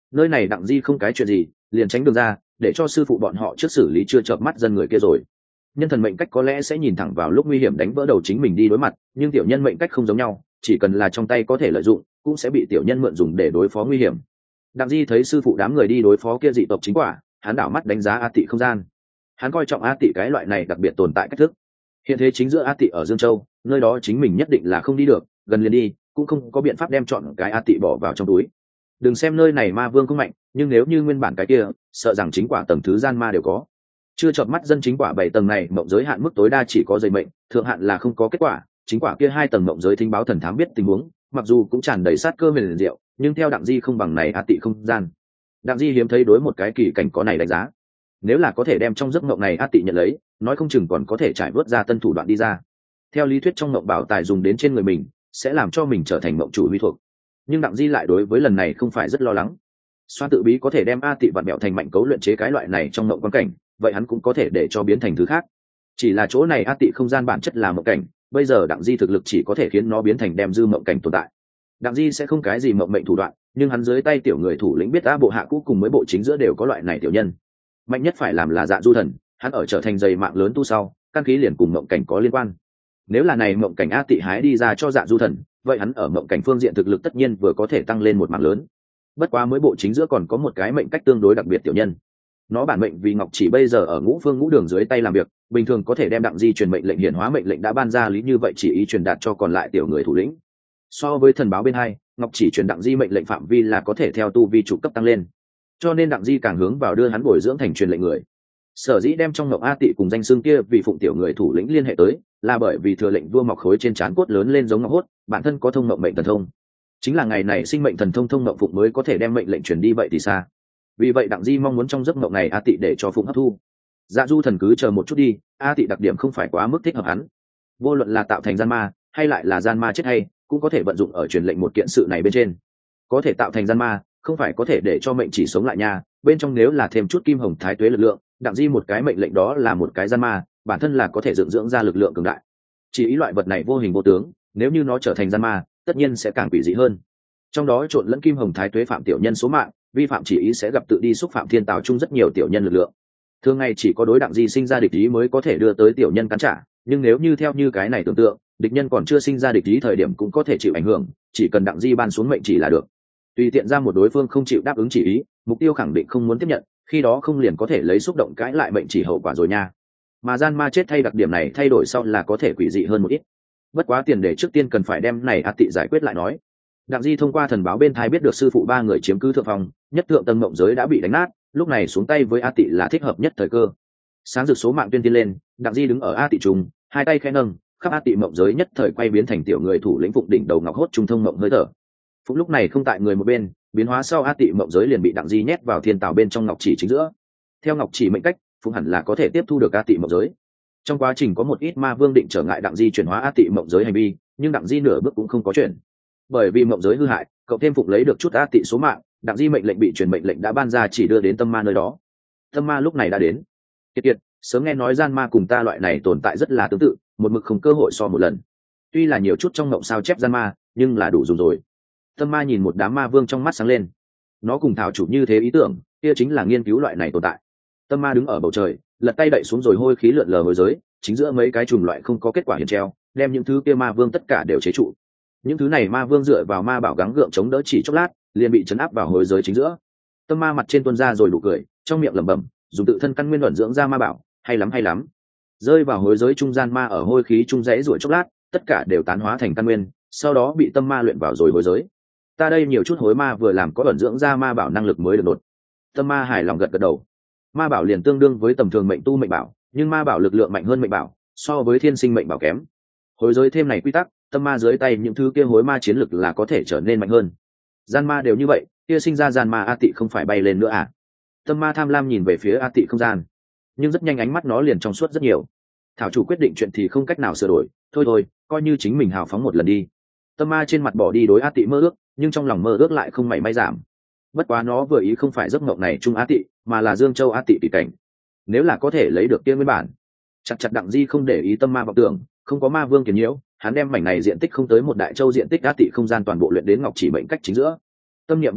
nơi này đặng di không cái chuyện gì, liền tránh đường ra, để cho sư phụ bọn họ trước xử lý chưa chợp mắt dân người kia rồi. Nhân thần mệnh cách có lẽ sẽ nhìn thẳng vào lúc nguy hiểm đánh vỡ đầu chính mình đi đối mặt, nhưng tiểu nhân mệnh cách không giống nhau, chỉ cần là trong tay có thể lợi dụng cũng sẽ bị tiểu nhân mượn dùng để đối phó nguy hiểm. Đặng di thấy sư phụ đám người đi đối phó kia dị tộc chính quả, hắn đảo mắt đánh giá A Tị không gian. Hắn coi trọng A Tị cái loại này đặc biệt tồn tại cách thức. Hiện thế chính giữa A Tị ở Dương Châu, nơi đó chính mình nhất định là không đi được, gần liền đi cũng không có biện pháp đem chọn cái A Tị bỏ vào trong túi. Đừng xem nơi này ma vương không mạnh, nhưng nếu như nguyên bản cái kia, sợ rằng chính quả tầng thứ gian ma đều có. Chưa chợp mắt dân chính quả 7 tầng này mộng giới hạn mức tối đa chỉ có dây mệnh, thượng hạn là không có kết quả, chính quả kia 2 tầng mộng giới thính báo thần thám biết tình huống, mặc dù cũng tràn đầy sát cơ huyền diệu, nhưng theo Đặng Di không bằng này A Tị không gian. Đặng Di hiếm thấy đối một cái kỳ cảnh có này đánh giá. Nếu là có thể đem trong giấc mộng này A Tị nhận lấy, nói không chừng còn có thể trải vớt ra tân thủ đoạn đi ra. Theo lý thuyết trong mộng bảo tài dùng đến trên người mình, sẽ làm cho mình trở thành mộng chủ huy thuộc. Nhưng Đặng Di lại đối với lần này không phải rất lo lắng. Xoan tự bí có thể đem A Tị vặn bẹo thành mạnh cấu luyện chế cái loại này trong mộng quan cảnh, vậy hắn cũng có thể để cho biến thành thứ khác. Chỉ là chỗ này A Tị không gian bản chất là mộng cảnh, bây giờ Đặng Di thực lực chỉ có thể khiến nó biến thành đem dư mộng cảnh tồn tại. Đặng Di sẽ không cái gì mộng mệnh thủ đoạn, nhưng hắn dưới tay tiểu người thủ lĩnh biết A bộ hạ cũ cùng với bộ chính giữa đều có loại này tiểu nhân. Mạnh nhất phải làm là Dạ Du Thần, hắn ở trở thành dày mạng lớn tu sau, căn khí liền cùng mộng cảnh có liên quan. Nếu là này mộng cảnh A Tị hái đi ra cho Dạ Du Thần, vậy hắn ở mộng cảnh phương diện thực lực tất nhiên vừa có thể tăng lên một mạng lớn. Bất quá mới bộ chính giữa còn có một cái mệnh cách tương đối đặc biệt tiểu nhân. Nó bản mệnh vì Ngọc Chỉ bây giờ ở Ngũ Phương Ngũ Đường dưới tay làm việc, bình thường có thể đem Đặng Di truyền mệnh lệnh hiển hóa mệnh lệnh đã ban ra lý như vậy chỉ ý truyền đạt cho còn lại tiểu người thủ lĩnh. So với thần báo bên hai, Ngọc Chỉ truyền Đặng Di mệnh lệnh phạm vi là có thể theo tu vi trụ cấp tăng lên, cho nên Đặng Di càng hướng vào đưa hắn bồi dưỡng thành truyền lệnh người. Sở dĩ đem trong ngộng A Tị cùng danh xương kia vì phụng tiểu người thủ lĩnh liên hệ tới, là bởi vì thừa lệnh vua mọc khối trên trán cốt lớn lên giống ngọc hốt, bản thân có thông ngộng mệnh thần thông. Chính là ngày này sinh mệnh thần thông thông ngộng phụng mới có thể đem mệnh lệnh truyền đi vậy thì xa. Vì vậy Đặng Di mong muốn trong giấc mộng này A Tị để cho phụng hấp thu. Dạ Du Thần cứ chờ một chút đi, A Tị đặc điểm không phải quá mức thích hợp hắn. Vô luận là tạo thành gian ma, hay lại là gian ma chết hay, cũng có thể vận dụng ở truyền lệnh một kiện sự này bên trên. Có thể tạo thành gian ma, không phải có thể để cho mệnh chỉ sống lại nha, bên trong nếu là thêm chút kim hồng thái tuế lực lượng, Đặng Di một cái mệnh lệnh đó là một cái gian ma, bản thân là có thể dựng dưỡng ra lực lượng cường đại. Chỉ ý loại vật này vô hình vô tướng, nếu như nó trở thành gian ma, tất nhiên sẽ càng quỷ dị hơn. Trong đó trộn lẫn kim hồng thái tuế phạm tiểu nhân số mạng, vi phạm chỉ ý sẽ gặp tự đi xúc phạm thiên tào chung rất nhiều tiểu nhân lực lượng. Thường ngày chỉ có đối Đặng Di sinh ra địch ý mới có thể đưa tới tiểu nhân cắn trả, nhưng nếu như theo như cái này tưởng tượng, địch nhân còn chưa sinh ra địch ý thời điểm cũng có thể chịu ảnh hưởng, chỉ cần Đặng Di ban xuống mệnh chỉ là được. Tùy tiện ra một đối phương không chịu đáp ứng chỉ ý, mục tiêu khẳng định không muốn tiếp nhận, khi đó không liền có thể lấy xúc động cãi lại mệnh chỉ hậu quả rồi nha. Mà gian ma chết thay đặc điểm này thay đổi sau là có thể quỷ dị hơn một ít. Bất quá tiền để trước tiên cần phải đem này A Tị giải quyết lại nói. Đặng Di thông qua thần báo bên thai biết được sư phụ ba người chiếm cứ thượng phòng, nhất thượng tầng mộng giới đã bị đánh nát, lúc này xuống tay với A Tị là thích hợp nhất thời cơ. Sáng rực số mạng tuyên tiên lên, Đặng Di đứng ở A Tị trùng, hai tay khẽ nâng, khắp A Tị mộng giới nhất thời quay biến thành tiểu người thủ lĩnh phụng đỉnh đầu ngọc hốt trung thông mộng hơi thở. Phụng lúc này không tại người một bên, biến hóa sau A Tị mộng giới liền bị Đặng Di nhét vào thiên tào bên trong ngọc chỉ chính giữa. Theo ngọc chỉ mệnh cách, Phụng hẳn là có thể tiếp thu được A Tị mộng giới. Trong quá trình có một ít ma vương định trở ngại Đặng Di chuyển hóa A Tị mộng giới hành vi, nhưng Đặng Di nửa bước cũng không có chuyển. Bởi vì mộng giới hư hại, cậu thêm Phụng lấy được chút A Tị số mạng, Đặng Di mệnh lệnh bị truyền mệnh lệnh đã ban ra chỉ đưa đến tâm ma nơi đó. Tâm ma lúc này đã đến. Kiệt, sớm nghe nói gian ma cùng ta loại này tồn tại rất là tương tự, một mực không cơ hội so một lần. Tuy là nhiều chút trong mộng sao chép gian ma, nhưng là đủ dùng rồi. Tâm ma nhìn một đám ma vương trong mắt sáng lên. Nó cùng thảo chủ như thế ý tưởng, kia chính là nghiên cứu loại này tồn tại. Tâm ma đứng ở bầu trời, lật tay đậy xuống rồi hôi khí lượn lờ hồi giới, chính giữa mấy cái chùm loại không có kết quả hiển treo, đem những thứ kia ma vương tất cả đều chế trụ. Những thứ này ma vương dựa vào ma bảo gắng gượng chống đỡ chỉ chốc lát, liền bị chấn áp vào hồi giới chính giữa. Tâm ma mặt trên tuôn ra rồi đủ cười, trong miệng lẩm bẩm, dùng tự thân căn nguyên luận dưỡng ra ma bảo, hay lắm hay lắm. Rơi vào hồi giới trung gian ma ở hôi khí trung rẽ ruổi chốc lát, tất cả đều tán hóa thành căn nguyên, sau đó bị tâm ma luyện vào rồi hồi giới. Ta đây nhiều chút hối ma vừa làm có ẩn dưỡng ra ma bảo năng lực mới được đột. Tâm ma hài lòng gật gật đầu. Ma bảo liền tương đương với tầm thường mệnh tu mệnh bảo, nhưng ma bảo lực lượng mạnh hơn mệnh bảo, so với thiên sinh mệnh bảo kém. Hồi giới thêm này quy tắc, tâm ma dưới tay những thứ kia hối ma chiến lực là có thể trở nên mạnh hơn. Gian ma đều như vậy, kia sinh ra gian ma A Tị không phải bay lên nữa à? Tâm ma tham lam nhìn về phía A Tị không gian, nhưng rất nhanh ánh mắt nó liền trong suốt rất nhiều. Thảo chủ quyết định chuyện thì không cách nào sửa đổi, thôi, coi như chính mình hào phóng một lần đi. Tâm ma trên mặt bỏ đi đối A Tị mơ ước, nhưng trong lòng mơ ước lại không mảy may giảm. Bất quá nó vừa ý không phải giấc mộng này trung A Tị, mà là Dương Châu A Tị kỳ cảnh. Nếu là có thể lấy được tiên nguyên bản, chặt Đặng Di không để ý tâm ma vọng tưởng, không có ma vương kiền nhiễu, hắn đem mảnh này diện tích không tới một đại châu diện tích A Tị không gian toàn bộ luyện đến ngọc chỉ mệnh cách chính giữa. Tâm niệm vừa động,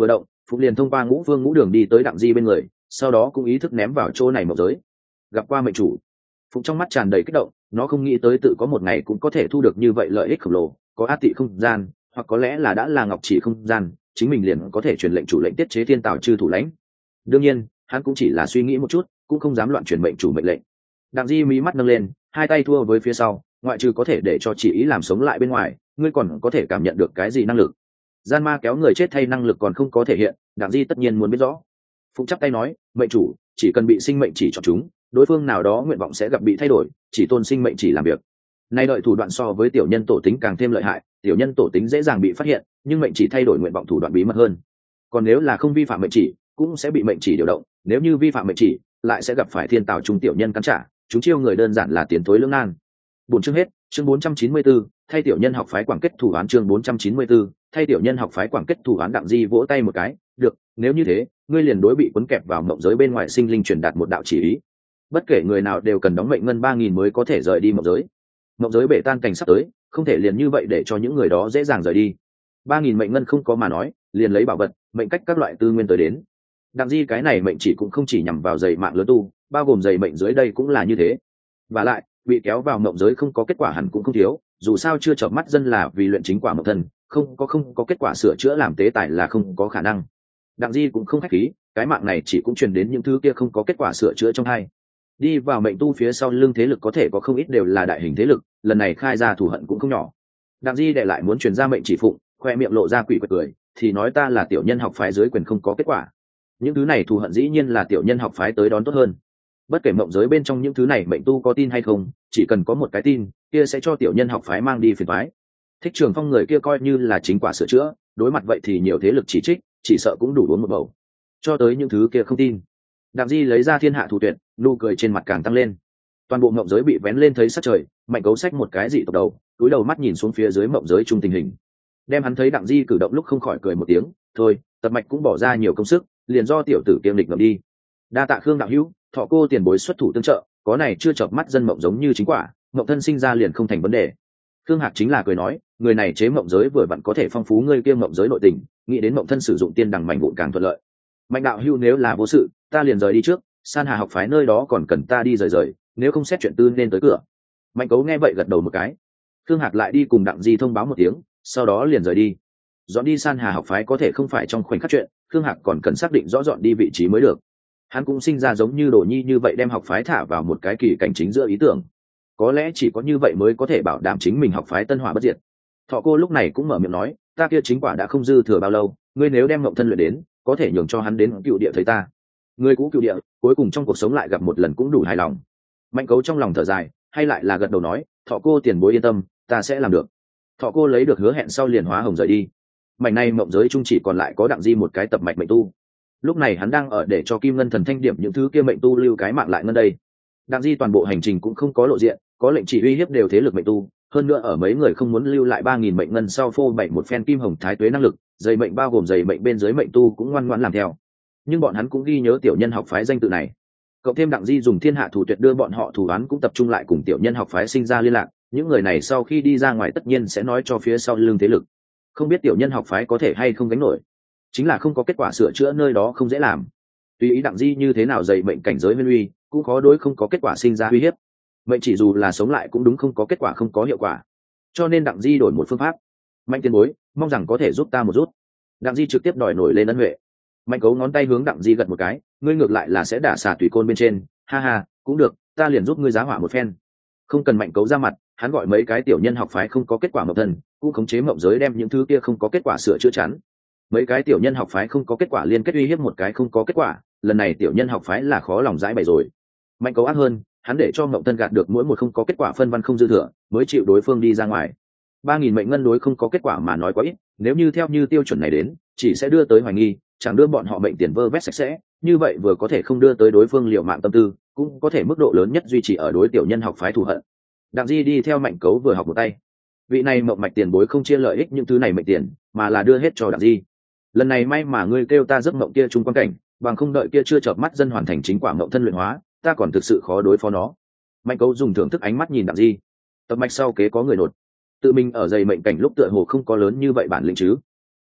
Phụng liền thông qua ngũ phương ngũ đường đi tới đặng di bên người, sau đó cũng ý thức ném vào chỗ này mộng giới. Gặp qua mệnh chủ. Phụng trong mắt tràn đầy kích động, nó không nghĩ tới tự có một ngày cũng có thể thu được như vậy lợi ích khổng lồ, có át tị không gian, hoặc có lẽ là đã là ngọc chỉ không gian, chính mình liền có thể truyền lệnh chủ lệnh tiết chế thiên tào chư thủ lãnh. Đương nhiên hắn cũng chỉ là suy nghĩ một chút, cũng không dám loạn truyền mệnh chủ mệnh lệnh. Đặng di mí mắt nâng lên, hai tay thua với phía sau, ngoại trừ có thể để cho chỉ ý làm sống lại bên ngoài, ngươi còn có thể cảm nhận được cái gì năng lực? Gian ma kéo người chết thay năng lực còn không có thể hiện, Đặng di tất nhiên muốn biết rõ. Phụng chắp tay nói, mệnh chủ chỉ cần bị sinh mệnh chỉ chọn chúng, đối phương nào đó nguyện vọng sẽ gặp bị thay đổi, chỉ tôn sinh mệnh chỉ làm việc. Nay đợi thủ đoạn so với tiểu nhân tổ tính càng thêm lợi hại, tiểu nhân tổ tính dễ dàng bị phát hiện, nhưng mệnh chỉ thay đổi nguyện vọng thủ đoạn bí mật hơn. Còn nếu là không vi phạm mệnh chỉ, cũng sẽ bị mệnh chỉ điều động, nếu như vi phạm mệnh chỉ, lại sẽ gặp phải thiên tào trung tiểu nhân cắn trả, chúng chiêu người đơn giản là tiến thối lưỡng nan. Bốn chương hết, chương 494, thay tiểu nhân học phái quảng kết thủ án chương 494, thay tiểu nhân học phái quảng kết thủ án. Đặng di vỗ tay một cái, được, nếu như thế, ngươi liền đối bị cuốn kẹp vào mộng giới bên ngoài sinh linh truyền đạt một đạo chỉ ý. Bất kể người nào đều cần đóng mệnh ngân 3.000 mới có thể rời đi mộng giới. Mộng giới bể tan cảnh sắp tới, không thể liền như vậy để cho những người đó dễ dàng rời đi. 3.000 mệnh ngân không có mà nói, liền lấy bảo vật, mệnh cách các loại tư nguyên tới đến. Đặng di cái này mệnh chỉ cũng không chỉ nhằm vào dày mạng lớn tu, bao gồm dày mệnh dưới đây cũng là như thế. Và lại, bị kéo vào mộng giới không có kết quả hẳn cũng không thiếu, dù sao chưa chợp mắt dân là vì luyện chính quả mộng thân, không có kết quả sửa chữa làm tế tài là không có khả năng. Đặng di cũng không khách khí, cái mạng này chỉ cũng truyền đến những thứ kia không có kết quả sửa chữa trong hai. Đi vào mệnh tu phía sau lưng thế lực có thể có không ít đều là đại hình thế lực, lần này khai ra thù hận cũng không nhỏ. Đặng di để lại muốn truyền ra mệnh chỉ phụng, khoe miệng lộ ra quỷ quật cười, thì nói ta là tiểu nhân học phái dưới quyền không có kết quả. Những thứ này thù hận dĩ nhiên là tiểu nhân học phái tới đón tốt hơn. Bất kể mộng giới bên trong những thứ này mệnh tu có tin hay không, chỉ cần có một cái tin kia sẽ cho tiểu nhân học phái mang đi phiền phái. Thích Trường Phong người kia coi như là chính quả sửa chữa, đối mặt vậy thì nhiều thế lực chỉ trích, chỉ sợ cũng đủ uống một bầu. Cho tới những thứ kia không tin, Đặng di lấy ra thiên hạ thủ tuyệt, nụ cười trên mặt càng tăng lên. Toàn bộ mộng giới bị vén lên thấy sát trời, Mạnh Cấu xách một cái dị tộc đầu, cúi đầu mắt nhìn xuống phía dưới mộng giới chung tình hình. Đem hắn thấy Đặng di cử động lúc không khỏi cười một tiếng, thôi, Tập Mạch cũng bỏ ra nhiều công sức, liền do tiểu tử kiêm lịch ngậm đi. Đa tạ Khương đạo hữu, Thọ cô tiền bối xuất thủ tương trợ, có này chưa chợp mắt dân mộng giống như chính quả, mộng thân sinh ra liền không thành vấn đề. Khương Hạc chính là cười nói, người này chế mộng giới vừa vặn có thể phong phú ngươi kia mộng giới nội tình, nghĩ đến mộng thân sử dụng tiên đằng mảnh vụn càng thuận lợi. Mạnh đạo hữu nếu là vô sự, ta liền rời đi trước, San Hà học phái nơi đó còn cần ta đi rời, nếu không xét chuyện tư nên tới cửa. Mạnh Cấu nghe vậy gật đầu một cái. Khương Hạc lại đi cùng Đặng di thông báo một tiếng, sau đó liền rời đi. Dọn đi San Hà học phái có thể không phải trong khoảnh khắc chuyện, Khương Hạc còn cần xác định rõ dọn đi vị trí mới được. Hắn cũng sinh ra giống như Đồ Nhi như vậy đem học phái thả vào một cái kỳ cảnh chính giữa ý tưởng. Có lẽ chỉ có như vậy mới có thể bảo đảm chính mình học phái tân hỏa bất diệt. Thọ cô lúc này cũng mở miệng nói, ta kia chính quả đã không dư thừa bao lâu, ngươi nếu đem Ngộng thân luyện đến, có thể nhường cho hắn đến cựu địa thấy ta. Ngươi cũ cựu địa, cuối cùng trong cuộc sống lại gặp một lần cũng đủ hài lòng. Mạnh Cấu trong lòng thở dài, hay lại là gật đầu nói, Thọ cô tiền bối yên tâm, ta sẽ làm được. Thọ cô lấy được hứa hẹn sau liền hóa hồng rời đi. Mảnh này mộng giới chung chỉ còn lại có Đặng di một cái tập mạch mệnh tu. Lúc này hắn đang ở để cho Kim Ngân Thần thanh điểm những thứ kia mệnh tu lưu cái mạng lại ngân đây. Đặng di toàn bộ hành trình cũng không có lộ diện, có lệnh chỉ uy hiếp đều thế lực mệnh tu, hơn nữa ở mấy người không muốn lưu lại 3.000 mệnh ngân sau phô bày một phen kim hồng thái tuế năng lực, dày mệnh bao gồm dày mệnh bên dưới mệnh tu cũng ngoan ngoãn làm theo. Nhưng bọn hắn cũng ghi nhớ tiểu nhân học phái danh tự này. Cộng thêm Đặng di dùng thiên hạ thủ tuyệt đưa bọn họ thủ án cũng tập trung lại cùng tiểu nhân học phái sinh ra liên lạc, những người này sau khi đi ra ngoài tất nhiên sẽ nói cho phía sau lưng thế lực. Không biết tiểu nhân học phái có thể hay không gánh nổi, chính là không có kết quả sửa chữa nơi đó không dễ làm. Tùy ý Đặng di như thế nào dày mệnh cảnh giới nguyên uy, cũng khó đối không có kết quả sinh ra uy hiếp. Mệnh chỉ dù là sống lại cũng đúng không có kết quả không có hiệu quả. Cho nên Đặng di đổi một phương pháp. Mạnh tiền bối, mong rằng có thể giúp ta một rút. Đặng di trực tiếp đòi nổi lên ân huệ. Mạnh Cấu ngón tay hướng Đặng di gật một cái, ngươi ngược lại là sẽ đả xà tùy côn bên trên, ha ha, cũng được, ta liền giúp ngươi giá hỏa một phen. Không cần Mạnh Cấu ra mặt, hắn gọi mấy cái tiểu nhân học phái không có kết quả mộng thần, cũng khống chế mộng giới đem những thứ kia không có kết quả sửa chữa chắn. Mấy cái tiểu nhân học phái không có kết quả liên kết uy hiếp một cái không có kết quả, lần này tiểu nhân học phái là khó lòng giải bày rồi. Mạnh Cấu ác hơn, hắn để cho mộng thân gạt được mỗi một không có kết quả phân văn không dư thừa, mới chịu đối phương đi ra ngoài. 3.000 mệnh ngân đối không có kết quả mà nói quá ít, nếu như theo như tiêu chuẩn này đến, chỉ sẽ đưa tới hoài nghi, chẳng đưa bọn họ mệnh tiền vơ vét sạch sẽ, như vậy vừa có thể không đưa tới đối phương liều mạng tâm tư, cũng có thể mức độ lớn nhất duy trì ở đối tiểu nhân học phái thù hận. Đặng di đi theo Mạnh Cấu vừa học một tay. Vị này mộng mạch tiền bối không chia lợi ích những thứ này mệnh tiền, mà là đưa hết cho Đặng di. Lần này may mà ngươi kêu ta giấc mộng kia trung quan cảnh, bằng không đợi kia chưa chợp mắt dân hoàn thành chính quả mộng thân luyện hóa, ta còn thực sự khó đối phó nó. Mạnh Cấu dùng thưởng thức ánh mắt nhìn Đặng di. Tập mạch sau kế có người nột, tự mình ở dày mệnh cảnh lúc tựa hồ không có lớn như vậy bản lĩnh chứ.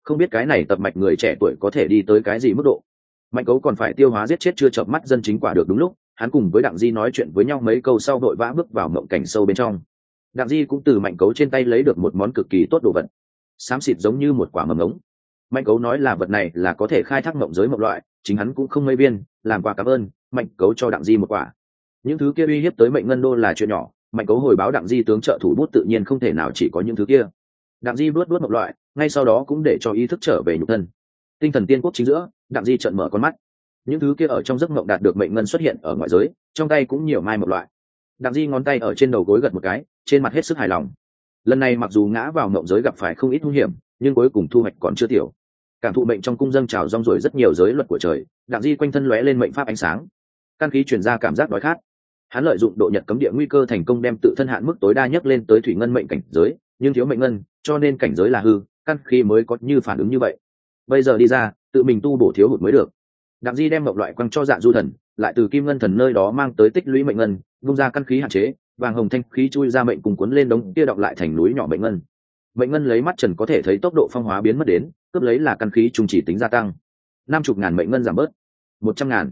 Không biết cái này tập mạch người trẻ tuổi có thể đi tới cái gì mức độ. Mạnh Cấu còn phải tiêu hóa giết chết chưa chợp mắt dân chính quả được đúng lúc, hắn cùng với Đặng Di nói chuyện với nhau mấy câu sau vội vã bước vào mộng cảnh sâu bên trong. Đặng Di cũng từ Mạnh Cấu trên tay lấy được một món cực kỳ tốt đồ vật, xám xịt giống như một quả mầm ống. Mạnh Cấu nói là vật này là có thể khai thác mộng giới mộng loại, chính hắn cũng không mấy viên, làm quà cảm ơn, Mạnh Cấu cho Đặng Di một quả. Những thứ kia uy hiếp tới mệnh ngân đô là chuyện nhỏ, Mạnh Cấu hồi báo Đặng Di tướng trợ thủ bút tự nhiên không thể nào chỉ có những thứ kia. Đặng Di luốt mộng loại, ngay sau đó cũng để cho ý thức trở về nhục thân. Tinh thần tiên quốc chính giữa, Đặng Di trợn mở con mắt. Những thứ kia ở trong giấc mộng đạt được mệnh ngân xuất hiện ở ngoại giới, trong tay cũng nhiều mai một loại. Đặng Di ngón tay ở trên đầu gối gật một cái, trên mặt hết sức hài lòng. Lần này mặc dù ngã vào mộng giới gặp phải không ít nguy hiểm, nhưng cuối cùng thu hoạch còn chưa tiểu. Cảm thụ mệnh trong cung dâng trào rong rồi rất nhiều giới luật của trời, Đặng Di quanh thân lóe lên mệnh pháp ánh sáng, căn khí truyền ra cảm giác đói khát. Hắn lợi dụng độ nhật cấm địa nguy cơ thành công đem tự thân hạn mức tối đa nhất lên tới thủy ngân mệnh cảnh giới, nhưng thiếu mệnh ngân, cho nên cảnh giới là hư, căn khí mới có như phản ứng như vậy. Bây giờ đi ra, tự mình tu bổ thiếu hụt mới được. Đặng Di đem mộng loại quăng cho Dạ Du Thần, lại từ Kim Ngân Thần nơi đó mang tới tích lũy mệnh ngân, vung ra căn khí hạn chế, vàng hồng thanh khí chui ra mệnh cùng cuốn lên đống kia đọng lại thành núi nhỏ mệnh ngân. Mệnh ngân lấy mắt trần có thể thấy tốc độ phong hóa biến mất đến, cướp lấy là căn khí trung chỉ tính gia tăng. 50.000 mệnh ngân giảm bớt, 100.000,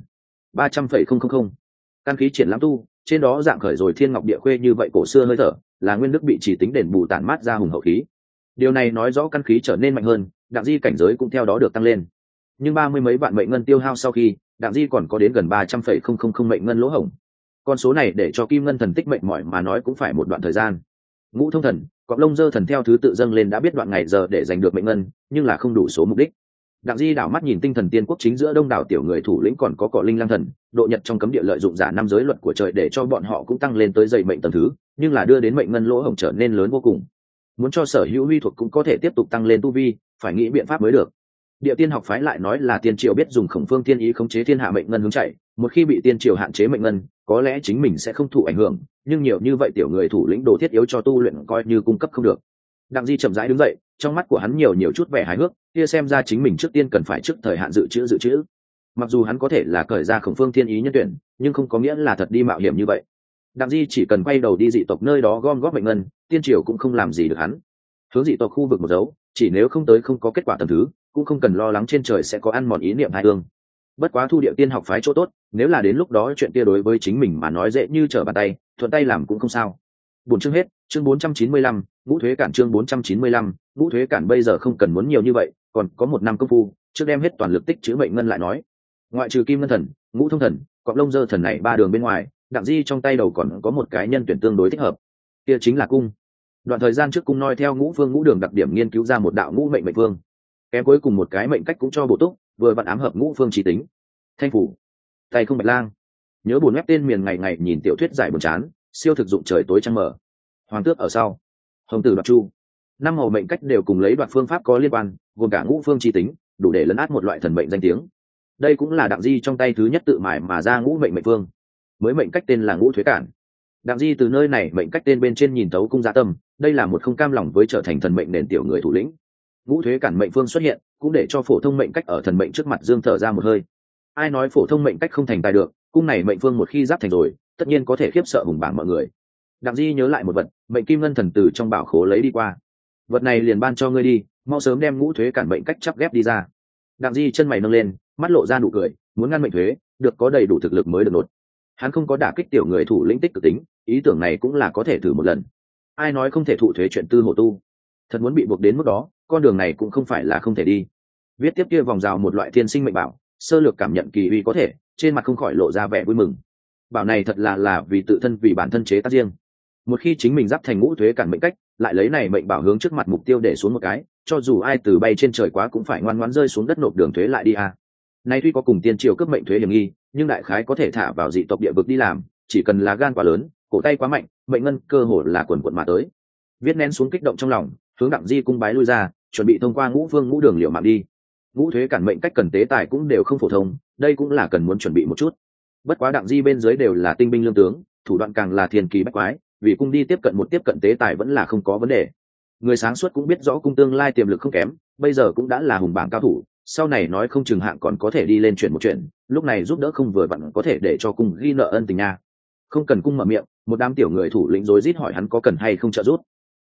300,000. Căn khí triển lãm tu, trên đó dạng khởi rồi thiên ngọc địa khuê như vậy cổ xưa hơi thở, là nguyên đức bị chỉ tính đền bù tản mát ra hùng hậu khí. Điều này nói rõ căn khí trở nên mạnh hơn, Đặng Di cảnh giới cũng theo đó được tăng lên. Nhưng 30 mấy vạn mệnh ngân tiêu hao sau khi, Đặng Di còn có đến gần 300,000 mệnh ngân lỗ hổng. Con số này để cho Kim Ngân Thần tích mệnh mỏi mà nói cũng phải một đoạn thời gian. Ngũ Thông Thần, Cọp Lông Dơ Thần theo thứ tự dâng lên đã biết đoạn ngày giờ để giành được mệnh ngân, nhưng là không đủ số mục đích. Đặng Di đảo mắt nhìn tinh thần tiên quốc chính giữa đông đảo tiểu người thủ lĩnh còn có Cọ Linh Lang Thần, độ nhật trong cấm địa lợi dụng giả năm giới luật của trời để cho bọn họ cũng tăng lên tới dày mệnh tầng thứ, nhưng là đưa đến mệnh ngân lỗ hổng trở nên lớn vô cùng. Muốn cho sở hữu huy thuộc cũng có thể tiếp tục tăng lên tu vi, phải nghĩ biện pháp mới được. Địa tiên học phái lại nói là tiên triều biết dùng Khổng Phương Thiên ý khống chế thiên hạ mệnh ngân hướng chạy, một khi bị tiên triều hạn chế mệnh ngân, có lẽ chính mình sẽ không thụ ảnh hưởng, nhưng nhiều như vậy tiểu người thủ lĩnh đồ thiết yếu cho tu luyện coi như cung cấp không được. Đặng Di chậm rãi đứng dậy, trong mắt của hắn nhiều chút vẻ hài hước, kia xem ra chính mình trước tiên cần phải trước thời hạn dự trữ. Mặc dù hắn có thể là cởi ra Khổng Phương Thiên ý nhân tuyển, nhưng không có nghĩa là thật đi mạo hiểm như vậy. Đặng Di chỉ cần quay đầu đi dị tộc nơi đó gom góp mệnh ngân, tiên triều cũng không làm gì được hắn. Hướng dị tộc khu vực một dấu, chỉ nếu không tới không có kết quả tầm thứ, cũng không cần lo lắng trên trời sẽ có ăn mòn ý niệm hai ương. Bất quá thu địa tiên học phái chỗ tốt, nếu là đến lúc đó chuyện kia đối với chính mình mà nói dễ như trở bàn tay, thuận tay làm cũng không sao. Buổi chương hết, chương 495, Ngũ Thuế Cản chương 495, Ngũ Thuế Cản bây giờ không cần muốn nhiều như vậy, còn có 1 năm công phu, trước đem hết toàn lực tích trữ mệnh ngân lại nói. Ngoại trừ Kim Ngân Thần, Ngũ Thông Thần, Cọp Lông Dơ Thần này 3 đường bên ngoài, Đặng Di trong tay đầu còn có một cái nhân tuyển tương đối thích hợp. Kia chính là cung. Đoạn thời gian trước cung noi theo Ngũ Phương Ngũ Đường đặc điểm nghiên cứu ra một đạo ngũ mệnh mệnh vương. Kém cuối cùng một cái mệnh cách cũng cho bổ túc, vừa vặn ám hợp Ngũ Phương chí tính. Thanh phủ, tay không bạch lang. Nhớ buồn web tên miền ngày ngày nhìn tiểu thuyết giải buồn chán, siêu thực dụng trời tối trăng mở. Hoàng tước ở sau. Hồng tử đoạt chu. 5 màu mệnh cách đều cùng lấy đoạt phương pháp có liên quan, gồm cả Ngũ Phương chí tính, đủ để lấn át một loại thần mệnh danh tiếng. Đây cũng là Đặng Di trong tay thứ nhất tự mài mà ra ngũ mệnh mệnh vương. Mới mệnh cách tên là Ngũ Thuế Cản. Đặng Di từ nơi này mệnh cách tên bên trên nhìn tấu cung dạ tâm, đây là một không cam lòng với trở thành thần mệnh nền tiểu người thủ lĩnh. Ngũ Thuế Cản mệnh phương xuất hiện, cũng để cho phổ thông mệnh cách ở thần mệnh trước mặt dương thở ra một hơi. Ai nói phổ thông mệnh cách không thành tài được, cung này mệnh phương một khi giáp thành rồi, tất nhiên có thể khiếp sợ hùng bảng mọi người. Đặng Di nhớ lại một vật, mệnh kim ngân thần từ trong bảo khố lấy đi qua. Vật này liền ban cho ngươi đi, mau sớm đem Ngũ Thuế Cản mệnh cách chắp ghép đi ra. Đặng Di chân mày nâng lên, mắt lộ ra nụ cười, muốn ngăn mệnh thuế, được có đầy đủ thực lực mới được nốt. Hắn không có đả kích tiểu người thủ lĩnh tích cực tính, ý tưởng này cũng là có thể thử một lần. Ai nói không thể thụ thuế chuyện tư hộ tu? Thật muốn bị buộc đến mức đó, con đường này cũng không phải là không thể đi. Viết tiếp kia vòng rào một loại thiên sinh mệnh bảo, sơ lược cảm nhận kỳ uy có thể, trên mặt không khỏi lộ ra vẻ vui mừng. Bảo này thật là vì tự thân vì bản thân chế tác riêng. Một khi chính mình giáp thành Ngũ Thuế Cản mệnh cách, lại lấy này mệnh bảo hướng trước mặt mục tiêu để xuống một cái, cho dù ai từ bay trên trời quá cũng phải ngoan ngoãn rơi xuống đất nộp đường thuế lại đi à. Nay tuy có cùng tiên triều cướp mệnh thuế hiểm nghi, nhưng đại khái có thể thả vào dị tộc địa vực đi làm, chỉ cần là gan quá lớn, cổ tay quá mạnh, mệnh ngân cơ hồ là quần quần mà tới. Viết nén xuống kích động trong lòng, hướng Đặng Di cung bái lui ra, chuẩn bị thông qua Ngũ Phương Ngũ Đường liều mạng đi. Ngũ Thuế Cản mệnh cách cần tế tài cũng đều không phổ thông, đây cũng là cần muốn chuẩn bị một chút. Bất quá Đặng Di bên dưới đều là tinh binh lương tướng, thủ đoạn càng là thiên kỳ bách quái, vì cung đi tiếp cận tế tài vẫn là không có vấn đề. Người sáng suốt cũng biết rõ cung tương lai tiềm lực không kém, bây giờ cũng đã là hùng bảng cao thủ, sau này nói không chừng hạng còn có thể đi lên chuyển một chuyện, lúc này giúp đỡ không vừa vặn có thể để cho cung ghi nợ ân tình nha. Không cần cung mở miệng, một đám tiểu người thủ lĩnh rối rít hỏi hắn có cần hay không trợ giúp.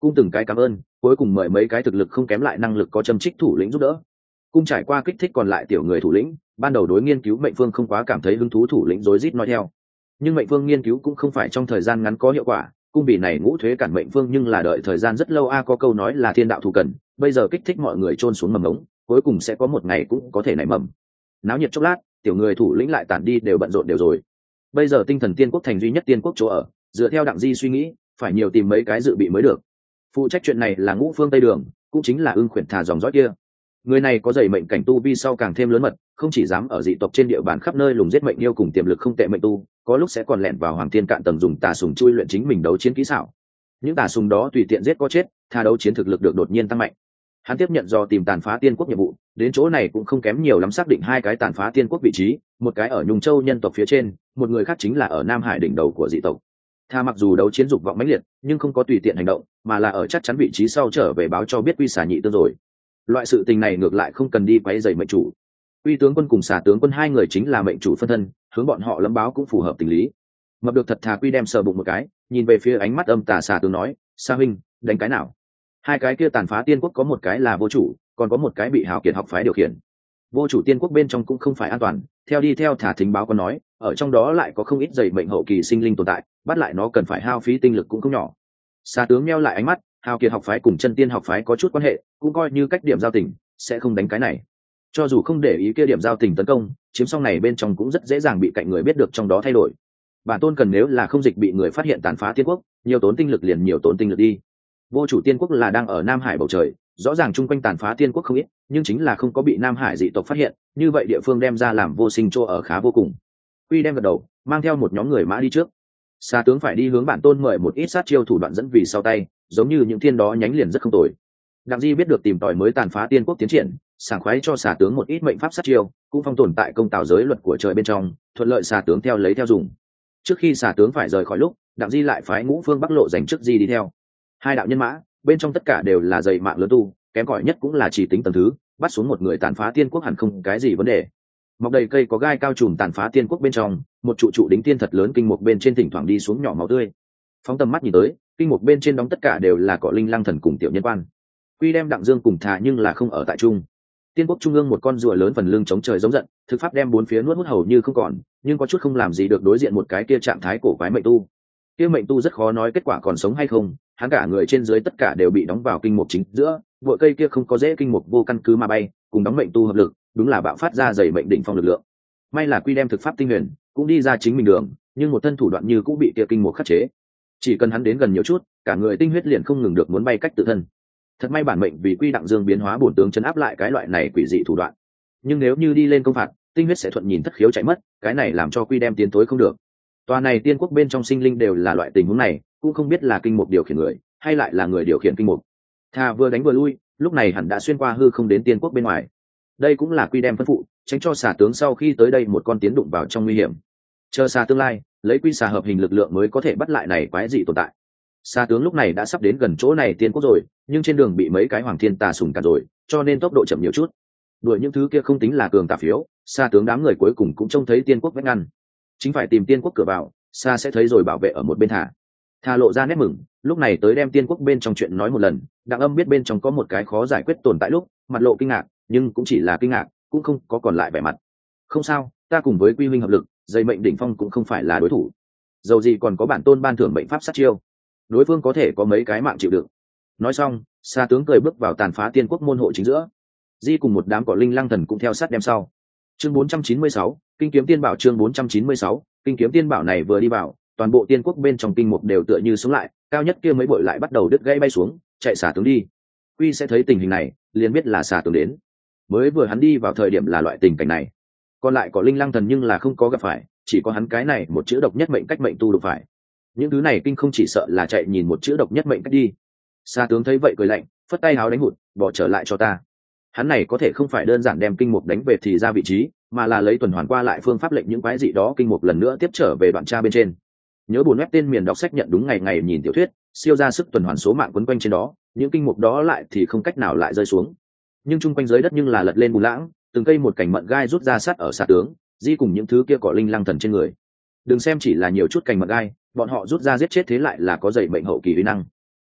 cung từng cái cảm ơn, cuối cùng mời mấy cái thực lực không kém lại năng lực có châm trích thủ lĩnh giúp đỡ. Cung trải qua kích thích còn lại tiểu người thủ lĩnh, ban đầu đối nghiên cứu mệnh phương không quá cảm thấy hứng thú, thủ lĩnh rối rít nói theo. Nhưng mệnh phương nghiên cứu cũng không phải trong thời gian ngắn có hiệu quả, cung vì này ngũ thuế cản mệnh phương nhưng là đợi thời gian rất lâu có câu nói là thiên đạo thù cần, bây giờ kích thích mọi người chôn xuống mầm ngống, cuối cùng sẽ có một ngày cũng có thể nảy mầm. Náo nhiệt chốc lát, tiểu người thủ lĩnh lại tản đi, đều bận rộn đều rồi. Bây giờ tinh thần tiên quốc thành duy nhất tiên quốc chỗ ở, dựa theo Đặng Di suy nghĩ, phải nhiều tìm mấy cái dự bị mới được. Phụ trách chuyện này là Ngũ Phương Tây Đường, cũng chính là Ưng Khuyển Thà dòng dõi kia. Người này có dày mệnh cảnh tu vi sau càng thêm lớn mật, không chỉ dám ở dị tộc trên địa bàn khắp nơi lùng giết mệnh yêu cùng tiềm lực không tệ mệnh tu, có lúc sẽ còn lẻn vào Hoàng Thiên Cạn tầng dùng tà sùng chui luyện chính mình đấu chiến kỹ xảo. Những tà sùng đó tùy tiện giết có chết, tha đấu chiến thực lực được đột nhiên tăng mạnh. Hắn tiếp nhận do tìm tàn phá tiên quốc nhiệm vụ, đến chỗ này cũng không kém nhiều lắm, xác định hai cái tàn phá tiên quốc vị trí, một cái ở Nhung Châu nhân tộc phía trên, một người khác chính là ở Nam Hải đỉnh đầu của dị tộc. Tha mặc dù đấu chiến dục vọng mãnh liệt, nhưng không có tùy tiện hành động, mà là ở chắc chắn vị trí sau trở về báo cho biết Quy Xà Nhị Tương rồi. Loại sự tình này ngược lại không cần đi quấy rầy mệnh chủ. Quy tướng quân cùng Xà tướng quân hai người chính là mệnh chủ phân thân, hướng bọn họ lẫm báo cũng phù hợp tình lý. Mập được thật thà Quy đem sờ bụng một cái, nhìn về phía ánh mắt âm tà Xà tướng nói: "Sa huynh, đánh cái nào?" Hai cái kia tàn phá tiên quốc có một cái là vô chủ, còn có một cái bị Hào Kiệt học phái điều khiển. Vô chủ tiên quốc bên trong cũng không phải an toàn, theo thả thính báo có nói, ở trong đó lại có không ít dày mệnh hậu kỳ sinh linh tồn tại, bắt lại nó cần phải hao phí tinh lực cũng không nhỏ. Xà tướng meo lại ánh mắt, Hào Kiệt học phái cùng Chân Tiên học phái có chút quan hệ, cũng coi như cách điểm giao tình, sẽ không đánh cái này. Cho dù không để ý kia điểm giao tình tấn công, chiếm xong này bên trong cũng rất dễ dàng bị cạnh người biết được trong đó thay đổi. Bản tôn cần nếu là không dịch bị người phát hiện tàn phá tiên quốc, nhiều tốn tinh lực liền nhiều tốn tinh lực đi. Vô chủ tiên quốc là đang ở Nam Hải bầu trời, rõ ràng chung quanh tàn phá tiên quốc không ít, nhưng chính là không có bị Nam Hải dị tộc phát hiện, như vậy địa phương đem ra làm vô sinh chỗ ở khá vô cùng. Quy đem gật đầu, mang theo một nhóm người mã đi trước. Xà tướng phải đi hướng bản tôn mời một ít sát chiêu thủ đoạn dẫn vì sau tay, giống như những thiên đó nhánh liền rất không tồi. Đặng Di biết được tìm tòi mới tàn phá tiên quốc tiến triển, sảng khoái cho xà tướng một ít mệnh pháp sát chiêu, cũng phong tồn tại công tào giới luật của trời bên trong, thuận lợi xà tướng theo lấy theo dùng. Trước khi xà tướng phải rời khỏi lúc, Đặng Di lại phái Ngũ Phương Bắc Lộ dành trước Di đi theo. Hai đạo nhân mã, bên trong tất cả đều là dày mạng lớn tu, kém cỏi nhất cũng là chỉ tính tầng thứ, bắt xuống một người tàn phá tiên quốc hẳn không cái gì vấn đề. Mọc đầy cây có gai cao trùm tàn phá tiên quốc bên trong, một trụ đính tiên thật lớn kinh mục bên trên thỉnh thoảng đi xuống nhỏ máu tươi. Phóng tầm mắt nhìn tới, kinh mục bên trên đóng tất cả đều là cỏ linh lăng thần cùng tiểu nhân quan. Quy đem Đặng Dương cùng thà nhưng là không ở tại trung. Tiên quốc trung ương một con rùa lớn phần lưng chống trời giống giận, thực pháp đem bốn phía nuốt hút hầu như không còn, nhưng có chút không làm gì được đối diện một cái kia trạng thái cổ quái mệnh tu. Kia mệnh tu rất khó nói kết quả còn sống hay không, hắn cả người trên dưới tất cả đều bị đóng vào kinh mục chính giữa, vội cây kia không có dễ kinh mục vô căn cứ mà bay, cùng đóng mệnh tu hợp lực, đúng là bạo phát ra dày mệnh đỉnh phong lực lượng. May là Quy đem thực pháp tinh huyền, cũng đi ra chính mình đường, nhưng một thân thủ đoạn như cũng bị kia kinh mục khắc chế. Chỉ cần hắn đến gần nhiều chút, cả người tinh huyết liền không ngừng được muốn bay cách tự thân. Thật may bản mệnh vì Quy Đặng Dương biến hóa bổn tướng chấn áp lại cái loại này quỷ dị thủ đoạn. Nhưng nếu như đi lên công phạt, tinh huyết sẽ thuận nhìn thất khiếu chạy mất, cái này làm cho Quy đem tiến tối không được. Tòa này tiên quốc bên trong sinh linh đều là loại tình huống này, cũng không biết là kinh mục điều khiển người, hay lại là người điều khiển kinh mục. Thà vừa đánh vừa lui, lúc này hẳn đã xuyên qua hư không đến tiên quốc bên ngoài. Đây cũng là Quy đem phân phụ, tránh cho xà tướng sau khi tới đây một con tiến đụng vào trong nguy hiểm. Chờ xà tương lai, lấy Quy xà hợp hình lực lượng mới có thể bắt lại này quái dị tồn tại. Xà tướng lúc này đã sắp đến gần chỗ này tiên quốc rồi, nhưng trên đường bị mấy cái hoàng thiên tà sùng cản rồi, cho nên tốc độ chậm nhiều chút. Đuổi những thứ kia không tính là cường tà phiếu, xà tướng đám người cuối cùng cũng trông thấy tiên quốc vách ngăn. Chính phải tìm tiên quốc cửa vào, xa sẽ thấy rồi bảo vệ ở một bên thà lộ ra nét mừng, lúc này tới đem tiên quốc bên trong chuyện nói một lần. Đặng Âm biết bên trong có một cái khó giải quyết tồn tại lúc, mặt lộ kinh ngạc, nhưng cũng chỉ là kinh ngạc, cũng không có còn lại vẻ mặt. Không sao, ta cùng với Quy huynh hợp lực, dây mệnh đỉnh phong cũng không phải là đối thủ. Dầu gì còn có bản tôn ban thưởng mệnh pháp sát chiêu, đối phương có thể có mấy cái mạng chịu đựng. Nói xong, xa tướng cười bước vào tàn phá tiên quốc môn hộ chính giữa. Di cùng một đám cỏ linh lăng thần cũng theo sát đem sau. Chương 496, Kinh kiếm tiên bảo. Chương 496, Kinh kiếm tiên bảo này vừa đi vào, toàn bộ tiên quốc bên trong kinh mục đều tựa như sống lại, cao nhất kia mấy bội lại bắt đầu đứt gãy bay xuống, chạy xả tướng đi. Quy sẽ thấy tình hình này, liền biết là xả tướng đến. Mới vừa hắn đi vào thời điểm là loại tình cảnh này, còn lại có linh lăng thần nhưng là không có gặp phải, chỉ có hắn cái này một chữ độc nhất mệnh cách mệnh tu được phải. Những thứ này kinh không chỉ sợ là chạy nhìn một chữ độc nhất mệnh cách đi. Xả tướng thấy vậy cười lạnh, phất tay háo đánh hụt, bỏ trở lại cho ta. Hắn này có thể không phải đơn giản đem kinh mục đánh về thì ra vị trí, mà là lấy tuần hoàn qua lại phương pháp lệnh những quái dị đó kinh mục lần nữa tiếp trở về đoạn tra bên trên. Nhớ buồn web tên miền đọc sách nhận đúng ngày ngày nhìn tiểu thuyết, siêu ra sức tuần hoàn số mạng quấn quanh trên đó, những kinh mục đó lại thì không cách nào lại rơi xuống. Nhưng chung quanh dưới đất nhưng là lật lên bùn lãng, từng cây một cảnh mận gai rút ra sát ở xà tướng, Di cùng những thứ kia cỏ linh lăng thần trên người. Đừng xem chỉ là nhiều chút cành mận gai, bọn họ rút ra giết chết thế lại là có dày mệnh hậu kỳ uy năng.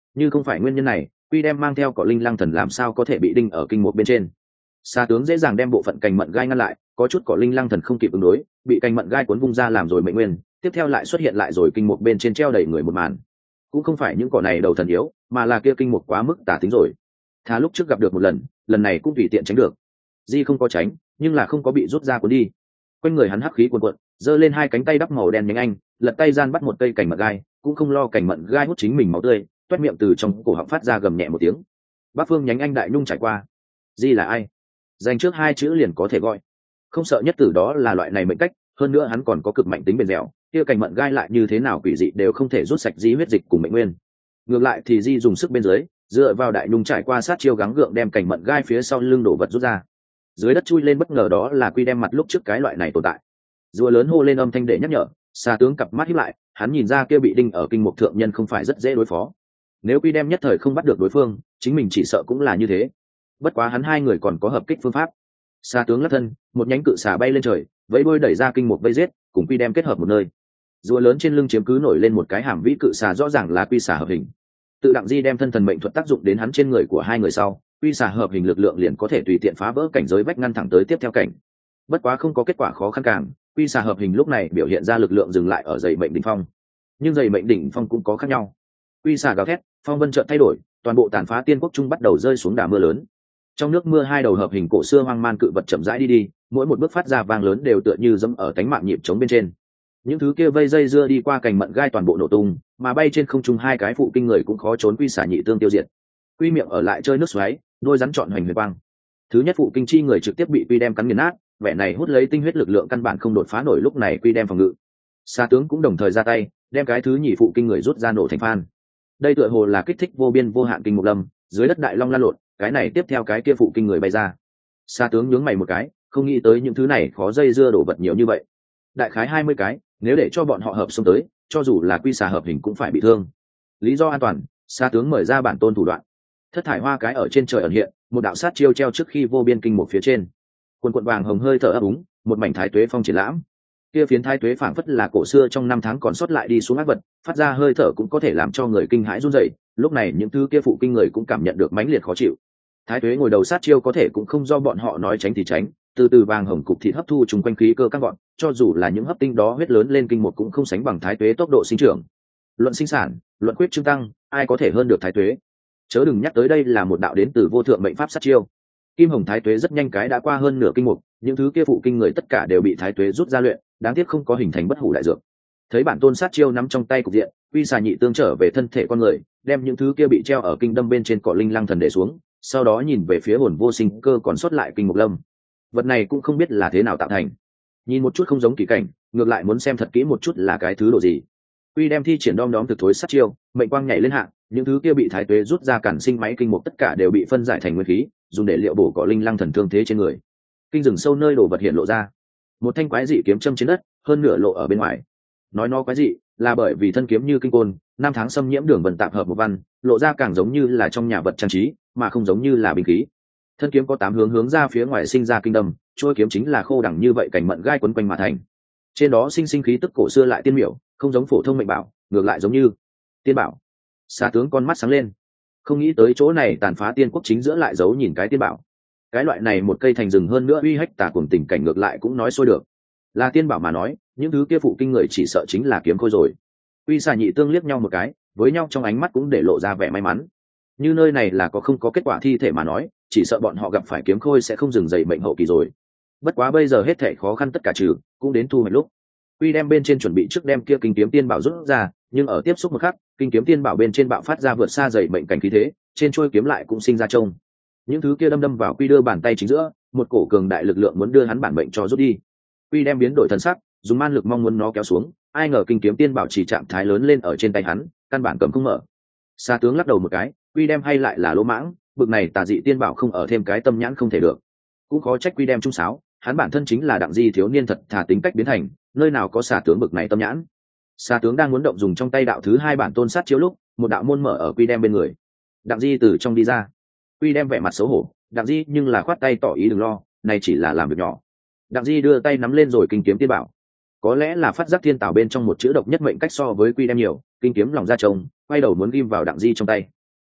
như không phải nguyên nhân này, quy đem mang theo cỏ linh lăng thần làm sao có thể bị đinh ở kinh mục bên trên. Xà tướng dễ dàng đem bộ phận cành mận gai ngăn lại, có chút cỏ linh lăng thần không kịp ứng đối, bị cành mận gai cuốn vung ra làm rồi mệnh nguyên, tiếp theo lại xuất hiện lại rồi kinh mục bên trên treo đầy người một màn. Cũng không phải những cỏ này đầu thần yếu, mà là kia kinh mục quá mức tà tính rồi. Thà lúc trước gặp được một lần, lần này cũng tùy tiện tránh được. Di không có tránh, nhưng là không có bị rút ra cuốn đi. Quanh người hắn hắc khí cuồn cuộn, giơ lên hai cánh tay đắp màu đen nhánh anh, lật tay gian bắt một cây cành mận gai, cũng không lo cành mận gai hút chính mình máu tươi, toét miệng từ trong cổ họng phát ra gầm nhẹ một tiếng. Bắc phương nhánh anh đại nhung trải qua. Di là ai? Dành trước hai chữ liền có thể gọi. Không sợ nhất tử đó là loại này mệnh cách, hơn nữa hắn còn có cực mạnh tính bền dẻo, kia cành mận gai lại như thế nào quỷ dị đều không thể rút sạch Di huyết dịch cùng mệnh nguyên. Ngược lại thì Di dùng sức bên dưới, dựa vào đại nhung trải qua sát chiêu gắng gượng đem cành mận gai phía sau lưng đổ vật rút ra. Dưới đất chui lên bất ngờ đó là quy đem mặt lúc trước cái loại này tồn tại. Rùa lớn hô lên âm thanh để nhắc nhở, Xà tướng cặp mắt híp lại, hắn nhìn ra kia bị đinh ở kinh mục thượng nhân không phải rất dễ đối phó. Nếu quy đem nhất thời không bắt được đối phương, chính mình chỉ sợ cũng là như thế. Bất quá hắn hai người còn có hợp kích phương pháp. Xà tướng lắc thân, một nhánh cự xà bay lên trời, vẫy đuôi đẩy ra kinh mục vây giết, cùng quy đem kết hợp một nơi. Rùa lớn trên lưng chiếm cứ nổi lên một cái hàm vĩ cự xà rõ ràng là quy xà hợp hình. Tự Đặng Di đem thân thần mệnh thuật tác dụng đến hắn trên người của hai người sau, quy xà hợp hình lực lượng liền có thể tùy tiện phá vỡ cảnh giới vách ngăn thẳng tới tiếp theo cảnh. Bất quá không có kết quả khó khăn càng, quy xà hợp hình lúc này biểu hiện ra lực lượng dừng lại ở dày mệnh đỉnh phong. Nhưng dày mệnh đỉnh phong cũng có khác nhau. Quy xà gào thét, phong vân chợt thay đổi, toàn bộ tàn phá tiên quốc trung bắt đầu rơi xuống đà mưa lớn. Trong nước mưa hai đầu hợp hình cổ xưa hoang man cự vật chậm rãi đi, mỗi một bước phát ra vang lớn đều tựa như dẫm ở cánh mạng nhịp trống bên trên. Những thứ kia vây dây dưa đi qua cành mận gai toàn bộ nổ tung, mà bay trên không trung hai cái phụ kinh người cũng khó trốn quy xà nhị tương tiêu diệt. Quy miệng ở lại chơi nước xoáy, đôi rắn chọn hoành huyền quang. Thứ nhất phụ kinh chi người trực tiếp bị quy đem cắn nghiền nát, vẻ này hút lấy tinh huyết lực lượng căn bản không đột phá nổi, lúc này quy đem phòng ngự. Xà tướng cũng đồng thời ra tay, đem cái thứ nhị phụ kinh người rút ra nổ thành phan. Đây tựa hồ là kích thích vô biên vô hạn kinh mục lâm, dưới đất đại long lan lộn, cái này tiếp theo cái kia phụ kinh người bay ra. Xà tướng nhướng mày một cái, không nghĩ tới những thứ này khó dây dưa đổ vật nhiều như vậy. Đại khái 20 cái, nếu để cho bọn họ hợp xông tới, cho dù là quy xà hợp hình cũng phải bị thương. Lý do an toàn, Xà tướng mở ra bản tôn thủ đoạn. Thất thải hoa cái ở trên trời ẩn hiện, một đạo sát chiêu treo trước khi vô biên kinh một phía trên. Quần quần vàng hồng hơi thở ấp úng, một mảnh thái tuế phong triển lãm. Kia phiến thái tuế phảng phất là cổ xưa trong năm tháng còn sót lại đi xuống ác vật, phát ra hơi thở cũng có thể làm cho người kinh hãi run rẩy. Lúc này những thứ kia phụ kinh người cũng cảm nhận được mãnh liệt khó chịu. Thái tuế ngồi đầu sát chiêu có thể cũng không do bọn họ nói tránh thì tránh, từ từ vàng hồng cục thịt hấp thu chung quanh khí cơ các bọn, cho dù là những hấp tinh đó huyết lớn lên kinh một cũng không sánh bằng thái tuế tốc độ sinh trưởng. Luận sinh sản, luận quyết trương tăng, ai có thể hơn được thái tuế? Chớ đừng nhắc tới đây là một đạo đến từ vô thượng mệnh pháp sát chiêu. Kim hồng thái tuế rất nhanh cái đã qua hơn nửa kinh mục, những thứ kia phụ kinh người tất cả đều bị thái tuế rút ra luyện, đáng tiếc không có hình thành bất hủ đại dược. Thấy bản tôn sát chiêu nắm trong tay cục diện, quy xà nhị tương trở về thân thể con người, đem những thứ kia bị treo ở kinh đâm bên trên cỏ linh lăng thần để xuống, sau đó nhìn về phía hồn vô sinh cơ còn sót lại kinh mục lâm. Vật này cũng không biết là thế nào tạo thành, nhìn một chút không giống kỳ cảnh, ngược lại muốn xem thật kỹ một chút là cái thứ đồ gì. Quy đem thi triển đom đóm thực thối sát chiêu, mệnh quang nhảy lên hạng, những thứ kia bị thái tuế rút ra cản sinh máy kinh mục tất cả đều bị phân giải thành nguyên khí, dùng để liệu bổ cỏ linh lăng thần thương thế trên người. Kinh rừng sâu nơi đồ vật hiện lộ ra, một thanh quái dị kiếm châm trên đất, hơn nửa lộ ở bên ngoài. Nói nó quái dị là bởi vì thân kiếm như kinh côn, năm tháng xâm nhiễm đường vần tạp hợp một văn, lộ ra càng giống như là trong nhà vật trang trí, mà không giống như là binh khí. Thân kiếm có 8 hướng hướng ra phía ngoài sinh ra kinh đâm, chuôi kiếm chính là khô đẳng như vậy cảnh mận gai quấn quanh mà thành. Trên đó sinh khí tức cổ xưa lại tiên miểu, không giống phổ thông mệnh bảo, ngược lại giống như tiên bảo. Xà tướng con mắt sáng lên, không nghĩ tới chỗ này tàn phá tiên quốc chính giữa lại giấu nhìn cái tiên bảo. Cái loại này một cây thành rừng hơn nữa uy hách tà cuồng tình cảnh ngược lại cũng nói xôi được. Là tiên bảo mà nói, những thứ kia phụ kinh người chỉ sợ chính là kiếm khôi rồi. Uy xà nhị tương liếc nhau một cái, với nhau trong ánh mắt cũng để lộ ra vẻ may mắn. Như nơi này là có không có kết quả thi thể mà nói, chỉ sợ bọn họ gặp phải kiếm khôi sẽ không dừng dậy mệnh hậu kỳ rồi. Bất quá bây giờ hết thảy khó khăn tất cả trừ, cũng đến thu hoạch lúc. Quy đem bên trên chuẩn bị trước đem kia kinh kiếm tiên bảo rút ra, nhưng ở tiếp xúc một khắc, kinh kiếm tiên bảo bên trên bạo phát ra vượt xa dày mệnh cảnh khí thế, trên chuôi kiếm lại cũng sinh ra trông. Những thứ kia đâm vào Quy đưa bàn tay chính giữa, một cổ cường đại lực lượng muốn đưa hắn bản mệnh cho rút đi. Quy đem biến đổi thân sắc, dùng man lực mong muốn nó kéo xuống, ai ngờ kinh kiếm tiên bảo chỉ trạng thái lớn lên ở trên tay hắn, căn bản cầm không mở. Sa tướng lắc đầu một cái, Quy đem hay lại là lỗ mãng, bực này tà dị tiên bảo không ở thêm cái tâm nhãn không thể được. Cũng khó trách Quy đem trung sáo, hắn bản thân chính là Đặng Di thiếu niên thật thà tính cách biến thành, nơi nào có xà tướng bực này tâm nhãn. Xà tướng đang muốn động dùng trong tay đạo thứ 2 bản tôn sát chiếu lúc, một đạo môn mở ở Quy đem bên người. Đặng Di từ trong đi ra. Quy đem vẻ mặt xấu hổ, Đặng Di nhưng là khoát tay tỏ ý đừng lo, này chỉ là làm việc nhỏ. Đặng Di đưa tay nắm lên rồi kinh kiếm tiên bảo. Có lẽ là phát giác thiên tảo bên trong một chữ độc nhất mệnh cách so với Quy đem nhiều, kinh kiếm lòng ra trông, quay đầu muốn ghim vào Đặng Di trong tay.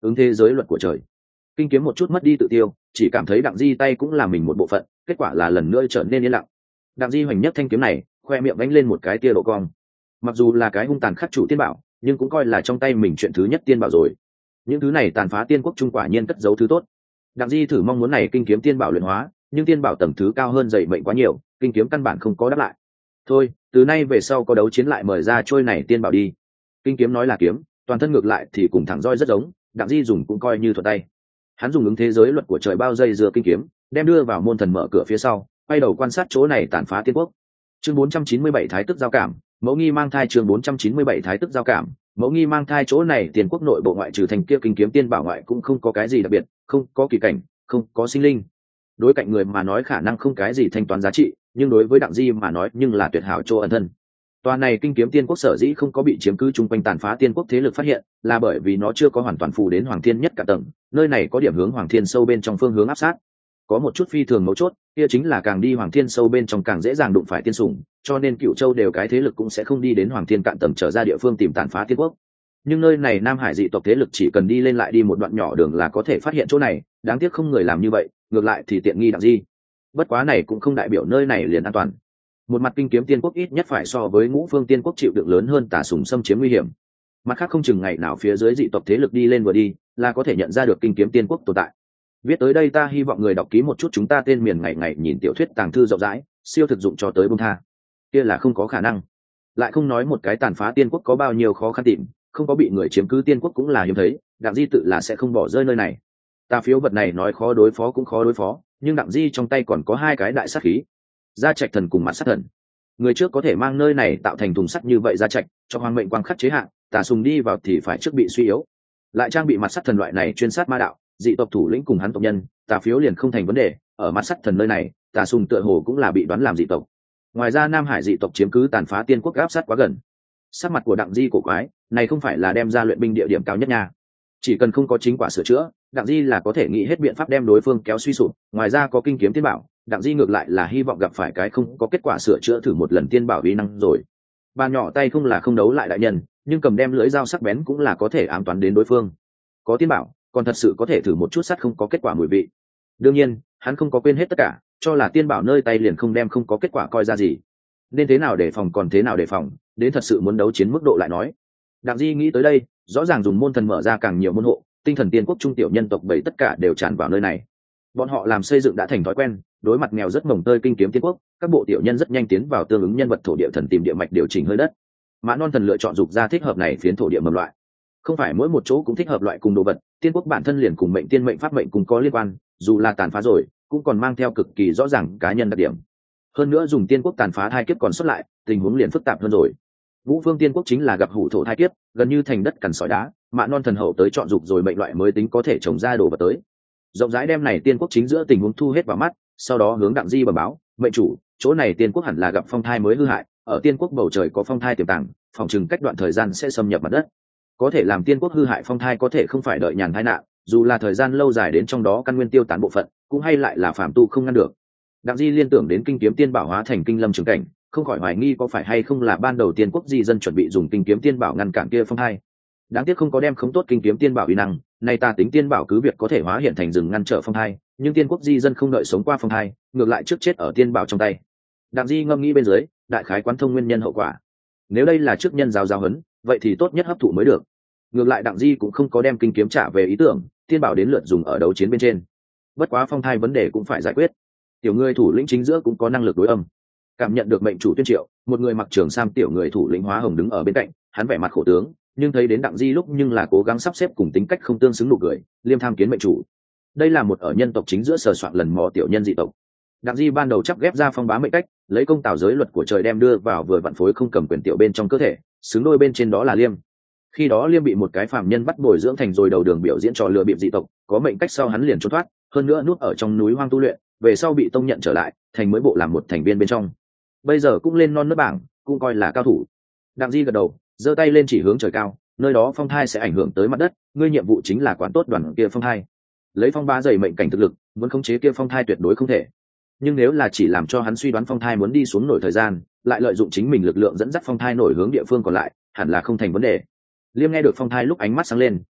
ứng thế giới luật của trời. Kinh kiếm một chút mất đi tự tiêu, chỉ cảm thấy Đặng Di tay cũng là mình một bộ phận, kết quả là lần nữa trở nên yên lặng. Đặng Di hoành nhất thanh kiếm này, khoe miệng vánh lên một cái tia độ cong. Mặc dù là cái hung tàn khắc chủ tiên bảo, nhưng cũng coi là trong tay mình chuyện thứ nhất tiên bảo rồi. Những thứ này tàn phá tiên quốc trung quả nhiên cất giấu thứ tốt. Đặng Di thử mong muốn này kinh kiếm tiên bảo luyện hóa, nhưng tiên bảo tầng thứ cao hơn dày mệnh quá nhiều, kinh kiếm căn bản không có đáp lại. Thôi, từ nay về sau có đấu chiến lại mời ra trôi này tiên bảo đi. Kinh kiếm nói là kiếm, toàn thân ngược lại thì cùng thẳng roi rất giống, Đặng Di dùng cũng coi như thuật tay. Hắn dùng ứng thế giới luật của trời bao dây dưa kinh kiếm, đem đưa vào môn thần mở cửa phía sau, quay đầu quan sát chỗ này tàn phá tiên quốc. Chương 497 Thái tức giao cảm, mẫu nghi mang thai. Chương 497 Thái tức giao cảm, mẫu nghi mang thai. Chỗ này tiền quốc nội bộ ngoại trừ thành kia kinh kiếm tiên bảo ngoại cũng không có cái gì đặc biệt, không có kỳ cảnh, không có sinh linh. Đối cạnh người mà nói khả năng không cái gì thanh toán giá trị, nhưng đối với Đặng Di mà nói nhưng là tuyệt hảo chỗ ẩn thân. Toàn này kinh kiếm tiên quốc sở dĩ không có bị chiếm cứ chung quanh tàn phá tiên quốc thế lực phát hiện, là bởi vì nó chưa có hoàn toàn phủ đến Hoàng Thiên nhất cả tầng, nơi này có điểm hướng Hoàng Thiên sâu bên trong phương hướng áp sát. Có một chút phi thường mấu chốt, kia chính là càng đi Hoàng Thiên sâu bên trong càng dễ dàng đụng phải tiên sủng, cho nên Cửu Châu đều cái thế lực cũng sẽ không đi đến Hoàng Thiên cạn tầng trở ra địa phương tìm tàn phá tiên quốc. Nhưng nơi này Nam Hải dị tộc thế lực chỉ cần đi lên lại đi một đoạn nhỏ đường là có thể phát hiện chỗ này, đáng tiếc không người làm như vậy, ngược lại thì tiện nghi Đặng Di. Bất quá này cũng không đại biểu nơi này liền an toàn. Một mặt kinh kiếm tiên quốc ít nhất phải so với Ngũ Phương tiên quốc chịu đựng lớn hơn Tà Sùng xâm chiếm nguy hiểm. Mặt khác không chừng ngày nào phía dưới dị tộc thế lực đi lên vừa đi, là có thể nhận ra được kinh kiếm tiên quốc tồn tại. Viết tới đây ta hy vọng người đọc ký một chút chúng ta tên miền ngày ngày nhìn tiểu thuyết tàng thư rộng rãi, siêu thực dụng cho tới bông tha. Kia là không có khả năng. Lại không nói một cái tàn phá tiên quốc có bao nhiêu khó khăn tìm, không có bị người chiếm cứ tiên quốc cũng là hiếm thấy, Đặng Di tự là sẽ không bỏ rơi nơi này. Tà phiếu vật này nói khó đối phó cũng khó đối phó, nhưng Đặng Di trong tay còn có hai cái đại sát khí. Gia Trạch thần cùng Mặt Sát thần. Người trước có thể mang nơi này tạo thành thùng sắt như vậy Gia Trạch, cho hoàng mệnh quang khắc chế hạn, Tà Sùng đi vào thì phải trước bị suy yếu. Lại trang bị Mặt Sát thần loại này chuyên sát ma đạo, dị tộc thủ lĩnh cùng hắn tộc nhân, tà phiếu liền không thành vấn đề. Ở Mặt Sát thần nơi này, Tà Sùng tựa hồ cũng là bị đoán làm dị tộc. Ngoài ra Nam Hải dị tộc chiếm cứ tàn phá tiên quốc áp sát quá gần. Sắc mặt của Đặng Di cổ quái, này không phải là đem ra luyện binh địa điểm cao nhất nha. Chỉ cần không có chính quả sửa chữa, Đặng Di là có thể nghĩ hết biện pháp đem đối phương kéo suy sụp. Ngoài ra có kinh kiếm tiên bảo, Đặng Di ngược lại là hy vọng gặp phải cái không có kết quả sửa chữa thử một lần tiên bảo uy năng rồi. Bàn nhỏ tay không là không đấu lại đại nhân, nhưng cầm đem lưỡi dao sắc bén cũng là có thể ám toán đến đối phương. Có tiên bảo, còn thật sự có thể thử một chút sắt không có kết quả mùi vị. Đương nhiên, hắn không có quên hết tất cả, cho là tiên bảo nơi tay liền không đem không có kết quả coi ra gì. Nên thế nào để phòng còn thế nào để phòng, đến thật sự muốn đấu chiến mức độ lại nói. Đặng Di nghĩ tới đây, rõ ràng dùng môn thần mở ra càng nhiều môn hộ, tinh thần tiên quốc trung tiểu nhân tộc bảy tất cả đều tràn vào nơi này. Bọn họ làm xây dựng đã thành thói quen, đối mặt nghèo rất mồng tơi kinh kiếm tiên quốc, các bộ tiểu nhân rất nhanh tiến vào tương ứng nhân vật thổ địa thần tìm địa mạch điều chỉnh hơi đất. Mã Non thần lựa chọn dục ra thích hợp này phiến thổ địa mầm loại. Không phải mỗi một chỗ cũng thích hợp loại cùng đồ vật, tiên quốc bản thân liền cùng mệnh tiên mệnh pháp mệnh cùng có liên quan, dù là tàn phá rồi, cũng còn mang theo cực kỳ rõ ràng cá nhân đặc điểm. Hơn nữa dùng tiên quốc tàn phá thai kiếp còn xuất lại, tình huống liền phức tạp hơn rồi. Vũ Phương tiên quốc chính là gặp hủ thổ thai kiếp, gần như thành đất cằn sỏi đá, Mã Non thần hậu tới chọn dục rồi mệnh loại mới tính có thể trồng ra đồ vật tới. Rộng rãi đem này tiên quốc chính giữa tình huống thu hết vào mắt, sau đó hướng Đặng Di bẩm báo, mệnh chủ, chỗ này tiên quốc hẳn là gặp phong thai mới hư hại, ở tiên quốc bầu trời có phong thai tiềm tàng, phòng chừng cách đoạn thời gian sẽ xâm nhập mặt đất. Có thể làm tiên quốc hư hại phong thai có thể không phải đợi nhàn tai nạn, dù là thời gian lâu dài đến trong đó căn nguyên tiêu tán bộ phận, cũng hay lại là phàm tu không ngăn được. Đặng Di liên tưởng đến kinh kiếm tiên bảo hóa thành kinh lâm trường cảnh, không khỏi hoài nghi có phải hay không là ban đầu tiên quốc di dân chuẩn bị dùng kinh kiếm tiên bảo ngăn cản kia phong thai. Đáng tiếc không có đem không tốt kinh kiếm tiên bảo uy năng, nay ta tính tiên bảo cứ việc có thể hóa hiện thành rừng ngăn trở phong thai, nhưng tiên quốc di dân không đợi sống qua phong thai, ngược lại trước chết ở tiên bảo trong tay. Đặng Di ngâm nghĩ bên dưới, đại khái quán thông nguyên nhân hậu quả. Nếu đây là trước nhân giáo huấn, vậy thì tốt nhất hấp thụ mới được. Ngược lại Đặng Di cũng không có đem kinh kiếm trả về ý tưởng, tiên bảo đến lượt dùng ở đấu chiến bên trên. Bất quá phong thai vấn đề cũng phải giải quyết. Tiểu người thủ lĩnh chính giữa cũng có năng lực đối âm. Cảm nhận được mệnh chủ tuyên triệu, một người mặc trường sam tiểu người thủ lĩnh hóa hồng đứng ở bên cạnh, hắn vẻ mặt khổ tướng, nhưng thấy đến Đặng Di lúc nhưng là cố gắng sắp xếp cùng tính cách không tương xứng nụ cười, liêm tham kiến mệnh chủ. Đây là một ở nhân tộc chính giữa sờ soạn lần mò tiểu nhân dị tộc. Đặng Di ban đầu chắp ghép ra phong bá mệnh cách, lấy công tào giới luật của trời đem đưa vào vừa vặn phối không cầm quyền tiểu bên trong cơ thể, xứng đôi bên trên đó là liêm. Khi đó liêm bị một cái phàm nhân bắt bồi dưỡng thành rồi đầu đường biểu diễn trò lừa bịp dị tộc, có mệnh cách sau hắn liền trốn thoát, hơn nữa núp ở trong núi hoang tu luyện, về sau bị tông nhận trở lại, thành mới bộ làm một thành viên bên trong. Bây giờ cũng lên non nước bảng, cũng coi là cao thủ. Đặng Di gật đầu, giơ tay lên chỉ hướng trời cao, nơi đó phong thai sẽ ảnh hưởng tới mặt đất, ngươi nhiệm vụ chính là quản tốt đoàn kia phong thai. Lấy phong bá dày mệnh cảnh thực lực, muốn khống chế kia phong thai tuyệt đối không thể. Nhưng nếu là chỉ làm cho hắn suy đoán phong thai muốn đi xuống nổi thời gian, lại lợi dụng chính mình lực lượng dẫn dắt phong thai nổi hướng địa phương còn lại, hẳn là không thành vấn đề. Liêm nghe được phong thai lúc ánh mắt sáng lên,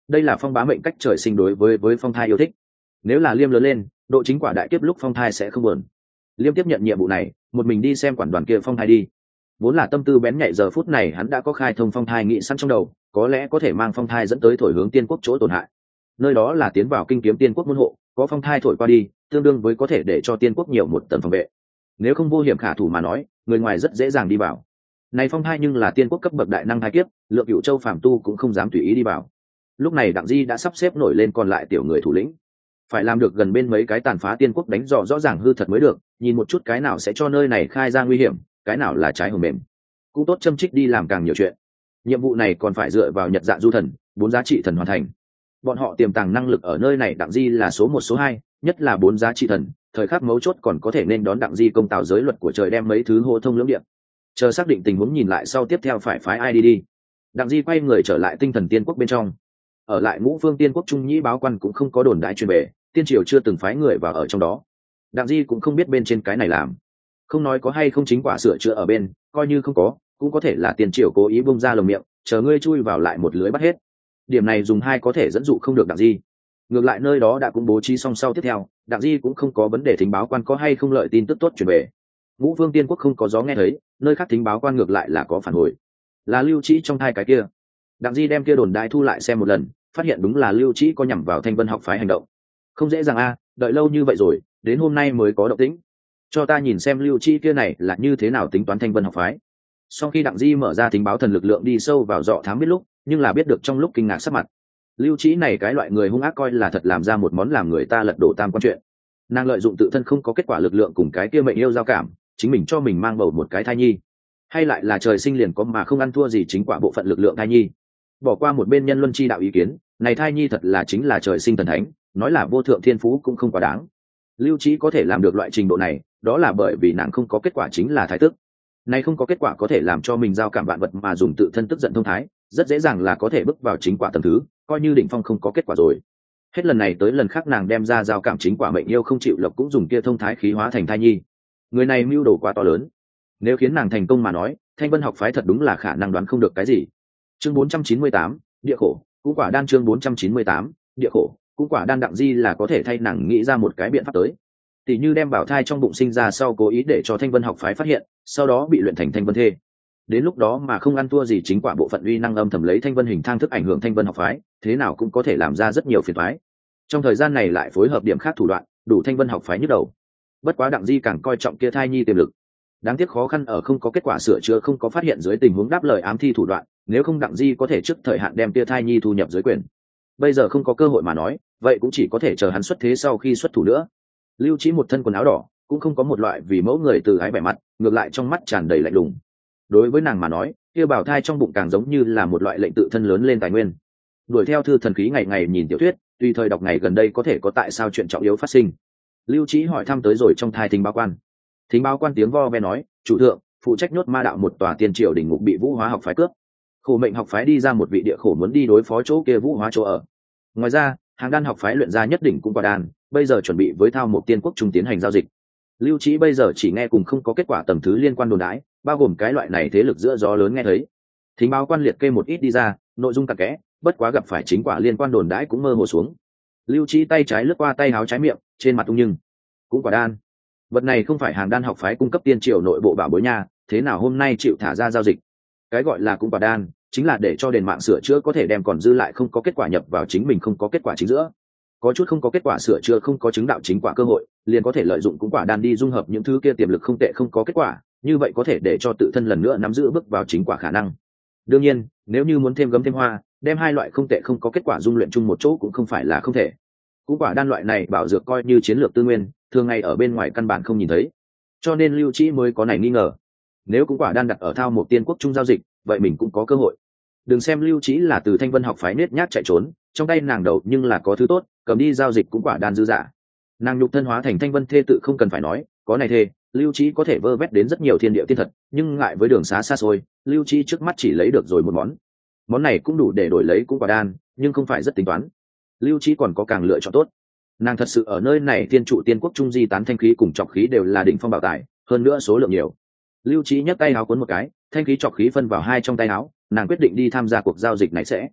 đây là phong bá mệnh cách trời sinh đối với phong thai yêu thích. Nếu là Liêm lớn lên độ chính quả đại kiếp lúc phong thai sẽ không buồn. Liêm tiếp nhận nhiệm vụ này, một mình đi xem quản đoàn kia phong thai đi. Vốn là tâm tư bén nhạy, giờ phút này hắn đã có khai thông phong thai nghĩ sẵn trong đầu, có lẽ có thể mang phong thai dẫn tới thổi hướng tiên quốc chỗ tổn hại. Nơi đó là tiến vào kinh kiếm tiên quốc môn hộ, có phong thai thổi qua đi, tương đương với có thể để cho tiên quốc nhiều một tầng phòng vệ. Nếu không vô hiểm khả thủ mà nói, người ngoài rất dễ dàng đi vào. Này phong thai nhưng là tiên quốc cấp bậc đại năng thai kiếp, Lượng Cửu Châu phàm tu cũng không dám tùy ý đi vào. Lúc này Đặng Di đã sắp xếp nổi lên còn lại tiểu người thủ lĩnh, phải làm được gần bên mấy cái tàn phá tiên quốc đánh dò rõ ràng hư thật mới được, nhìn một chút cái nào sẽ cho nơi này khai ra nguy hiểm, cái nào là trái hồng mềm, cũng tốt châm trích đi làm càng nhiều chuyện. Nhiệm vụ này còn phải dựa vào Nhật Dạ Du Thần, 4 giá trị thần hoàn thành. Bọn họ tiềm tàng năng lực ở nơi này Đặng Di là số 1 số 2, nhất là 4 giá trị thần, thời khắc mấu chốt còn có thể nên đón Đặng Di công tạo giới luật của trời đem mấy thứ hô thông lưỡng điện. Chờ xác định tình huống nhìn lại sau tiếp theo phải phái ai đi. Đặng Di quay người trở lại Tinh Thần Tiên Quốc bên trong. Ở lại Ngũ Phương Tiên Quốc Trung Nhĩ báo quan cũng không có đồn đại truyền về, tiên triều chưa từng phái người vào ở trong đó. Đặng Di cũng không biết bên trên cái này làm, không nói có hay không chính quả sửa chữa ở bên, coi như không có, cũng có thể là tiên triều cố ý bung ra lồng miệng, chờ ngươi chui vào lại một lưới bắt hết. Điểm này dùng hai có thể dẫn dụ không được Đặng Di. Ngược lại nơi đó đã cũng bố trí xong sau tiếp theo, Đặng Di cũng không có vấn đề thính báo quan có hay không lợi tin tức tốt truyền về. Ngũ Vương Tiên Quốc không có gió nghe thấy, nơi khác thính báo quan ngược lại là có phản hồi, là Lưu Trĩ trong hai cái kia. Đặng Di đem kia đồn đại thu lại xem một lần, phát hiện đúng là Lưu Trĩ có nhằm vào Thanh Vân học phái hành động. Không dễ dàng a, đợi lâu như vậy rồi, đến hôm nay mới có động tĩnh. Cho ta nhìn xem Lưu Trĩ kia này là như thế nào tính toán Thanh Vân học phái. Sau khi Đặng Di mở ra thính báo thần lực lượng đi sâu vào dọ thám biết lúc, nhưng là biết được trong lúc kinh ngạc sắc mặt. Lưu Trĩ này cái loại người hung ác coi là thật làm ra một món làm người ta lật đổ tam quan chuyện. Nàng lợi dụng tự thân không có kết quả lực lượng cùng cái kia mệnh yêu giao cảm, chính mình cho mình mang bầu một cái thai nhi, hay lại là trời sinh liền có mà không ăn thua gì chính quả bộ phận lực lượng thai nhi. Bỏ qua một bên nhân luân chi đạo ý kiến, này thai nhi thật là chính là trời sinh thần thánh, nói là vô thượng thiên phú cũng không quá đáng. Lưu Trĩ có thể làm được loại trình độ này, đó là bởi vì nàng không có kết quả chính là thái tức. Này không có kết quả có thể làm cho mình giao cảm vạn vật mà dùng tự thân tức giận thông thái, rất dễ dàng là có thể bước vào chính quả tầng thứ, coi như đỉnh phong không có kết quả rồi. Hết lần này tới lần khác nàng đem ra giao cảm chính quả mệnh yêu không chịu lộc cũng dùng kia thông thái khí hóa thành thai nhi. Người này mưu đồ quá to lớn. Nếu khiến nàng thành công mà nói, Thanh Vân học phái thật đúng là khả năng đoán không được cái gì. Chương 498, địa khổ, cũng quả đan chương 498, địa khổ, cũng quả đan Đặng Di là có thể thay nàng nghĩ ra một cái biện pháp tới. Tỷ như đem bảo thai trong bụng sinh ra sau cố ý để cho Thanh Vân học phái phát hiện, sau đó bị luyện thành Thanh Vân thê. Đến lúc đó mà không ăn thua gì chính quả bộ phận uy năng âm thầm lấy Thanh Vân hình thang thức ảnh hưởng Thanh Vân học phái, thế nào cũng có thể làm ra rất nhiều phiền toái. Trong thời gian này lại phối hợp điểm khác thủ đoạn, đủ Thanh Vân học phái nhức đầu. Bất quá Đặng Di càng coi trọng kia thai nhi tiềm lực. Đáng tiếc khó khăn ở không có kết quả sửa chữa không có phát hiện dưới tình huống đáp lời ám thi thủ đoạn, nếu không Đặng Di có thể trước thời hạn đem kia thai nhi thu nhập dưới quyền. Bây giờ không có cơ hội mà nói, vậy cũng chỉ có thể chờ hắn xuất thế sau khi xuất thủ nữa. Lưu Trĩ một thân quần áo đỏ, cũng không có một loại vì mẫu người từ ái vẻ mặt, ngược lại trong mắt tràn đầy lạnh lùng. Đối với nàng mà nói, kia bảo thai trong bụng càng giống như là một loại lệnh tự thân lớn lên tài nguyên. Đuổi theo thư thần khí ngày ngày nhìn tiểu thuyết, tùy thời đọc ngày gần đây có thể có tại sao chuyện trọng yếu phát sinh. Lưu Trĩ hỏi thăm tới rồi trong thai thính báo quan. Thính báo quan tiếng vo ve nói, chủ thượng, phụ trách nhốt ma đạo một tòa tiên triều đỉnh ngục bị Vũ Hóa học phái cướp. Khổ mệnh học phái đi ra một vị địa khổ muốn đi đối phó chỗ kia Vũ Hóa chỗ ở. Ngoài ra, hàng đan học phái luyện ra nhất định cũng quả đan, bây giờ chuẩn bị với thao một tiên quốc trung tiến hành giao dịch. Lưu Trĩ bây giờ chỉ nghe cùng không có kết quả tầng thứ liên quan đồn đãi, bao gồm cái loại này thế lực giữa gió lớn nghe thấy. Thính báo quan liệt kê một ít đi ra, nội dung cặn kẽ, bất quá gặp phải chính quả liên quan đồn đãi cũng mơ hồ xuống. Lưu Trĩ tay trái lướt qua tay áo trái miệng, trên mặt ung nhưng cũng quả đan. Vật này không phải hàng đan học phái cung cấp tiên triều nội bộ bảo bối nha, thế nào hôm nay chịu thả ra giao dịch? Cái gọi là cũng quả đan, chính là để cho đền mạng sửa chữa có thể đem còn dư lại không có kết quả nhập vào chính mình không có kết quả chính giữa. Có chút không có kết quả sửa chữa không có chứng đạo chính quả cơ hội, liền có thể lợi dụng cũng quả đan đi dung hợp những thứ kia tiềm lực không tệ không có kết quả, như vậy có thể để cho tự thân lần nữa nắm giữ bước vào chính quả khả năng. Đương nhiên, nếu như muốn thêm gấm thêm hoa, đem hai loại không tệ không có kết quả dung luyện chung một chỗ cũng không phải là không thể. Cũng quả đan loại này bảo dược coi như chiến lược tư nguyên, thường ngày ở bên ngoài căn bản không nhìn thấy, cho nên Lưu Trĩ mới có này nghi ngờ. Nếu cũng quả đan đặt ở thao một tiên quốc trung giao dịch, vậy mình cũng có cơ hội. Đừng xem Lưu Trĩ là từ Thanh Vân học phái nết nhát chạy trốn, trong tay nàng đầu nhưng là có thứ tốt, cầm đi giao dịch cũng quả đan dư giả. Nàng nhục thân hóa thành Thanh Vân thê tự không cần phải nói, có này thê, Lưu Trĩ có thể vơ vét đến rất nhiều thiên địa tiên thật, nhưng ngại với đường xá xa xôi, Lưu Trĩ trước mắt chỉ lấy được rồi một món này cũng đủ để đổi lấy cũng quả đan, nhưng không phải rất tính toán. Lưu Trĩ còn có càng lựa chọn tốt. Nàng thật sự ở nơi này tiên trụ tiên quốc trung di tán thanh khí cùng trọc khí đều là đỉnh phong bảo tài, hơn nữa số lượng nhiều. Lưu Trĩ nhấc tay áo cuốn một cái, thanh khí trọc khí phân vào hai trong tay áo, nàng quyết định đi tham gia cuộc giao dịch này sẽ.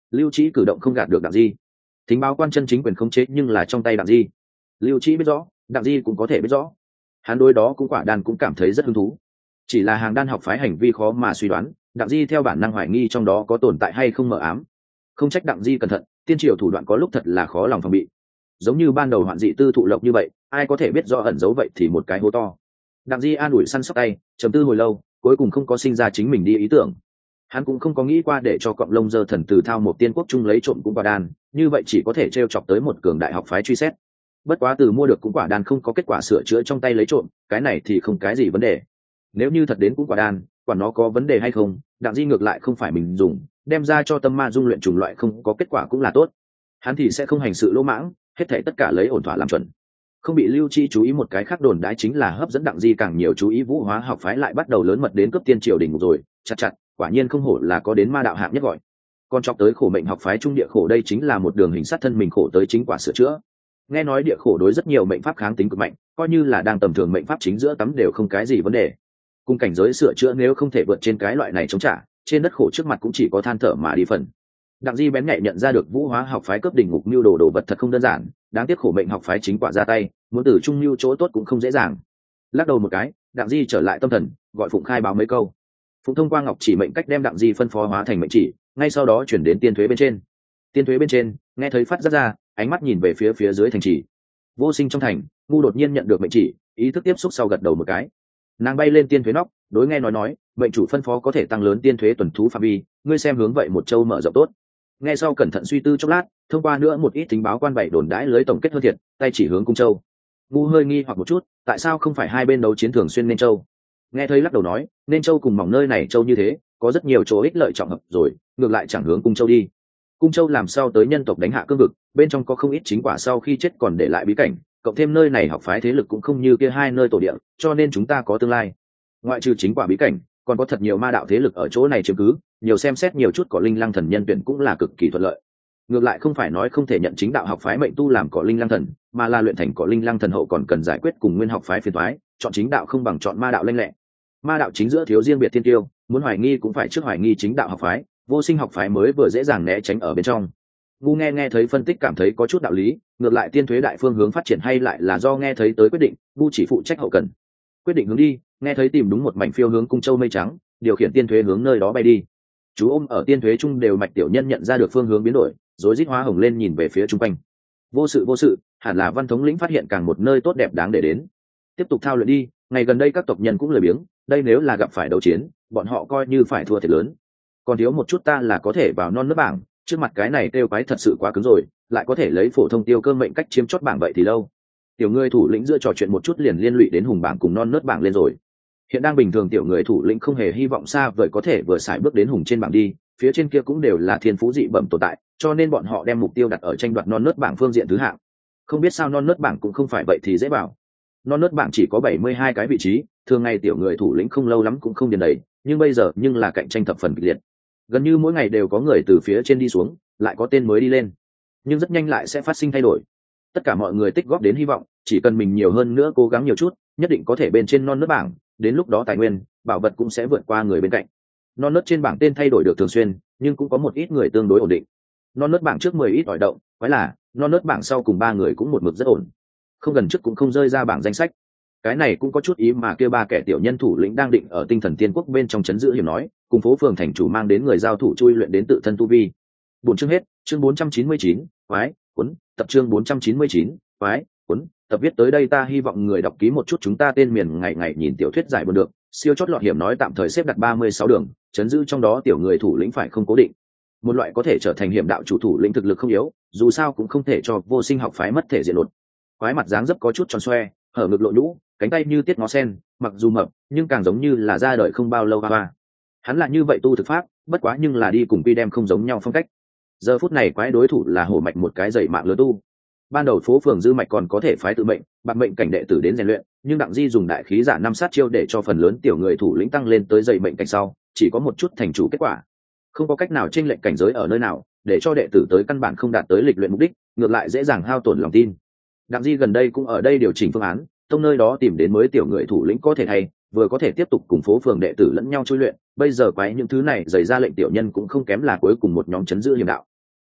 Lưu Trĩ cử động không gạt được Đặng Di. Thính báo quan chân chính quyền khống chế nhưng là trong tay Đặng Di. Lưu Trĩ biết rõ, Đặng Di cũng có thể biết rõ. Hắn đối đó cũng quả đan cũng cảm thấy rất hứng thú. Chỉ là hàng đan học phái hành vi khó mà suy đoán, Đặng Di theo bản năng hoài nghi trong đó có tồn tại hay không mờ ám. Không trách Đặng Di cẩn thận, tiên triều thủ đoạn có lúc thật là khó lòng phòng bị. Giống như ban đầu Hoạn Dị Tư thụ lộc như vậy, ai có thể biết rõ ẩn giấu vậy thì một cái hố to. Đặng Di an ủi săn sóc tay, trầm tư hồi lâu, cuối cùng không có sinh ra chính mình đi ý tưởng. Hắn cũng không có nghĩ qua để cho cọng lông dơ thần từ thao một tiên quốc trung lấy trộm cũng quả đan, như vậy chỉ có thể trêu chọc tới một cường đại học phái truy xét. Bất quá từ mua được cũng quả đan không có kết quả sửa chữa trong tay lấy trộm, cái này thì không cái gì vấn đề. Nếu như thật đến cũng quả đan, quả nó có vấn đề hay không, Đặng Di ngược lại không phải mình dùng, đem ra cho tâm ma dung luyện chủng loại không có kết quả cũng là tốt. Hắn thì sẽ không hành sự lỗ mãng, hết thảy tất cả lấy ổn thỏa làm chuẩn. Không bị Lưu Chi chú ý một cái khác đồn đái chính là hấp dẫn Đặng Di càng nhiều chú ý Vũ Hóa học phái lại bắt đầu lớn mật đến cấp tiên triều đình rồi, chặt, quả nhiên không hổ là có đến ma đạo hạng nhất gọi. Còn chọc tới khổ mệnh học phái trung địa khổ đây chính là một đường hình sát thân mình khổ tới chính quả sửa chữa. Nghe nói địa khổ đối rất nhiều mệnh pháp kháng tính cực mạnh, coi như là đang tầm thường mệnh pháp chính giữa tắm đều không cái gì vấn đề. Cùng cảnh giới sửa chữa nếu không thể vượt trên cái loại này chống trả, trên đất khổ trước mặt cũng chỉ có than thở mà đi phần. Đặng Di bén nhạy nhận ra được Vũ Hóa học phái cướp đỉnh ngục mưu đồ vật thật không đơn giản, đáng tiếc khổ mệnh học phái chính quả ra tay, muốn từ trung mưu chỗ tốt cũng không dễ dàng. Lắc đầu một cái, Đặng Di trở lại tâm thần, gọi Phụng khai báo mấy câu. Phụng thông qua ngọc chỉ mệnh cách đem Đặng Di phân phó hóa thành mệnh chỉ, ngay sau đó chuyển đến tiên thuế bên trên. Tiên thuế bên trên, nghe thấy phát ra, ánh mắt nhìn về phía dưới thành trì. Vô Sinh trong thành, ngu đột nhiên nhận được mệnh chỉ, ý thức tiếp xúc sau gật đầu một cái. Nàng bay lên tiên thuế nóc, đối nghe nói, mệnh chủ phân phó có thể tăng lớn tiên thuế tuần thú phạm vi, ngươi xem hướng vậy một châu mở rộng tốt. Nghe sau cẩn thận suy tư chốc lát, thông qua nữa một ít tình báo quan bảy đồn đãi lưới tổng kết hơn thiệt, tay chỉ hướng cung châu. Ngu hơi nghi hoặc một chút, tại sao không phải hai bên đấu chiến thường xuyên nên châu? Nghe thấy lắc đầu nói, nên châu cùng mỏng nơi này châu như thế, có rất nhiều chỗ ích lợi trọng hợp rồi, ngược lại chẳng hướng cung châu đi. Cung châu làm sao tới nhân tộc đánh hạ cương vực, bên trong có không ít chính quả sau khi chết còn để lại bí cảnh, cộng thêm nơi này học phái thế lực cũng không như kia hai nơi tổ địa, cho nên chúng ta có tương lai. Ngoại trừ chính quả bí cảnh, còn có thật nhiều ma đạo thế lực ở chỗ này chiếm cứ, nhiều xem xét nhiều chút cỏ linh lăng thần nhân tuyển cũng là cực kỳ thuận lợi. Ngược lại không phải nói không thể nhận chính đạo học phái mệnh tu làm cỏ linh lăng thần, mà là luyện thành cỏ linh lăng thần hậu còn cần giải quyết cùng nguyên học phái phiền toái, chọn chính đạo không bằng chọn ma đạo lanh lẹ. Ma đạo chính giữa thiếu riêng biệt thiên tiêu, muốn hoài nghi cũng phải trước hoài nghi chính đạo học phái, Vô Sinh học phái mới vừa dễ dàng né tránh ở bên trong. Ngu nghe thấy phân tích cảm thấy có chút đạo lý, ngược lại tiên thuế đại phương hướng phát triển hay lại là do nghe thấy tới quyết định, ngu chỉ phụ trách hậu cần. Quyết định hướng đi, nghe thấy tìm đúng một mảnh phiêu hướng cung châu mây trắng, điều khiển tiên thuế hướng nơi đó bay đi. Chú ôm ở tiên thuế trung đều mạch tiểu nhân nhận ra được phương hướng biến đổi, rối rít hóa hồng lên nhìn về phía trung quanh. Vô sự, hẳn là Văn thống lĩnh phát hiện càng một nơi tốt đẹp đáng để đến. Tiếp tục thao luyện đi, ngày gần đây các tộc nhân cũng lười biếng, đây nếu là gặp phải đấu chiến, bọn họ coi như phải thua thiệt lớn. Còn thiếu một chút ta là có thể vào non nước bảng, trước mặt cái này tiêu quái thật sự quá cứng rồi, lại có thể lấy phổ thông tiêu cơ mệnh cách chiếm chót bảng vậy thì lâu. Tiểu người thủ lĩnh giữa trò chuyện một chút liền liên lụy đến hùng bảng cùng non nớt bảng lên rồi. Hiện đang bình thường tiểu người thủ lĩnh không hề hy vọng xa vời có thể vừa xài bước đến hùng trên bảng đi, phía trên kia cũng đều là thiên phú dị bẩm tồn tại, cho nên bọn họ đem mục tiêu đặt ở tranh đoạt non nớt bảng phương diện thứ hạng. Không biết sao non nớt bảng cũng không phải vậy thì dễ bảo. Non nớt bảng chỉ có 72 cái vị trí, thường ngày tiểu người thủ lĩnh không lâu lắm cũng không điền đầy, nhưng bây giờ nhưng là cạnh tranh thập phần kịch liệt. Gần như mỗi ngày đều có người từ phía trên đi xuống, lại có tên mới đi lên, nhưng rất nhanh lại sẽ phát sinh thay đổi. Tất cả mọi người tích góp đến hy vọng, chỉ cần mình nhiều hơn nữa cố gắng nhiều chút, nhất định có thể bên trên non nớt bảng, đến lúc đó tài nguyên, bảo vật cũng sẽ vượt qua người bên cạnh. Non nớt trên bảng tên thay đổi được thường xuyên, nhưng cũng có một ít người tương đối ổn định. Non nớt bảng trước 10 ít ỏi động, quái là non nớt bảng sau cùng 3 người cũng một mực rất ổn, không gần trước cũng không rơi ra bảng danh sách. Cái này cũng có chút ý mà kia ba kẻ tiểu nhân thủ lĩnh đang định ở tinh thần tiên quốc bên trong chấn giữ hiểm nói, cùng phố phường thành chủ mang đến người giao thủ chui luyện đến tự thân tu vi. 4 chương hết, chương 499, quái, cuốn, tập chương 499, quái, cuốn, tập viết tới đây ta hy vọng người đọc ký một chút chúng ta tên miền ngày ngày nhìn tiểu thuyết giải buồn được, siêu chót lọt hiểm nói tạm thời xếp đặt 36 đường, chấn giữ trong đó tiểu người thủ lĩnh phải không cố định. Một loại có thể trở thành hiểm đạo chủ thủ lĩnh thực lực không yếu, dù sao cũng không thể cho Vô Sinh học phái mất thể diện luật. Quái mặt dáng dấp có chút tròn xoe, hở ngực lộ nhũ, cánh tay như tiết ngó sen, mặc dù mập nhưng càng giống như là ra đời không bao lâu hoa. Hắn là như vậy tu thực pháp, bất quá nhưng là đi cùng pi đem không giống nhau phong cách. Giờ phút này quái đối thủ là hổ mạch một cái dày mạng lứa tu. Ban đầu phố phường dư mạch còn có thể phái tự mệnh bạc mệnh cảnh đệ tử đến rèn luyện, nhưng Đặng Di dùng đại khí giả năm sát chiêu để cho phần lớn tiểu người thủ lĩnh tăng lên tới dày mệnh cảnh sau, chỉ có một chút thành chủ kết quả, không có cách nào chênh lệch cảnh giới ở nơi nào, để cho đệ tử tới căn bản không đạt tới lịch luyện mục đích, ngược lại dễ dàng hao tổn lòng tin. Đặng Di gần đây cũng ở đây điều chỉnh phương án, tông nơi đó tìm đến mới tiểu người thủ lĩnh có thể thay, vừa có thể tiếp tục cùng phố phường đệ tử lẫn nhau chui luyện. Bây giờ quái những thứ này dày ra lệnh tiểu nhân cũng không kém là cuối cùng một nhóm chấn giữ hiểm đạo,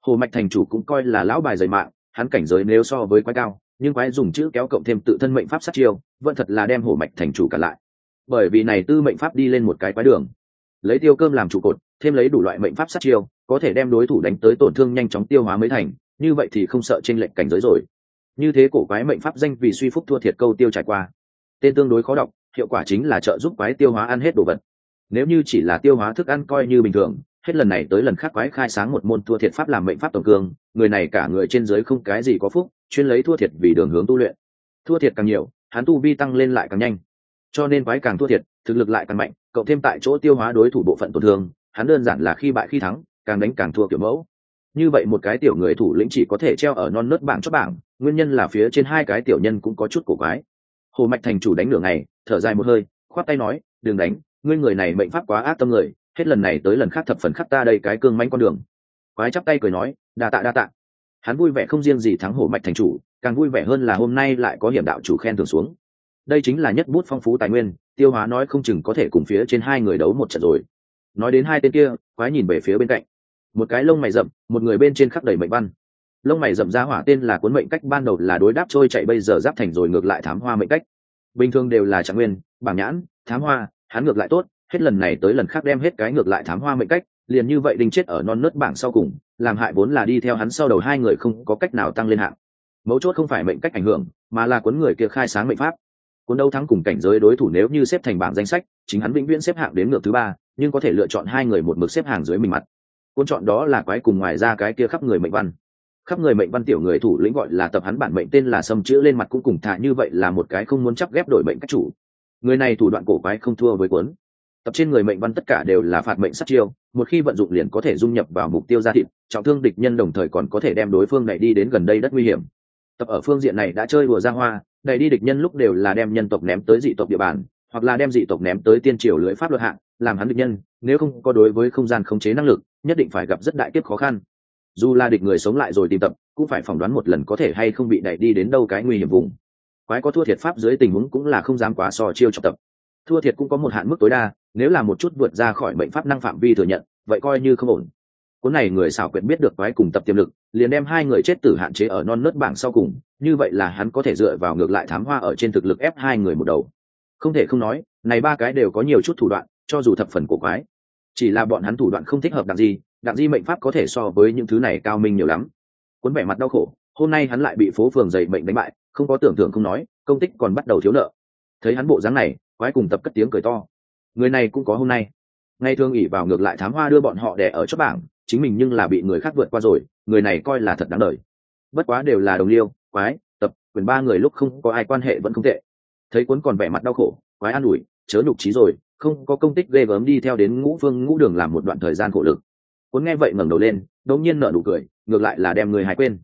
Hồ Mạch thành chủ cũng coi là lão bài dày mạng, hắn cảnh giới nếu so với quái cao, nhưng quái dùng chữ kéo cộng thêm tự thân mệnh pháp sát chiêu, vẫn thật là đem Hồ Mạch thành chủ cả lại. Bởi vì này tư mệnh pháp đi lên một cái quái đường, lấy tiêu cơm làm trụ cột, thêm lấy đủ loại mệnh pháp sát chiêu, có thể đem đối thủ đánh tới tổn thương nhanh chóng tiêu hóa mới thành, như vậy thì không sợ chênh lệch cảnh giới rồi. Như thế cổ quái mệnh pháp danh vì suy phúc thua thiệt câu tiêu trải qua. Tên tương đối khó đọc, hiệu quả chính là trợ giúp quái tiêu hóa ăn hết đồ vật. Nếu như chỉ là tiêu hóa thức ăn coi như bình thường, hết lần này tới lần khác quái khai sáng một môn thua thiệt pháp làm mệnh pháp tổng cường, người này cả người trên dưới không cái gì có phúc, chuyên lấy thua thiệt vì đường hướng tu luyện. Thua thiệt càng nhiều, hắn tu vi tăng lên lại càng nhanh. Cho nên quái càng thua thiệt, thực lực lại càng mạnh, cộng thêm tại chỗ tiêu hóa đối thủ bộ phận tổn thương, hắn đơn giản là khi bại khi thắng, càng đánh càng thua kiểu mẫu. Như vậy một cái tiểu người thủ lĩnh chỉ có thể treo ở non nớt bảng chót bảng, nguyên nhân là phía trên hai cái tiểu nhân cũng có chút cổ quái. Hồ Mạch thành chủ đánh nửa ngày, thở dài một hơi, khoát tay nói, đừng đánh, ngươi người này mệnh pháp quá ác tâm người, hết lần này tới lần khác thập phần khắc ta đây cái cương manh con đường. Quái chắp tay cười nói, đa tạ đa tạ. Hắn vui vẻ không riêng gì thắng Hồ Mạch thành chủ, càng vui vẻ hơn là hôm nay lại có hiểm đạo chủ khen thưởng xuống. Đây chính là nhất bút phong phú tài nguyên, tiêu hóa nói không chừng có thể cùng phía trên hai người đấu một trận rồi. Nói đến hai tên kia, quái nhìn về phía bên cạnh, một cái lông mày rậm, một người bên trên khắc đầy mệnh văn. Lông mày rậm ra hỏa tên là cuốn mệnh cách, ban đầu là đối đáp trôi chạy, bây giờ giáp thành rồi ngược lại thám hoa mệnh cách. Bình thường đều là trạng nguyên, bảng nhãn, thám hoa, hắn ngược lại tốt, hết lần này tới lần khác đem hết cái ngược lại thám hoa mệnh cách, liền như vậy đinh chết ở non nớt bảng sau cùng, làm hại vốn là đi theo hắn sau đầu hai người không có cách nào tăng lên hạng. Mấu chốt không phải mệnh cách ảnh hưởng, mà là cuốn người kia khai sáng mệnh pháp. Cuốn đấu thắng cùng cảnh giới đối thủ nếu như xếp thành bảng danh sách, chính hắn vĩnh viễn xếp hạng đến ngược thứ ba, nhưng có thể lựa chọn hai người một mực xếp hàng dưới mình mặt. Cuốn chọn đó là quái cùng ngoài ra cái kia khắp người mệnh văn. Khắp người mệnh văn tiểu người thủ lĩnh gọi là tập, hắn bản mệnh tên là Sâm, chữ lên mặt cũng cùng thả như vậy là một cái không muốn chấp ghép đổi mệnh cách chủ. Người này thủ đoạn cổ quái không thua với cuốn. Tập trên người mệnh văn tất cả đều là phạt mệnh sát chiêu, một khi vận dụng liền có thể dung nhập vào mục tiêu ra thịt, trọng thương địch nhân, đồng thời còn có thể đem đối phương này đi đến gần đây đất nguy hiểm. Tập ở phương diện này đã chơi đùa ra hoa, đẩy đi địch nhân lúc đều là đem nhân tộc ném tới dị tộc địa bàn, hoặc là đem dị tộc ném tới tiên triều lưới pháp luật hạng, làm hắn địch nhân nếu không có đối với không gian khống chế năng lực, nhất định phải gặp rất đại kiếp khó khăn. Dù là địch người sống lại rồi tìm Tập, cũng phải phỏng đoán một lần có thể hay không bị đẩy đi đến đâu cái nguy hiểm vùng. Quái có thua thiệt pháp dưới tình huống cũng là không dám quá so chiêu cho Tập. Thua thiệt cũng có một hạn mức tối đa, nếu là một chút vượt ra khỏi mệnh pháp năng phạm vi thừa nhận, vậy coi như không ổn. Cuốn này người xảo quyệt biết được Quái cùng Tập tiềm lực, liền đem hai người chết tử hạn chế ở non nớt bảng sau cùng, như vậy là hắn có thể dựa vào ngược lại thám hoa ở trên thực lực ép hai người một đầu. Không thể không nói, này ba cái đều có nhiều chút thủ đoạn, cho dù thập phần của Quái, chỉ là bọn hắn thủ đoạn không thích hợp Đặng Di mệnh pháp có thể so với những thứ này cao minh nhiều lắm. Cuốn vẻ mặt đau khổ, hôm nay hắn lại bị phố phường dày mệnh đánh bại, không có tưởng tượng không nói, công tích còn bắt đầu thiếu nợ. Thấy hắn bộ dáng này, Quái cùng Tập cất tiếng cười to. Người này cũng có hôm nay. Ngay thường ỷ vào ngược lại thám hoa đưa bọn họ đè ở chót bảng, chính mình nhưng là bị người khác vượt qua rồi, người này coi là thật đáng đời. Bất quá đều là đồng liêu, Quái, Tập, Quyền ba người lúc không có ai quan hệ vẫn không tệ. Thấy Cuốn còn vẻ mặt đau khổ, Quái an ủi, chớ nhục trí rồi, không có công tích ghê gớm đi theo đến ngũ phương ngũ đường làm một đoạn thời gian khổ lực. Cuốn nghe vậy ngẩng đầu lên, đột nhiên nở nụ cười, ngược lại là đem người hại quên.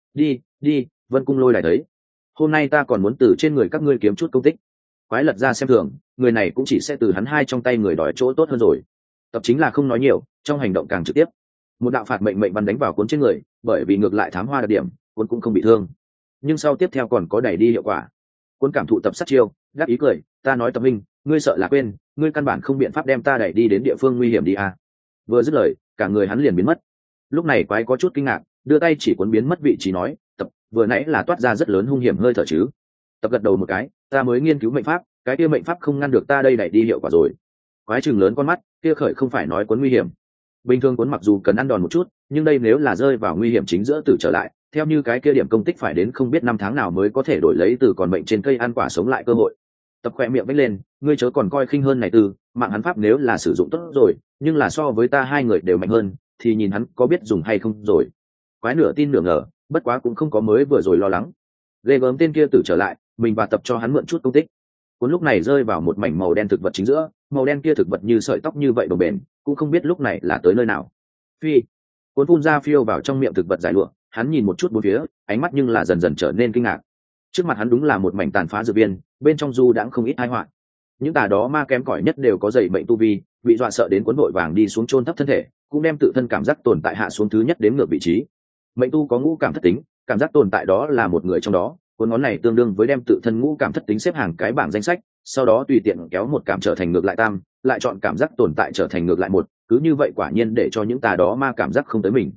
Đi, Vân Cung Lôi lại thấy. Hôm nay ta còn muốn từ trên người các ngươi kiếm chút công tích. Quái lật ra xem thường, người này cũng chỉ sẽ từ hắn hai trong tay người đòi chỗ tốt hơn rồi. Tập chính là không nói nhiều, trong hành động càng trực tiếp. Một đạo phạt mệnh văn đánh vào Cuốn trên người, bởi vì ngược lại thám hoa đặc điểm, Cuốn cũng không bị thương. Nhưng sau tiếp theo còn có đẩy đi hiệu quả. Cuốn cảm thụ Tập sát chiêu, đáp ý cười, ta nói Tập minh, ngươi sợ là quên, ngươi căn bản không biện pháp đem ta đẩy đi đến địa phương nguy hiểm đi à. Vừa dứt lời, cả người hắn liền biến mất. Lúc này Quái có chút kinh ngạc, đưa tay chỉ Cuốn biến mất vị trí nói, Tập, vừa nãy là toát ra rất lớn hung hiểm hơi thở chứ. Tập gật đầu một cái, ta mới nghiên cứu mệnh pháp, cái kia mệnh pháp không ngăn được ta đây đẩy đi hiệu quả rồi. Quái trừng lớn con mắt, kia khởi không phải nói Cuốn nguy hiểm. Bình thường Cuốn mặc dù cần ăn đòn một chút, nhưng đây nếu là rơi vào nguy hiểm chính giữa tử trở lại, theo như cái kia điểm công tích phải đến không biết năm tháng nào mới có thể đổi lấy từ còn mệnh trên cây ăn quả sống lại cơ hội. Tập khỏe miệng vết lên, ngươi chớ còn coi khinh hơn này từ, mạng hắn pháp nếu là sử dụng tốt rồi, nhưng là so với ta hai người đều mạnh hơn, thì nhìn hắn có biết dùng hay không rồi. Quái nửa tin nửa ngờ, bất quá cũng không có mới vừa rồi lo lắng. Ghê gớm tên kia tử trở lại, mình và Tập cho hắn mượn chút công tích. Cuốn lúc này rơi vào một mảnh màu đen thực vật chính giữa, màu đen kia thực vật như sợi tóc như vậy đồng bền, cũng không biết lúc này là tới nơi nào. Phi, Cuốn phun ra phiêu vào trong miệng thực vật giải lụa, hắn nhìn một chút bốn phía, ánh mắt nhưng là dần dần trở nên kinh ngạc. Trước mặt hắn đúng là một mảnh tàn phá dược viên, bên trong du đãng không ít tai họa. Những tà đó ma kém cỏi nhất đều có dày mệnh tu vi, bị dọa sợ đến Cuốn vội vàng đi xuống chôn thấp thân thể, cũng đem tự thân cảm giác tồn tại hạ xuống thứ nhất đến ngược vị trí. Mệnh tu có ngũ cảm thất tính, cảm giác tồn tại đó là một người trong đó, Cuốn ngón này tương đương với đem tự thân ngũ cảm thất tính xếp hàng cái bảng danh sách, sau đó tùy tiện kéo một cảm trở thành ngược lại tam, lại chọn cảm giác tồn tại trở thành ngược lại một, cứ như vậy quả nhiên để cho những tà đó ma cảm giác không tới mình.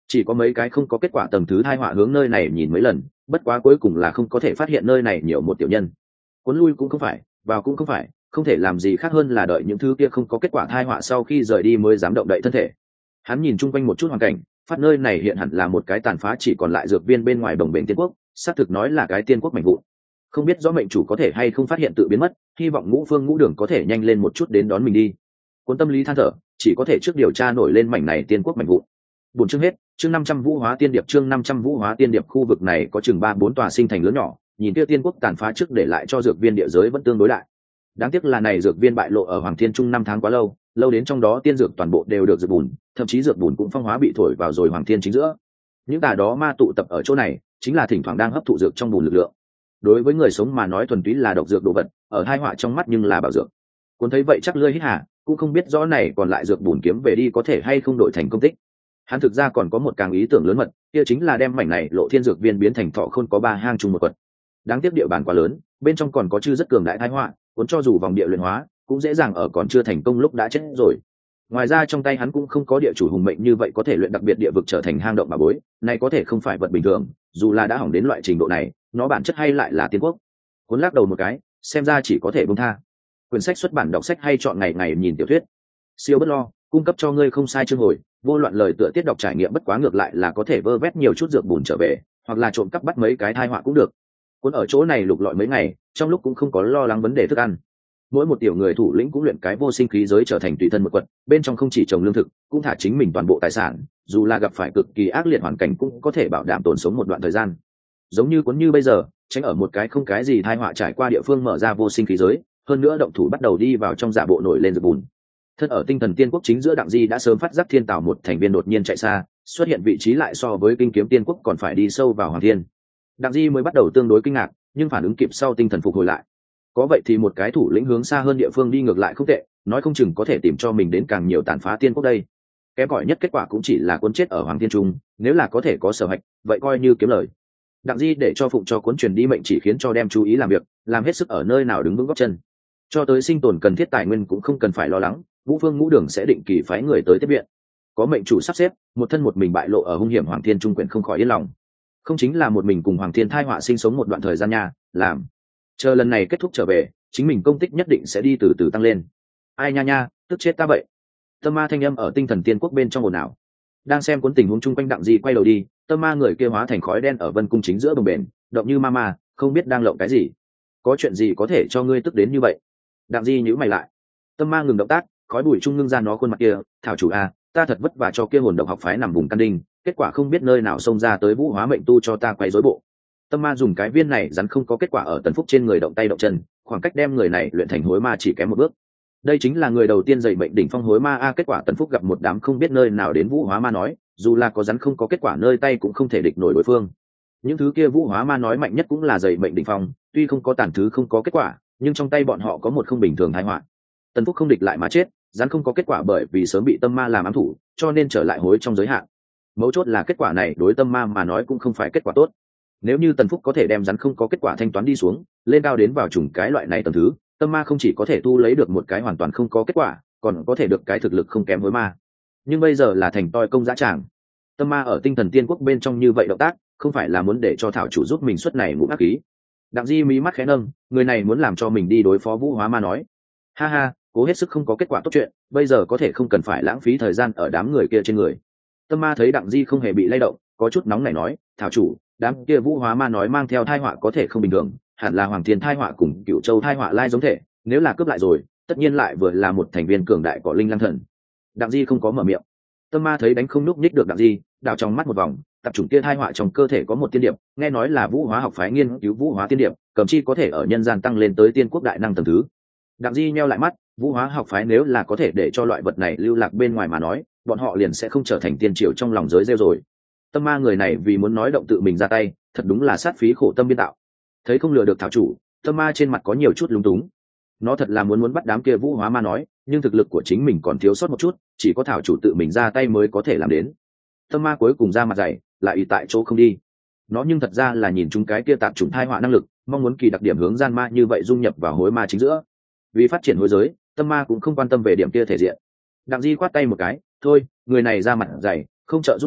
chỉ có mấy cái không có kết quả tầng thứ thai họa hướng nơi này nhìn mấy lần, bất quá cuối cùng là không có thể phát hiện nơi này nhiều một tiểu nhân. Cuốn lui cũng không phải, vào cũng không phải, không thể làm gì khác hơn là đợi những thứ kia không có kết quả thai họa sau khi rời đi mới dám động đậy thân thể. Hắn nhìn chung quanh một chút hoàn cảnh, phát nơi này hiện hẳn là một cái tàn phá chỉ còn lại dược viên bên ngoài đồng bền tiên quốc, xác thực nói là cái tiên quốc mạnh vụn. Không biết rõ mệnh chủ có thể hay không phát hiện tự biến mất, hy vọng Ngũ Phương Ngũ Đường có thể nhanh lên một chút đến đón mình đi. Cuốn tâm lý than thở, chỉ có thể trước điều tra nổi lên mảnh này tiên quốc mạnh vụn. Buồn chương hết, chương 500 Vũ Hóa Tiên Điệp, chương 500 Vũ Hóa Tiên Điệp. Khu vực này có chừng 3-4 tòa sinh thành lớn nhỏ, nhìn kia tiên quốc tàn phá trước để lại cho dược viên địa giới vẫn tương đối đại. Đáng tiếc là này dược viên bại lộ ở Hoàng Thiên Trung 5 tháng quá lâu, lâu đến trong đó tiên dược toàn bộ đều được dược bùn, thậm chí dược bùn cũng phong hóa bị thổi vào rồi Hoàng Thiên chính giữa. Những tà đó ma tụ tập ở chỗ này, chính là thỉnh thoảng đang hấp thụ dược trong bùn lực lượng. Đối với người sống mà nói thuần túy là độc dược đồ vật, ở hai họa trong mắt nhưng là bảo dược. Cuốn thấy vậy chắc lưỡi hít hà, cũng không biết rõ này còn lại dược bùn kiếm về đi có thể hay không đổi thành công tích. Hắn thực ra còn có một càng ý tưởng lớn mật, kia chính là đem mảnh này Lộ Thiên dược viên biến thành Thọ Khôn có 3 hang chung một quật. Đáng tiếc địa bàn quá lớn, bên trong còn có chư rất cường đại tai họa, cuốn cho dù vòng địa luyện hóa, cũng dễ dàng ở còn chưa thành công lúc đã chết rồi. Ngoài ra trong tay hắn cũng không có địa chủ hùng mệnh như vậy có thể luyện đặc biệt địa vực trở thành hang động bà bối, này có thể không phải vật bình thường, dù là đã hỏng đến loại trình độ này, nó bản chất hay lại là tiên quốc. Cuốn lắc đầu một cái, xem ra chỉ có thể buông tha. Quyển sách xuất bản đọc sách hay chọn ngày ngày nhìn tiểu thuyết. Siêu bất lo, cung cấp cho ngươi không sai chương hồi, vô loạn lời tựa tiết đọc trải nghiệm bất quá ngược lại là có thể vơ vét nhiều chút dược bùn trở về, hoặc là trộm cắp bắt mấy cái thai họa cũng được. Cuốn ở chỗ này lục lọi mấy ngày, trong lúc cũng không có lo lắng vấn đề thức ăn. Mỗi một tiểu người thủ lĩnh cũng luyện cái vô sinh khí giới trở thành tùy thân một quật, bên trong không chỉ trồng lương thực, cũng thả chính mình toàn bộ tài sản, dù là gặp phải cực kỳ ác liệt hoàn cảnh cũng có thể bảo đảm tồn sống một đoạn thời gian. Giống như cuốn như bây giờ, tránh ở một cái không cái gì tai họa trải qua địa phương mở ra vô sinh khí giới, hơn nữa động thủ bắt đầu đi vào trong giả bộ nổi lên dược bùn. Thân ở tinh thần tiên quốc chính giữa Đặng Di đã sớm phát giác thiên tảo một thành viên đột nhiên chạy xa, xuất hiện vị trí lại so với kinh kiếm tiên quốc còn phải đi sâu vào hoàng thiên. Đặng Di mới bắt đầu tương đối kinh ngạc, nhưng phản ứng kịp sau tinh thần phục hồi lại. Có vậy thì một cái thủ lĩnh hướng xa hơn địa phương đi ngược lại không tệ, nói không chừng có thể tìm cho mình đến càng nhiều tàn phá tiên quốc đây. Kém cỏi nhất kết quả cũng chỉ là cuốn chết ở hoàng thiên trung, nếu là có thể có sở hạch, vậy coi như kiếm lời. Đặng Di để cho phụng cho cuốn truyền đi mệnh chỉ khiến cho đem chú ý làm việc, làm hết sức ở nơi nào đứng vững gót chân. Cho tới sinh tồn cần thiết tài nguyên cũng không cần phải lo lắng, Vũ Phương Ngũ Đường sẽ định kỳ phái người tới tiếp viện. Có mệnh chủ sắp xếp, một thân một mình bại lộ ở hung hiểm hoàng thiên trung quyển không khỏi yên lòng. Không chính là một mình cùng hoàng thiên thai họa sinh sống một đoạn thời gian nha, làm chờ lần này kết thúc trở về, chính mình công tích nhất định sẽ đi từ từ tăng lên. Ai nha nha, tức chết ta vậy. Tâm ma thanh âm ở tinh thần tiên quốc bên trong ồn ào. Đang xem cuốn tình huống chung quanh Đặng Di quay đầu đi, tâm ma người kia hóa thành khói đen ở vân cung chính giữa bồng bềnh, động như ma, không biết đang lộng cái gì. Có chuyện gì có thể cho ngươi tức đến như vậy? Đặng Di nhíu mày lại. Tâm ma ngừng động tác, khói bụi trung ngưng ra nó khuôn mặt kia, thảo chủ a, ta thật vất vả cho kia hồn độc học phái nằm vùng căn đinh, kết quả không biết nơi nào xông ra tới vũ hóa mệnh tu cho ta quấy rối bộ. Tâm ma dùng cái viên này rắn không có kết quả ở Tần Phúc trên người động tay động chân, khoảng cách đem người này luyện thành hối ma chỉ kém một bước. Đây chính là người đầu tiên dày mệnh đỉnh phong hối ma a. Kết quả Tần Phúc gặp một đám không biết nơi nào đến vũ hóa ma nói, dù là có rắn không có kết quả nơi tay cũng không thể địch nổi đối phương. Những thứ kia vũ hóa ma nói mạnh nhất cũng là dày mệnh đỉnh phong, tuy không có tàn thứ không có kết quả, nhưng trong tay bọn họ có một không bình thường tai họa. Tần Phúc không địch lại mà chết, rắn không có kết quả bởi vì sớm bị tâm ma làm ám thủ, cho nên trở lại hối trong giới hạn. Mấu chốt là kết quả này đối tâm ma mà nói cũng không phải kết quả tốt. Nếu như Tần Phúc có thể đem rắn không có kết quả thanh toán đi xuống, lên cao đến vào trùng cái loại này tầm thứ, tâm ma không chỉ có thể thu lấy được một cái hoàn toàn không có kết quả, còn có thể được cái thực lực không kém với ma. Nhưng bây giờ là thành toi công dã tràng. Tâm ma ở tinh thần tiên quốc bên trong như vậy động tác, không phải là muốn để cho thảo chủ giúp mình xuất này ngũ ác khí. Đặng Di mí mắt khẽ nâng, người này muốn làm cho mình đi đối phó vũ hóa ma nói. Ha ha, cố hết sức không có kết quả tốt chuyện, bây giờ có thể không cần phải lãng phí thời gian ở đám người kia trên người. Tâm ma thấy Đặng Di không hề bị lay động, có chút nóng nảy nói, thảo chủ, đám kia vũ hóa ma nói mang theo thai họa có thể không bình thường, hẳn là hoàng thiên thai họa cùng Cửu Châu thai họa lai giống thể, nếu là cướp lại rồi, tất nhiên lại vừa là một thành viên cường đại của linh lăng thần. Đặng Di không có mở miệng. Tâm ma thấy đánh không núp nhích được Đặng Di, đảo trong mắt một vòng, tập trung kia thai họa trong cơ thể có một tiên điệp, nghe nói là vũ hóa học phái nghiên cứu vũ hóa tiên điệp, cầm chi có thể ở nhân gian tăng lên tới tiên quốc đại năng tầng thứ. Đặng Di nheo lại mắt, vũ hóa học phái nếu là có thể để cho loại vật này lưu lạc bên ngoài mà nói, bọn họ liền sẽ không trở thành tiên triều trong lòng giới rêu rồi. Tâm ma người này vì muốn nói động tự mình ra tay, thật đúng là sát phí khổ tâm biên tạo. Thấy không lừa được thảo chủ, tâm ma trên mặt có nhiều chút lúng túng. Nó thật là muốn bắt đám kia vũ hóa ma nói, nhưng thực lực của chính mình còn thiếu sót một chút, chỉ có thảo chủ tự mình ra tay mới có thể làm đến. Tâm ma cuối cùng ra mặt dày, lại ỷ tại chỗ không đi. Nó nhưng thật ra là nhìn chúng cái kia tạp chủng thai họa năng lực, mong muốn kỳ đặc điểm hướng gian ma như vậy dung nhập vào hối ma chính giữa. Vì phát triển hối giới, tâm ma cũng không quan tâm về điểm kia thể diện. Đặng Di quát tay một cái, thôi, người này ra mặt dày, không trợ giúp nó,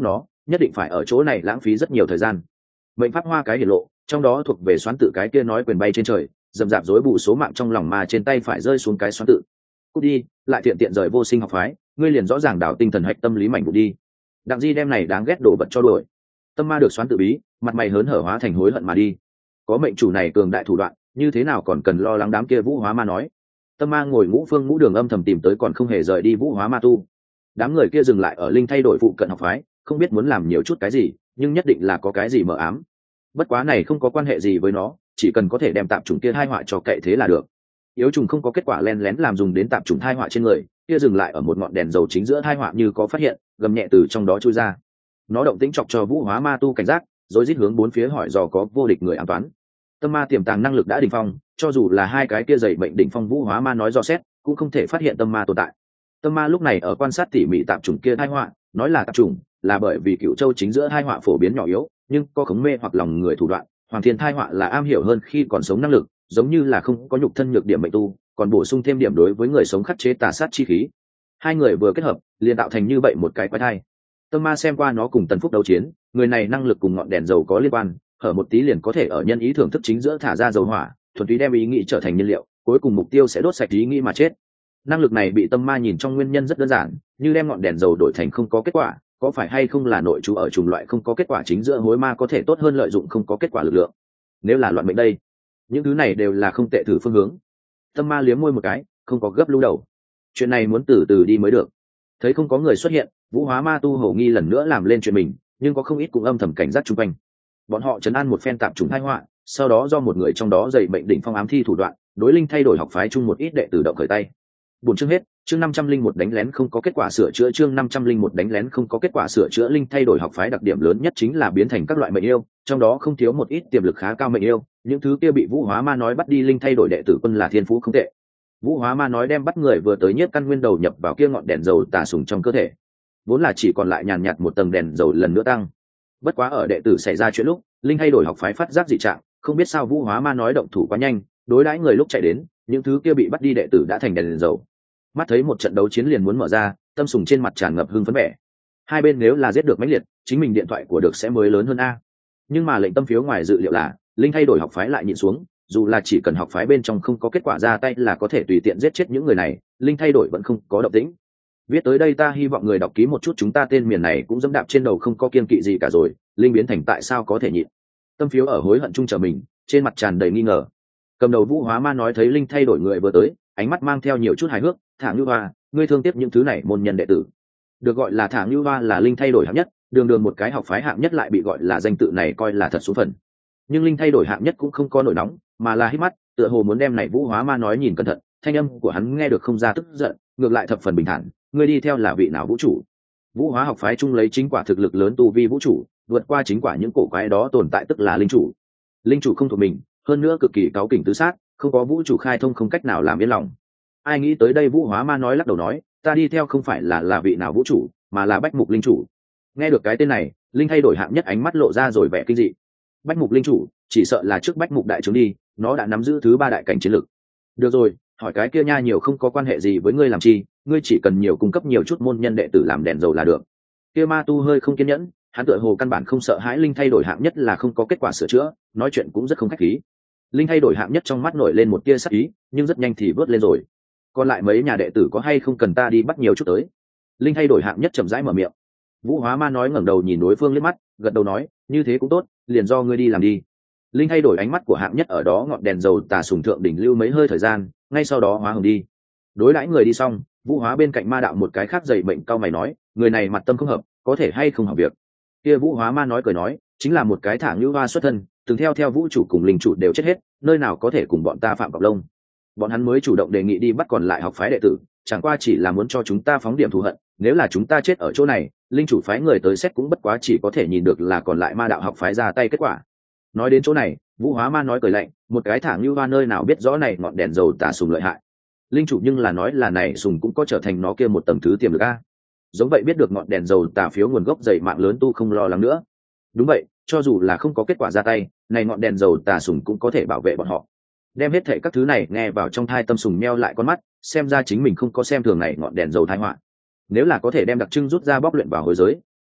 nhất định phải ở chỗ này lãng phí rất nhiều thời gian. Mệnh pháp hoa cái hiển lộ, trong đó thuộc về xoán tự cái kia nói quyền bay trên trời, dầm dạp rối bù số mạng trong lòng mà trên tay phải rơi xuống cái xoán tự. Cút đi, lại tiện tiện rời vô sinh học phái, ngươi liền rõ ràng đảo tinh thần hạch tâm lý mạnh vụ đi. Đặng Di đem này đáng ghét đổ vật cho đuổi. Tâm ma được xoán tự bí, mặt mày hớn hở hóa thành hối hận mà đi. Có mệnh chủ này cường đại thủ đoạn, như thế nào còn cần lo lắng đám kia vũ hóa ma nói. Tâm ma ngồi ngũ phương ngũ đường âm thầm tìm tới còn không hề rời đi vũ hóa ma tu. Đám người kia dừng lại ở linh thay đổi phụ cận học phái, không biết muốn làm nhiều chút cái gì, nhưng nhất định là có cái gì mờ ám. Bất quá này không có quan hệ gì với nó, chỉ cần có thể đem tạp chủng kia thai họa cho kệ thế là được. Yếu trùng không có kết quả len lén làm dùng đến tạp chủng thai họa trên người, kia dừng lại ở một ngọn đèn dầu chính giữa thai họa như có phát hiện, gầm nhẹ từ trong đó chui ra. Nó động tĩnh chọc cho vũ hóa ma tu cảnh giác, rồi rít hướng bốn phía hỏi dò có vô địch người an toán. Tâm ma tiềm tàng năng lực đã đỉnh phong, cho dù là hai cái kia dày bệnh đỉnh phong vũ hóa ma nói dò xét, cũng không thể phát hiện tâm ma tồn tại. Tâm ma lúc này ở quan sát tỉ mỉ tạp chủng kia thai họa, nói là tạp chủng, là bởi vì Cựu Châu chính giữa thai họa phổ biến nhỏ yếu, nhưng có khống mê hoặc lòng người thủ đoạn. Hoàng Thiên thai họa là am hiểu hơn khi còn sống năng lực, giống như là không có nhục thân nhược điểm mệnh tu, còn bổ sung thêm điểm đối với người sống khắc chế tà sát chi khí. Hai người vừa kết hợp, liền tạo thành như vậy một cái quái thai. Tâm ma xem qua nó cùng Tần Phúc đấu chiến, người này năng lực cùng ngọn đèn dầu có liên quan, hở một tí liền có thể ở nhân ý thưởng thức chính giữa thả ra dầu hỏa, thuần túy đem ý nghĩ trở thành nhiên liệu, cuối cùng mục tiêu sẽ đốt sạch ý nghĩ mà chết. Năng lực này bị tâm ma nhìn trong nguyên nhân rất đơn giản, như đem ngọn đèn dầu đổi thành không có kết quả, có phải hay không là nội trú ở chủng loại không có kết quả chính giữa hối ma có thể tốt hơn lợi dụng không có kết quả lực lượng. Nếu là loạn mệnh đây, những thứ này đều là không tệ thử phương hướng. Tâm ma liếm môi một cái, không có gấp lũ đầu. Chuyện này muốn từ từ đi mới được. Thấy không có người xuất hiện, vũ hóa ma tu hầu nghi lần nữa làm lên chuyện mình, nhưng có không ít cũng âm thầm cảnh giác chung quanh. Bọn họ trấn an một phen tạp chủng tai họa, sau đó do một người trong đó dày bệnh đỉnh phong ám thi thủ đoạn, đối linh thay đổi học phái chung một ít đệ tử động khởi tay. Buồn chương hết, chương 501 đánh lén không có kết quả sửa chữa, chương 501 đánh lén không có kết quả sửa chữa. Linh thay đổi học phái đặc điểm lớn nhất chính là biến thành các loại mệnh yêu, trong đó không thiếu một ít tiềm lực khá cao mệnh yêu, những thứ kia bị vũ hóa ma nói bắt đi linh thay đổi đệ tử quân là thiên phú không tệ. Vũ hóa ma nói đem bắt người vừa tới nhiếp căn nguyên đầu nhập vào kia ngọn đèn dầu tà sùng trong cơ thể, vốn là chỉ còn lại nhàn nhạt một tầng đèn dầu lần nữa tăng. Bất quá ở đệ tử xảy ra chuyện lúc, linh thay đổi học phái phát giác dị trạng, không biết sao vũ hóa ma nói động thủ quá nhanh, đối đãi người lúc chạy đến, những thứ kia bị bắt đi đệ tử đã thành đèn dầu. Mắt thấy một trận đấu chiến liền muốn mở ra, tâm sùng trên mặt tràn ngập hưng phấn vẻ. Hai bên nếu là giết được mãnh liệt, chính mình điện thoại của được sẽ mới lớn hơn a. Nhưng mà lệnh tâm phiếu ngoài dự liệu là, linh thay đổi học phái lại nhịn xuống, dù là chỉ cần học phái bên trong không có kết quả ra tay là có thể tùy tiện giết chết những người này, linh thay đổi vẫn không có động tĩnh. Viết tới đây ta hy vọng người đọc ký một chút, chúng ta tên miền này cũng dẫm đạp trên đầu không có kiên kỵ gì cả rồi, linh biến thành tại sao có thể nhịn. Tâm phiếu ở hối hận chung chờ mình, trên mặt tràn đầy nghi ngờ. Cầm đầu vũ hóa ma nói thấy linh thay đổi người vừa tới, ánh mắt mang theo nhiều chút hài hước, thả Ngưu Hoa, ngươi thương tiếc những thứ này môn nhân đệ tử. Được gọi là thả Ngưu Hoa là linh thay đổi hạng nhất, đường đường một cái học phái hạng nhất lại bị gọi là danh tự này coi là thật số phận. Nhưng linh thay đổi hạng nhất cũng không có nổi nóng, mà là hít mắt, tựa hồ muốn đem này vũ hóa ma nói nhìn cẩn thận, thanh âm của hắn nghe được không ra tức giận, ngược lại thập phần bình thản, ngươi đi theo là vị nào vũ chủ? Vũ hóa học phái chung lấy chính quả thực lực lớn tu vi vũ chủ, vượt qua chính quả những cổ quái đó tồn tại tức là linh chủ. Linh chủ không thuộc mình, hơn nữa cực kỳ cáu kỉnh tứ sát, không có vũ chủ khai thông không cách nào làm yên lòng. Ai nghĩ tới đây vũ hóa ma nói lắc đầu nói, ta đi theo không phải là vị nào vũ chủ, mà là Bách Mục linh chủ. Nghe được cái tên này, linh thay đổi hạng nhất ánh mắt lộ ra rồi vẻ kinh dị. Bách Mục linh chủ, chỉ sợ là trước Bách Mục đại tướng đi, nó đã nắm giữ thứ ba đại cảnh chiến lực. Được rồi, hỏi cái kia nha nhiều không có quan hệ gì với ngươi làm chi, ngươi chỉ cần nhiều cung cấp nhiều chút môn nhân đệ tử làm đèn dầu là được. Kia ma tu hơi không kiên nhẫn, hắn tựa hồ căn bản không sợ hãi linh thay đổi hạng nhất là không có kết quả sửa chữa, nói chuyện cũng rất không khách khí. Linh thay đổi hạng nhất trong mắt nổi lên một tia sắc ý, nhưng rất nhanh thì vớt lên rồi. Còn lại mấy nhà đệ tử có hay không cần ta đi bắt nhiều chút tới? Linh thay đổi hạng nhất chậm rãi mở miệng. Vũ hóa ma nói ngẩng đầu nhìn đối phương liếc mắt, gật đầu nói, như thế cũng tốt, liền do ngươi đi làm đi. Linh thay đổi ánh mắt của hạng nhất ở đó ngọn đèn dầu tà sùng thượng đỉnh lưu mấy hơi thời gian, ngay sau đó hóa hồng đi. Đối đãi người đi xong, vũ hóa bên cạnh ma đạo một cái khác dày bệnh cao mày nói, người này mặt tâm không hợp, có thể hay không hợp việc. Kia vũ hóa ma nói cười nói, chính là một cái thả Ngưu Hoa xuất thân, từng theo vũ chủ cùng linh chủ đều chết hết, nơi nào có thể cùng bọn ta phạm cọc lông. Bọn hắn mới chủ động đề nghị đi bắt còn lại học phái đệ tử, chẳng qua chỉ là muốn cho chúng ta phóng điểm thù hận, nếu là chúng ta chết ở chỗ này, linh chủ phái người tới xét cũng bất quá chỉ có thể nhìn được là còn lại ma đạo học phái ra tay kết quả. Nói đến chỗ này, vũ hóa ma nói cười lạnh, một cái thả Ngưu Hoa nơi nào biết rõ này ngọn đèn dầu tà sùng lợi hại. Linh chủ nhưng là nói là này sùng cũng có trở thành nó kia một tầng thứ tiềm lực a. Giống vậy biết được ngọn đèn dầu tà phiếu nguồn gốc dày mạng lớn tu không lo lắng nữa. Đúng vậy, cho dù là không có kết quả ra tay, này ngọn đèn dầu tà sùng cũng có thể bảo vệ bọn họ. Đem hết thảy các thứ này nghe vào trong thai, tâm sùng meo lại con mắt, xem ra chính mình không có xem thường này ngọn đèn dầu tai họa. Nếu là có thể đem đặc trưng rút ra bóc luyện vào hồi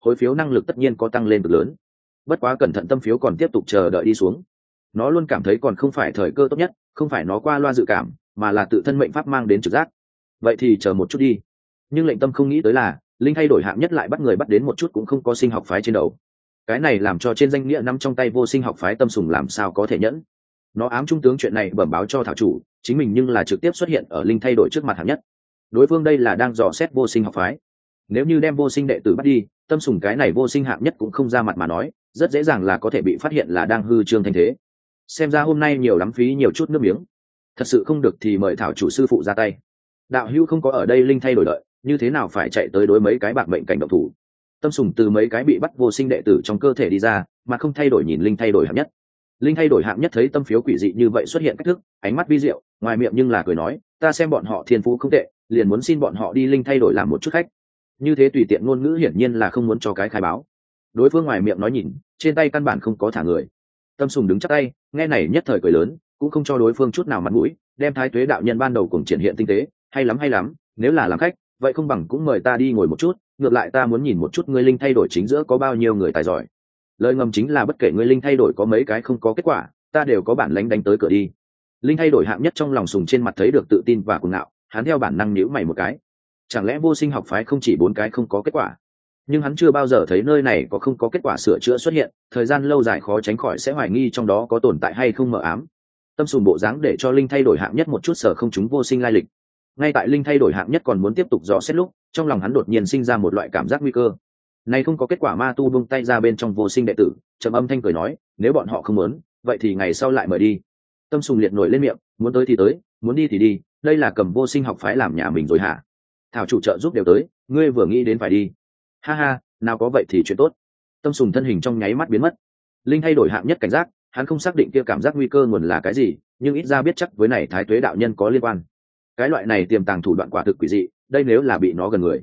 hối phiếu năng lực tất nhiên có tăng lên cực lớn. Bất quá cẩn thận tâm phiếu còn tiếp tục chờ đợi đi xuống. Nó luôn cảm thấy còn không phải thời cơ tốt nhất, không phải nó qua loa dự cảm, mà là tự thân mệnh pháp mang đến trực giác. Vậy thì chờ một chút đi. Nhưng lệnh tâm không nghĩ tới là linh thay đổi hạng nhất lại bắt người bắt đến một chút cũng không có sinh học phái trên đầu. Cái này làm cho trên danh nghĩa nắm trong tay vô sinh học phái Tâm Sùng làm sao có thể nhẫn. Nó ám trung tướng chuyện này bẩm báo cho thảo chủ, chính mình nhưng là trực tiếp xuất hiện ở linh thay đổi trước mặt hạng nhất. Đối phương đây là đang dò xét vô sinh học phái. Nếu như đem vô sinh đệ tử bắt đi, Tâm Sùng cái này vô sinh hạng nhất cũng không ra mặt mà nói, rất dễ dàng là có thể bị phát hiện là đang hư trương thanh thế. Xem ra hôm nay nhiều lắm phí nhiều chút nước miếng. Thật sự không được thì mời thảo chủ sư phụ ra tay. Đạo hữu không có ở đây linh thay đổi đợi, như thế nào phải chạy tới đối mấy cái bạc mệnh cảnh động thủ. Tâm Sùng từ mấy cái bị bắt vô sinh đệ tử trong cơ thể đi ra, mà không thay đổi nhìn linh thay đổi hạng nhất. Linh thay đổi hạng nhất thấy tâm phiếu quỷ dị như vậy xuất hiện cách thức, ánh mắt vi diệu, ngoài miệng nhưng là cười nói, ta xem bọn họ thiên phú không tệ, liền muốn xin bọn họ đi linh thay đổi làm một chút khách. Như thế tùy tiện ngôn ngữ hiển nhiên là không muốn cho cái khai báo. Đối phương ngoài miệng nói nhìn, trên tay căn bản không có thả người. Tâm Sùng đứng chắp tay, nghe này nhất thời cười lớn, cũng không cho đối phương chút nào mặt mũi, đem Thái Tuế đạo nhân ban đầu cùng triển hiện tinh tế, hay lắm, nếu là làm khách, vậy không bằng cũng mời ta đi ngồi một chút, ngược lại ta muốn nhìn một chút ngươi linh thay đổi chính giữa có bao nhiêu người tài giỏi. Lời ngầm chính là bất kể ngươi linh thay đổi có mấy cái không có kết quả, ta đều có bản lãnh đánh tới cửa đi. Linh thay đổi hạng nhất trong lòng Sùng trên mặt thấy được tự tin và cuồng ngạo, hắn theo bản năng nhíu mày một cái. Chẳng lẽ vô sinh học phái không chỉ 4 cái không có kết quả? Nhưng hắn chưa bao giờ thấy nơi này có không có kết quả sửa chữa xuất hiện, thời gian lâu dài khó tránh khỏi sẽ hoài nghi trong đó có tồn tại hay không mờ ám. Tâm Sùng bộ dáng để cho linh thay đổi hạng nhất một chút sở không chúng vô sinh lai lịch. Ngay tại linh thay đổi hạng nhất còn muốn tiếp tục dò xét lúc, trong lòng hắn đột nhiên sinh ra một loại cảm giác nguy cơ. Này không có kết quả ma tu buông tay ra bên trong vô sinh đệ tử, trầm âm thanh cười nói, nếu bọn họ không muốn, vậy thì ngày sau lại mời đi. Tâm Sùng liệt nổi lên miệng, muốn tới thì tới, muốn đi thì đi, đây là cầm vô sinh học phái làm nhà mình rồi hả? Thảo chủ trợ giúp đều tới, ngươi vừa nghĩ đến phải đi. Ha ha, nào có vậy thì chuyện tốt. Tâm Sùng thân hình trong nháy mắt biến mất. Linh thay đổi hạng nhất cảnh giác, hắn không xác định kia cảm giác nguy cơ nguồn là cái gì, nhưng ít ra biết chắc với này Thái Tuế đạo nhân có liên quan. Cái loại này tiềm tàng thủ đoạn quả thực quỷ dị, đây nếu là bị nó gần người.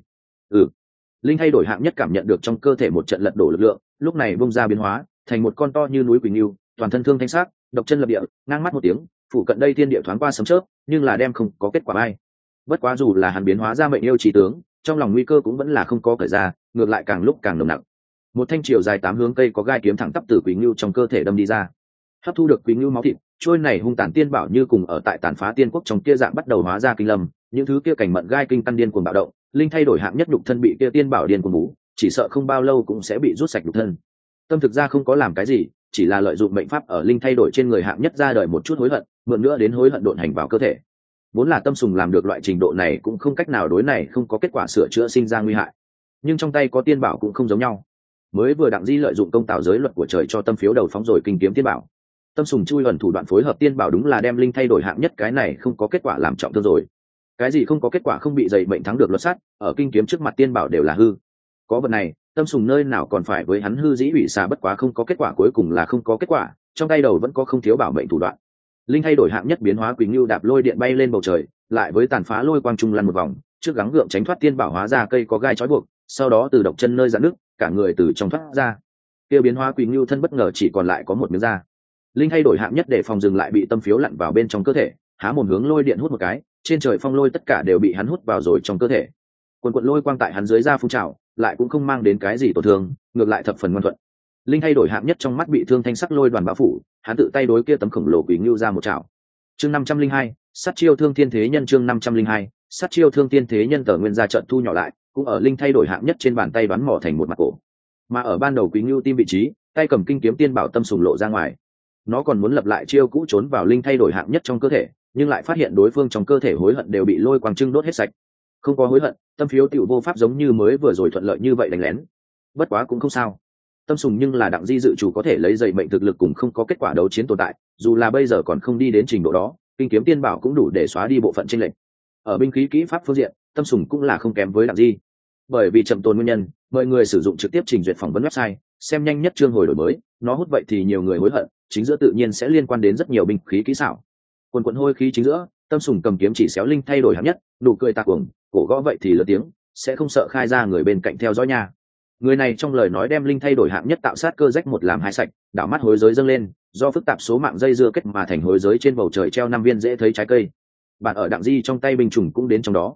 Linh thay đổi hạng nhất cảm nhận được trong cơ thể một trận lật đổ lực lượng, lúc này bung ra biến hóa, thành một con to như núi quỳnh lưu, toàn thân thương thanh sắc, độc chân lập địa, ngang mắt một tiếng, phủ cận đây thiên địa thoáng qua sấm chớp, nhưng là đem không có kết quả ai. Bất quá dù là hắn biến hóa ra mệnh yêu chí tướng, trong lòng nguy cơ cũng vẫn là không có cởi ra, ngược lại càng lúc càng nồng nặng. Một thanh chiều dài 8 hướng cây có gai kiếm thẳng tắp từ quỳnh lưu trong cơ thể đâm đi ra, hấp thu được quỳnh lưu máu thịt, trôi này hung tàn tiên bảo như cùng ở tại tàn phá tiên quốc trong kia dạng bắt đầu hóa ra kinh lâm, những thứ kia cảnh mận gai kinh căn điên cuồng bạo động, linh thay đổi hạng nhất nhục thân bị kia tiên bảo điên cuồng bú, chỉ sợ không bao lâu cũng sẽ bị rút sạch nhục thân. Tâm thực ra không có làm cái gì, chỉ là lợi dụng mệnh pháp ở linh thay đổi trên người hạng nhất ra đời một chút hối hận, mượn nữa đến hối hận độn hành vào cơ thể. Vốn là Tâm Sùng làm được loại trình độ này cũng không cách nào đối này không có kết quả sửa chữa sinh ra nguy hại, nhưng trong tay có tiên bảo cũng không giống nhau. Mới vừa đặng di lợi dụng công tạo giới luật của trời cho tâm phiếu đầu phóng rồi kinh kiếm tiên bảo. Tâm Sùng chui ẩn thủ đoạn phối hợp tiên bảo đúng là đem linh thay đổi hạng nhất cái này không có kết quả làm trọng thương rồi. Cái gì không có kết quả không bị dày mệnh thắng được luật sát, ở kinh kiếm trước mặt tiên bảo đều là hư. Có vật này, Tâm Sùng nơi nào còn phải với hắn hư dĩ ủy xà, bất quá không có kết quả cuối cùng là không có kết quả, trong tay đầu vẫn có không thiếu bảo mệnh thủ đoạn. Linh thay đổi hạng nhất biến hóa quỳnh lưu đạp lôi điện bay lên bầu trời, lại với tàn phá lôi quang trung lăn một vòng, trước gắng gượng tránh thoát tiên bảo hóa ra cây có gai trói buộc, sau đó từ độc chân nơi giãn nước, cả người từ trong thoát ra. Kia biến hóa quỳnh lưu thân bất ngờ chỉ còn lại có một miếng da. Linh thay đổi hạng nhất để phòng dừng lại bị tâm phiếu lặn vào bên trong cơ thể, há mồm hướng lôi điện hút một cái, trên trời phong lôi tất cả đều bị hắn hút vào rồi trong cơ thể. Quần quần lôi quang tại hắn dưới da phun trào, lại cũng không mang đến cái gì tổn thương, ngược lại thập phần ngoan thuận. Linh thay đổi hạng nhất trong mắt bị thương thanh sắc lôi đoàn bao phủ, hắn tự tay đối kia tấm khổng lồ quỳnh lưu ra một chảo. Chương 502, sát chiêu thương thiên thế nhân. Chương 502, sát chiêu thương thiên thế nhân. Tờ nguyên ra trận thu nhỏ lại, cũng ở linh thay đổi hạng nhất trên bàn tay đoán mỏ thành một mặt cổ, mà ở ban đầu quỳnh lưu tim vị trí, tay cầm kinh kiếm tiên bảo Tâm Sùng lộ ra ngoài. Nó còn muốn lập lại chiêu cũ trốn vào linh thay đổi hạng nhất trong cơ thể, nhưng lại phát hiện đối phương trong cơ thể hối hận đều bị lôi quang trưng đốt hết sạch. Không có hối hận, tâm phiếu tiểu vô pháp giống như mới vừa rồi thuận lợi như vậy đánh lén. Bất quá cũng không sao. Tâm Sùng nhưng là đặng di dự chủ có thể lấy dày mệnh thực lực cùng không có kết quả đấu chiến tồn tại, dù là bây giờ còn không đi đến trình độ đó, kinh kiếm tiên bảo cũng đủ để xóa đi bộ phận chênh lệch. Ở binh khí kỹ pháp phương diện, Tâm Sùng cũng là không kém với đặng di. Bởi vì chậm tồn nguyên nhân, mọi người sử dụng trực tiếp trình duyệt phỏng vấn website, xem nhanh nhất chương hồi đổi mới, nó hút vậy thì nhiều người hối hận, chính giữa tự nhiên sẽ liên quan đến rất nhiều binh khí kỹ xảo. Quần quần hôi khí chính giữa, Tâm Sùng cầm kiếm chỉ xéo linh thay đổi hạng nhất, nụ cười tạc cuồng, cổ gõ vậy thì lớn tiếng, sẽ không sợ khai ra người bên cạnh theo dõi nha. Người này trong lời nói đem linh thay đổi hạng nhất tạo sát cơ rách một làm hai sạch, đảo mắt hối giới dâng lên, do phức tạp số mạng dây dưa kết mà thành hối giới trên bầu trời treo 5 viên dễ thấy trái cây. Bạn ở đặng di trong tay binh trùng cũng đến trong đó.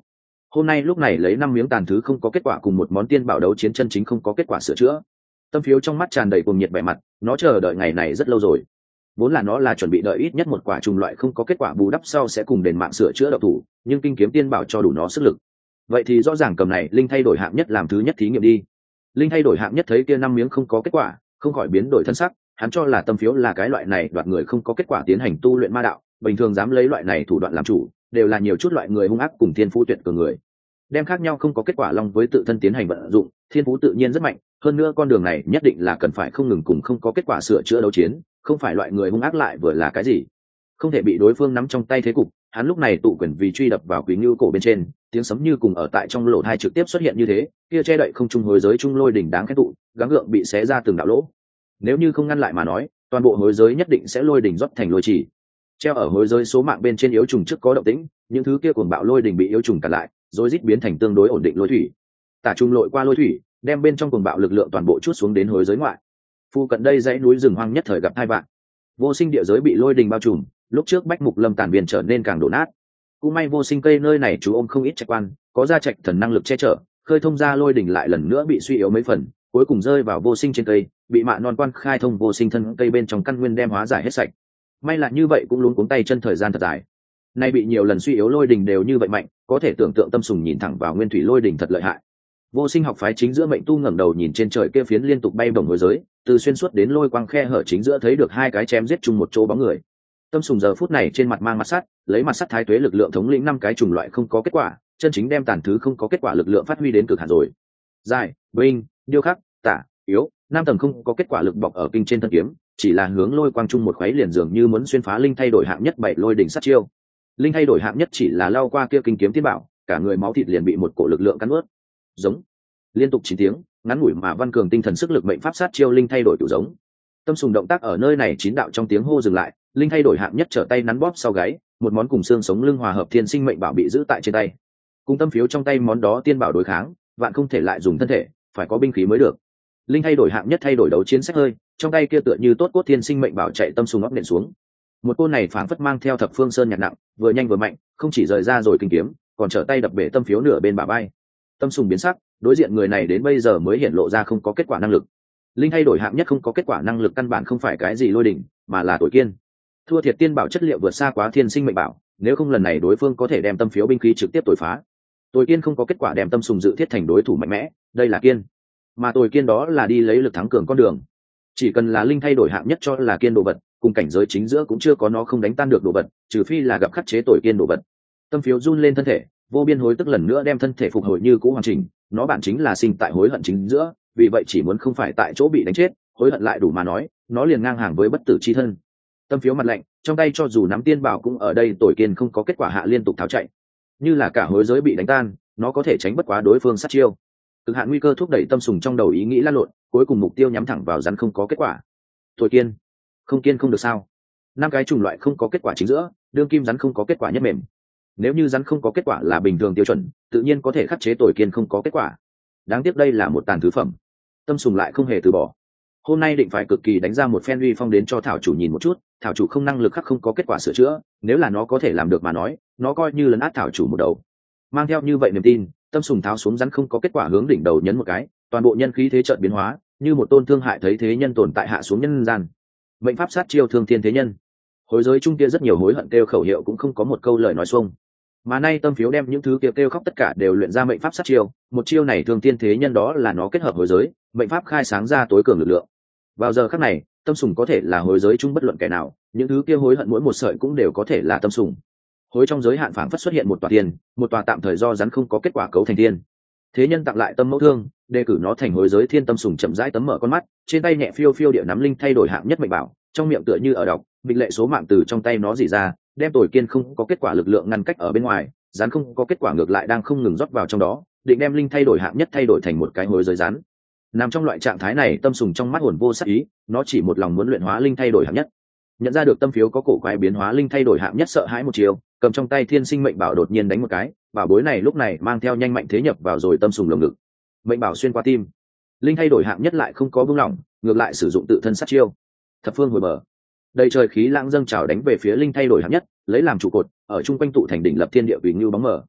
Hôm nay lúc này lấy 5 miếng tàn thứ không có kết quả cùng một món tiên bảo đấu chiến chân chính không có kết quả sửa chữa. Tâm phiếu trong mắt tràn đầy cuồng nhiệt vẻ mặt, nó chờ đợi ngày này rất lâu rồi. Vốn là nó là chuẩn bị đợi ít nhất một quả trùng loại không có kết quả bù đắp sau sẽ cùng đền mạng sửa chữa độc thủ, nhưng kinh kiếm tiên bảo cho đủ nó sức lực. Vậy thì rõ ràng cầm này linh thay đổi hạng nhất làm thứ nhất thí nghiệm đi. Linh thay đổi hạng nhất thấy kia 5 miếng không có kết quả, không khỏi biến đổi thân sắc, hắn cho là tâm phiếu là cái loại này đoạt người không có kết quả tiến hành tu luyện ma đạo, bình thường dám lấy loại này thủ đoạn làm chủ, đều là nhiều chút loại người hung ác cùng thiên phú tuyệt cường người. Đem khác nhau không có kết quả long với tự thân tiến hành vận dụng, thiên phú tự nhiên rất mạnh, hơn nữa con đường này nhất định là cần phải không ngừng cùng không có kết quả sửa chữa đấu chiến, không phải loại người hung ác lại vừa là cái gì. Không thể bị đối phương nắm trong tay thế cục, hắn lúc này tụ quyền vì truy đập vào Quý Ngưu cổ bên trên, tiếng sấm như cùng ở tại trong lỗ tai trực tiếp xuất hiện như thế, kia che đậy không trung hối giới trung lôi đỉnh đáng khen tụ, gắng gượng bị xé ra từng đạo lỗ. Nếu như không ngăn lại mà nói, toàn bộ hối giới nhất định sẽ lôi đỉnh rót thành lôi chỉ. Treo ở hối giới số mạng bên trên yếu trùng trước có động tĩnh, những thứ kia cuồng bạo lôi đỉnh bị yếu trùng cản lại, rồi rít biến thành tương đối ổn định lôi thủy. Tả trung lội qua lôi thủy, đem bên trong cuồng bạo lực lượng toàn bộ chút xuống đến hối giới ngoại. Phu cận đây dãy núi rừng hoang nhất thời gặp hai vạn. Vô sinh địa giới bị lôi đỉnh bao trùm, lúc trước bách mục lâm tàn viên trở nên càng đổ nát. Cũng may vô sinh cây nơi này chú ôm không ít trạch quan, có gia trạch thần năng lực che chở, khơi thông ra lôi đỉnh lại lần nữa bị suy yếu mấy phần, cuối cùng rơi vào vô sinh trên cây, bị mạ non quan khai thông vô sinh thân cây bên trong căn nguyên đem hóa giải hết sạch. May là như vậy cũng luôn cuống tay chân thời gian thật dài. Nay bị nhiều lần suy yếu lôi đỉnh đều như vậy mạnh, có thể tưởng tượng Tâm Sùng nhìn thẳng vào nguyên thủy lôi đỉnh thật lợi hại. Vô sinh học phái chính giữa mệnh tu ngẩng đầu nhìn trên trời kia phiến liên tục bay bổng hối giới, từ xuyên suốt đến lôi quang khe hở chính giữa thấy được hai cái chém giết chung một chỗ bóng người. Tâm Sùng giờ phút này trên mặt mang mặt sắt, lấy mặt sắt thái tuế lực lượng thống lĩnh 5 cái chủng loại không có kết quả, chân chính đem tàn thứ không có kết quả lực lượng phát huy đến cực hạn rồi. Dài, binh, điêu khắc, tả, yếu, 5 tầng không có kết quả lực bọc ở kinh trên thân kiếm, chỉ là hướng lôi quang trung một khuấy liền dường như muốn xuyên phá linh thay đổi hạng nhất 7 lôi đỉnh sát chiêu. Linh thay đổi hạng nhất chỉ là lao qua kia kinh kiếm tiên bảo, cả người máu thịt liền bị một cổ lực lượng cắn nuốt. Giống. Liên tục 9 tiếng, ngắn ngủi mà văn cường tinh thần sức lực mệnh pháp sát chiêu linh thay đổi kiểu giống. Tâm Sùng động tác ở nơi này 9 đạo trong tiếng hô dừng lại, linh thay đổi hạng nhất trở tay nắn bóp sau gáy, một món cùng xương sống lưng hòa hợp thiên sinh mệnh bảo bị giữ tại trên tay. Cùng tâm phiếu trong tay món đó tiên bảo đối kháng, vạn không thể lại dùng thân thể, phải có binh khí mới được. Linh thay đổi hạng nhất thay đổi đấu chiến sách hơi, trong tay kia tựa như tốt cốt thiên sinh mệnh bảo chạy Tâm Sùng óc nện xuống. Một côn này phảng phất mang theo thập phương sơn nhạc nặng, vừa nhanh vừa mạnh, không chỉ rời ra rồi kinh kiếm, còn trở tay đập bể tâm phiếu nửa bên bả vai. Tâm Sùng biến sắc, đối diện người này đến bây giờ mới hiện lộ ra không có kết quả năng lực. Linh thay đổi hạng nhất không có kết quả năng lực căn bản không phải cái gì lôi đỉnh, mà là tuổi kiên. Thua thiệt tiên bảo chất liệu vượt xa quá thiên sinh mệnh bảo, nếu không lần này đối phương có thể đem tâm phiếu binh khí trực tiếp tội phá. Tuổi kiên không có kết quả đem Tâm Sùng dự thiết thành đối thủ mạnh mẽ, đây là kiên. Mà tuổi kiên đó là đi lấy lực thắng cường con đường. Chỉ cần là linh thay đổi hạng nhất cho là kiên đồ vật, cùng cảnh giới chính giữa cũng chưa có nó không đánh tan được đồ vật, trừ phi là gặp khắc chế tuổi kiên đồ vật. Tâm phiếu run lên thân thể, vô biên hối tức lần nữa đem thân thể phục hồi như cũ hoàn chỉnh, nó bản chính là sinh tại hối hận chính giữa, vì vậy chỉ muốn không phải tại chỗ bị đánh chết, hối hận lại đủ mà nói, nó liền ngang hàng với bất tử chi thân. Tâm phiếu mặt lạnh, trong tay cho dù nắm tiên bảo cũng ở đây tuổi kiên không có kết quả hạ liên tục tháo chạy, như là cả hối giới bị đánh tan, nó có thể tránh bất quá đối phương sát chiêu. Cực hạn nguy cơ thúc đẩy Tâm Sùng trong đầu ý nghĩ lăn lộn, cuối cùng mục tiêu nhắm thẳng vào rắn không có kết quả. Tuổi kiên, không kiên không được sao? 5 cái chủng loại không có kết quả chính giữa, đương kim rắn không có kết quả nhất mềm. Nếu như rắn không có kết quả là bình thường tiêu chuẩn, tự nhiên có thể khắc chế tuổi kiên không có kết quả. Đáng tiếc đây là một tàn thứ phẩm. Tâm Sùng lại không hề từ bỏ. Hôm nay định phải cực kỳ đánh ra một phen uy phong đến cho thảo chủ nhìn một chút, thảo chủ không năng lực khắc không có kết quả sửa chữa, nếu là nó có thể làm được mà nói, nó coi như lấn át thảo chủ một đầu. Mang theo như vậy niềm tin, Tâm Sùng tháo xuống rắn không có kết quả hướng đỉnh đầu nhấn một cái, toàn bộ nhân khí thế chợt biến hóa, như một tôn thương hại thấy thế nhân tồn tại hạ xuống nhân gian. Mệnh pháp sát chiêu thương thiên thế nhân. Hối giới trung kia rất nhiều hối hận kêu khẩu hiệu cũng không có một câu lời nói xuông. Mà nay tâm phiếu đem những thứ kêu khóc tất cả đều luyện ra mệnh pháp sát chiêu, một chiêu này thương thiên thế nhân đó là nó kết hợp hối giới, mệnh pháp khai sáng ra tối cường lực lượng. Vào giờ khắc này, Tâm Sùng có thể là hối giới chung bất luận kẻ nào, những thứ kia hối hận mỗi một sợi cũng đều có thể là Tâm Sùng. Hối trong giới hạn phảng phất xuất hiện một tòa tiền, một tòa tạm thời do rắn không có kết quả cấu thành thiên. Thế nhân tặng lại tâm mẫu thương, đề cử nó thành hối giới thiên. Tâm Sùng chậm rãi tấm mở con mắt, trên tay nhẹ phiêu phiêu địa nắm linh thay đổi hạng nhất mệnh bảo, trong miệng tựa như ở đọc, mệnh lệ số mạng từ trong tay nó rỉ ra, đem tuổi kiên không có kết quả lực lượng ngăn cách ở bên ngoài, rắn không có kết quả ngược lại đang không ngừng rót vào trong đó, định đem linh thay đổi hạng nhất thay đổi thành một cái hối giới rắn. Nằm trong loại trạng thái này, Tâm Sùng trong mắt hồn vô sắc ý, nó chỉ một lòng muốn luyện hóa linh thay đổi hạng nhất. Nhận ra được tâm phiếu có cổ quái biến hóa, linh thay đổi hạng nhất sợ hãi một chiều, cầm trong tay thiên sinh mệnh bảo đột nhiên đánh một cái, bảo bối này lúc này mang theo nhanh mạnh thế nhập vào rồi Tâm Sùng lồng ngực. Mệnh bảo xuyên qua tim, linh thay đổi hạng nhất lại không có buông lỏng, ngược lại sử dụng tự thân sát chiêu thập phương hồi bờ. Đầy trời khí lãng dâng trào đánh về phía linh thay đổi hạng nhất, lấy làm trụ cột ở trung quanh tụ thành đỉnh lập thiên địa vì như bóng mờ.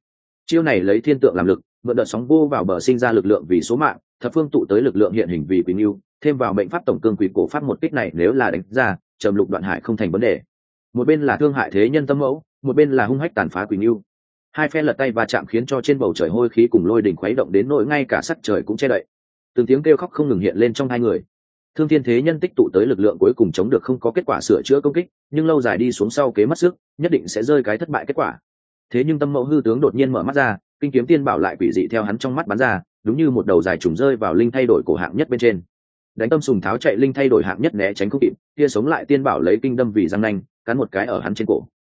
Chiêu này lấy thiên tượng làm lực, mượn đợt sóng vô vào bờ sinh ra lực lượng vì số mạng, thập phương tụ tới lực lượng hiện hình vì quỳnh lưu, thêm vào mệnh pháp tổng cương quỷ cổ pháp một kích này nếu là đánh ra, trầm lục đoạn hải không thành vấn đề. Một bên là thương hại thế nhân tâm mẫu, một bên là hung hách tàn phá quỳnh lưu. Hai phe lật tay va chạm khiến cho trên bầu trời hôi khí cùng lôi đỉnh khuấy động đến nỗi ngay cả sắc trời cũng che đậy. Từng tiếng kêu khóc không ngừng hiện lên trong hai người. Thương thiên thế nhân tích tụ tới lực lượng cuối cùng chống được không có kết quả sửa chữa công kích, nhưng lâu dài đi xuống sau kế mất sức, nhất định sẽ rơi cái thất bại kết quả. Thế nhưng tâm mẫu hư tướng đột nhiên mở mắt ra, kinh kiếm tiên bảo lại quỷ dị theo hắn trong mắt bắn ra, đúng như một đầu dài trùng rơi vào linh thay đổi cổ hạng nhất bên trên. Đánh tâm sùng tháo chạy linh thay đổi hạng nhất né tránh không kịp, kia sống lại tiên bảo lấy kinh đâm vì răng nanh, cắn một cái ở hắn trên cổ.